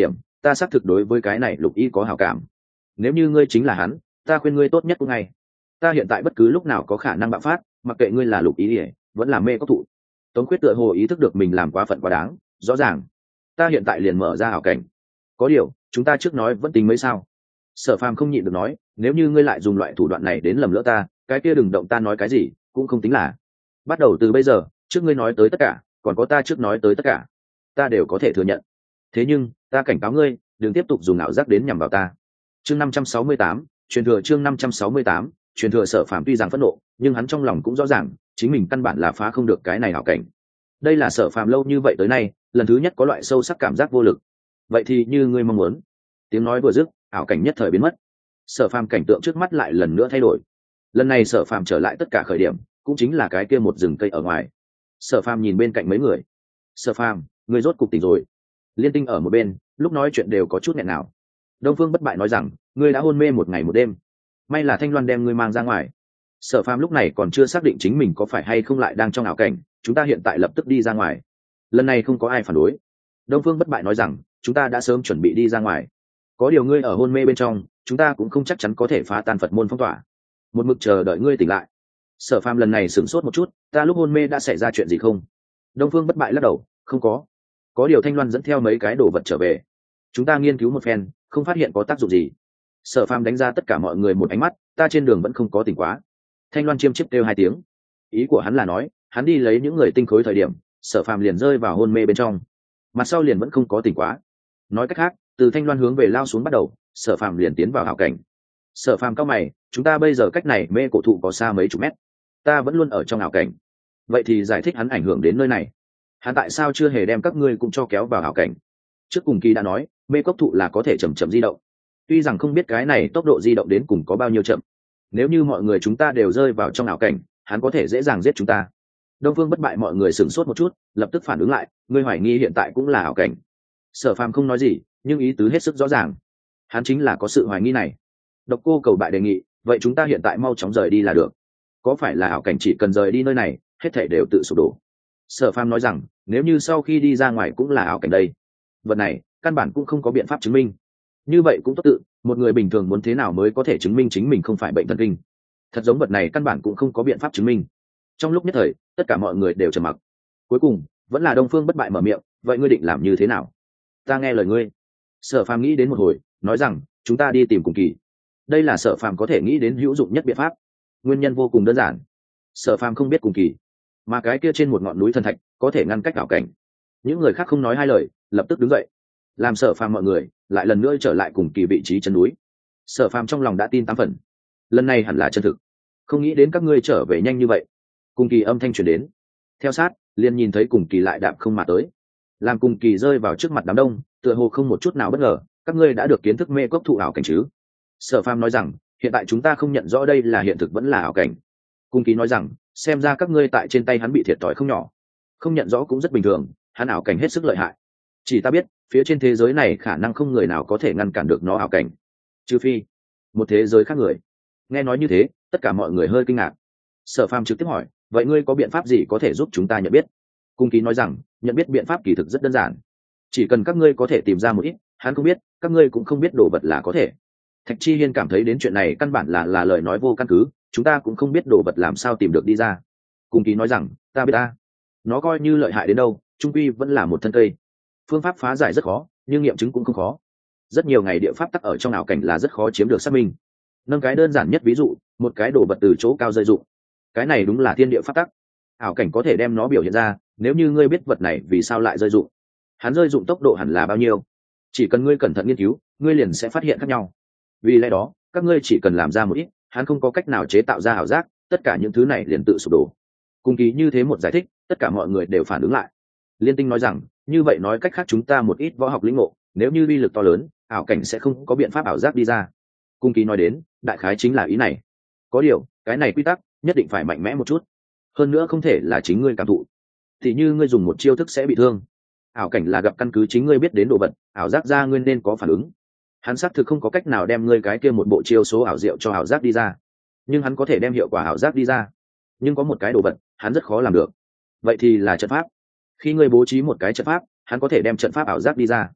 ta xác thực đối với cái này lục y có hảo cảm. Nếu như ngươi chính là hắn, ta khuyên ngươi tốt nhất cũng ngay. Ta hiện tại bất cứ lúc nào có khả năng bạo phát, mặc kệ ngươi là lục ý ỉa vẫn là mê cốc thụ. Tống Khuyết tựa hồ ý thức được mình làm quá phận quá đáng, rõ ràng ta hiện tại liền mở ra hảo cảnh. Có điều chúng ta trước nói vẫn tính mấy sao. Sở Phàm không nhịn được nói, nếu như ngươi lại dùng loại thủ đoạn này đến lầm lỡ ta, cái kia đừng động ta nói cái gì cũng không tính là. Bắt đầu từ bây giờ, trước ngươi nói tới tất cả, còn có ta trước nói tới tất cả, ta đều có thể thừa nhận. Thế nhưng ta cảnh cáo ngươi, đừng tiếp tục dùng ảo giác đến nhằm vào ta. Chương năm trăm sáu mươi tám, truyền thừa. Chương năm trăm sáu mươi tám, truyền thừa. Sở Phàm tuy rằng phẫn nộ, nhưng hắn trong lòng cũng rõ ràng, chính mình căn bản là phá không được cái này ảo cảnh. Đây là Sở Phàm lâu như vậy tới nay, lần thứ nhất có loại sâu sắc cảm giác vô lực. Vậy thì như ngươi mong muốn. Tiếng nói vừa dứt, ảo cảnh nhất thời biến mất. Sở Phàm cảnh tượng trước mắt lại lần nữa thay đổi. Lần này Sở Phàm trở lại tất cả khởi điểm, cũng chính là cái kia một rừng cây ở ngoài. Sở Phàm nhìn bên cạnh mấy người. Sở Phàm, ngươi rốt cục tỉnh rồi. Liên Tinh ở một bên, lúc nói chuyện đều có chút nghẹn nào. Đông Phương Bất Bại nói rằng, ngươi đã hôn mê một ngày một đêm, may là Thanh Loan đem ngươi mang ra ngoài. Sở Phàm lúc này còn chưa xác định chính mình có phải hay không lại đang trong ảo cảnh, chúng ta hiện tại lập tức đi ra ngoài. Lần này không có ai phản đối. Đông Phương Bất Bại nói rằng, chúng ta đã sớm chuẩn bị đi ra ngoài. Có điều ngươi ở hôn mê bên trong, chúng ta cũng không chắc chắn có thể phá tan Phật môn phong tỏa. Một mực chờ đợi ngươi tỉnh lại. Sở Phàm lần này sửng sốt một chút, ta lúc hôn mê đã xảy ra chuyện gì không? Đông Phương Bất Bại lắc đầu, không có. Có điều Thanh Loan dẫn theo mấy cái đồ vật trở về, chúng ta nghiên cứu một phen, không phát hiện có tác dụng gì. Sở Phàm đánh ra tất cả mọi người một ánh mắt, ta trên đường vẫn không có tỉnh quá. Thanh Loan chiêm chiếp kêu hai tiếng. Ý của hắn là nói, hắn đi lấy những người tinh khối thời điểm, Sở Phàm liền rơi vào hôn mê bên trong, mặt sau liền vẫn không có tỉnh quá. Nói cách khác, từ Thanh Loan hướng về lao xuống bắt đầu, Sở Phàm liền tiến vào hảo cảnh. Sở Phàm cao mày, chúng ta bây giờ cách này mê cổ thụ có xa mấy chục mét, ta vẫn luôn ở trong ảo cảnh. Vậy thì giải thích hắn ảnh hưởng đến nơi này, hắn tại sao chưa hề đem các ngươi cũng cho kéo vào ảo cảnh? Trước cùng kỳ đã nói, mê cốc thụ là có thể chậm chậm di động, tuy rằng không biết cái này tốc độ di động đến cùng có bao nhiêu chậm. Nếu như mọi người chúng ta đều rơi vào trong ảo cảnh, hắn có thể dễ dàng giết chúng ta. Đông Phương Bất Bại mọi người sửng sốt một chút, lập tức phản ứng lại, ngươi hoài nghi hiện tại cũng là ảo cảnh. Sở Phàm không nói gì, nhưng ý tứ hết sức rõ ràng, hắn chính là có sự hoài nghi này. Độc Cô Cầu Bại đề nghị, vậy chúng ta hiện tại mau chóng rời đi là được. Có phải là ảo cảnh chỉ cần rời đi nơi này, hết thảy đều tự sụp đổ? Sở Phàm nói rằng, nếu như sau khi đi ra ngoài cũng là ảo cảnh đây, vật này căn bản cũng không có biện pháp chứng minh. Như vậy cũng tốt tự, một người bình thường muốn thế nào mới có thể chứng minh chính mình không phải bệnh thần kinh? Thật giống vật này căn bản cũng không có biện pháp chứng minh. Trong lúc nhất thời, tất cả mọi người đều trầm mặc. Cuối cùng, vẫn là Đông Phương Bất Bại mở miệng, vậy ngươi định làm như thế nào? Ta nghe lời ngươi. Sở Phàm nghĩ đến một hồi, nói rằng, chúng ta đi tìm Cùng Kỳ. Đây là Sở Phàm có thể nghĩ đến hữu dụng nhất biện pháp. Nguyên nhân vô cùng đơn giản. Sở Phàm không biết Cùng Kỳ, mà cái kia trên một ngọn núi thần thạch có thể ngăn cách ảo cảnh. Những người khác không nói hai lời, lập tức đứng dậy, làm Sở Phàm mọi người lại lần nữa trở lại Cùng Kỳ vị trí chân núi. Sở Phàm trong lòng đã tin tám phần, lần này hẳn là chân thực. Không nghĩ đến các ngươi trở về nhanh như vậy. Cùng Kỳ âm thanh truyền đến, theo sát liền nhìn thấy Cùng Kỳ lại đạp không mà tới, làm Cùng Kỳ rơi vào trước mặt đám đông, tựa hồ không một chút nào bất ngờ. Các ngươi đã được kiến thức mê cốc thụ ảo cảnh chứ? Sở Phàm nói rằng, hiện tại chúng ta không nhận rõ đây là hiện thực vẫn là ảo cảnh. Cùng Kỳ nói rằng, xem ra các ngươi tại trên tay hắn bị thiệt thòi không nhỏ. Không nhận rõ cũng rất bình thường, hắn ảo cảnh hết sức lợi hại. Chỉ ta biết, phía trên thế giới này khả năng không người nào có thể ngăn cản được nó ảo cảnh, trừ phi một thế giới khác người. Nghe nói như thế, tất cả mọi người hơi kinh ngạc. Sở Phàm trực tiếp hỏi, vậy ngươi có biện pháp gì có thể giúp chúng ta nhận biết? Cung Ký nói rằng, nhận biết biện pháp kỳ thực rất đơn giản, chỉ cần các ngươi có thể tìm ra một ít hắn không biết, các ngươi cũng không biết đồ vật là có thể. Thạch Chi Hiên cảm thấy đến chuyện này căn bản là là lời nói vô căn cứ, chúng ta cũng không biết đồ vật làm sao tìm được đi ra. Cung Ký nói rằng, ta biết ta, nó coi như lợi hại đến đâu, trung quy vẫn là một thân cây. Phương pháp phá giải rất khó, nhưng nghiệm chứng cũng không khó. Rất nhiều ngày địa pháp tắc ở trong ảo cảnh là rất khó chiếm được xác minh. Nâng cái đơn giản nhất ví dụ, một cái đồ vật từ chỗ cao rơi dụng, cái này đúng là thiên địa pháp tắc, ảo cảnh có thể đem nó biểu hiện ra. Nếu như ngươi biết vật này vì sao lại rơi dụng, hắn rơi dụng tốc độ hẳn là bao nhiêu, chỉ cần ngươi cẩn thận nghiên cứu, ngươi liền sẽ phát hiện khác nhau. Vì lẽ đó, các ngươi chỉ cần làm ra một ít, hắn không có cách nào chế tạo ra ảo giác, tất cả những thứ này liền tự sụp đổ. Cùng Ký như thế một giải thích, tất cả mọi người đều phản ứng lại. Liên Tinh nói rằng, như vậy nói cách khác chúng ta một ít võ học lĩnh ngộ, nếu như uy lực to lớn, ảo cảnh sẽ không có biện pháp ảo giác đi ra. Cung Ký nói đến, đại khái chính là ý này. Có điều, cái này quy tắc nhất định phải mạnh mẽ một chút, hơn nữa không thể là chính ngươi cảm thụ. Thì như ngươi dùng một chiêu thức sẽ bị thương, ảo cảnh là gặp căn cứ chính ngươi biết đến đồ vật, ảo giác ra ngươi nên có phản ứng. Hắn xác thực không có cách nào đem ngươi cái kia một bộ chiêu số ảo diệu cho ảo giác đi ra, nhưng hắn có thể đem hiệu quả ảo giác đi ra. Nhưng có một cái đồ vật hắn rất khó làm được, vậy thì là trận pháp. Khi ngươi bố trí một cái trận pháp, hắn có thể đem trận pháp ảo giác đi ra.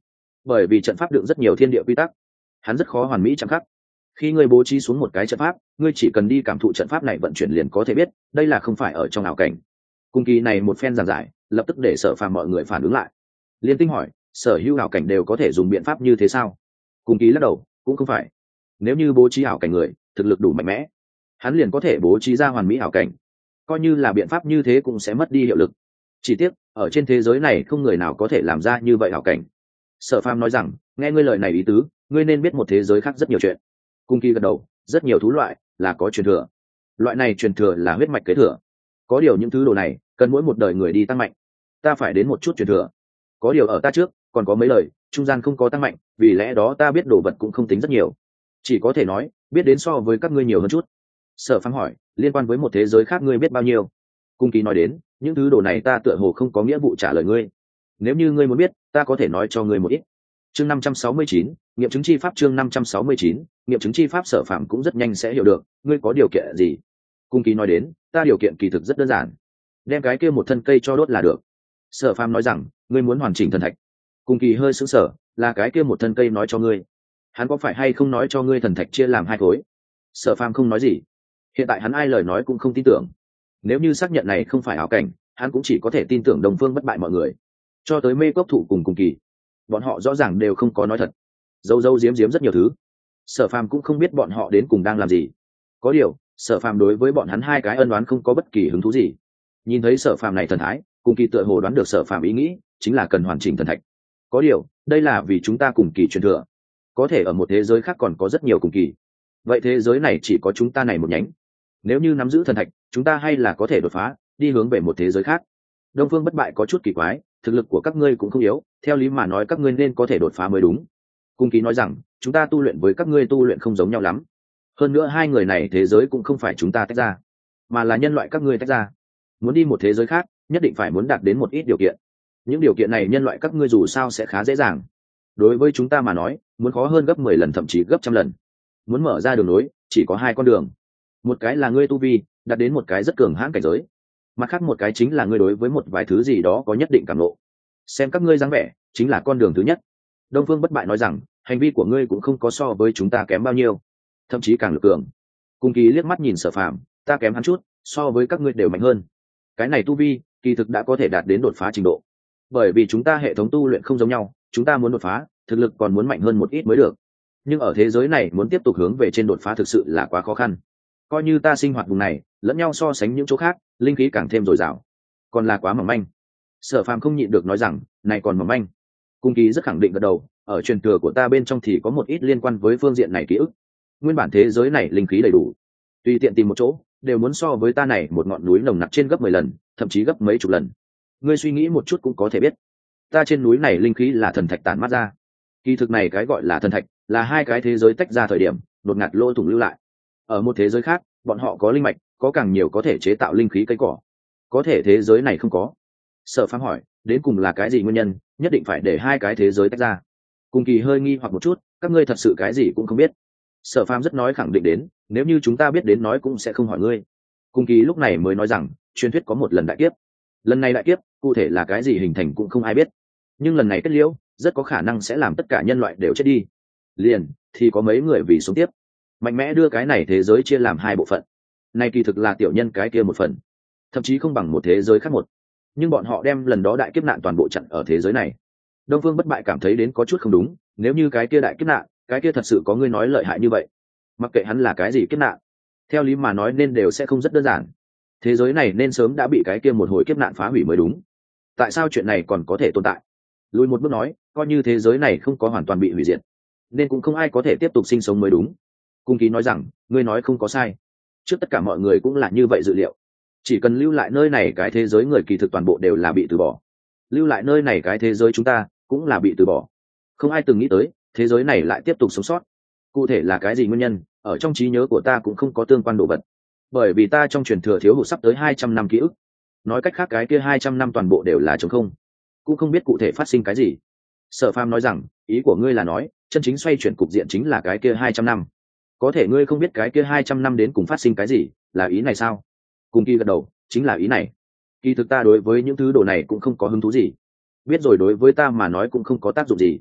bởi vì trận pháp đựng rất nhiều thiên địa quy tắc, hắn rất khó hoàn mỹ chạm khắc. Khi ngươi bố trí xuống một cái trận pháp, ngươi chỉ cần đi cảm thụ trận pháp này vận chuyển liền có thể biết đây là không phải ở trong ảo cảnh. Cung kỳ này một phen giảng giải lập tức để Sở Phàm mọi người phản ứng lại. Liên Tinh hỏi, sở hữu ảo cảnh đều có thể dùng biện pháp như thế sao? Cung kỳ lắc đầu, cũng không phải. Nếu như bố trí ảo cảnh người thực lực đủ mạnh mẽ, hắn liền có thể bố trí ra hoàn mỹ ảo cảnh. Coi như là biện pháp như thế cũng sẽ mất đi hiệu lực. Chỉ tiếc ở trên thế giới này không người nào có thể làm ra như vậy ảo cảnh. Sở Phàm nói rằng, nghe ngươi lời này ý tứ, ngươi nên biết một thế giới khác rất nhiều chuyện. Cung kỳ gật đầu, rất nhiều thú loại là có truyền thừa. Loại này truyền thừa là huyết mạch kế thừa. Có điều những thứ đồ này cần mỗi một đời người đi tăng mạnh. Ta phải đến một chút truyền thừa. Có điều ở ta trước còn có mấy lời trung gian không có tăng mạnh, vì lẽ đó ta biết đồ vật cũng không tính rất nhiều, chỉ có thể nói biết đến so với các ngươi nhiều hơn chút. Sở Phàm hỏi, liên quan với một thế giới khác ngươi biết bao nhiêu? Cung kỳ nói đến, những thứ đồ này ta tựa hồ không có nghĩa vụ trả lời ngươi. Nếu như ngươi muốn biết, ta có thể nói cho ngươi một ít. Chương năm trăm sáu mươi chín, nghiệm chứng chi pháp. Chương năm trăm sáu mươi chín, nghiệm chứng chi pháp. Sở Phàm cũng rất nhanh sẽ hiểu được, ngươi có điều kiện gì? Cung kỳ nói đến, ta điều kiện kỳ thực rất đơn giản, đem cái kia một thân cây cho đốt là được. Sở Phàm nói rằng, ngươi muốn hoàn chỉnh thần thạch. Cung kỳ hơi sững sờ, là cái kia một thân cây nói cho ngươi? Hắn có phải hay không nói cho ngươi thần thạch chia làm hai khối? Sở Phàm không nói gì. Hiện tại hắn ai lời nói cũng không tin tưởng. Nếu như xác nhận này không phải ảo cảnh, hắn cũng chỉ có thể tin tưởng Đông Phương Bất Bại mọi người. Cho tới Mê Cốc Thụ cùng Cung kỳ, bọn họ rõ ràng đều không có nói thật, dâu dâu diếm diếm rất nhiều thứ. Sở Phàm cũng không biết bọn họ đến cùng đang làm gì. Có điều Sở Phàm đối với bọn hắn hai cái ân oán không có bất kỳ hứng thú gì. Nhìn thấy Sở Phàm này thần thái, Cung kỳ tựa hồ đoán được Sở Phàm ý nghĩ, chính là cần hoàn chỉnh thần thạch. Có điều đây là vì chúng ta cùng kỳ truyền thừa, có thể ở một thế giới khác còn có rất nhiều cùng kỳ, vậy thế giới này chỉ có chúng ta này một nhánh. Nếu như nắm giữ thần thạch, chúng ta hay là có thể đột phá, đi hướng về một thế giới khác. Đông Phương Bất Bại có chút kỳ quái, thực lực của các ngươi cũng không yếu, theo lý mà nói các ngươi nên có thể đột phá mới đúng. Cung kỳ nói rằng, chúng ta tu luyện với các ngươi tu luyện không giống nhau lắm. Hơn nữa hai người này thế giới cũng không phải chúng ta tách ra, mà là nhân loại các ngươi tách ra. Muốn đi một thế giới khác, nhất định phải muốn đạt đến một ít điều kiện. Những điều kiện này nhân loại các ngươi dù sao sẽ khá dễ dàng. Đối với chúng ta mà nói, muốn khó hơn gấp mười lần thậm chí gấp trăm lần. Muốn mở ra đường nối, chỉ có hai con đường. Một cái là ngươi tu vi, đạt đến một cái rất cường hãn cảnh giới. Mặt khác một cái chính là ngươi đối với một vài thứ gì đó có nhất định cảm ngộ. Xem các ngươi dáng vẻ, chính là con đường thứ nhất. Đông Phương Bất Bại nói rằng, hành vi của ngươi cũng không có so với chúng ta kém bao nhiêu, thậm chí càng lực cường. Cung kỳ liếc mắt nhìn Sở Phàm, ta kém hắn chút, so với các ngươi đều mạnh hơn. Cái này tu vi, kỳ thực đã có thể đạt đến đột phá trình độ. Bởi vì chúng ta hệ thống tu luyện không giống nhau, chúng ta muốn đột phá, thực lực còn muốn mạnh hơn một ít mới được. Nhưng ở thế giới này muốn tiếp tục hướng về trên đột phá thực sự là quá khó khăn. Coi như ta sinh hoạt vùng này, lẫn nhau so sánh những chỗ khác, linh khí càng thêm dồi dào, còn là quá mỏng manh. Sở Phàm không nhịn được nói rằng, này còn mỏng manh. Cung kỳ rất khẳng định gật đầu, ở truyền thừa của ta bên trong thì có một ít liên quan với phương diện này ký ức. Nguyên bản thế giới này linh khí đầy đủ, tùy tiện tìm một chỗ đều muốn so với ta này một ngọn núi nồng nặc trên gấp mười lần, thậm chí gấp mấy chục lần. Ngươi suy nghĩ một chút cũng có thể biết, ta trên núi này linh khí là thần thạch tản mát ra. Kỳ thực này cái gọi là thần thạch, là hai cái thế giới tách ra thời điểm đột ngạt lỗ thủng lưu lại. Ở một thế giới khác, bọn họ có linh mạch, có càng nhiều có thể chế tạo linh khí cây cỏ, có thể thế giới này không có. Sở Phàm hỏi, đến cùng là cái gì nguyên nhân nhất định phải để hai cái thế giới tách ra? Cung kỳ hơi nghi hoặc một chút, các ngươi thật sự cái gì cũng không biết? Sở Phàm rất nói khẳng định đến, nếu như chúng ta biết đến nói cũng sẽ không hỏi ngươi. Cung kỳ lúc này mới nói rằng, truyền thuyết có một lần đại kiếp, lần này đại kiếp cụ thể là cái gì hình thành cũng không ai biết, nhưng lần này kết liễu rất có khả năng sẽ làm tất cả nhân loại đều chết đi, liền thì có mấy người vì sống tiếp mạnh mẽ đưa cái này thế giới chia làm hai bộ phận. Này kỳ thực là tiểu nhân cái kia một phần, thậm chí không bằng một thế giới khác một, nhưng bọn họ đem lần đó đại kiếp nạn toàn bộ chặn ở thế giới này. Đông Phương Bất Bại cảm thấy đến có chút không đúng, nếu như cái kia đại kiếp nạn, cái kia thật sự có ngươi nói lợi hại như vậy, mặc kệ hắn là cái gì kiếp nạn, theo lý mà nói nên đều sẽ không rất đơn giản. Thế giới này nên sớm đã bị cái kia một hồi kiếp nạn phá hủy mới đúng. Tại sao chuyện này còn có thể tồn tại? Lùi một bước nói, coi như thế giới này không có hoàn toàn bị hủy diệt, nên cũng không ai có thể tiếp tục sinh sống mới đúng. Cung ký nói rằng, ngươi nói không có sai, trước tất cả mọi người cũng là như vậy dự liệu. Chỉ cần lưu lại nơi này cái thế giới người kỳ thực toàn bộ đều là bị từ bỏ, lưu lại nơi này cái thế giới chúng ta cũng là bị từ bỏ. Không ai từng nghĩ tới thế giới này lại tiếp tục sống sót. Cụ thể là cái gì nguyên nhân, ở trong trí nhớ của ta cũng không có tương quan đồ vật, bởi vì ta trong truyền thừa thiếu hụt sắp tới hai trăm năm ký ức. Nói cách khác cái kia hai trăm năm toàn bộ đều là trống không, cũng không biết cụ thể phát sinh cái gì. Sở Phàm nói rằng, ý của ngươi là nói chân chính xoay chuyển cục diện chính là cái kia hai trăm năm, có thể ngươi không biết cái kia hai trăm năm đến cùng phát sinh cái gì, là ý này sao? Cùng Kỳ gật đầu, chính là ý này. Kỳ thực ta đối với những thứ đồ này cũng không có hứng thú gì, biết rồi đối với ta mà nói cũng không có tác dụng gì.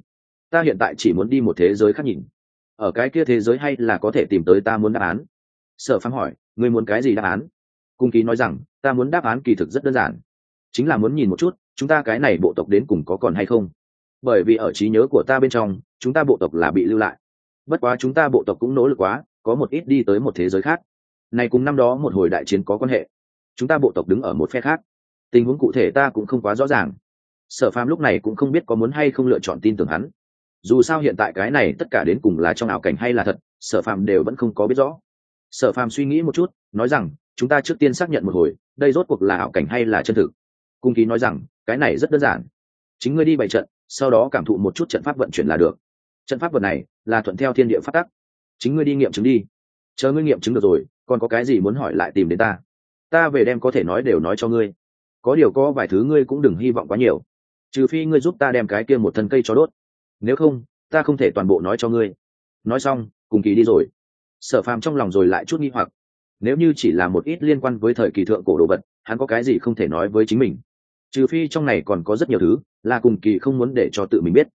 ta hiện tại chỉ muốn đi một thế giới khác nhìn, ở cái kia thế giới hay là có thể tìm tới ta muốn đáp án. Sở Phàm hỏi, ngươi muốn cái gì đáp án? Cung Ký nói rằng, ta muốn đáp án kỳ thực rất đơn giản, chính là muốn nhìn một chút chúng ta cái này bộ tộc đến cùng có còn hay không. Bởi vì ở trí nhớ của ta bên trong, chúng ta bộ tộc là bị lưu lại, bất quá chúng ta bộ tộc cũng nỗ lực quá, có một ít đi tới một thế giới khác, này cùng năm đó một hồi đại chiến có quan hệ. Chúng ta bộ tộc đứng ở một phe khác, tình huống cụ thể ta cũng không quá rõ ràng. Sở Phàm lúc này cũng không biết có muốn hay không lựa chọn tin tưởng hắn, dù sao hiện tại cái này tất cả đến cùng là trong ảo cảnh hay là thật, Sở Phàm đều vẫn không có biết rõ. Sở Phàm suy nghĩ một chút, nói rằng, chúng ta trước tiên xác nhận một hồi, đây rốt cuộc là ảo cảnh hay là chân thực. Cung Ký nói rằng, cái này rất đơn giản, chính ngươi đi bày trận, sau đó cảm thụ một chút trận pháp vận chuyển là được. Trận pháp vật này là thuận theo thiên địa pháp tắc, chính ngươi đi nghiệm chứng đi. Chờ ngươi nghiệm chứng được rồi, còn có cái gì muốn hỏi lại tìm đến ta, ta về đem có thể nói đều nói cho ngươi. Có điều có vài thứ ngươi cũng đừng hy vọng quá nhiều, trừ phi ngươi giúp ta đem cái kia một thân cây cho đốt, nếu không ta không thể toàn bộ nói cho ngươi. Nói xong, Cung Ký đi rồi. Sở Phàm trong lòng rồi lại chút nghi hoặc, nếu như chỉ là một ít liên quan với thời kỳ thượng cổ đồ vật, hắn có cái gì không thể nói với chính mình, trừ phi trong này còn có rất nhiều thứ là Cung Ký không muốn để cho tự mình biết.